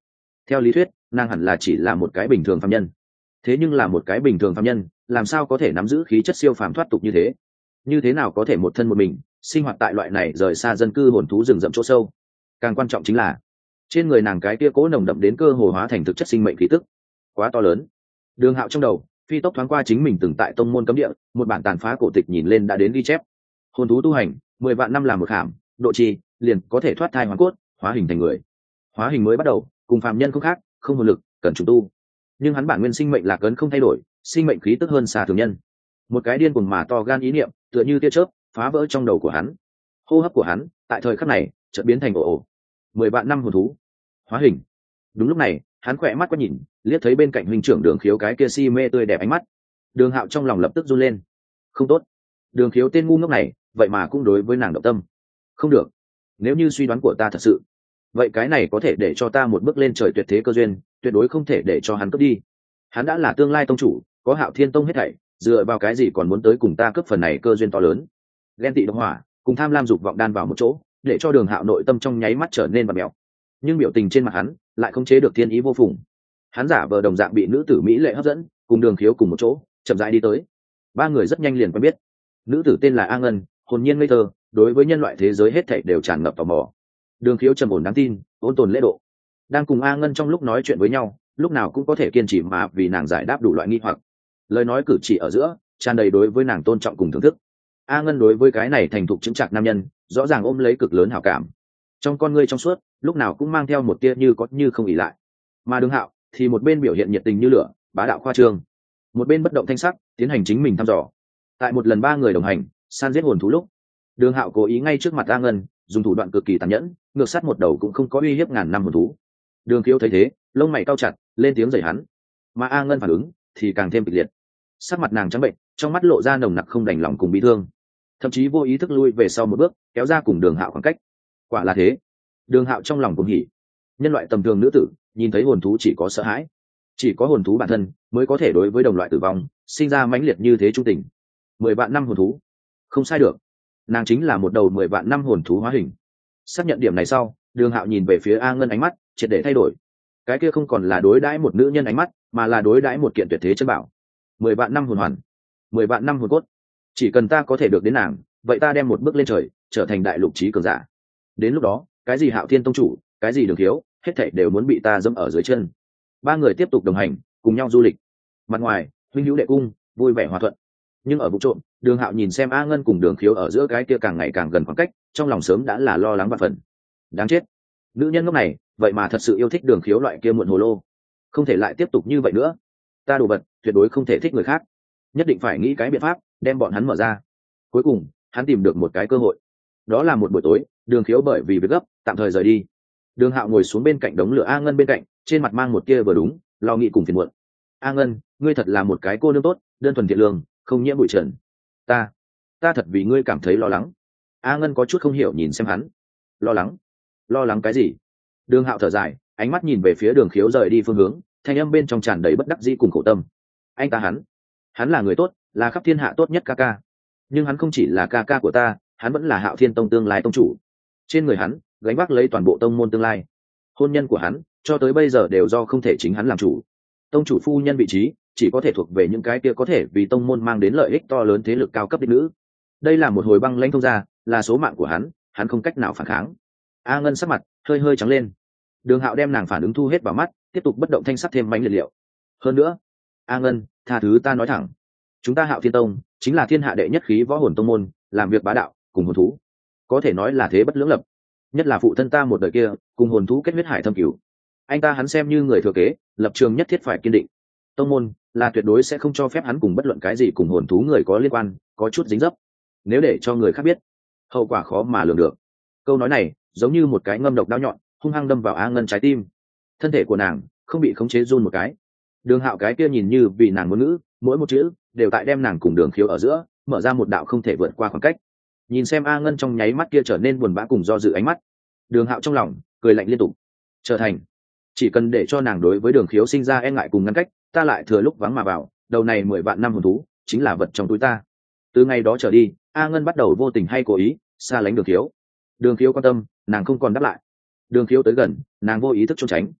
theo lý thuyết nàng hẳn là chỉ là một cái bình thường phạm nhân, thế nhưng là một cái bình thường phạm nhân làm sao có thể nắm giữ khí chất siêu phàm thoát tục như thế? Như thế nào có thể một thân một mình sinh hoạt tại loại này rời xa dân cư hồn thú rừng rậm chỗ sâu? Càng quan trọng chính là trên người nàng cái kia cố nồng đậm đến cơ hồ hóa thành thực chất sinh mệnh khí tức quá to lớn. Đường Hạo trong đầu phi tốc thoáng qua chính mình từng tại tông môn cấm địa một bản tàn phá cổ tịch, nhìn lên đã đến ghi chép hồn thú tu hành mười vạn năm làm một khảm độ trì liền có thể thoát thai hóa cốt, hóa hình thành người. Hóa hình mới bắt đầu cùng phàm nhân không khác, không hồn lực, cần trùng tu, nhưng hắn bản nguyên sinh mệnh lạc ấn không thay đổi, sinh mệnh khí tức hơn xa thường nhân. Một cái điên cuồng mà to gan ý niệm tựa như tia chớp phá vỡ trong đầu của hắn. Hô hấp của hắn tại thời khắc này chợt biến thành ồ ồ. Mười vạn năm hồn thú hóa hình. Đúng lúc này hắn khỏe mắt quét nhìn, liếc thấy bên cạnh huynh trưởng Đường Khiếu cái kia si mê tươi đẹp ánh mắt. Đường Hạo trong lòng lập tức run lên. Không tốt, Đường Khiếu tên ngu ngốc này vậy mà cũng đối với nàng động tâm. Không được, nếu như suy đoán của ta thật sự, vậy cái này có thể để cho ta một bước lên trời tuyệt thế cơ duyên, tuyệt đối không thể để cho hắn cướp đi. Hắn đã là tương lai tông chủ, có Hạo Thiên Tông hết thảy, dựa vào cái gì còn muốn tới cùng ta cướp phần này cơ duyên to lớn? Ghen tị độc hỏa cùng tham lam dục vọng đan vào một chỗ, để cho Đường Hạo nội tâm trong nháy mắt trở nên bạt mèo. Nhưng biểu tình trên mặt hắn lại không chế được thiên ý vô phùng. Hắn giả vờ đồng dạng bị nữ tử mỹ lệ hấp dẫn, cùng Đường Khiếu cùng một chỗ chậm rãi đi tới. Ba người rất nhanh liền quen biết. Nữ tử tên là A Ngân, hồn nhiên ngây thơ, đối với nhân loại thế giới hết thảy đều tràn ngập tò mò. Đường Khiếu trầm ổn đáng tin, ôn tồn lễ độ, đang cùng A Ngân trong lúc nói chuyện với nhau, lúc nào cũng có thể kiên trì mà vì nàng giải đáp đủ loại nghi hoặc. Lời nói cử chỉ ở giữa tràn đầy đối với nàng tôn trọng cùng thưởng thức. A Ngân đối với cái này thành thục chứng trạc nam nhân rõ ràng ôm lấy cực lớn hảo cảm, trong con ngươi trong suốt lúc nào cũng mang theo một tia như có như không ỉ lại. Mà Đường Hạo thì một bên biểu hiện nhiệt tình như lửa, bá đạo khoa trương, một bên bất động thanh sắc tiến hành chính mình thăm dò. Tại một lần ba người đồng hành san giết hồn thú lúc, Đường Hạo cố ý ngay trước mặt A Ngân dùng thủ đoạn cực kỳ tàn nhẫn, ngược sát một đầu cũng không có uy hiếp ngàn năm hồn thú. Đường Khiếu thấy thế lông mày cau chặt, lên tiếng giày hắn. Mà A Ngân phản ứng thì càng thêm kịch liệt, sắc mặt nàng trắng bệnh, trong mắt lộ ra nồng nặc không đành lòng cùng bi thương, thậm chí vô ý thức lui về sau một bước, kéo ra cùng Đường Hạo khoảng cách. Quả là thế, Đường Hạo trong lòng cũng hỉ. Nhân loại tầm thường nữ tử nhìn thấy hồn thú chỉ có sợ hãi, chỉ có hồn thú bản thân mới có thể đối với đồng loại tử vong sinh ra mãnh liệt như thế trung tình. Mười vạn năm hồn thú, không sai được, nàng chính là một đầu mười vạn năm hồn thú hóa hình. Xác nhận điểm này sau, Đường Hạo nhìn về phía A Ngân, ánh mắt triệt để thay đổi. Cái kia không còn là đối đãi một nữ nhân ánh mắt, mà là đối đãi một kiện tuyệt thế chân bảo. Mười vạn năm hồn hoàn, mười vạn năm hồn cốt, chỉ cần ta có thể được đến nàng, vậy ta đem một bước lên trời, trở thành đại lục trí cường giả. Đến lúc đó, cái gì Hạo Thiên Tông chủ, cái gì Đường Khiếu, hết thảy đều muốn bị ta dẫm ở dưới chân. Ba người tiếp tục đồng hành, cùng nhau du lịch. Mặt ngoài, huynh hữu đệ cung, vui vẻ hòa thuận. Nhưng ở vụ trộm, Đường Hạo nhìn xem A Ngân cùng Đường Khiếu ở giữa cái kia càng ngày càng gần khoảng cách, trong lòng sớm đã là lo lắng vạn phần. Đáng chết, nữ nhân ngốc này vậy mà thật sự yêu thích Đường Khiếu loại kia muộn hồ lô. Không thể lại tiếp tục như vậy nữa, ta đồ vật tuyệt đối không thể thích người khác, nhất định phải nghĩ cái biện pháp đem bọn hắn mở ra. Cuối cùng hắn tìm được một cái cơ hội, đó là một buổi tối, Đường Khiếu bởi vì việc gấp tạm thời rời đi. Đường Hạo ngồi xuống bên cạnh đống lửa A Ngân bên cạnh, trên mặt mang một tia vừa đúng lo nghĩ cùng phiền muộn. A Ngân, ngươi thật là một cái cô nương tốt, đơn thuần thiện lương, không nhiễm bụi trần. ta ta thật vì ngươi cảm thấy lo lắng. A Ngân có chút không hiểu nhìn xem hắn. Lo lắng? Lo lắng cái gì? Đường Hạo thở dài, ánh mắt nhìn về phía Đường Khiếu rời đi phương hướng, thanh âm bên trong tràn đầy bất đắc dĩ cùng khổ tâm. Anh ta hắn hắn là người tốt, là khắp thiên hạ tốt nhất ca ca, nhưng hắn không chỉ là ca ca của ta, hắn vẫn là Hạo Thiên Tông tương lai tông chủ. Trên người hắn gánh vác lấy toàn bộ tông môn tương lai, hôn nhân của hắn cho tới bây giờ đều do không thể chính hắn làm chủ. Tông chủ phu nhân vị trí chỉ có thể thuộc về những cái kia có thể vì tông môn mang đến lợi ích to lớn thế lực cao cấp đích nữ. Đây là một hồi băng lãnh thông gia, là số mạng của hắn, hắn không cách nào phản kháng. A Ngân sắc mặt hơi hơi trắng lên. Đường Hạo đem nàng phản ứng thu hết vào mắt, tiếp tục bất động thanh sắc thêm mánh liệt liệu. Hơn nữa, A Ngân, tha thứ ta nói thẳng, chúng ta Hạo Thiên Tông chính là thiên hạ đệ nhất khí võ hồn tông môn, làm việc bá đạo cùng hồn thú có thể nói là thế bất lưỡng lập. Nhất là phụ thân ta một đời kia cùng hồn thú kết huyết hải thâm cửu, anh ta hắn xem như người thừa kế, lập trường nhất thiết phải kiên định. Tông môn là tuyệt đối sẽ không cho phép hắn cùng bất luận cái gì cùng hồn thú người có liên quan, có chút dính dấp. Nếu để cho người khác biết, hậu quả khó mà lường được. Câu nói này giống như một cái ngâm độc đao nhọn, hung hăng đâm vào A Ngân trái tim. Thân thể của nàng không bị khống chế run một cái. Đường Hạo cái kia nhìn như vì nàng ngôn ngữ, mỗi một chữ đều tại đem nàng cùng Đường Khiếu ở giữa mở ra một đạo không thể vượt qua khoảng cách. Nhìn xem A Ngân trong nháy mắt kia trở nên buồn bã cùng do dự ánh mắt, Đường Hạo trong lòng cười lạnh liên tục. Trở thành, chỉ cần để cho nàng đối với Đường Khiếu sinh ra e ngại cùng ngăn cách, ta lại thừa lúc vắng mà vào, đầu này mười vạn năm hồn thú chính là vật trong túi ta. Từ ngày đó trở đi, A Ngân bắt đầu vô tình hay cố ý xa lánh Đường Khiếu. Đường Khiếu quan tâm, nàng không còn đáp lại. Đường Khiếu tới gần, nàng vô ý thức trốn tránh.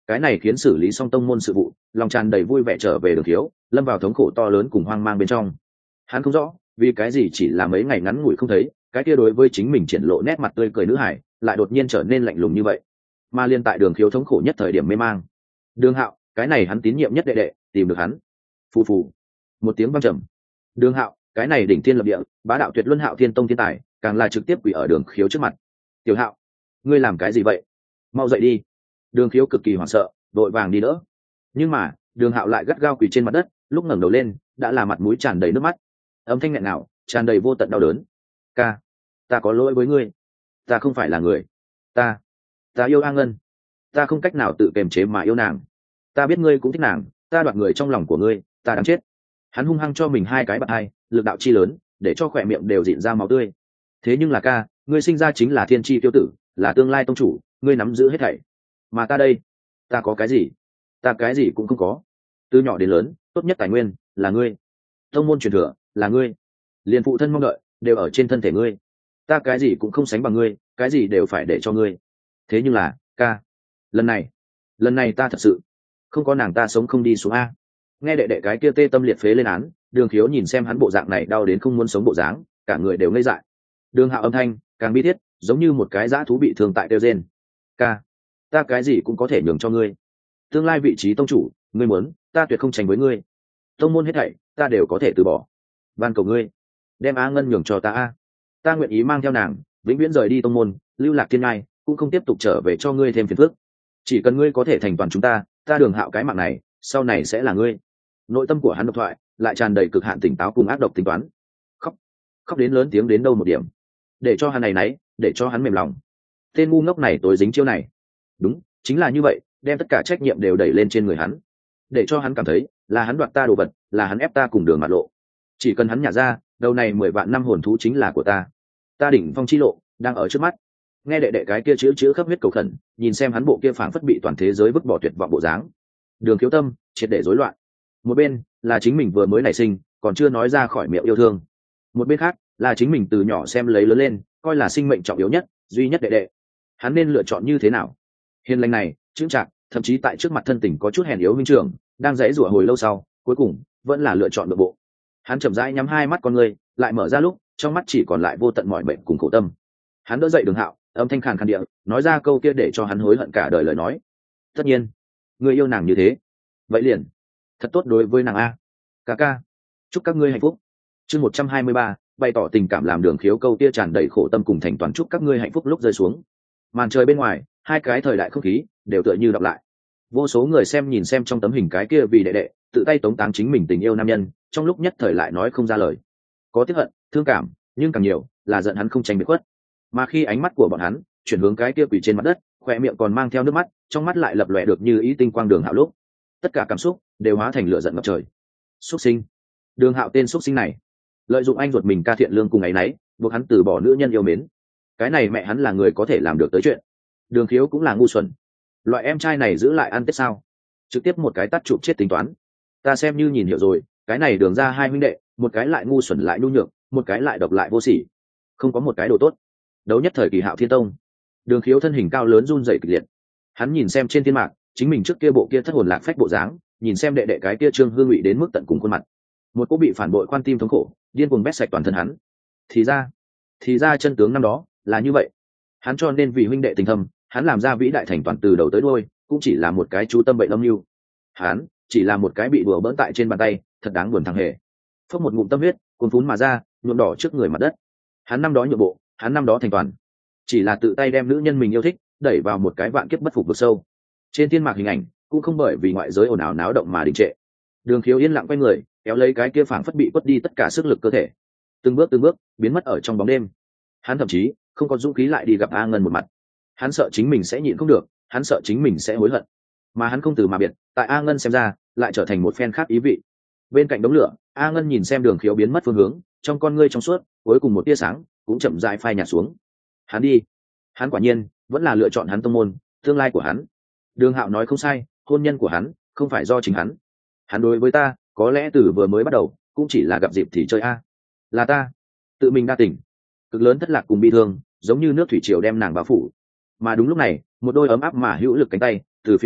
cái này khiến xử lý xong tông môn sự vụ, lòng tràn đầy vui vẻ trở về Đường Khiếu, lâm vào thống khổ to lớn cùng hoang mang bên trong. Hắn không rõ vì cái gì chỉ là mấy ngày ngắn ngủi không thấy, cái kia đối với chính mình triển lộ nét mặt tươi cười nữ hải lại đột nhiên trở nên lạnh lùng như vậy. Mà liên tại Đường Khiếu thống khổ nhất thời điểm mê mang, Đường Hạo, cái này hắn tín nhiệm nhất đệ đệ, tìm được hắn. Phù phù, một tiếng vang trầm. Đường Hạo, cái này đỉnh thiên lập địa, bá đạo tuyệt luân Hạo Thiên Tông thiên tài, càng là trực tiếp quỳ ở Đường Khiếu trước mặt. Tiểu Hạo, ngươi làm cái gì vậy? Mau dậy đi. Đường Khiếu cực kỳ hoảng sợ, vội vàng đi đỡ. Nhưng mà Đường Hạo lại gắt gao quỳ trên mặt đất, lúc ngẩng đầu lên đã là mặt mũi tràn đầy nước mắt, âm thanh nghẹn ngào, tràn đầy vô tận đau đớn. Ca, ta có lỗi với ngươi, ta không phải là người, ta ta yêu A Ngân, ta không cách nào tự kiềm chế mà yêu nàng, ta biết ngươi cũng thích nàng, ta đoạt người trong lòng của ngươi, ta đáng chết. Hắn hung hăng cho mình hai cái bạt hai, lực đạo chi lớn để cho khỏe miệng đều dịn ra máu tươi. Thế nhưng là ca, ngươi sinh ra chính là thiên tri tiêu tử, là tương lai tông chủ, ngươi nắm giữ hết thảy, mà ta đây, ta có cái gì? Ta cái gì cũng không có. Từ nhỏ đến lớn, tốt nhất tài nguyên là ngươi, tông môn truyền thừa là ngươi, liền phụ thân mong đợi đều ở trên thân thể ngươi, ta cái gì cũng không sánh bằng ngươi, cái gì đều phải để cho ngươi. Thế nhưng là ca, lần này lần này ta thật sự không có nàng, ta sống không đi xuống a. Nghe đệ đệ cái kia tê tâm liệt phế lên án, Đường Khiếu nhìn xem hắn bộ dạng này đau đến không muốn sống bộ dáng, cả người đều ngây dại. Đường Hạo âm thanh càng bi thiết, giống như một cái dã thú bị thương tại tiêu rên. Ca, ta cái gì cũng có thể nhường cho ngươi, tương lai vị trí tông chủ ngươi muốn, ta tuyệt không tranh với ngươi, tông môn hết thảy ta đều có thể từ bỏ, van cầu ngươi đem A Ngân nhường cho ta a. Ta nguyện ý mang theo nàng vĩnh viễn rời đi tông môn, lưu lạc thiên ngai, cũng không tiếp tục trở về cho ngươi thêm phiền phức. Chỉ cần ngươi có thể thành toàn chúng ta, ta Đường Hạo cái mạng này sau này sẽ là ngươi. Nội tâm của hắn độc thoại lại tràn đầy cực hạn tỉnh táo cùng ác độc tính toán. Khóc khóc đến lớn tiếng đến đâu một điểm, để cho hắn này nấy, để cho hắn mềm lòng. Tên ngu ngốc này tối dính chiêu này. Đúng, chính là như vậy, đem tất cả trách nhiệm đều đẩy lên trên người hắn, để cho hắn cảm thấy là hắn đoạt ta đồ vật, là hắn ép ta cùng đường mặt lộ. Chỉ cần hắn nhả ra, đầu này mười vạn năm hồn thú chính là của ta, ta đỉnh phong chi lộ đang ở trước mắt. Nghe đệ đệ cái kia chữ chữ khắp huyết cầu khẩn, nhìn xem hắn bộ kia phảng phất bị toàn thế giới vứt bỏ tuyệt vọng bộ dáng, Đường Khiếu tâm triệt để rối loạn. Một bên là chính mình vừa mới nảy sinh, còn chưa nói ra khỏi miệng yêu thương, một bên khác là chính mình từ nhỏ xem lấy lớn lên, coi là sinh mệnh trọng yếu nhất, duy nhất đệ đệ. Hắn nên lựa chọn như thế nào? Hiền lành này, chững chạc, thậm chí tại trước mặt thân tình có chút hèn yếu huynh trưởng, đang dãy rủa hồi lâu sau, cuối cùng vẫn là lựa chọn nội bộ. Hắn chậm rãi nhắm hai mắt con người, lại mở ra lúc trong mắt chỉ còn lại vô tận mỏi mệt cùng khổ tâm. Hắn đỡ dậy Đường Hạo, âm thanh khàn khàn địa nói ra câu kia để cho hắn hối hận cả đời lời nói. Tất nhiên, người yêu nàng như thế, vậy liền thật tốt đối với nàng a. Ca ca, chúc các ngươi hạnh phúc. Chương một trăm hai mươi ba, bày tỏ tình cảm làm Đường Khiếu câu kia tràn đầy khổ tâm cùng thành toàn chúc các ngươi hạnh phúc lúc rơi xuống. Màn trời bên ngoài, hai cái thời đại không khí đều tựa như đọc lại. Vô số người xem nhìn xem trong tấm hình cái kia vì đệ đệ tự tay tống táng chính mình tình yêu nam nhân, trong lúc nhất thời lại nói không ra lời. Có tiếc hận, thương cảm, nhưng càng nhiều là giận hắn không tranh biệt khuất. Mà khi ánh mắt của bọn hắn chuyển hướng cái kia quỳ trên mặt đất, khỏe miệng còn mang theo nước mắt, trong mắt lại lập lòe được như ý tinh quang Đường Hạo lúc, tất cả cảm xúc đều hóa thành lửa giận ngập trời. Xuất sinh, Đường Hạo tên xuất sinh này, lợi dụng anh ruột mình ca thiện lương cùng ấy nấy, buộc hắn từ bỏ nữ nhân yêu mến. Cái này mẹ hắn là người có thể làm được tới chuyện. Đường Khiếu cũng là ngu xuẩn, loại em trai này giữ lại ăn tết sao? Trực tiếp một cái tắt chụp chết tính toán. Ta xem như nhìn hiểu rồi, cái này Đường ra hai huynh đệ, một cái lại ngu xuẩn lại nhu nhược, một cái lại độc lại vô sỉ, không có một cái đồ tốt. Đấu nhất thời kỳ Hạo Thiên Tông, Đường Khiếu thân hình cao lớn run rẩy kịch liệt. Hắn nhìn xem trên thiên mạc chính mình trước kia bộ kia thất hồn lạc phách bộ dáng, nhìn xem đệ đệ cái kia Trương Hương Ngụy đến mức tận cùng khuôn mặt, một cô bị phản bội quan tim thống khổ điên cuồng bét sạch toàn thân hắn. Thì ra, thì ra chân tướng năm đó là như vậy. Hắn cho nên vì huynh đệ tình thâm, hắn làm ra vĩ đại thành toàn từ đầu tới đuôi, cũng chỉ là một cái chú tâm bệnh âm mưu. Hắn chỉ là một cái bị đùa bỡn tại trên bàn tay, thật đáng buồn thằng hề. Phốc một ngụm tâm huyết cuồn phún mà ra, nhuộm đỏ trước người mặt đất. Hắn năm đó nhượng bộ, hắn năm đó thành toàn, chỉ là tự tay đem nữ nhân mình yêu thích đẩy vào một cái vạn kiếp bất phục vực sâu. Trên thiên mạc hình ảnh cũng không bởi vì ngoại giới ồn ào náo động mà đình trệ. Đường Khiếu yên lặng quay người, kéo lấy cái kia phảng phất bị quất đi tất cả sức lực cơ thể, từng bước từng bước biến mất ở trong bóng đêm. Hắn thậm chí không có dũng khí lại đi gặp A Ngân một mặt. Hắn sợ chính mình sẽ nhịn không được, hắn sợ chính mình sẽ hối hận. Mà hắn không từ mà biệt, tại A Ngân xem ra lại trở thành một phen khác ý vị. Bên cạnh đống lửa, A Ngân nhìn xem Đường Khiếu biến mất phương hướng, trong con ngươi trong suốt cuối cùng một tia sáng cũng chậm rãi phai nhạt xuống. Hắn đi, hắn quả nhiên vẫn là lựa chọn hắn tông môn, tương lai của hắn. Đường Hạo nói không sai, hôn nhân của hắn không phải do chính hắn. Hắn đối với ta, có lẽ từ vừa mới bắt đầu cũng chỉ là gặp dịp thì chơi a. Là ta tự mình đa tình, cực lớn thất lạc cùng bi thương, giống như nước thủy triều đem nàng bao phủ. Mà đúng lúc này, một đôi ấm áp mà hữu lực cánh tay từ phía sau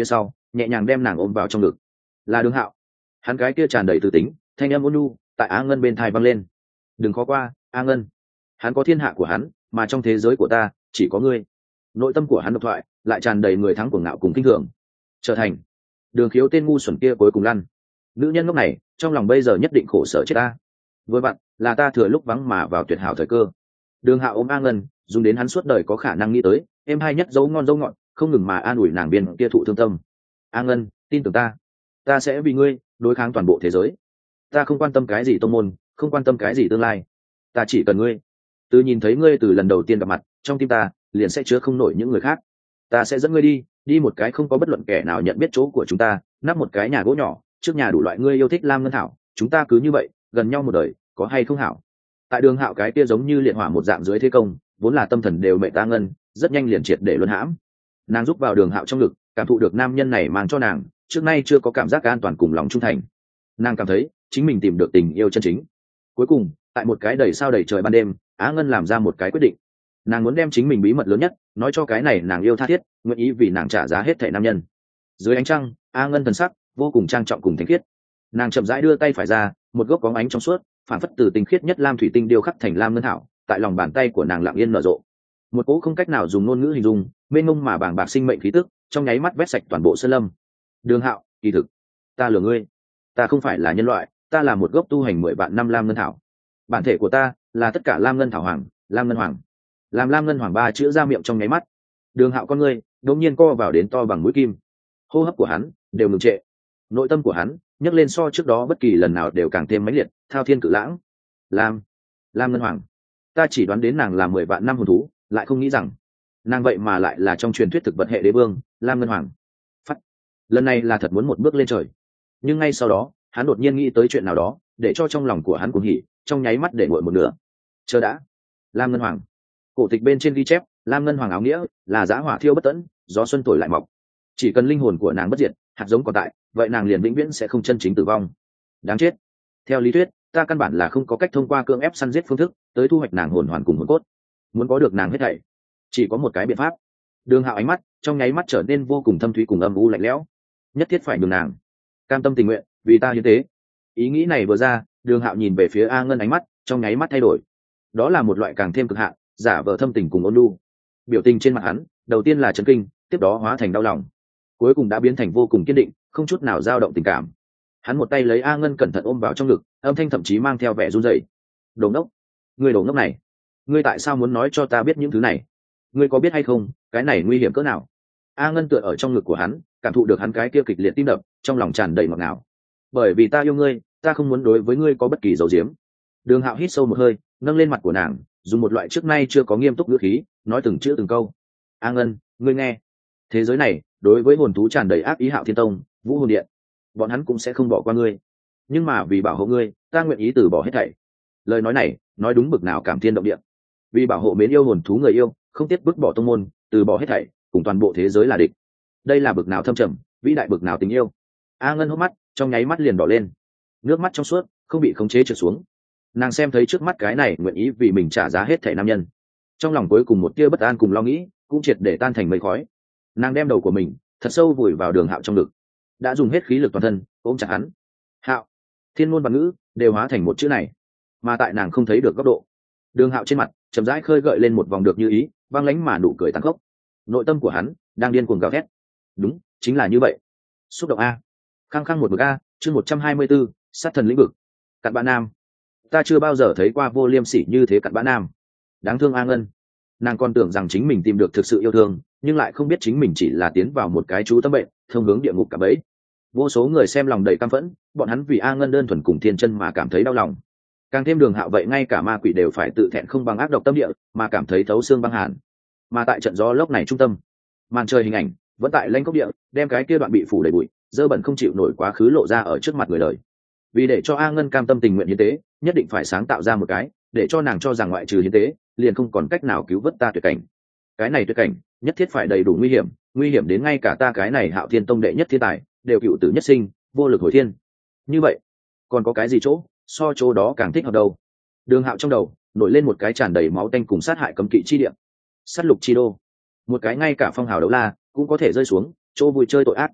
nhẹ nhàng đem nàng ôm vào trong ngực. Là Đường Hạo. Hắn cái kia tràn đầy từ tính, thanh âm ôn nhu tại Á Ngân bên thai vang lên. Đừng khó qua, A Ngân. Hắn có thiên hạ của hắn, mà trong thế giới của ta chỉ có ngươi. Nội tâm của hắn độc thoại lại tràn đầy người thắng cuồng ngạo cùng kinh thường. Trở thành Đường Khiếu tên ngu xuẩn kia cuối cùng lăn. Nữ nhân lúc này trong lòng bây giờ nhất định khổ sở chết ta. Với bạn là ta thừa lúc vắng mà vào tuyệt hảo thời cơ. Đường Hạo ôm A Ngân, dùng đến hắn suốt đời có khả năng nghĩ tới, em hai nhất dấu ngon dấu ngọt, không ngừng mà an ủi nàng biên kia thụ thương tâm. A Ngân, tin tưởng ta, ta sẽ vì ngươi đối kháng toàn bộ thế giới. Ta không quan tâm cái gì tông môn, không quan tâm cái gì tương lai, ta chỉ cần ngươi. Từ nhìn thấy ngươi từ lần đầu tiên gặp mặt, trong tim ta liền sẽ chứa không nổi những người khác. Ta sẽ dẫn ngươi đi, đi một cái không có bất luận kẻ nào nhận biết chỗ của chúng ta, nắp một cái nhà gỗ nhỏ, trước nhà đủ loại ngươi yêu thích lam ngân thảo, chúng ta cứ như vậy, gần nhau một đời, có hay không hảo? Tại Đường Hạo cái kia giống như liệt hỏa một dạng dưới thế công, vốn là tâm thần đều mẹ ta ngân, rất nhanh liền triệt để luân hãm. Nàng giúp vào Đường Hạo trong ngực, cảm thụ được nam nhân này mang cho nàng trước nay chưa có cảm giác an toàn cùng lòng trung thành. Nàng cảm thấy chính mình tìm được tình yêu chân chính. Cuối cùng tại một cái đầy sao đầy trời ban đêm, Á Ngân làm ra một cái quyết định. Nàng muốn đem chính mình bí mật lớn nhất nói cho cái này nàng yêu tha thiết, nguyện ý vì nàng trả giá hết thảy nam nhân. Dưới ánh trăng, Á Ngân thần sắc vô cùng trang trọng cùng thánh khiết. Nàng chậm rãi đưa tay phải ra, một gốc bóng ánh trong suốt phản phất từ tinh khiết nhất lam thủy tinh điêu khắc thành lam ngân thảo tại lòng bàn tay của nàng lặng yên nở rộ. Một cỗ không cách nào dùng ngôn ngữ hình dung, mênh mông mà bàng bạc sinh mệnh khí tức trong nháy mắt vét sạch toàn bộ sơn lâm. Đường Hạo, kỳ thực ta lừa ngươi, ta không phải là nhân loại, ta là một gốc tu hành mười vạn năm lam ngân thảo. Bản thể của ta là tất cả lam ngân thảo hoàng, lam ngân hoàng. Làm lam ngân hoàng ba chữ ra miệng trong nháy mắt, Đường Hạo con ngươi đột nhiên co vào đến to bằng mũi kim. Hô hấp của hắn đều ngừng trệ, nội tâm của hắn nhấc lên so trước đó bất kỳ lần nào đều càng thêm mãnh liệt, thao thiên cự lãng. Lam, lam ngân hoàng. Ta chỉ đoán đến nàng là mười vạn năm hồn thú, lại không nghĩ rằng nàng vậy mà lại là trong truyền thuyết thực vật hệ đế vương, lam ngân hoàng. Phát, lần này là thật muốn một bước lên trời. Nhưng ngay sau đó hắn đột nhiên nghĩ tới chuyện nào đó, để cho trong lòng của hắn cuồng hỉ trong nháy mắt để nguội một nửa. Chờ đã, lam ngân hoàng. Cổ tịch bên trên ghi chép, lam ngân hoàng áo nghĩa là dã hỏa thiêu bất tận, gió xuân thổi lại mọc. Chỉ cần linh hồn của nàng bất diệt, hạt giống còn tại, vậy nàng liền vĩnh viễn sẽ không chân chính tử vong. Đáng chết. Theo lý thuyết, ta căn bản là không có cách thông qua cưỡng ép săn giết phương thức tới thu hoạch nàng hồn hoàn cùng hồn cốt. Muốn có được nàng hết thảy, chỉ có một cái biện pháp. Đường Hạo ánh mắt trong nháy mắt trở nên vô cùng thâm thúy cùng âm u lạnh lẽo. Nhất thiết phải nhường nàng cam tâm tình nguyện vì ta như thế. Ý nghĩ này vừa ra, Đường Hạo nhìn về phía A Ngân, ánh mắt trong nháy mắt thay đổi. Đó là một loại càng thêm cực hạn, giả vờ thâm tình cùng ôn nhu. Biểu tình trên mặt hắn đầu tiên là chấn kinh, tiếp đó hóa thành đau lòng, cuối cùng đã biến thành vô cùng kiên định, không chút nào dao động tình cảm. Hắn một tay lấy A Ngân cẩn thận ôm vào trong ngực, âm thanh thậm chí mang theo vẻ run rẩy. Đồ ngốc, ngươi đồ ngốc này, ngươi tại sao muốn nói cho ta biết những thứ này? Ngươi có biết hay không, cái này nguy hiểm cỡ nào? A Ngân tựa ở trong ngực của hắn, cảm thụ được hắn cái kia kịch liệt tim đập, trong lòng tràn đầy ngọt ngào. Bởi vì ta yêu ngươi, ta không muốn đối với ngươi có bất kỳ dấu diếm. Đường Hạo hít sâu một hơi, nâng lên mặt của nàng, dùng một loại trước nay chưa có nghiêm túc ngữ khí nói từng chữ từng câu. A Ngân, ngươi nghe, thế giới này đối với hồn thú tràn đầy ác ý Hạo Thiên Tông, Vũ Hồn Điện, bọn hắn cũng sẽ không bỏ qua ngươi, nhưng mà vì bảo hộ ngươi, ta nguyện ý từ bỏ hết thảy. Lời nói này nói đúng bực nào cảm thiên động địa. Vì bảo hộ mến yêu hồn thú người yêu, không tiếc vứt bỏ tông môn, từ bỏ hết thảy, cùng toàn bộ thế giới là địch. Đây là bực nào thâm trầm, vĩ đại bực nào tình yêu. A Ngân hốc mắt trong nháy mắt liền đỏ lên, nước mắt trong suốt không bị khống chế trượt xuống. Nàng xem thấy trước mắt cái này nguyện ý vì mình trả giá hết thảy nam nhân, trong lòng cuối cùng một tia bất an cùng lo nghĩ cũng triệt để tan thành mây khói. Nàng đem đầu của mình thật sâu vùi vào Đường Hạo trong ngực, đã dùng hết khí lực toàn thân ôm chặt hắn. Hạo, thiên ngôn và ngữ đều hóa thành một chữ này, mà tại nàng không thấy được góc độ. Đường Hạo trên mặt chậm rãi khơi gợi lên một vòng được như ý, băng lãnh mà nụ cười tàn khốc. Nội tâm của hắn đang điên cuồng gào thét. Đúng, chính là như vậy. Xúc động a, khăng khăng một mực a, chương một trăm hai mươi 124, sát thần lĩnh vực. Cặn bã nam. Ta chưa bao giờ thấy qua vô liêm sỉ như thế cặn bã nam. Đáng thương A Ngân. Nàng còn tưởng rằng chính mình tìm được thực sự yêu thương, nhưng lại không biết chính mình chỉ là tiến vào một cái chú tâm bệnh, thông hướng địa ngục cả bấy. Vô số người xem lòng đầy căm phẫn, bọn hắn vì A Ngân đơn thuần cùng thiên chân mà cảm thấy đau lòng. Càng thêm Đường Hạo vậy ngay cả ma quỷ đều phải tự thẹn không bằng ác độc tâm địa, mà cảm thấy thấu xương băng hàn. Mà tại trận gió lốc này trung tâm, màn trời hình ảnh vẫn tại lãnh cốc địa, đem cái kia đoạn bị phủ đầy bụi, dơ bẩn không chịu nổi quá khứ lộ ra ở trước mặt người đời. Vì để cho A Ngân cam tâm tình nguyện hiến tế, nhất định phải sáng tạo ra một cái, để cho nàng cho rằng ngoại trừ hiến tế, liền không còn cách nào cứu vớt ta tuyệt cảnh. Cái này tuyệt cảnh, nhất thiết phải đầy đủ nguy hiểm, nguy hiểm đến ngay cả ta cái này Hạo Thiên Tông đệ nhất thiên tài, đều cựu tử nhất sinh, vô lực hồi thiên. Như vậy, còn có cái gì chỗ, so chỗ đó càng thích hợp đâu? Đường Hạo trong đầu nổi lên một cái tràn đầy máu tanh cùng sát hại cấm kỵ chi địa, sát lục chi đô, một cái ngay cả phong hào đấu la cũng có thể rơi xuống, chỗ vui chơi tội ác.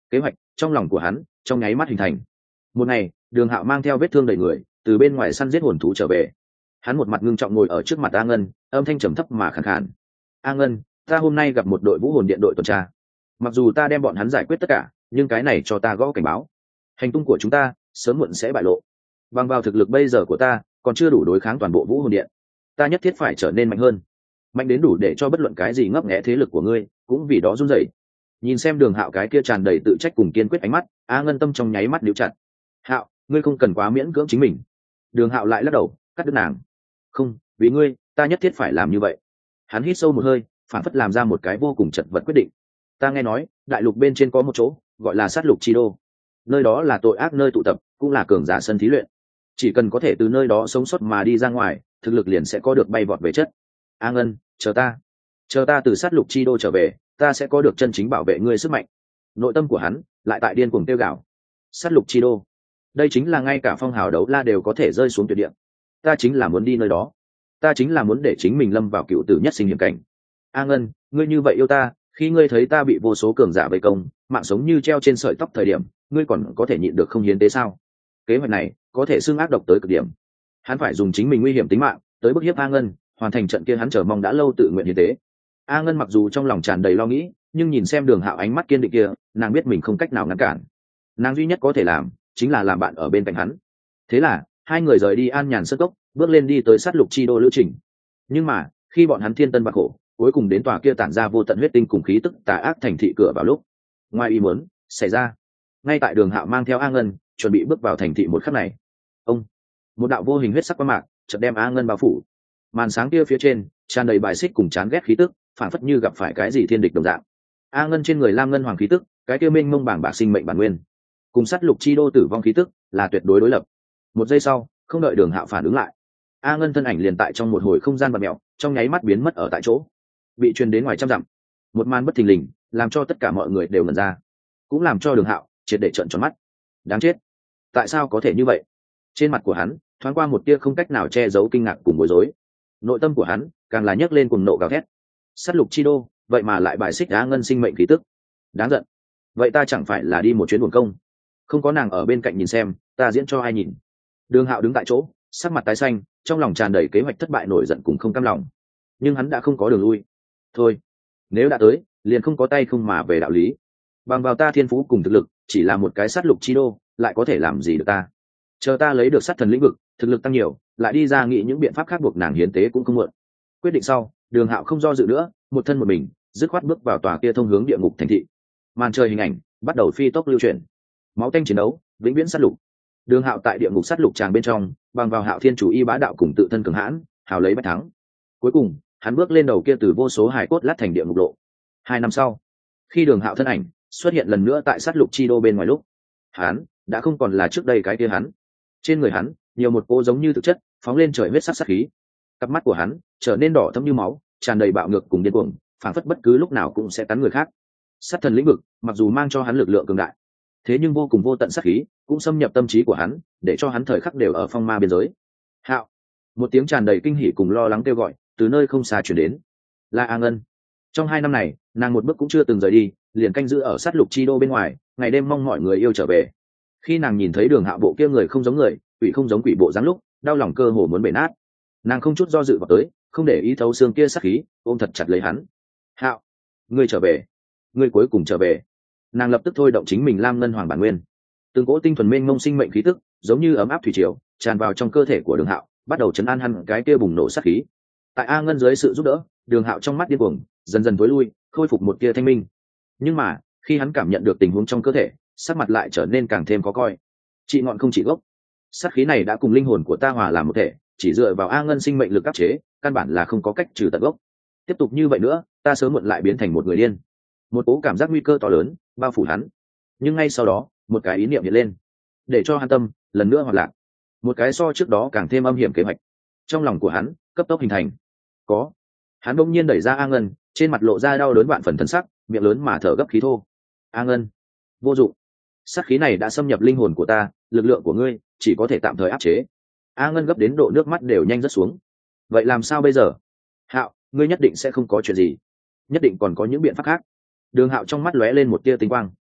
kế hoạch trong lòng của hắn trong nháy mắt hình thành. Một ngày, Đường Hạo mang theo vết thương đầy người từ bên ngoài săn giết hồn thú trở về. Hắn một mặt ngưng trọng ngồi ở trước mặt A Ngân, âm thanh trầm thấp mà khàn khàn. A Ngân, ta hôm nay gặp một đội vũ hồn điện đội tuần tra. Mặc dù ta đem bọn hắn giải quyết tất cả, nhưng cái này cho ta gõ cảnh báo. Hành tung của chúng ta sớm muộn sẽ bại lộ. Bằng vào thực lực bây giờ của ta, còn chưa đủ đối kháng toàn bộ vũ hồn điện. Ta nhất thiết phải trở nên mạnh hơn, mạnh đến đủ để cho bất luận cái gì ngấp nghé thế lực của ngươi cũng vì đó run rẩy. Nhìn xem Đường Hạo cái kia tràn đầy tự trách cùng kiên quyết ánh mắt, A Ngân tâm trong nháy mắt níu chặt. Hạo, ngươi không cần quá miễn cưỡng chính mình. Đường Hạo lại lắc đầu cắt đứt nàng. Không, vì ngươi ta nhất thiết phải làm như vậy. Hắn hít sâu một hơi, phản phất làm ra một cái vô cùng chật vật quyết định. Ta nghe nói đại lục bên trên có một chỗ gọi là sát lục chi đô, nơi đó là tội ác nơi tụ tập, cũng là cường giả sân thí luyện. Chỉ cần có thể từ nơi đó sống sót mà đi ra ngoài, thực lực liền sẽ có được bay vọt về chất. A Ngân, chờ ta chờ ta từ sát lục chi đô trở về, ta sẽ có được chân chính bảo vệ ngươi sức mạnh. Nội tâm của hắn lại tại điên cuồng tiêu gạo. Sát lục chi đô, đây chính là ngay cả phong hào đấu la đều có thể rơi xuống tuyệt địa. Ta chính là muốn đi nơi đó, ta chính là muốn để chính mình lâm vào cựu tử nhất sinh hiểm cảnh. A Ngân, ngươi như vậy yêu ta, khi ngươi thấy ta bị vô số cường giả vây công, mạng sống như treo trên sợi tóc thời điểm, ngươi còn có thể nhịn được không hiến tế sao? Kế hoạch này có thể xưng ác độc tới cực điểm. Hắn phải dùng chính mình nguy hiểm tính mạng tới bức hiếp A Ngân, hoàn thành trận kia hắn chờ mong đã lâu tự nguyện hiến tế. A Ngân mặc dù trong lòng tràn đầy lo nghĩ, nhưng nhìn xem Đường Hạo ánh mắt kiên định kia, nàng biết mình không cách nào ngăn cản. Nàng duy nhất có thể làm chính là làm bạn ở bên cạnh hắn. Thế là hai người rời đi An Nhàn Sơn Cốc, bước lên đi tới sát lục chi đô lữ trình. Nhưng mà khi bọn hắn thiên tân bạc khổ, cuối cùng đến tòa kia tản ra vô tận huyết tinh cùng khí tức tà ác thành thị cửa vào lúc, ngoài ý muốn xảy ra. Ngay tại Đường Hạo mang theo A Ngân chuẩn bị bước vào thành thị một khắc này, ông một đạo vô hình huyết sắc quang mạc chợt đem A Ngân bao phủ. Màn sáng kia phía trên tràn đầy bài xích cùng chán ghét khí tức, phản phất như gặp phải cái gì thiên địch đồng dạng. A Ngân trên người lam ngân hoàng khí tức, cái kia mênh mông bảng bạc sinh mệnh bản nguyên, cùng sát lục chi đô tử vong khí tức là tuyệt đối đối lập. Một giây sau, không đợi Đường Hạo phản ứng lại, A Ngân thân ảnh liền tại trong một hồi không gian bạt mèo, trong nháy mắt biến mất ở tại chỗ, bị truyền đến ngoài trăm dặm. Một màn bất thình lình làm cho tất cả mọi người đều ngẩn ra, cũng làm cho Đường Hạo triệt để trợn tròn mắt. Đáng chết, tại sao có thể như vậy? Trên mặt của hắn thoáng qua một tia không cách nào che giấu kinh ngạc cùng bối rối. Nội tâm của hắn càng là nhấc lên cuồng nộ gào thét. Sát lục chi đô vậy mà lại bài xích A Ngân sinh mệnh khí tức, đáng giận. Vậy ta chẳng phải là đi một chuyến uổng công? Không có nàng ở bên cạnh nhìn xem, ta diễn cho ai nhìn? Đường Hạo đứng tại chỗ, sắc mặt tái xanh, trong lòng tràn đầy kế hoạch thất bại nổi giận cùng không cam lòng. Nhưng hắn đã không có đường lui. Thôi, nếu đã tới, liền không có tay không mà về đạo lý. Bằng vào ta thiên phú cùng thực lực, chỉ là một cái sát lục chi đô, lại có thể làm gì được ta? Chờ ta lấy được sát thần lĩnh vực, thực lực tăng nhiều, lại đi ra nghĩ những biện pháp khác buộc nàng hiến tế cũng không muộn. Quyết định sau, Đường Hạo không do dự nữa, một thân một mình, dứt khoát bước vào tòa kia thông hướng địa ngục thành thị. Màn trời hình ảnh bắt đầu phi tốc lưu chuyển. Máu tanh chiến đấu, vĩnh viễn sát lục. Đường Hạo tại địa ngục sát lục tràng bên trong, bằng vào Hạo Thiên chủ y bá đạo cùng tự thân cường hãn, hào lấy bách thắng. Cuối cùng, hắn bước lên đầu kia từ vô số hài cốt lát thành địa ngục lộ. Hai năm sau, khi Đường Hạo thân ảnh xuất hiện lần nữa tại sát lục chi đô bên ngoài lúc, hắn đã không còn là trước đây cái kia hắn. Trên người hắn nhiều một cô giống như thực chất phóng lên trời huyết sắc sát khí. Cặp mắt của hắn trở nên đỏ thẫm như máu, tràn đầy bạo ngược cùng điên cuồng, phảng phất bất cứ lúc nào cũng sẽ cắn người khác. Sát thần lĩnh vực mặc dù mang cho hắn lực lượng cường đại, thế nhưng vô cùng vô tận sát khí cũng xâm nhập tâm trí của hắn, để cho hắn thời khắc đều ở phong ma biên giới. Hạo, một tiếng tràn đầy kinh hỉ cùng lo lắng kêu gọi từ nơi không xa truyền đến. Là A Ngân. Trong hai năm này, nàng một bước cũng chưa từng rời đi, liền canh giữ ở sát lục chi đô bên ngoài, ngày đêm mong mọi người yêu trở về. Khi nàng nhìn thấy Đường Hạo bộ kia người không giống người, quỷ không giống quỷ bộ dáng lúc, đau lòng cơ hồ muốn bể nát. Nàng không chút do dự vào tới, không để ý thấu xương kia sát khí, ôm thật chặt lấy hắn. Hạo, ngươi trở về, ngươi cuối cùng trở về. Nàng lập tức thôi động chính mình lam ngân hoàng bản nguyên, từng cỗ tinh thuần mênh mông sinh mệnh khí tức giống như ấm áp thủy triều tràn vào trong cơ thể của Đường Hạo, bắt đầu chấn an hắn cái kia bùng nổ sát khí. Tại A Ngân dưới sự giúp đỡ, Đường Hạo trong mắt điên cuồng dần dần tối lui, khôi phục một tia thanh minh. Nhưng mà khi hắn cảm nhận được tình huống trong cơ thể, sắc mặt lại trở nên càng thêm khó coi. Trị ngọn không trị gốc, sát khí này đã cùng linh hồn của ta hòa làm một thể, chỉ dựa vào A Ngân sinh mệnh lực áp chế, căn bản là không có cách trừ tận gốc. Tiếp tục như vậy nữa, ta sớm muộn lại biến thành một người điên. Một cố cảm giác nguy cơ to lớn bao phủ hắn. Nhưng ngay sau đó, một cái ý niệm hiện lên, để cho hắn tâm lần nữa hoạt lạc. Một cái so trước đó càng thêm âm hiểm kế hoạch trong lòng của hắn cấp tốc hình thành. Có, hắn bỗng nhiên đẩy ra A Ngân, trên mặt lộ ra đau đớn vạn phần thân sắc, miệng lớn mà thở gấp khí thô. A Ngân, vô dụng, sát khí này đã xâm nhập linh hồn của ta, lực lượng của ngươi chỉ có thể tạm thời áp chế. A Ngân gấp đến độ nước mắt đều nhanh rớt xuống. Vậy làm sao bây giờ? Hạo, ngươi nhất định sẽ không có chuyện gì, nhất định còn có những biện pháp khác. Đường Hạo trong mắt lóe lên một tia tinh quang.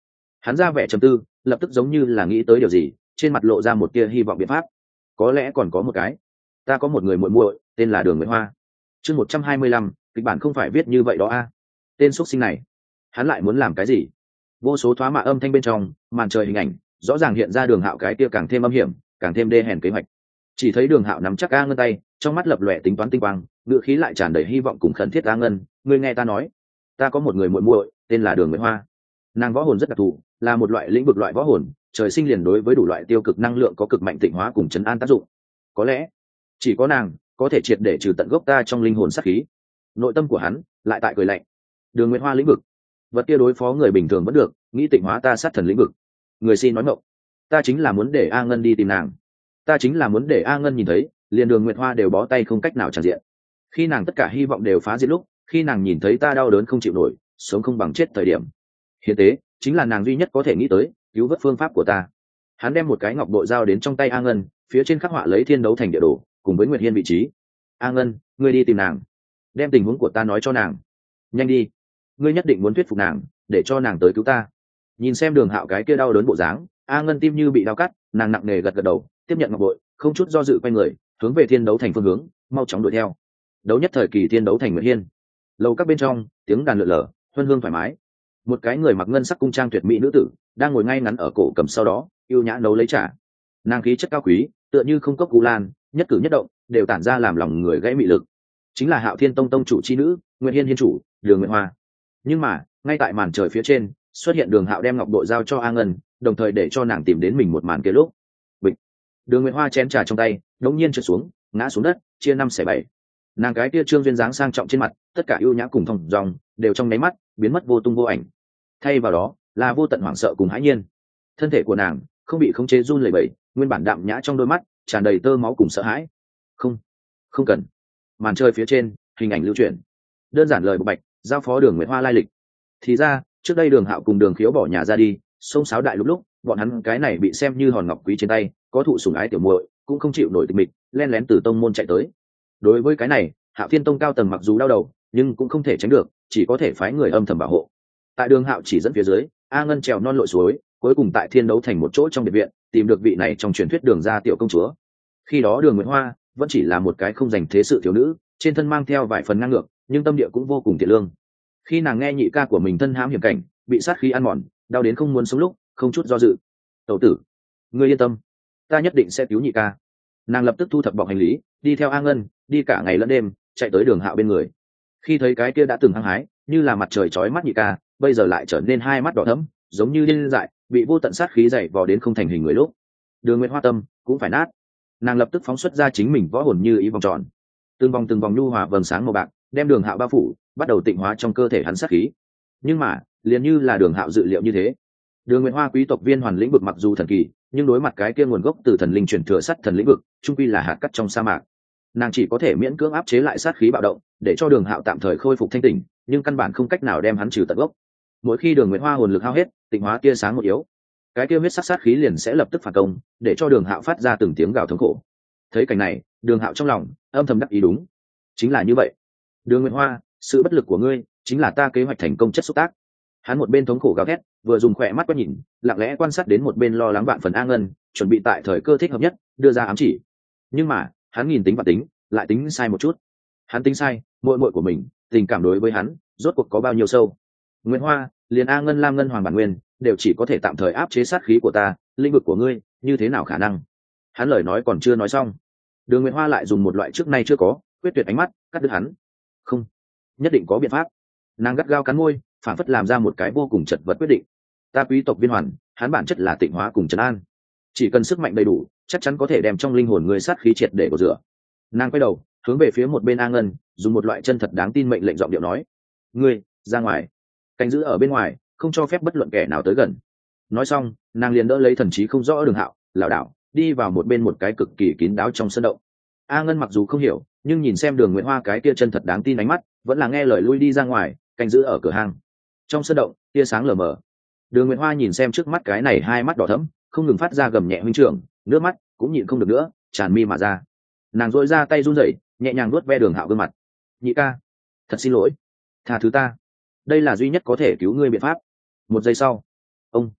Hắn ra vẻ trầm tư, lập tức giống như là nghĩ tới điều gì, trên mặt lộ ra một tia hy vọng biện pháp. Có lẽ còn có một cái. Ta có một người muội muội tên là Đường Nguyệt Hoa. Chương một trăm hai mươi lăm, kịch bản không phải viết như vậy đó a. Tên xuất sinh này, hắn lại muốn làm cái gì? Vô số thoá mạ âm thanh bên trong, màn trời hình ảnh rõ ràng hiện ra Đường Hạo cái tia càng thêm âm hiểm, càng thêm đê hèn kế hoạch. Chỉ thấy Đường Hạo nắm chắc A Ngân tay, trong mắt lập lòe tính toán tinh quang, ngựa khí lại tràn đầy hy vọng cùng khẩn thiết. A Ngân, ngươi nghe ta nói, ta có một người muội muội tên là Đường Nguyệt Hoa. Nàng võ hồn rất đặc thù, là một loại lĩnh vực loại võ hồn, trời sinh liền đối với đủ loại tiêu cực năng lượng có cực mạnh tịnh hóa cùng chấn an tác dụng. Có lẽ chỉ có nàng có thể triệt để trừ tận gốc ta trong linh hồn sát khí. Nội tâm của hắn lại tại cười lạnh. Đường Nguyệt Hoa lĩnh vực, vật kia đối phó người bình thường vẫn được, nghĩ tịnh hóa ta sát thần lĩnh vực. Người xin nói ngọng, ta chính là muốn để A Ngân đi tìm nàng, ta chính là muốn để A Ngân nhìn thấy, liền Đường Nguyệt Hoa đều bó tay không cách nào tràn diện. Khi nàng tất cả hy vọng đều phá diệt lúc, khi nàng nhìn thấy ta đau đớn không chịu nổi, sống không bằng chết thời điểm, hiện tế chính là nàng duy nhất có thể nghĩ tới cứu vớt phương pháp của ta. Hắn đem một cái ngọc bội giao đến trong tay A Ngân, phía trên khắc họa lấy thiên đấu thành địa đồ cùng với Nguyệt Hiên vị trí. A Ngân, ngươi đi tìm nàng, đem tình huống của ta nói cho nàng, nhanh đi, ngươi nhất định muốn thuyết phục nàng để cho nàng tới cứu ta. Nhìn xem Đường Hạo cái kia đau đớn bộ dáng, A Ngân tim như bị đau cắt, nàng nặng nề gật gật đầu, tiếp nhận ngọc bội, không chút do dự quay người hướng về thiên đấu thành phương hướng mau chóng đuổi theo. Đấu nhất thời kỳ thiên đấu thành Nguyệt Hiên, lầu các bên trong tiếng đàn lượn lờ, huân hương thoải mái. Một cái người mặc ngân sắc cung trang tuyệt mỹ nữ tử đang ngồi ngay ngắn ở cổ cầm, sau đó yêu nhã nấu lấy trà. Nàng khí chất cao quý, tựa như không cốc cú lan, nhất cử nhất động đều tản ra làm lòng người gãy mị lực. Chính là Hạo Thiên Tông tông chủ chi nữ, Nguyệt Hiên hiên chủ, Đường Nguyệt Hoa. Nhưng mà ngay tại màn trời phía trên xuất hiện Đường Hạo đem ngọc bội giao cho A Ngân, đồng thời để cho nàng tìm đến mình một màn kia lúc. Bịch. Đường Nguyệt Hoa chén trà trong tay đống nhiên trượt xuống, ngã xuống đất, chia năm xẻ bảy. Nàng cái kia trương duyên dáng sang trọng trên mặt, tất cả ưu nhã cùng thong dong đều trong nháy mắt biến mất vô tung vô ảnh. Thay vào đó là vô tận hoảng sợ cùng hãi nhiên. Thân thể của nàng không bị khống chế run lẩy bẩy, nguyên bản đạm nhã trong đôi mắt tràn đầy tơ máu cùng sợ hãi. Không, không cần. Màn trời phía trên hình ảnh lưu chuyển, đơn giản lời bộc bạch giao phó Đường Nguyệt Hoa lai lịch. Thì ra trước đây Đường Hạo cùng Đường Khiếu bỏ nhà ra đi, xông xáo đại lúc lúc bọn hắn cái này bị xem như hòn ngọc quý trên tay, có thụ sủng ái tiểu muội cũng không chịu nổi tịch mịch, len lén từ tông môn chạy tới. Đối với cái này, Hạo Thiên Tông cao tầng mặc dù đau đầu, nhưng cũng không thể tránh được, chỉ có thể phái người âm thầm bảo hộ. Tại Đường Hạo chỉ dẫn phía dưới, A Ngân trèo non lội suối, cuối cùng tại thiên đấu thành một chỗ trong biệt viện tìm được vị này trong truyền thuyết Đường gia tiểu công chúa. Khi đó Đường Nguyệt Hoa vẫn chỉ là một cái không dành thế sự thiếu nữ, trên thân mang theo vài phần ngang ngược, nhưng tâm địa cũng vô cùng thiện lương. Khi nàng nghe nhị ca của mình thân hãm hiểm cảnh, bị sát khí ăn mòn, đau đến không muốn sống lúc, không chút do dự: "Tẩu tử, ngươi yên tâm, ta nhất định sẽ cứu nhị ca." Nàng lập tức thu thập bọc hành lý, đi theo A Ngân, đi cả ngày lẫn đêm, chạy tới Đường Hạo bên người. Khi thấy cái kia đã từng hăng hái như là mặt trời chói mắt nhị ca, bây giờ lại trở nên hai mắt đỏ thẫm, giống như điên dại, bị vô tận sát khí dày vò đến không thành hình người lúc, Đường Nguyệt Hoa tâm cũng phải nát. Nàng lập tức phóng xuất ra chính mình võ hồn như ý vòng tròn, từng vòng từng vòng nhu hòa vầng sáng màu bạc đem Đường Hạo bao phủ, bắt đầu tịnh hóa trong cơ thể hắn sát khí. Nhưng mà liền như là Đường Hạo dự liệu như thế, Đường Nguyệt Hoa quý tộc viên hoàn lĩnh vực mặc dù thần kỳ, nhưng đối mặt cái kia nguồn gốc từ thần linh truyền thừa sắt thần lĩnh vực, trung quy là hạt cát trong sa mạc. Nàng chỉ có thể miễn cưỡng áp chế lại sát khí bạo động, để cho Đường Hạo tạm thời khôi phục thanh tỉnh, nhưng căn bản không cách nào đem hắn trừ tận gốc. Mỗi khi Đường Nguyệt Hoa hồn lực hao hết, tịnh hóa tia sáng một yếu, cái kia huyết sắc sát khí liền sẽ lập tức phản công, để cho Đường Hạo phát ra từng tiếng gào thống khổ. Thấy cảnh này, Đường Hạo trong lòng âm thầm đắc ý, đúng, chính là như vậy. Đường Nguyệt Hoa, sự bất lực của ngươi chính là ta kế hoạch thành công chất xúc tác. Hắn một bên thống khổ gào thét, vừa dùng khỏe mắt quét nhìn, lặng lẽ quan sát đến một bên lo lắng vạn phần A Ngân, chuẩn bị tại thời cơ thích hợp nhất đưa ra ám chỉ. Nhưng mà hắn nhìn tính và tính, lại tính sai một chút. Hắn tính sai muội muội của mình tình cảm đối với hắn rốt cuộc có bao nhiêu sâu. Nguyệt Hoa, liền A Ngân Lam Ngân Hoàng bản nguyên đều chỉ có thể tạm thời áp chế sát khí của ta, lĩnh vực của ngươi như thế nào khả năng? Hắn lời nói còn chưa nói xong, Đường Nguyệt Hoa lại dùng một loại trước nay chưa có quyết tuyệt ánh mắt cắt đứt hắn. Không, nhất định có biện pháp. Nàng gắt gao cắn môi, phản phất làm ra một cái vô cùng chật vật quyết định. Ta quý tộc viên hoàn, hắn bản chất là tịnh hóa cùng trấn an, chỉ cần sức mạnh đầy đủ, chắc chắn có thể đem trong linh hồn người sát khí triệt để cột rửa. Nàng quay đầu hướng về phía một bên A Ngân, dùng một loại chân thật đáng tin mệnh lệnh giọng điệu nói: ngươi ra ngoài, canh giữ ở bên ngoài, không cho phép bất luận kẻ nào tới gần. Nói xong, nàng liền đỡ lấy thần trí không rõ Đường Hạo, lảo đảo đi vào một bên một cái cực kỳ kín đáo trong sân động. A Ngân mặc dù không hiểu, nhưng nhìn xem Đường Nguyệt Hoa cái kia chân thật đáng tin ánh mắt, vẫn là nghe lời lui đi ra ngoài, canh giữ ở cửa hang. Trong sân động, tia sáng lờ mờ. Đường Nguyệt Hoa nhìn xem trước mắt cái này hai mắt đỏ thẫm, không ngừng phát ra gầm nhẹ huynh trưởng, nước mắt cũng nhịn không được nữa, tràn mi mà ra. Nàng dội ra tay run rẩy, nhẹ nhàng vuốt ve Đường Hạo gương mặt. Nhị ca, thật xin lỗi, tha thứ ta, đây là duy nhất có thể cứu ngươi biện pháp. Một giây sau, ông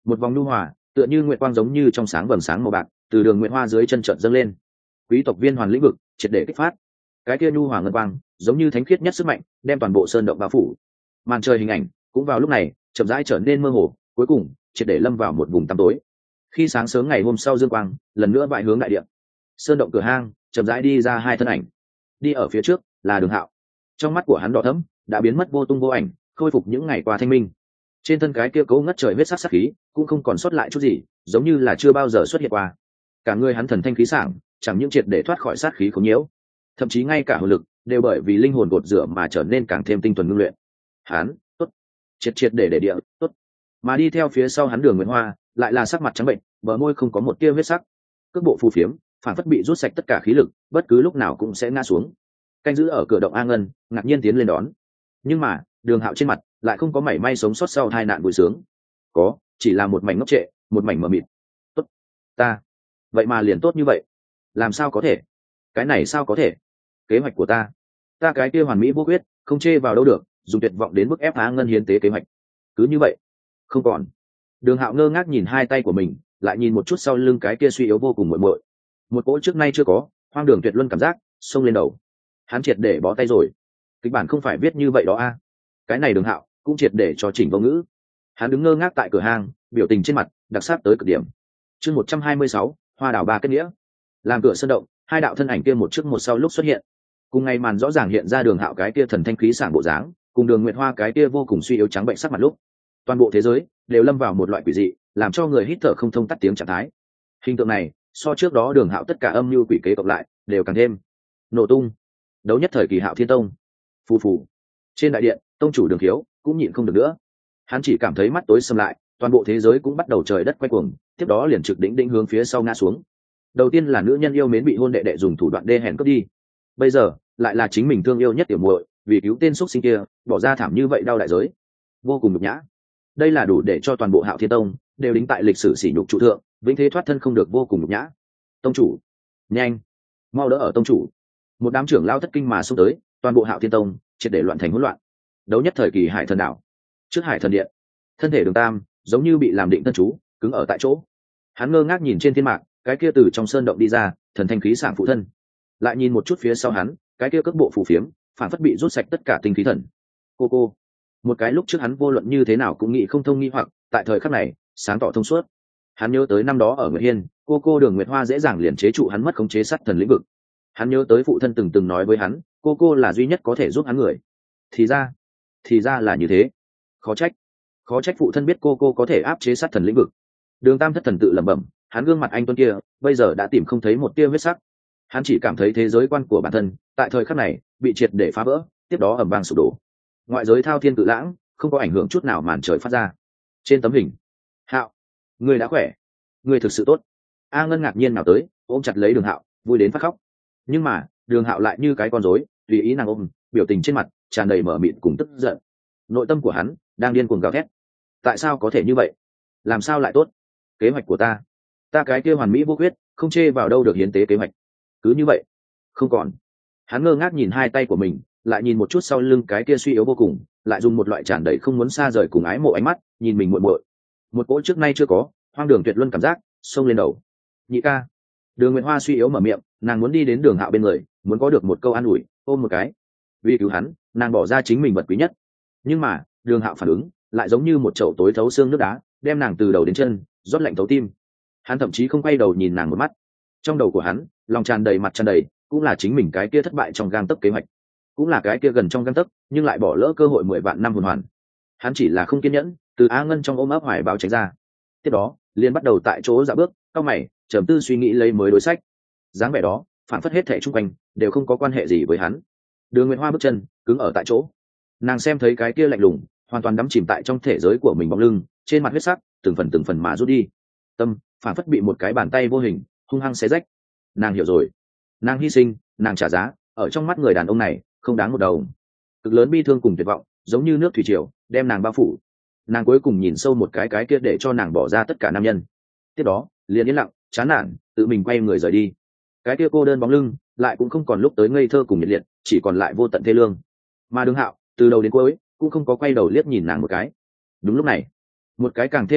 một vòng nhu hòa tựa như nguyệt quang giống như trong sáng vầng sáng màu bạc từ đường nguyệt hoa dưới chân trận dâng lên. Quý tộc viên hoàn lĩnh vực triệt để kích phát, cái kia nhu hòa ngân quang giống như thánh khiết nhất sức mạnh đem toàn bộ sơn động bao phủ. Màn trời hình ảnh cũng vào lúc này chậm rãi trở nên mơ hồ, cuối cùng triệt để lâm vào một vùng tăm tối. Khi sáng sớm ngày hôm sau dương quang lần nữa vại hướng đại địa, sơn động cửa hang chậm rãi đi ra hai thân ảnh. Đi ở phía trước là Đường Hạo, trong mắt của hắn đỏ thẫm đã biến mất vô tung vô ảnh, khôi phục những ngày qua thanh minh. Trên thân cái kia cấu ngất trời huyết sắc sắc khí cũng không còn sót lại chút gì, giống như là chưa bao giờ xuất hiện qua. Cả người hắn thần thanh khí sảng, chẳng những triệt để thoát khỏi sát khí khốn nhiễu, thậm chí ngay cả hồn lực đều bởi vì linh hồn cột rửa mà trở nên càng thêm tinh thuần ngưng luyện. Hắn tốt, triệt triệt để để địa tốt. Mà đi theo phía sau hắn Đường Nguyễn Hoa lại là sắc mặt trắng bệnh, bờ môi không có một tia huyết sắc, cước bộ phù phiếm, phản phất bị rút sạch tất cả khí lực, bất cứ lúc nào cũng sẽ ngã xuống. Canh giữ ở cửa động A Ngân ngạc nhiên tiến lên đón, nhưng mà Đường Hạo trên mặt lại không có mảy may sống sót sau tai nạn vui sướng, có chỉ là một mảnh ngốc trệ, một mảnh mờ mịt. Tốt, ta vậy mà liền tốt như vậy, làm sao có thể, cái này sao có thể, kế hoạch của ta ta cái kia hoàn mỹ vô quyết không chê vào đâu được, dùng tuyệt vọng đến bức ép A Ngân hiến tế kế hoạch cứ như vậy không còn. Đường Hạo ngơ ngác nhìn hai tay của mình, lại nhìn một chút sau lưng cái kia suy yếu vô cùng muội muội, một cỗ trước nay chưa có hoang đường tuyệt luân cảm giác xông lên đầu. Hắn triệt để bó tay rồi, kịch bản không phải viết như vậy đó a. Cái này Đường Hạo cũng triệt để cho chỉnh vô ngữ. Hắn đứng ngơ ngác tại cửa hang, biểu tình trên mặt đặc sắc tới cực điểm. Chương một trăm hai mươi sáu, hoa đào ba kết nghĩa. Làm cửa sơn động, hai đạo thân ảnh kia một trước một sau lúc xuất hiện. Cùng ngày màn rõ ràng hiện ra Đường Hạo cái kia thần thanh khí sảng bộ dáng, cùng Đường Nguyệt Hoa cái kia vô cùng suy yếu trắng bệnh sắc mặt lúc. Toàn bộ thế giới đều lâm vào một loại quỷ dị, làm cho người hít thở không thông tắt tiếng trạng thái. Hình tượng này so trước đó Đường Hạo tất cả âm mưu quỷ kế cộng lại đều càng thêm nổ tung. Đấu nhất thời kỳ Hạo Thiên Tông, phù phù. Trên đại điện, tông chủ Đường Khiếu cũng nhịn không được nữa. Hắn chỉ cảm thấy mắt tối sầm lại, toàn bộ thế giới cũng bắt đầu trời đất quay cuồng, tiếp đó liền trực đỉnh đỉnh hướng phía sau ngã xuống. Đầu tiên là nữ nhân yêu mến bị hôn đệ đệ dùng thủ đoạn đê hèn cướp đi, bây giờ lại là chính mình thương yêu nhất tiểu muội, vì cứu tên xúc sinh kia, bỏ ra thảm như vậy đau đại giới, vô cùng nhục nhã. Đây là đủ để cho toàn bộ Hạo Thiên Tông đều đính tại lịch sử sỉ nhục trụ thượng, vĩnh thế thoát thân không được, vô cùng nhục nhã. Tông chủ, nhanh, mau đỡ ở tông chủ. Một đám trưởng lao thất kinh mà xông tới, toàn bộ Hạo Thiên Tông triệt để loạn thành hỗn loạn. Đấu nhất thời kỳ Hải Thần đảo, trước Hải Thần điện, thân thể Đường Tam giống như bị làm định thân chú, cứng ở tại chỗ. Hắn ngơ ngác nhìn trên thiên mạc, cái kia từ trong sơn động đi ra thần thanh khí sảng phụ thân, lại nhìn một chút phía sau hắn, cái kia cước bộ phù phiếm, phản phất bị rút sạch tất cả tinh khí thần. Cô cô, một cái lúc trước hắn vô luận như thế nào cũng nghĩ không thông nghi hoặc, tại thời khắc này sáng tỏ thông suốt. Hắn nhớ tới năm đó ở Nguyệt Hiên, cô cô Đường Nguyệt Hoa dễ dàng liền chế trụ hắn mất khống chế sát thần lĩnh vực. Hắn nhớ tới phụ thân từng từng nói với hắn, cô cô là duy nhất có thể giúp hắn người. Thì ra, thì ra là như thế. Khó trách, khó trách phụ thân biết cô cô có thể áp chế sát thần lĩnh vực. Đường Tam thất thần tự lẩm bẩm, hắn gương mặt anh tuấn kia bây giờ đã tìm không thấy một tia huyết sắc. Hắn chỉ cảm thấy thế giới quan của bản thân tại thời khắc này bị triệt để phá vỡ, tiếp đó ầm vang sụp đổ. Ngoại giới thao thiên cự lãng, không có ảnh hưởng chút nào màn trời phát ra. Trên tấm hình, Hạo, người đã khỏe, người thực sự tốt. A Ngân ngạc nhiên nào tới, ôm chặt lấy Đường Hạo, vui đến phát khóc. Nhưng mà Đường Hạo lại như cái con rối, tùy ý nàng ôm, biểu tình trên mặt tràn đầy mở mịt cùng tức giận. Nội tâm của hắn đang điên cuồng gào thét. Tại sao có thể như vậy? Làm sao lại tốt? Kế hoạch của ta, ta cái kia hoàn mỹ vô quyết, không chê vào đâu được hiến tế kế hoạch, cứ như vậy không còn. Hắn ngơ ngác nhìn hai tay của mình, lại nhìn một chút sau lưng cái kia suy yếu vô cùng, lại dùng một loại tràn đầy không muốn xa rời cùng ái mộ ánh mắt nhìn mình muội muội. Một cỗ trước nay chưa có hoang đường tuyệt luân cảm giác xông lên đầu. Nhị ca. Đường Nguyệt Hoa suy yếu mở miệng, nàng muốn đi đến Đường Hạo bên người, muốn có được một câu an ủi, ôm một cái. Vì cứu hắn, nàng bỏ ra chính mình vật quý nhất. Nhưng mà Đường Hạo phản ứng lại giống như một chậu tối thấu xương nước đá, đem nàng từ đầu đến chân rót lạnh thấu tim. Hắn thậm chí không quay đầu nhìn nàng một mắt. Trong đầu của hắn, lòng tràn đầy mặt tràn đầy, cũng là chính mình cái kia thất bại trong gang tấc kế hoạch, cũng là cái kia gần trong gang tấc nhưng lại bỏ lỡ cơ hội mười vạn năm hồn hoàn. Hắn chỉ là không kiên nhẫn, từ A Ngân trong ôm ấp hoài báo tránh ra. Tiếp đó liền bắt đầu tại chỗ dạo bước, cau mày trầm tư suy nghĩ lấy mới đối sách. Dáng vẻ đó phản phất hết thảy chung quanh đều không có quan hệ gì với hắn. Đường Nguyệt Hoa bước chân cứng ở tại chỗ, nàng xem thấy cái kia lạnh lùng hoàn toàn đắm chìm tại trong thể giới của mình bóng lưng, trên mặt huyết sắc từng phần từng phần mà rút đi. Tâm phản phất bị một cái bàn tay vô hình hung hăng xé rách. Nàng hiểu rồi, nàng hy sinh, nàng trả giá, ở trong mắt người đàn ông này không đáng một đồng. Cực lớn bi thương cùng tuyệt vọng giống như nước thủy triều đem nàng bao phủ. Nàng cuối cùng nhìn sâu một cái cái kia để cho nàng bỏ ra tất cả nam nhân, tiếp đó liền yên lặng chán nản tự mình quay người rời đi. Cái kia cô đơn bóng lưng lại cũng không còn lúc tới ngây thơ cùng nhiệt liệt, chỉ còn lại vô tận thê lương. Mà Đường Hạo từ đầu đến cuối cũng không có quay đầu liếc nhìn nàng một cái. Đúng lúc này, một cái càng thêm ác độc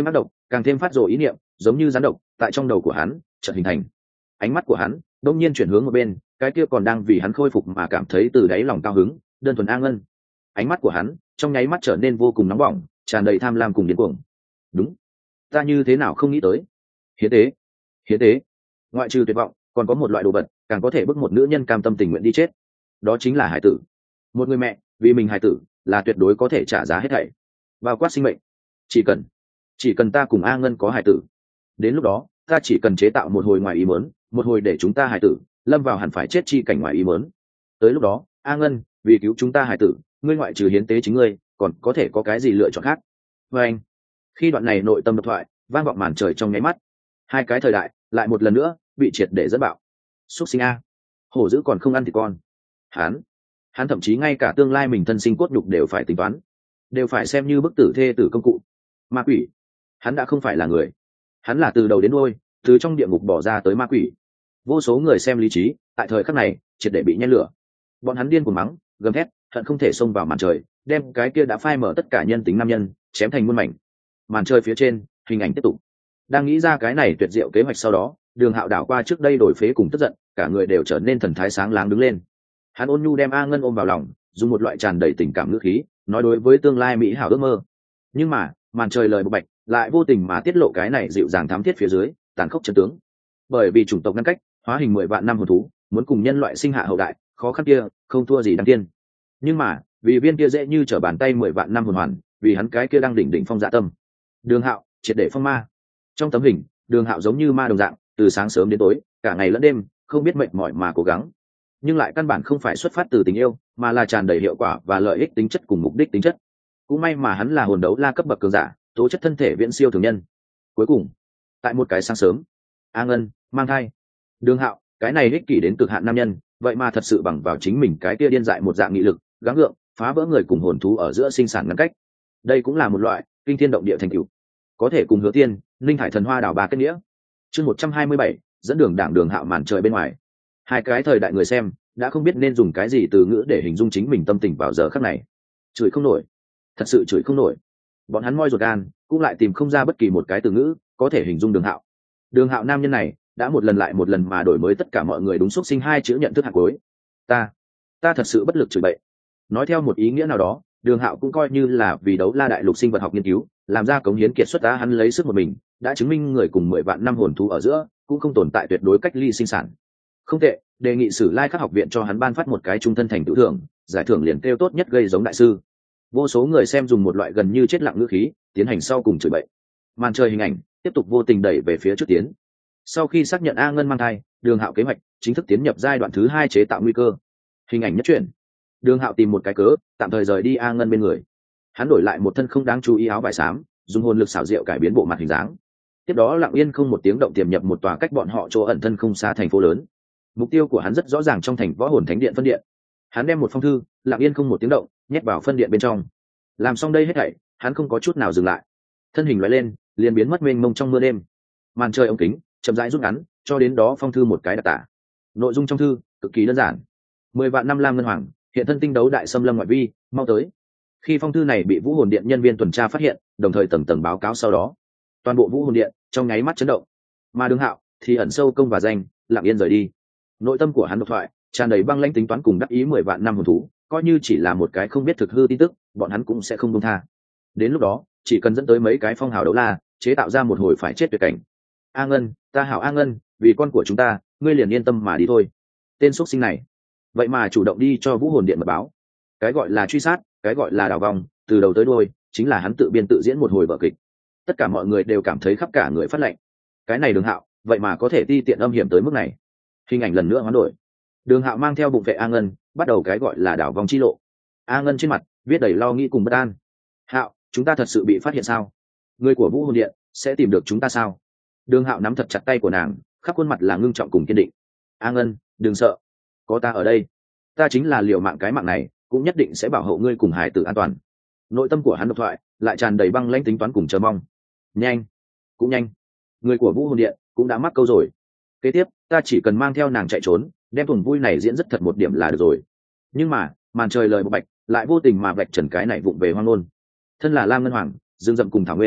càng thêm phát rồ ý niệm giống như rắn độc tại trong đầu của hắn chợt hình thành. Ánh mắt của hắn đông nhiên chuyển hướng một bên, cái kia còn đang vì hắn khôi phục mà cảm thấy từ đáy lòng cao hứng đơn thuần A Ngân. Ánh mắt của hắn trong nháy mắt trở nên vô cùng nóng bỏng, tràn đầy tham lam cùng điên cuồng. Đúng, ta như thế nào không nghĩ tới. Hiến tế, hiến tế. Ngoại trừ tuyệt vọng, còn có một loại đồ vật càng có thể bức một nữ nhân cam tâm tình nguyện đi chết, đó chính là hải tử. Một người mẹ vì mình hải tử là tuyệt đối có thể trả giá hết thảy, bao quát sinh mệnh. Chỉ cần chỉ cần ta cùng A Ngân có hải tử, đến lúc đó ta chỉ cần chế tạo một hồi ngoài ý muốn, một hồi để chúng ta hải tử lâm vào hẳn phải chết chi cảnh ngoài ý muốn. Tới lúc đó A Ngân, vì cứu chúng ta hải tử, ngươi ngoại trừ hiến tế chính ngươi còn có thể có cái gì lựa chọn khác. Và anh, khi đoạn này nội tâm độc thoại vang vọng màn trời trong nháy mắt, hai cái thời đại lại một lần nữa bị triệt để dẫn bạo. Xuất sinh A, hổ dữ còn không ăn thì con. Hắn, hắn thậm chí ngay cả tương lai mình thân sinh cốt nhục đều phải tính toán, đều phải xem như bức tử thê tử công cụ. Ma quỷ, hắn đã không phải là người, hắn là từ đầu đến đuôi từ trong địa ngục bỏ ra tới ma quỷ. Vô số người xem lý trí tại thời khắc này triệt để bị nhen lửa, bọn hắn điên cuồng mắng gầm thét hận không thể xông vào màn trời đem cái kia đã phai mở tất cả nhân tính nam nhân chém thành muôn mảnh. Màn trời phía trên hình ảnh tiếp tục. Đang nghĩ ra cái này tuyệt diệu kế hoạch sau đó, Đường Hạo đảo qua trước đây đổi phế cùng tức giận, cả người đều trở nên thần thái sáng láng đứng lên. Hắn ôn nhu đem A Ngân ôm vào lòng, dùng một loại tràn đầy tình cảm ngữ khí nói đối với tương lai mỹ hảo ước mơ. Nhưng mà màn trời lời bộc bạch lại vô tình mà tiết lộ cái này dịu dàng thám thiết phía dưới tàn khốc chân tướng. Bởi vì chủng tộc ngăn cách, hóa hình mười vạn năm hồn thú muốn cùng nhân loại sinh hạ hậu đại, khó khăn kia không thua gì đăng tiên. Nhưng mà vì viên kia dễ như trở bàn tay mười vạn năm hồn hoàn, vì hắn cái kia đang đỉnh đỉnh phong dạ tâm, Đường Hạo triệt để phong ma. Trong tấm hình, Đường Hạo giống như ma đồng dạng, từ sáng sớm đến tối, cả ngày lẫn đêm, không biết mệt mỏi mà cố gắng, nhưng lại căn bản không phải xuất phát từ tình yêu, mà là tràn đầy hiệu quả và lợi ích tính chất cùng mục đích tính chất. Cũng may mà hắn là hồn đấu la cấp bậc cường giả, tố chất thân thể viễn siêu thường nhân. Cuối cùng, tại một cái sáng sớm, A Ngân mang thai. Đường Hạo, cái này ích kỷ đến cực hạn nam nhân, vậy mà thật sự bằng vào chính mình cái kia điên dại một dạng nghị lực, gắng gượng, phá vỡ người cùng hồn thú ở giữa sinh sản ngăn cách. Đây cũng là một loại kinh thiên động địa thành tựu, có thể cùng Hứa Tiên, Linh Hải Thần Hoa đảo ba kết nghĩa. Chương một trăm hai mươi bảy, dẫn đường đảng Đường Hạo màn trời bên ngoài. Hai cái thời đại người xem đã không biết nên dùng cái gì từ ngữ để hình dung chính mình tâm tình vào giờ khắc này. Chửi không nổi, thật sự chửi không nổi. Bọn hắn moi ruột gan cũng lại tìm không ra bất kỳ một cái từ ngữ có thể hình dung Đường Hạo. Đường Hạo nam nhân này đã một lần lại một lần mà đổi mới tất cả mọi người đúng xúc sinh hai chữ nhận thức hạt cuối. Ta, ta thật sự bất lực chửi bậy. Nói theo một ý nghĩa nào đó, Đường Hạo cũng coi như là vì đấu la đại lục sinh vật học nghiên cứu, làm ra cống hiến kiệt xuất ta, hắn lấy sức một mình, đã chứng minh người cùng mười vạn năm hồn thú ở giữa cũng không tồn tại tuyệt đối cách ly sinh sản. Không tệ, đề nghị Sử Lai Khắc học viện cho hắn ban phát một cái trung thân thành tựu thưởng, giải thưởng liền kêu tốt nhất gây giống đại sư. Vô số người xem dùng một loại gần như chết lặng ngữ khí tiến hành sau cùng chửi bậy. Màn trời hình ảnh tiếp tục vô tình đẩy về phía trước tiến. Sau khi xác nhận A Ngân mang thai, Đường Hạo kế hoạch chính thức tiến nhập giai đoạn thứ hai chế tạo nguy cơ. Hình ảnh nhất chuyển. Đường Hạo tìm một cái cớ tạm thời rời đi A Ngân bên người. Hắn đổi lại một thân không đáng chú ý áo vải xám, dùng hồn lực xảo diệu cải biến bộ mặt hình dáng. Tiếp đó lặng yên không một tiếng động tiềm nhập một tòa cách bọn họ chỗ ẩn thân không xa thành phố lớn. Mục tiêu của hắn rất rõ ràng, trong thành võ hồn thánh điện phân điện. Hắn đem một phong thư lặng yên không một tiếng động nhét vào phân điện bên trong. Làm xong đây hết thảy, hắn không có chút nào dừng lại, thân hình lóe lên liền biến mất mênh mông trong mưa đêm. Màn trời ống kính chậm rãi rút ngắn, cho đến đó phong thư một cái đặc tả. Nội dung trong thư cực kỳ đơn giản: mười vạn năm lam ngân hoàng hiện thân tinh đấu đại xâm lâm ngoại vi, mau tới. Khi phong thư này bị vũ hồn điện nhân viên tuần tra phát hiện, đồng thời tầng tầng báo cáo sau đó, toàn bộ vũ hồn điện trong nháy mắt chấn động. Mà Đường Hạo thì ẩn sâu công và danh, lặng yên rời đi. Nội tâm của hắn độc thoại tràn đầy băng lãnh tính toán cùng đắc ý mười vạn năm hồn thú, coi như chỉ là một cái không biết thực hư tin tức, bọn hắn cũng sẽ không buông tha. Đến lúc đó chỉ cần dẫn tới mấy cái phong hào đấu la, chế tạo ra một hồi phải chết tuyệt cảnh. A Ngân, ta hảo A Ngân, vì con của chúng ta, ngươi liền yên tâm mà đi thôi. Tên xuất sinh này vậy mà chủ động đi cho vũ hồn điện mật báo. Cái gọi là truy sát, cái gọi là đào vòng, từ đầu tới đuôi chính là hắn tự biên tự diễn một hồi vở kịch. Tất cả mọi người đều cảm thấy khắp cả người phát lạnh. Cái này Đường Hạo vậy mà có thể ti tiện âm hiểm tới mức này. Hình ảnh lần nữa hoán đổi. Đường Hạo mang theo bụng vệ A Ngân bắt đầu cái gọi là đảo vòng chi lộ. A Ngân trên mặt viết đầy lo nghĩ cùng bất an. Hạo, chúng ta thật sự bị phát hiện sao? Người của vũ hồn điện sẽ tìm được chúng ta sao? Đường Hạo nắm thật chặt tay của nàng, khắp khuôn mặt là ngưng trọng cùng kiên định. A Ngân, đừng sợ, có ta ở đây. Ta chính là liều mạng cái mạng này cũng nhất định sẽ bảo hộ ngươi cùng hải tử an toàn. Nội tâm của hắn độc thoại lại tràn đầy băng lãnh tính toán cùng chờ mong. Nhanh, cũng nhanh, người của vũ hồn điện cũng đã mắc câu rồi. Kế tiếp ta chỉ cần mang theo nàng chạy trốn, đem tuần vui này diễn rất thật một điểm là được rồi. Nhưng mà màn trời lời bộc bạch lại vô tình mà vạch trần cái này vụng về hoang ngôn. Thân là lam ngân hoàng, dương dậm cùng thảo nguyên,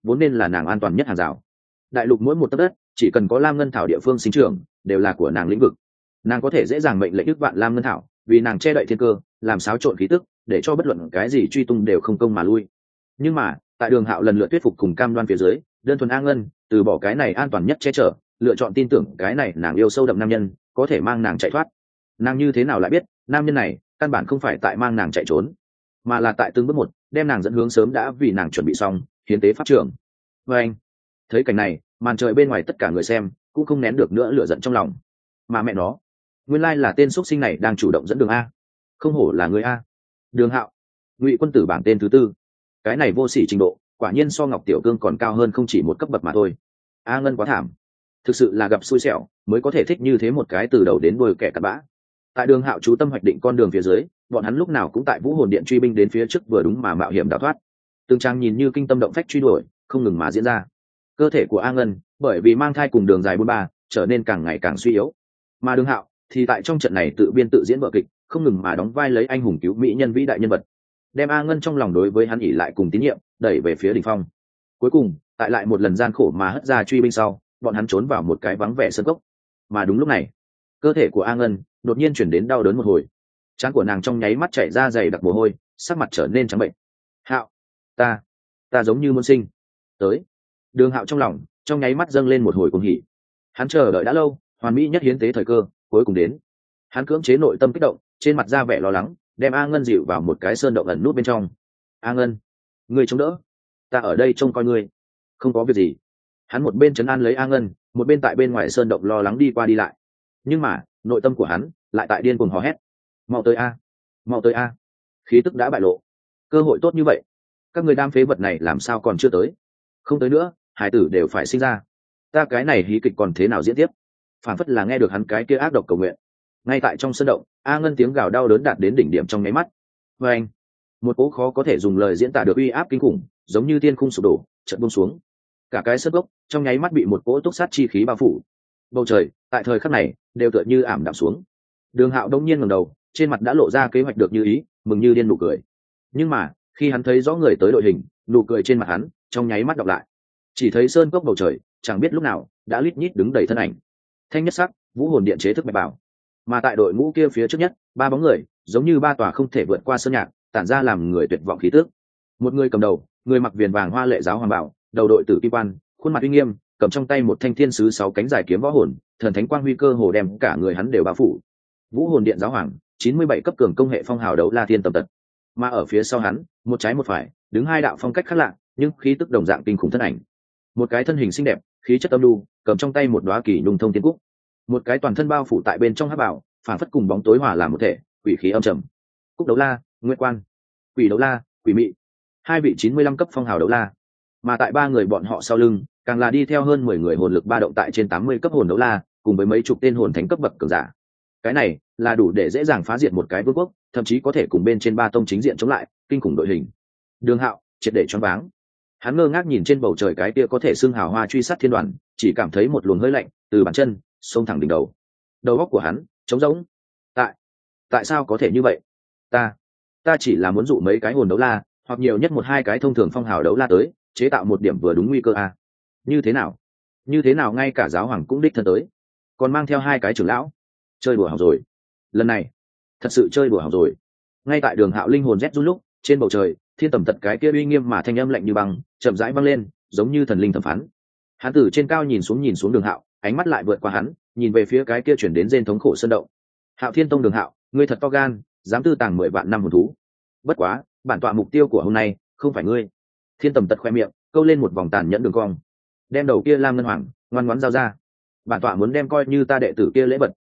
vốn nên là nàng an toàn nhất hàng rào. Đại lục mỗi một tấc đất chỉ cần có lam ngân thảo địa phương sinh trưởng đều là của nàng lĩnh vực. Nàng có thể dễ dàng mệnh lệnh ức vạn lam ngân thảo vì nàng che đậy thiên cơ, làm xáo trộn khí tức, để cho bất luận cái gì truy tung đều không công mà lui. Nhưng mà tại Đường Hạo lần lượt thuyết phục cùng cam đoan phía dưới, đơn thuần A Ngân từ bỏ cái này an toàn nhất che chở, lựa chọn tin tưởng cái này nàng yêu sâu đậm nam nhân có thể mang nàng chạy thoát. Nàng như thế nào lại biết nam nhân này căn bản không phải tại mang nàng chạy trốn, mà là tại từng bước một đem nàng dẫn hướng sớm đã vì nàng chuẩn bị xong hiến tế pháp trường. Và anh thấy cảnh này, màn trời bên ngoài tất cả người xem cũng không nén được nữa lửa giận trong lòng. Mà mẹ nó, nguyên lai là tên xuất sinh này đang chủ động dẫn đường a, không hổ là người a. Đường Hạo, Ngụy Quân Tử bảng tên thứ tư, cái này vô sỉ trình độ quả nhiên so Ngọc Tiểu Cương còn cao hơn không chỉ một cấp bậc mà thôi. A Ngân quá thảm, thực sự là gặp xui xẻo mới có thể thích như thế một cái từ đầu đến đuôi kẻ cặn bã. Tại Đường Hạo chú tâm hoạch định con đường phía dưới, bọn hắn lúc nào cũng tại Vũ Hồn Điện truy binh đến phía trước vừa đúng mà mạo hiểm đào thoát. Từng trang nhìn như kinh tâm động phách truy đuổi không ngừng mà diễn ra. Cơ thể của A Ngân bởi vì mang thai cùng đường dài bốn ba trở nên càng ngày càng suy yếu, mà Đường Hạo thì tại trong trận này tự biên tự diễn vở kịch, không ngừng mà đóng vai lấy anh hùng cứu mỹ nhân vĩ đại nhân vật, đem A Ngân trong lòng đối với hắn ỉ lại cùng tín nhiệm đẩy về phía đỉnh phong. Cuối cùng tại lại một lần gian khổ mà hất ra truy binh sau, bọn hắn trốn vào một cái vắng vẻ sân cốc. Mà đúng lúc này, cơ thể của A Ngân đột nhiên chuyển đến đau đớn một hồi, trán của nàng trong nháy mắt chảy ra dày đặc mồ hôi, sắc mặt trở nên trắng bệnh. Hạo, ta ta giống như muốn sinh. Tới. Đường Hạo trong lòng trong nháy mắt dâng lên một hồi cuồng hỉ. Hắn chờ đợi đã lâu, hoàn mỹ nhất hiến tế thời cơ cuối cùng đến. Hắn cưỡng chế nội tâm kích động, trên mặt ra vẻ lo lắng, đem A Ngân dịu vào một cái sơn động ẩn nút bên trong. A Ngân, ngươi chống đỡ, ta ở đây trông coi ngươi, không có việc gì. Hắn một bên trấn an lấy A Ngân, một bên tại bên ngoài sơn động lo lắng đi qua đi lại. Nhưng mà nội tâm của hắn lại tại điên cuồng hò hét: mau tới a, mau tới a. Khí tức đã bại lộ, cơ hội tốt như vậy, các người đam phế vật này làm sao còn chưa tới? Không tới nữa, hải tử đều phải sinh ra, ta cái này hí kịch còn thế nào diễn tiếp? Phản phất là nghe được hắn cái kia ác độc cầu nguyện. Ngay tại trong sân động, A Ngân tiếng gào đau đớn đạt đến đỉnh điểm trong nháy mắt. Và anh, một cỗ khó có thể dùng lời diễn tả được uy áp kinh khủng, giống như thiên khung sụp đổ, chợt buông xuống. Cả cái sân gốc trong nháy mắt bị một cỗ túc sát chi khí bao phủ. Bầu trời tại thời khắc này đều tựa như ảm đạm xuống. Đường Hạo đông nhiên ngẩng đầu, trên mặt đã lộ ra kế hoạch được như ý, mừng như điên nụ cười. Nhưng mà khi hắn thấy rõ người tới đội hình, nụ cười trên mặt hắn trong nháy mắt đọc lại. Chỉ thấy sơn cốc bầu trời chẳng biết lúc nào đã lít nhít đứng đầy thân ảnh. Thanh nhất sắc, Vũ Hồn Điện chế thức bạch bảo. Mà tại đội ngũ kia phía trước nhất, ba bóng người giống như ba tòa không thể vượt qua sơn nhạc, tản ra làm người tuyệt vọng khí tức. Một người cầm đầu, người mặc viền vàng hoa lệ giáo hoàng bảo, đầu đội tử kim quan, khuôn mặt uy nghiêm, cầm trong tay một thanh thiên sứ sáu cánh dài kiếm võ hồn, thần thánh quang huy cơ hồ đem cả người hắn đều bao phủ. Vũ Hồn Điện giáo hoàng, chín mươi bảy cấp cường công hệ phong hào đấu la thiên tầm tật. Mà ở phía sau hắn, một trái một phải, đứng hai đạo phong cách khác lạ, nhưng khí tức đồng dạng kinh khủng thân ảnh. Một cái thân hình xinh đẹp, khí chất âm lưu, cầm trong tay một đóa kỳ nhung thông tiên cúc. Một cái toàn thân bao phủ tại bên trong hắc bảo, phản phất cùng bóng tối hòa làm một thể, quỷ khí âm trầm. Cúc đấu la, Nguyệt Quan, Quỷ đấu la, Quỷ Mị, hai vị chín mươi lăm cấp phong hào đấu la. Mà tại ba người bọn họ sau lưng, càng là đi theo hơn mười người hồn lực ba động tại trên tám mươi cấp hồn đấu la, cùng với mấy chục tên hồn thánh cấp bậc cường giả. Cái này là đủ để dễ dàng phá diệt một cái vương quốc, thậm chí có thể cùng bên trên ba tông chính diện chống lại, kinh khủng đội hình. Đường Hạo triệt để choáng váng. Hắn ngơ ngác nhìn trên bầu trời cái kia có thể xưng hào hoa truy sát thiên đoàn, chỉ cảm thấy một luồng hơi lạnh từ bàn chân xông thẳng đỉnh đầu. Đầu óc của hắn trống rỗng. Tại, tại sao có thể như vậy? Ta, ta chỉ là muốn dụ mấy cái hồn đấu la, hoặc nhiều nhất một hai cái thông thường phong hào đấu la tới, chế tạo một điểm vừa đúng nguy cơ a. Như thế nào? Như thế nào ngay cả giáo hoàng cũng đích thân tới, còn mang theo hai cái trưởng lão? Chơi đùa hỏng rồi. Lần này, thật sự chơi đùa hỏng rồi. Ngay tại Đường Hạo linh hồn rét run lúc, trên bầu trời, thiên tầm tật cái kia uy nghiêm mà thanh âm lạnh như băng, chậm rãi vang lên, giống như thần linh thẩm phán. Hắn từ trên cao nhìn xuống nhìn xuống Đường Hạo, ánh mắt lại vượt qua hắn, nhìn về phía cái kia chuyển đến rên thống khổ sơn động. Hạo Thiên Tông Đường Hạo, ngươi thật to gan, dám tư tàng mười vạn năm hồn thú. Bất quá, bản tọa mục tiêu của hôm nay không phải ngươi. Thiên tầm tật khoe miệng, câu lên một vòng tàn nhẫn đường cong. Đem đầu kia Lam Ngân Hoàng ngoan ngoãn giao ra. Bản tọa muốn đem coi như ta đệ tử kia lễ vật,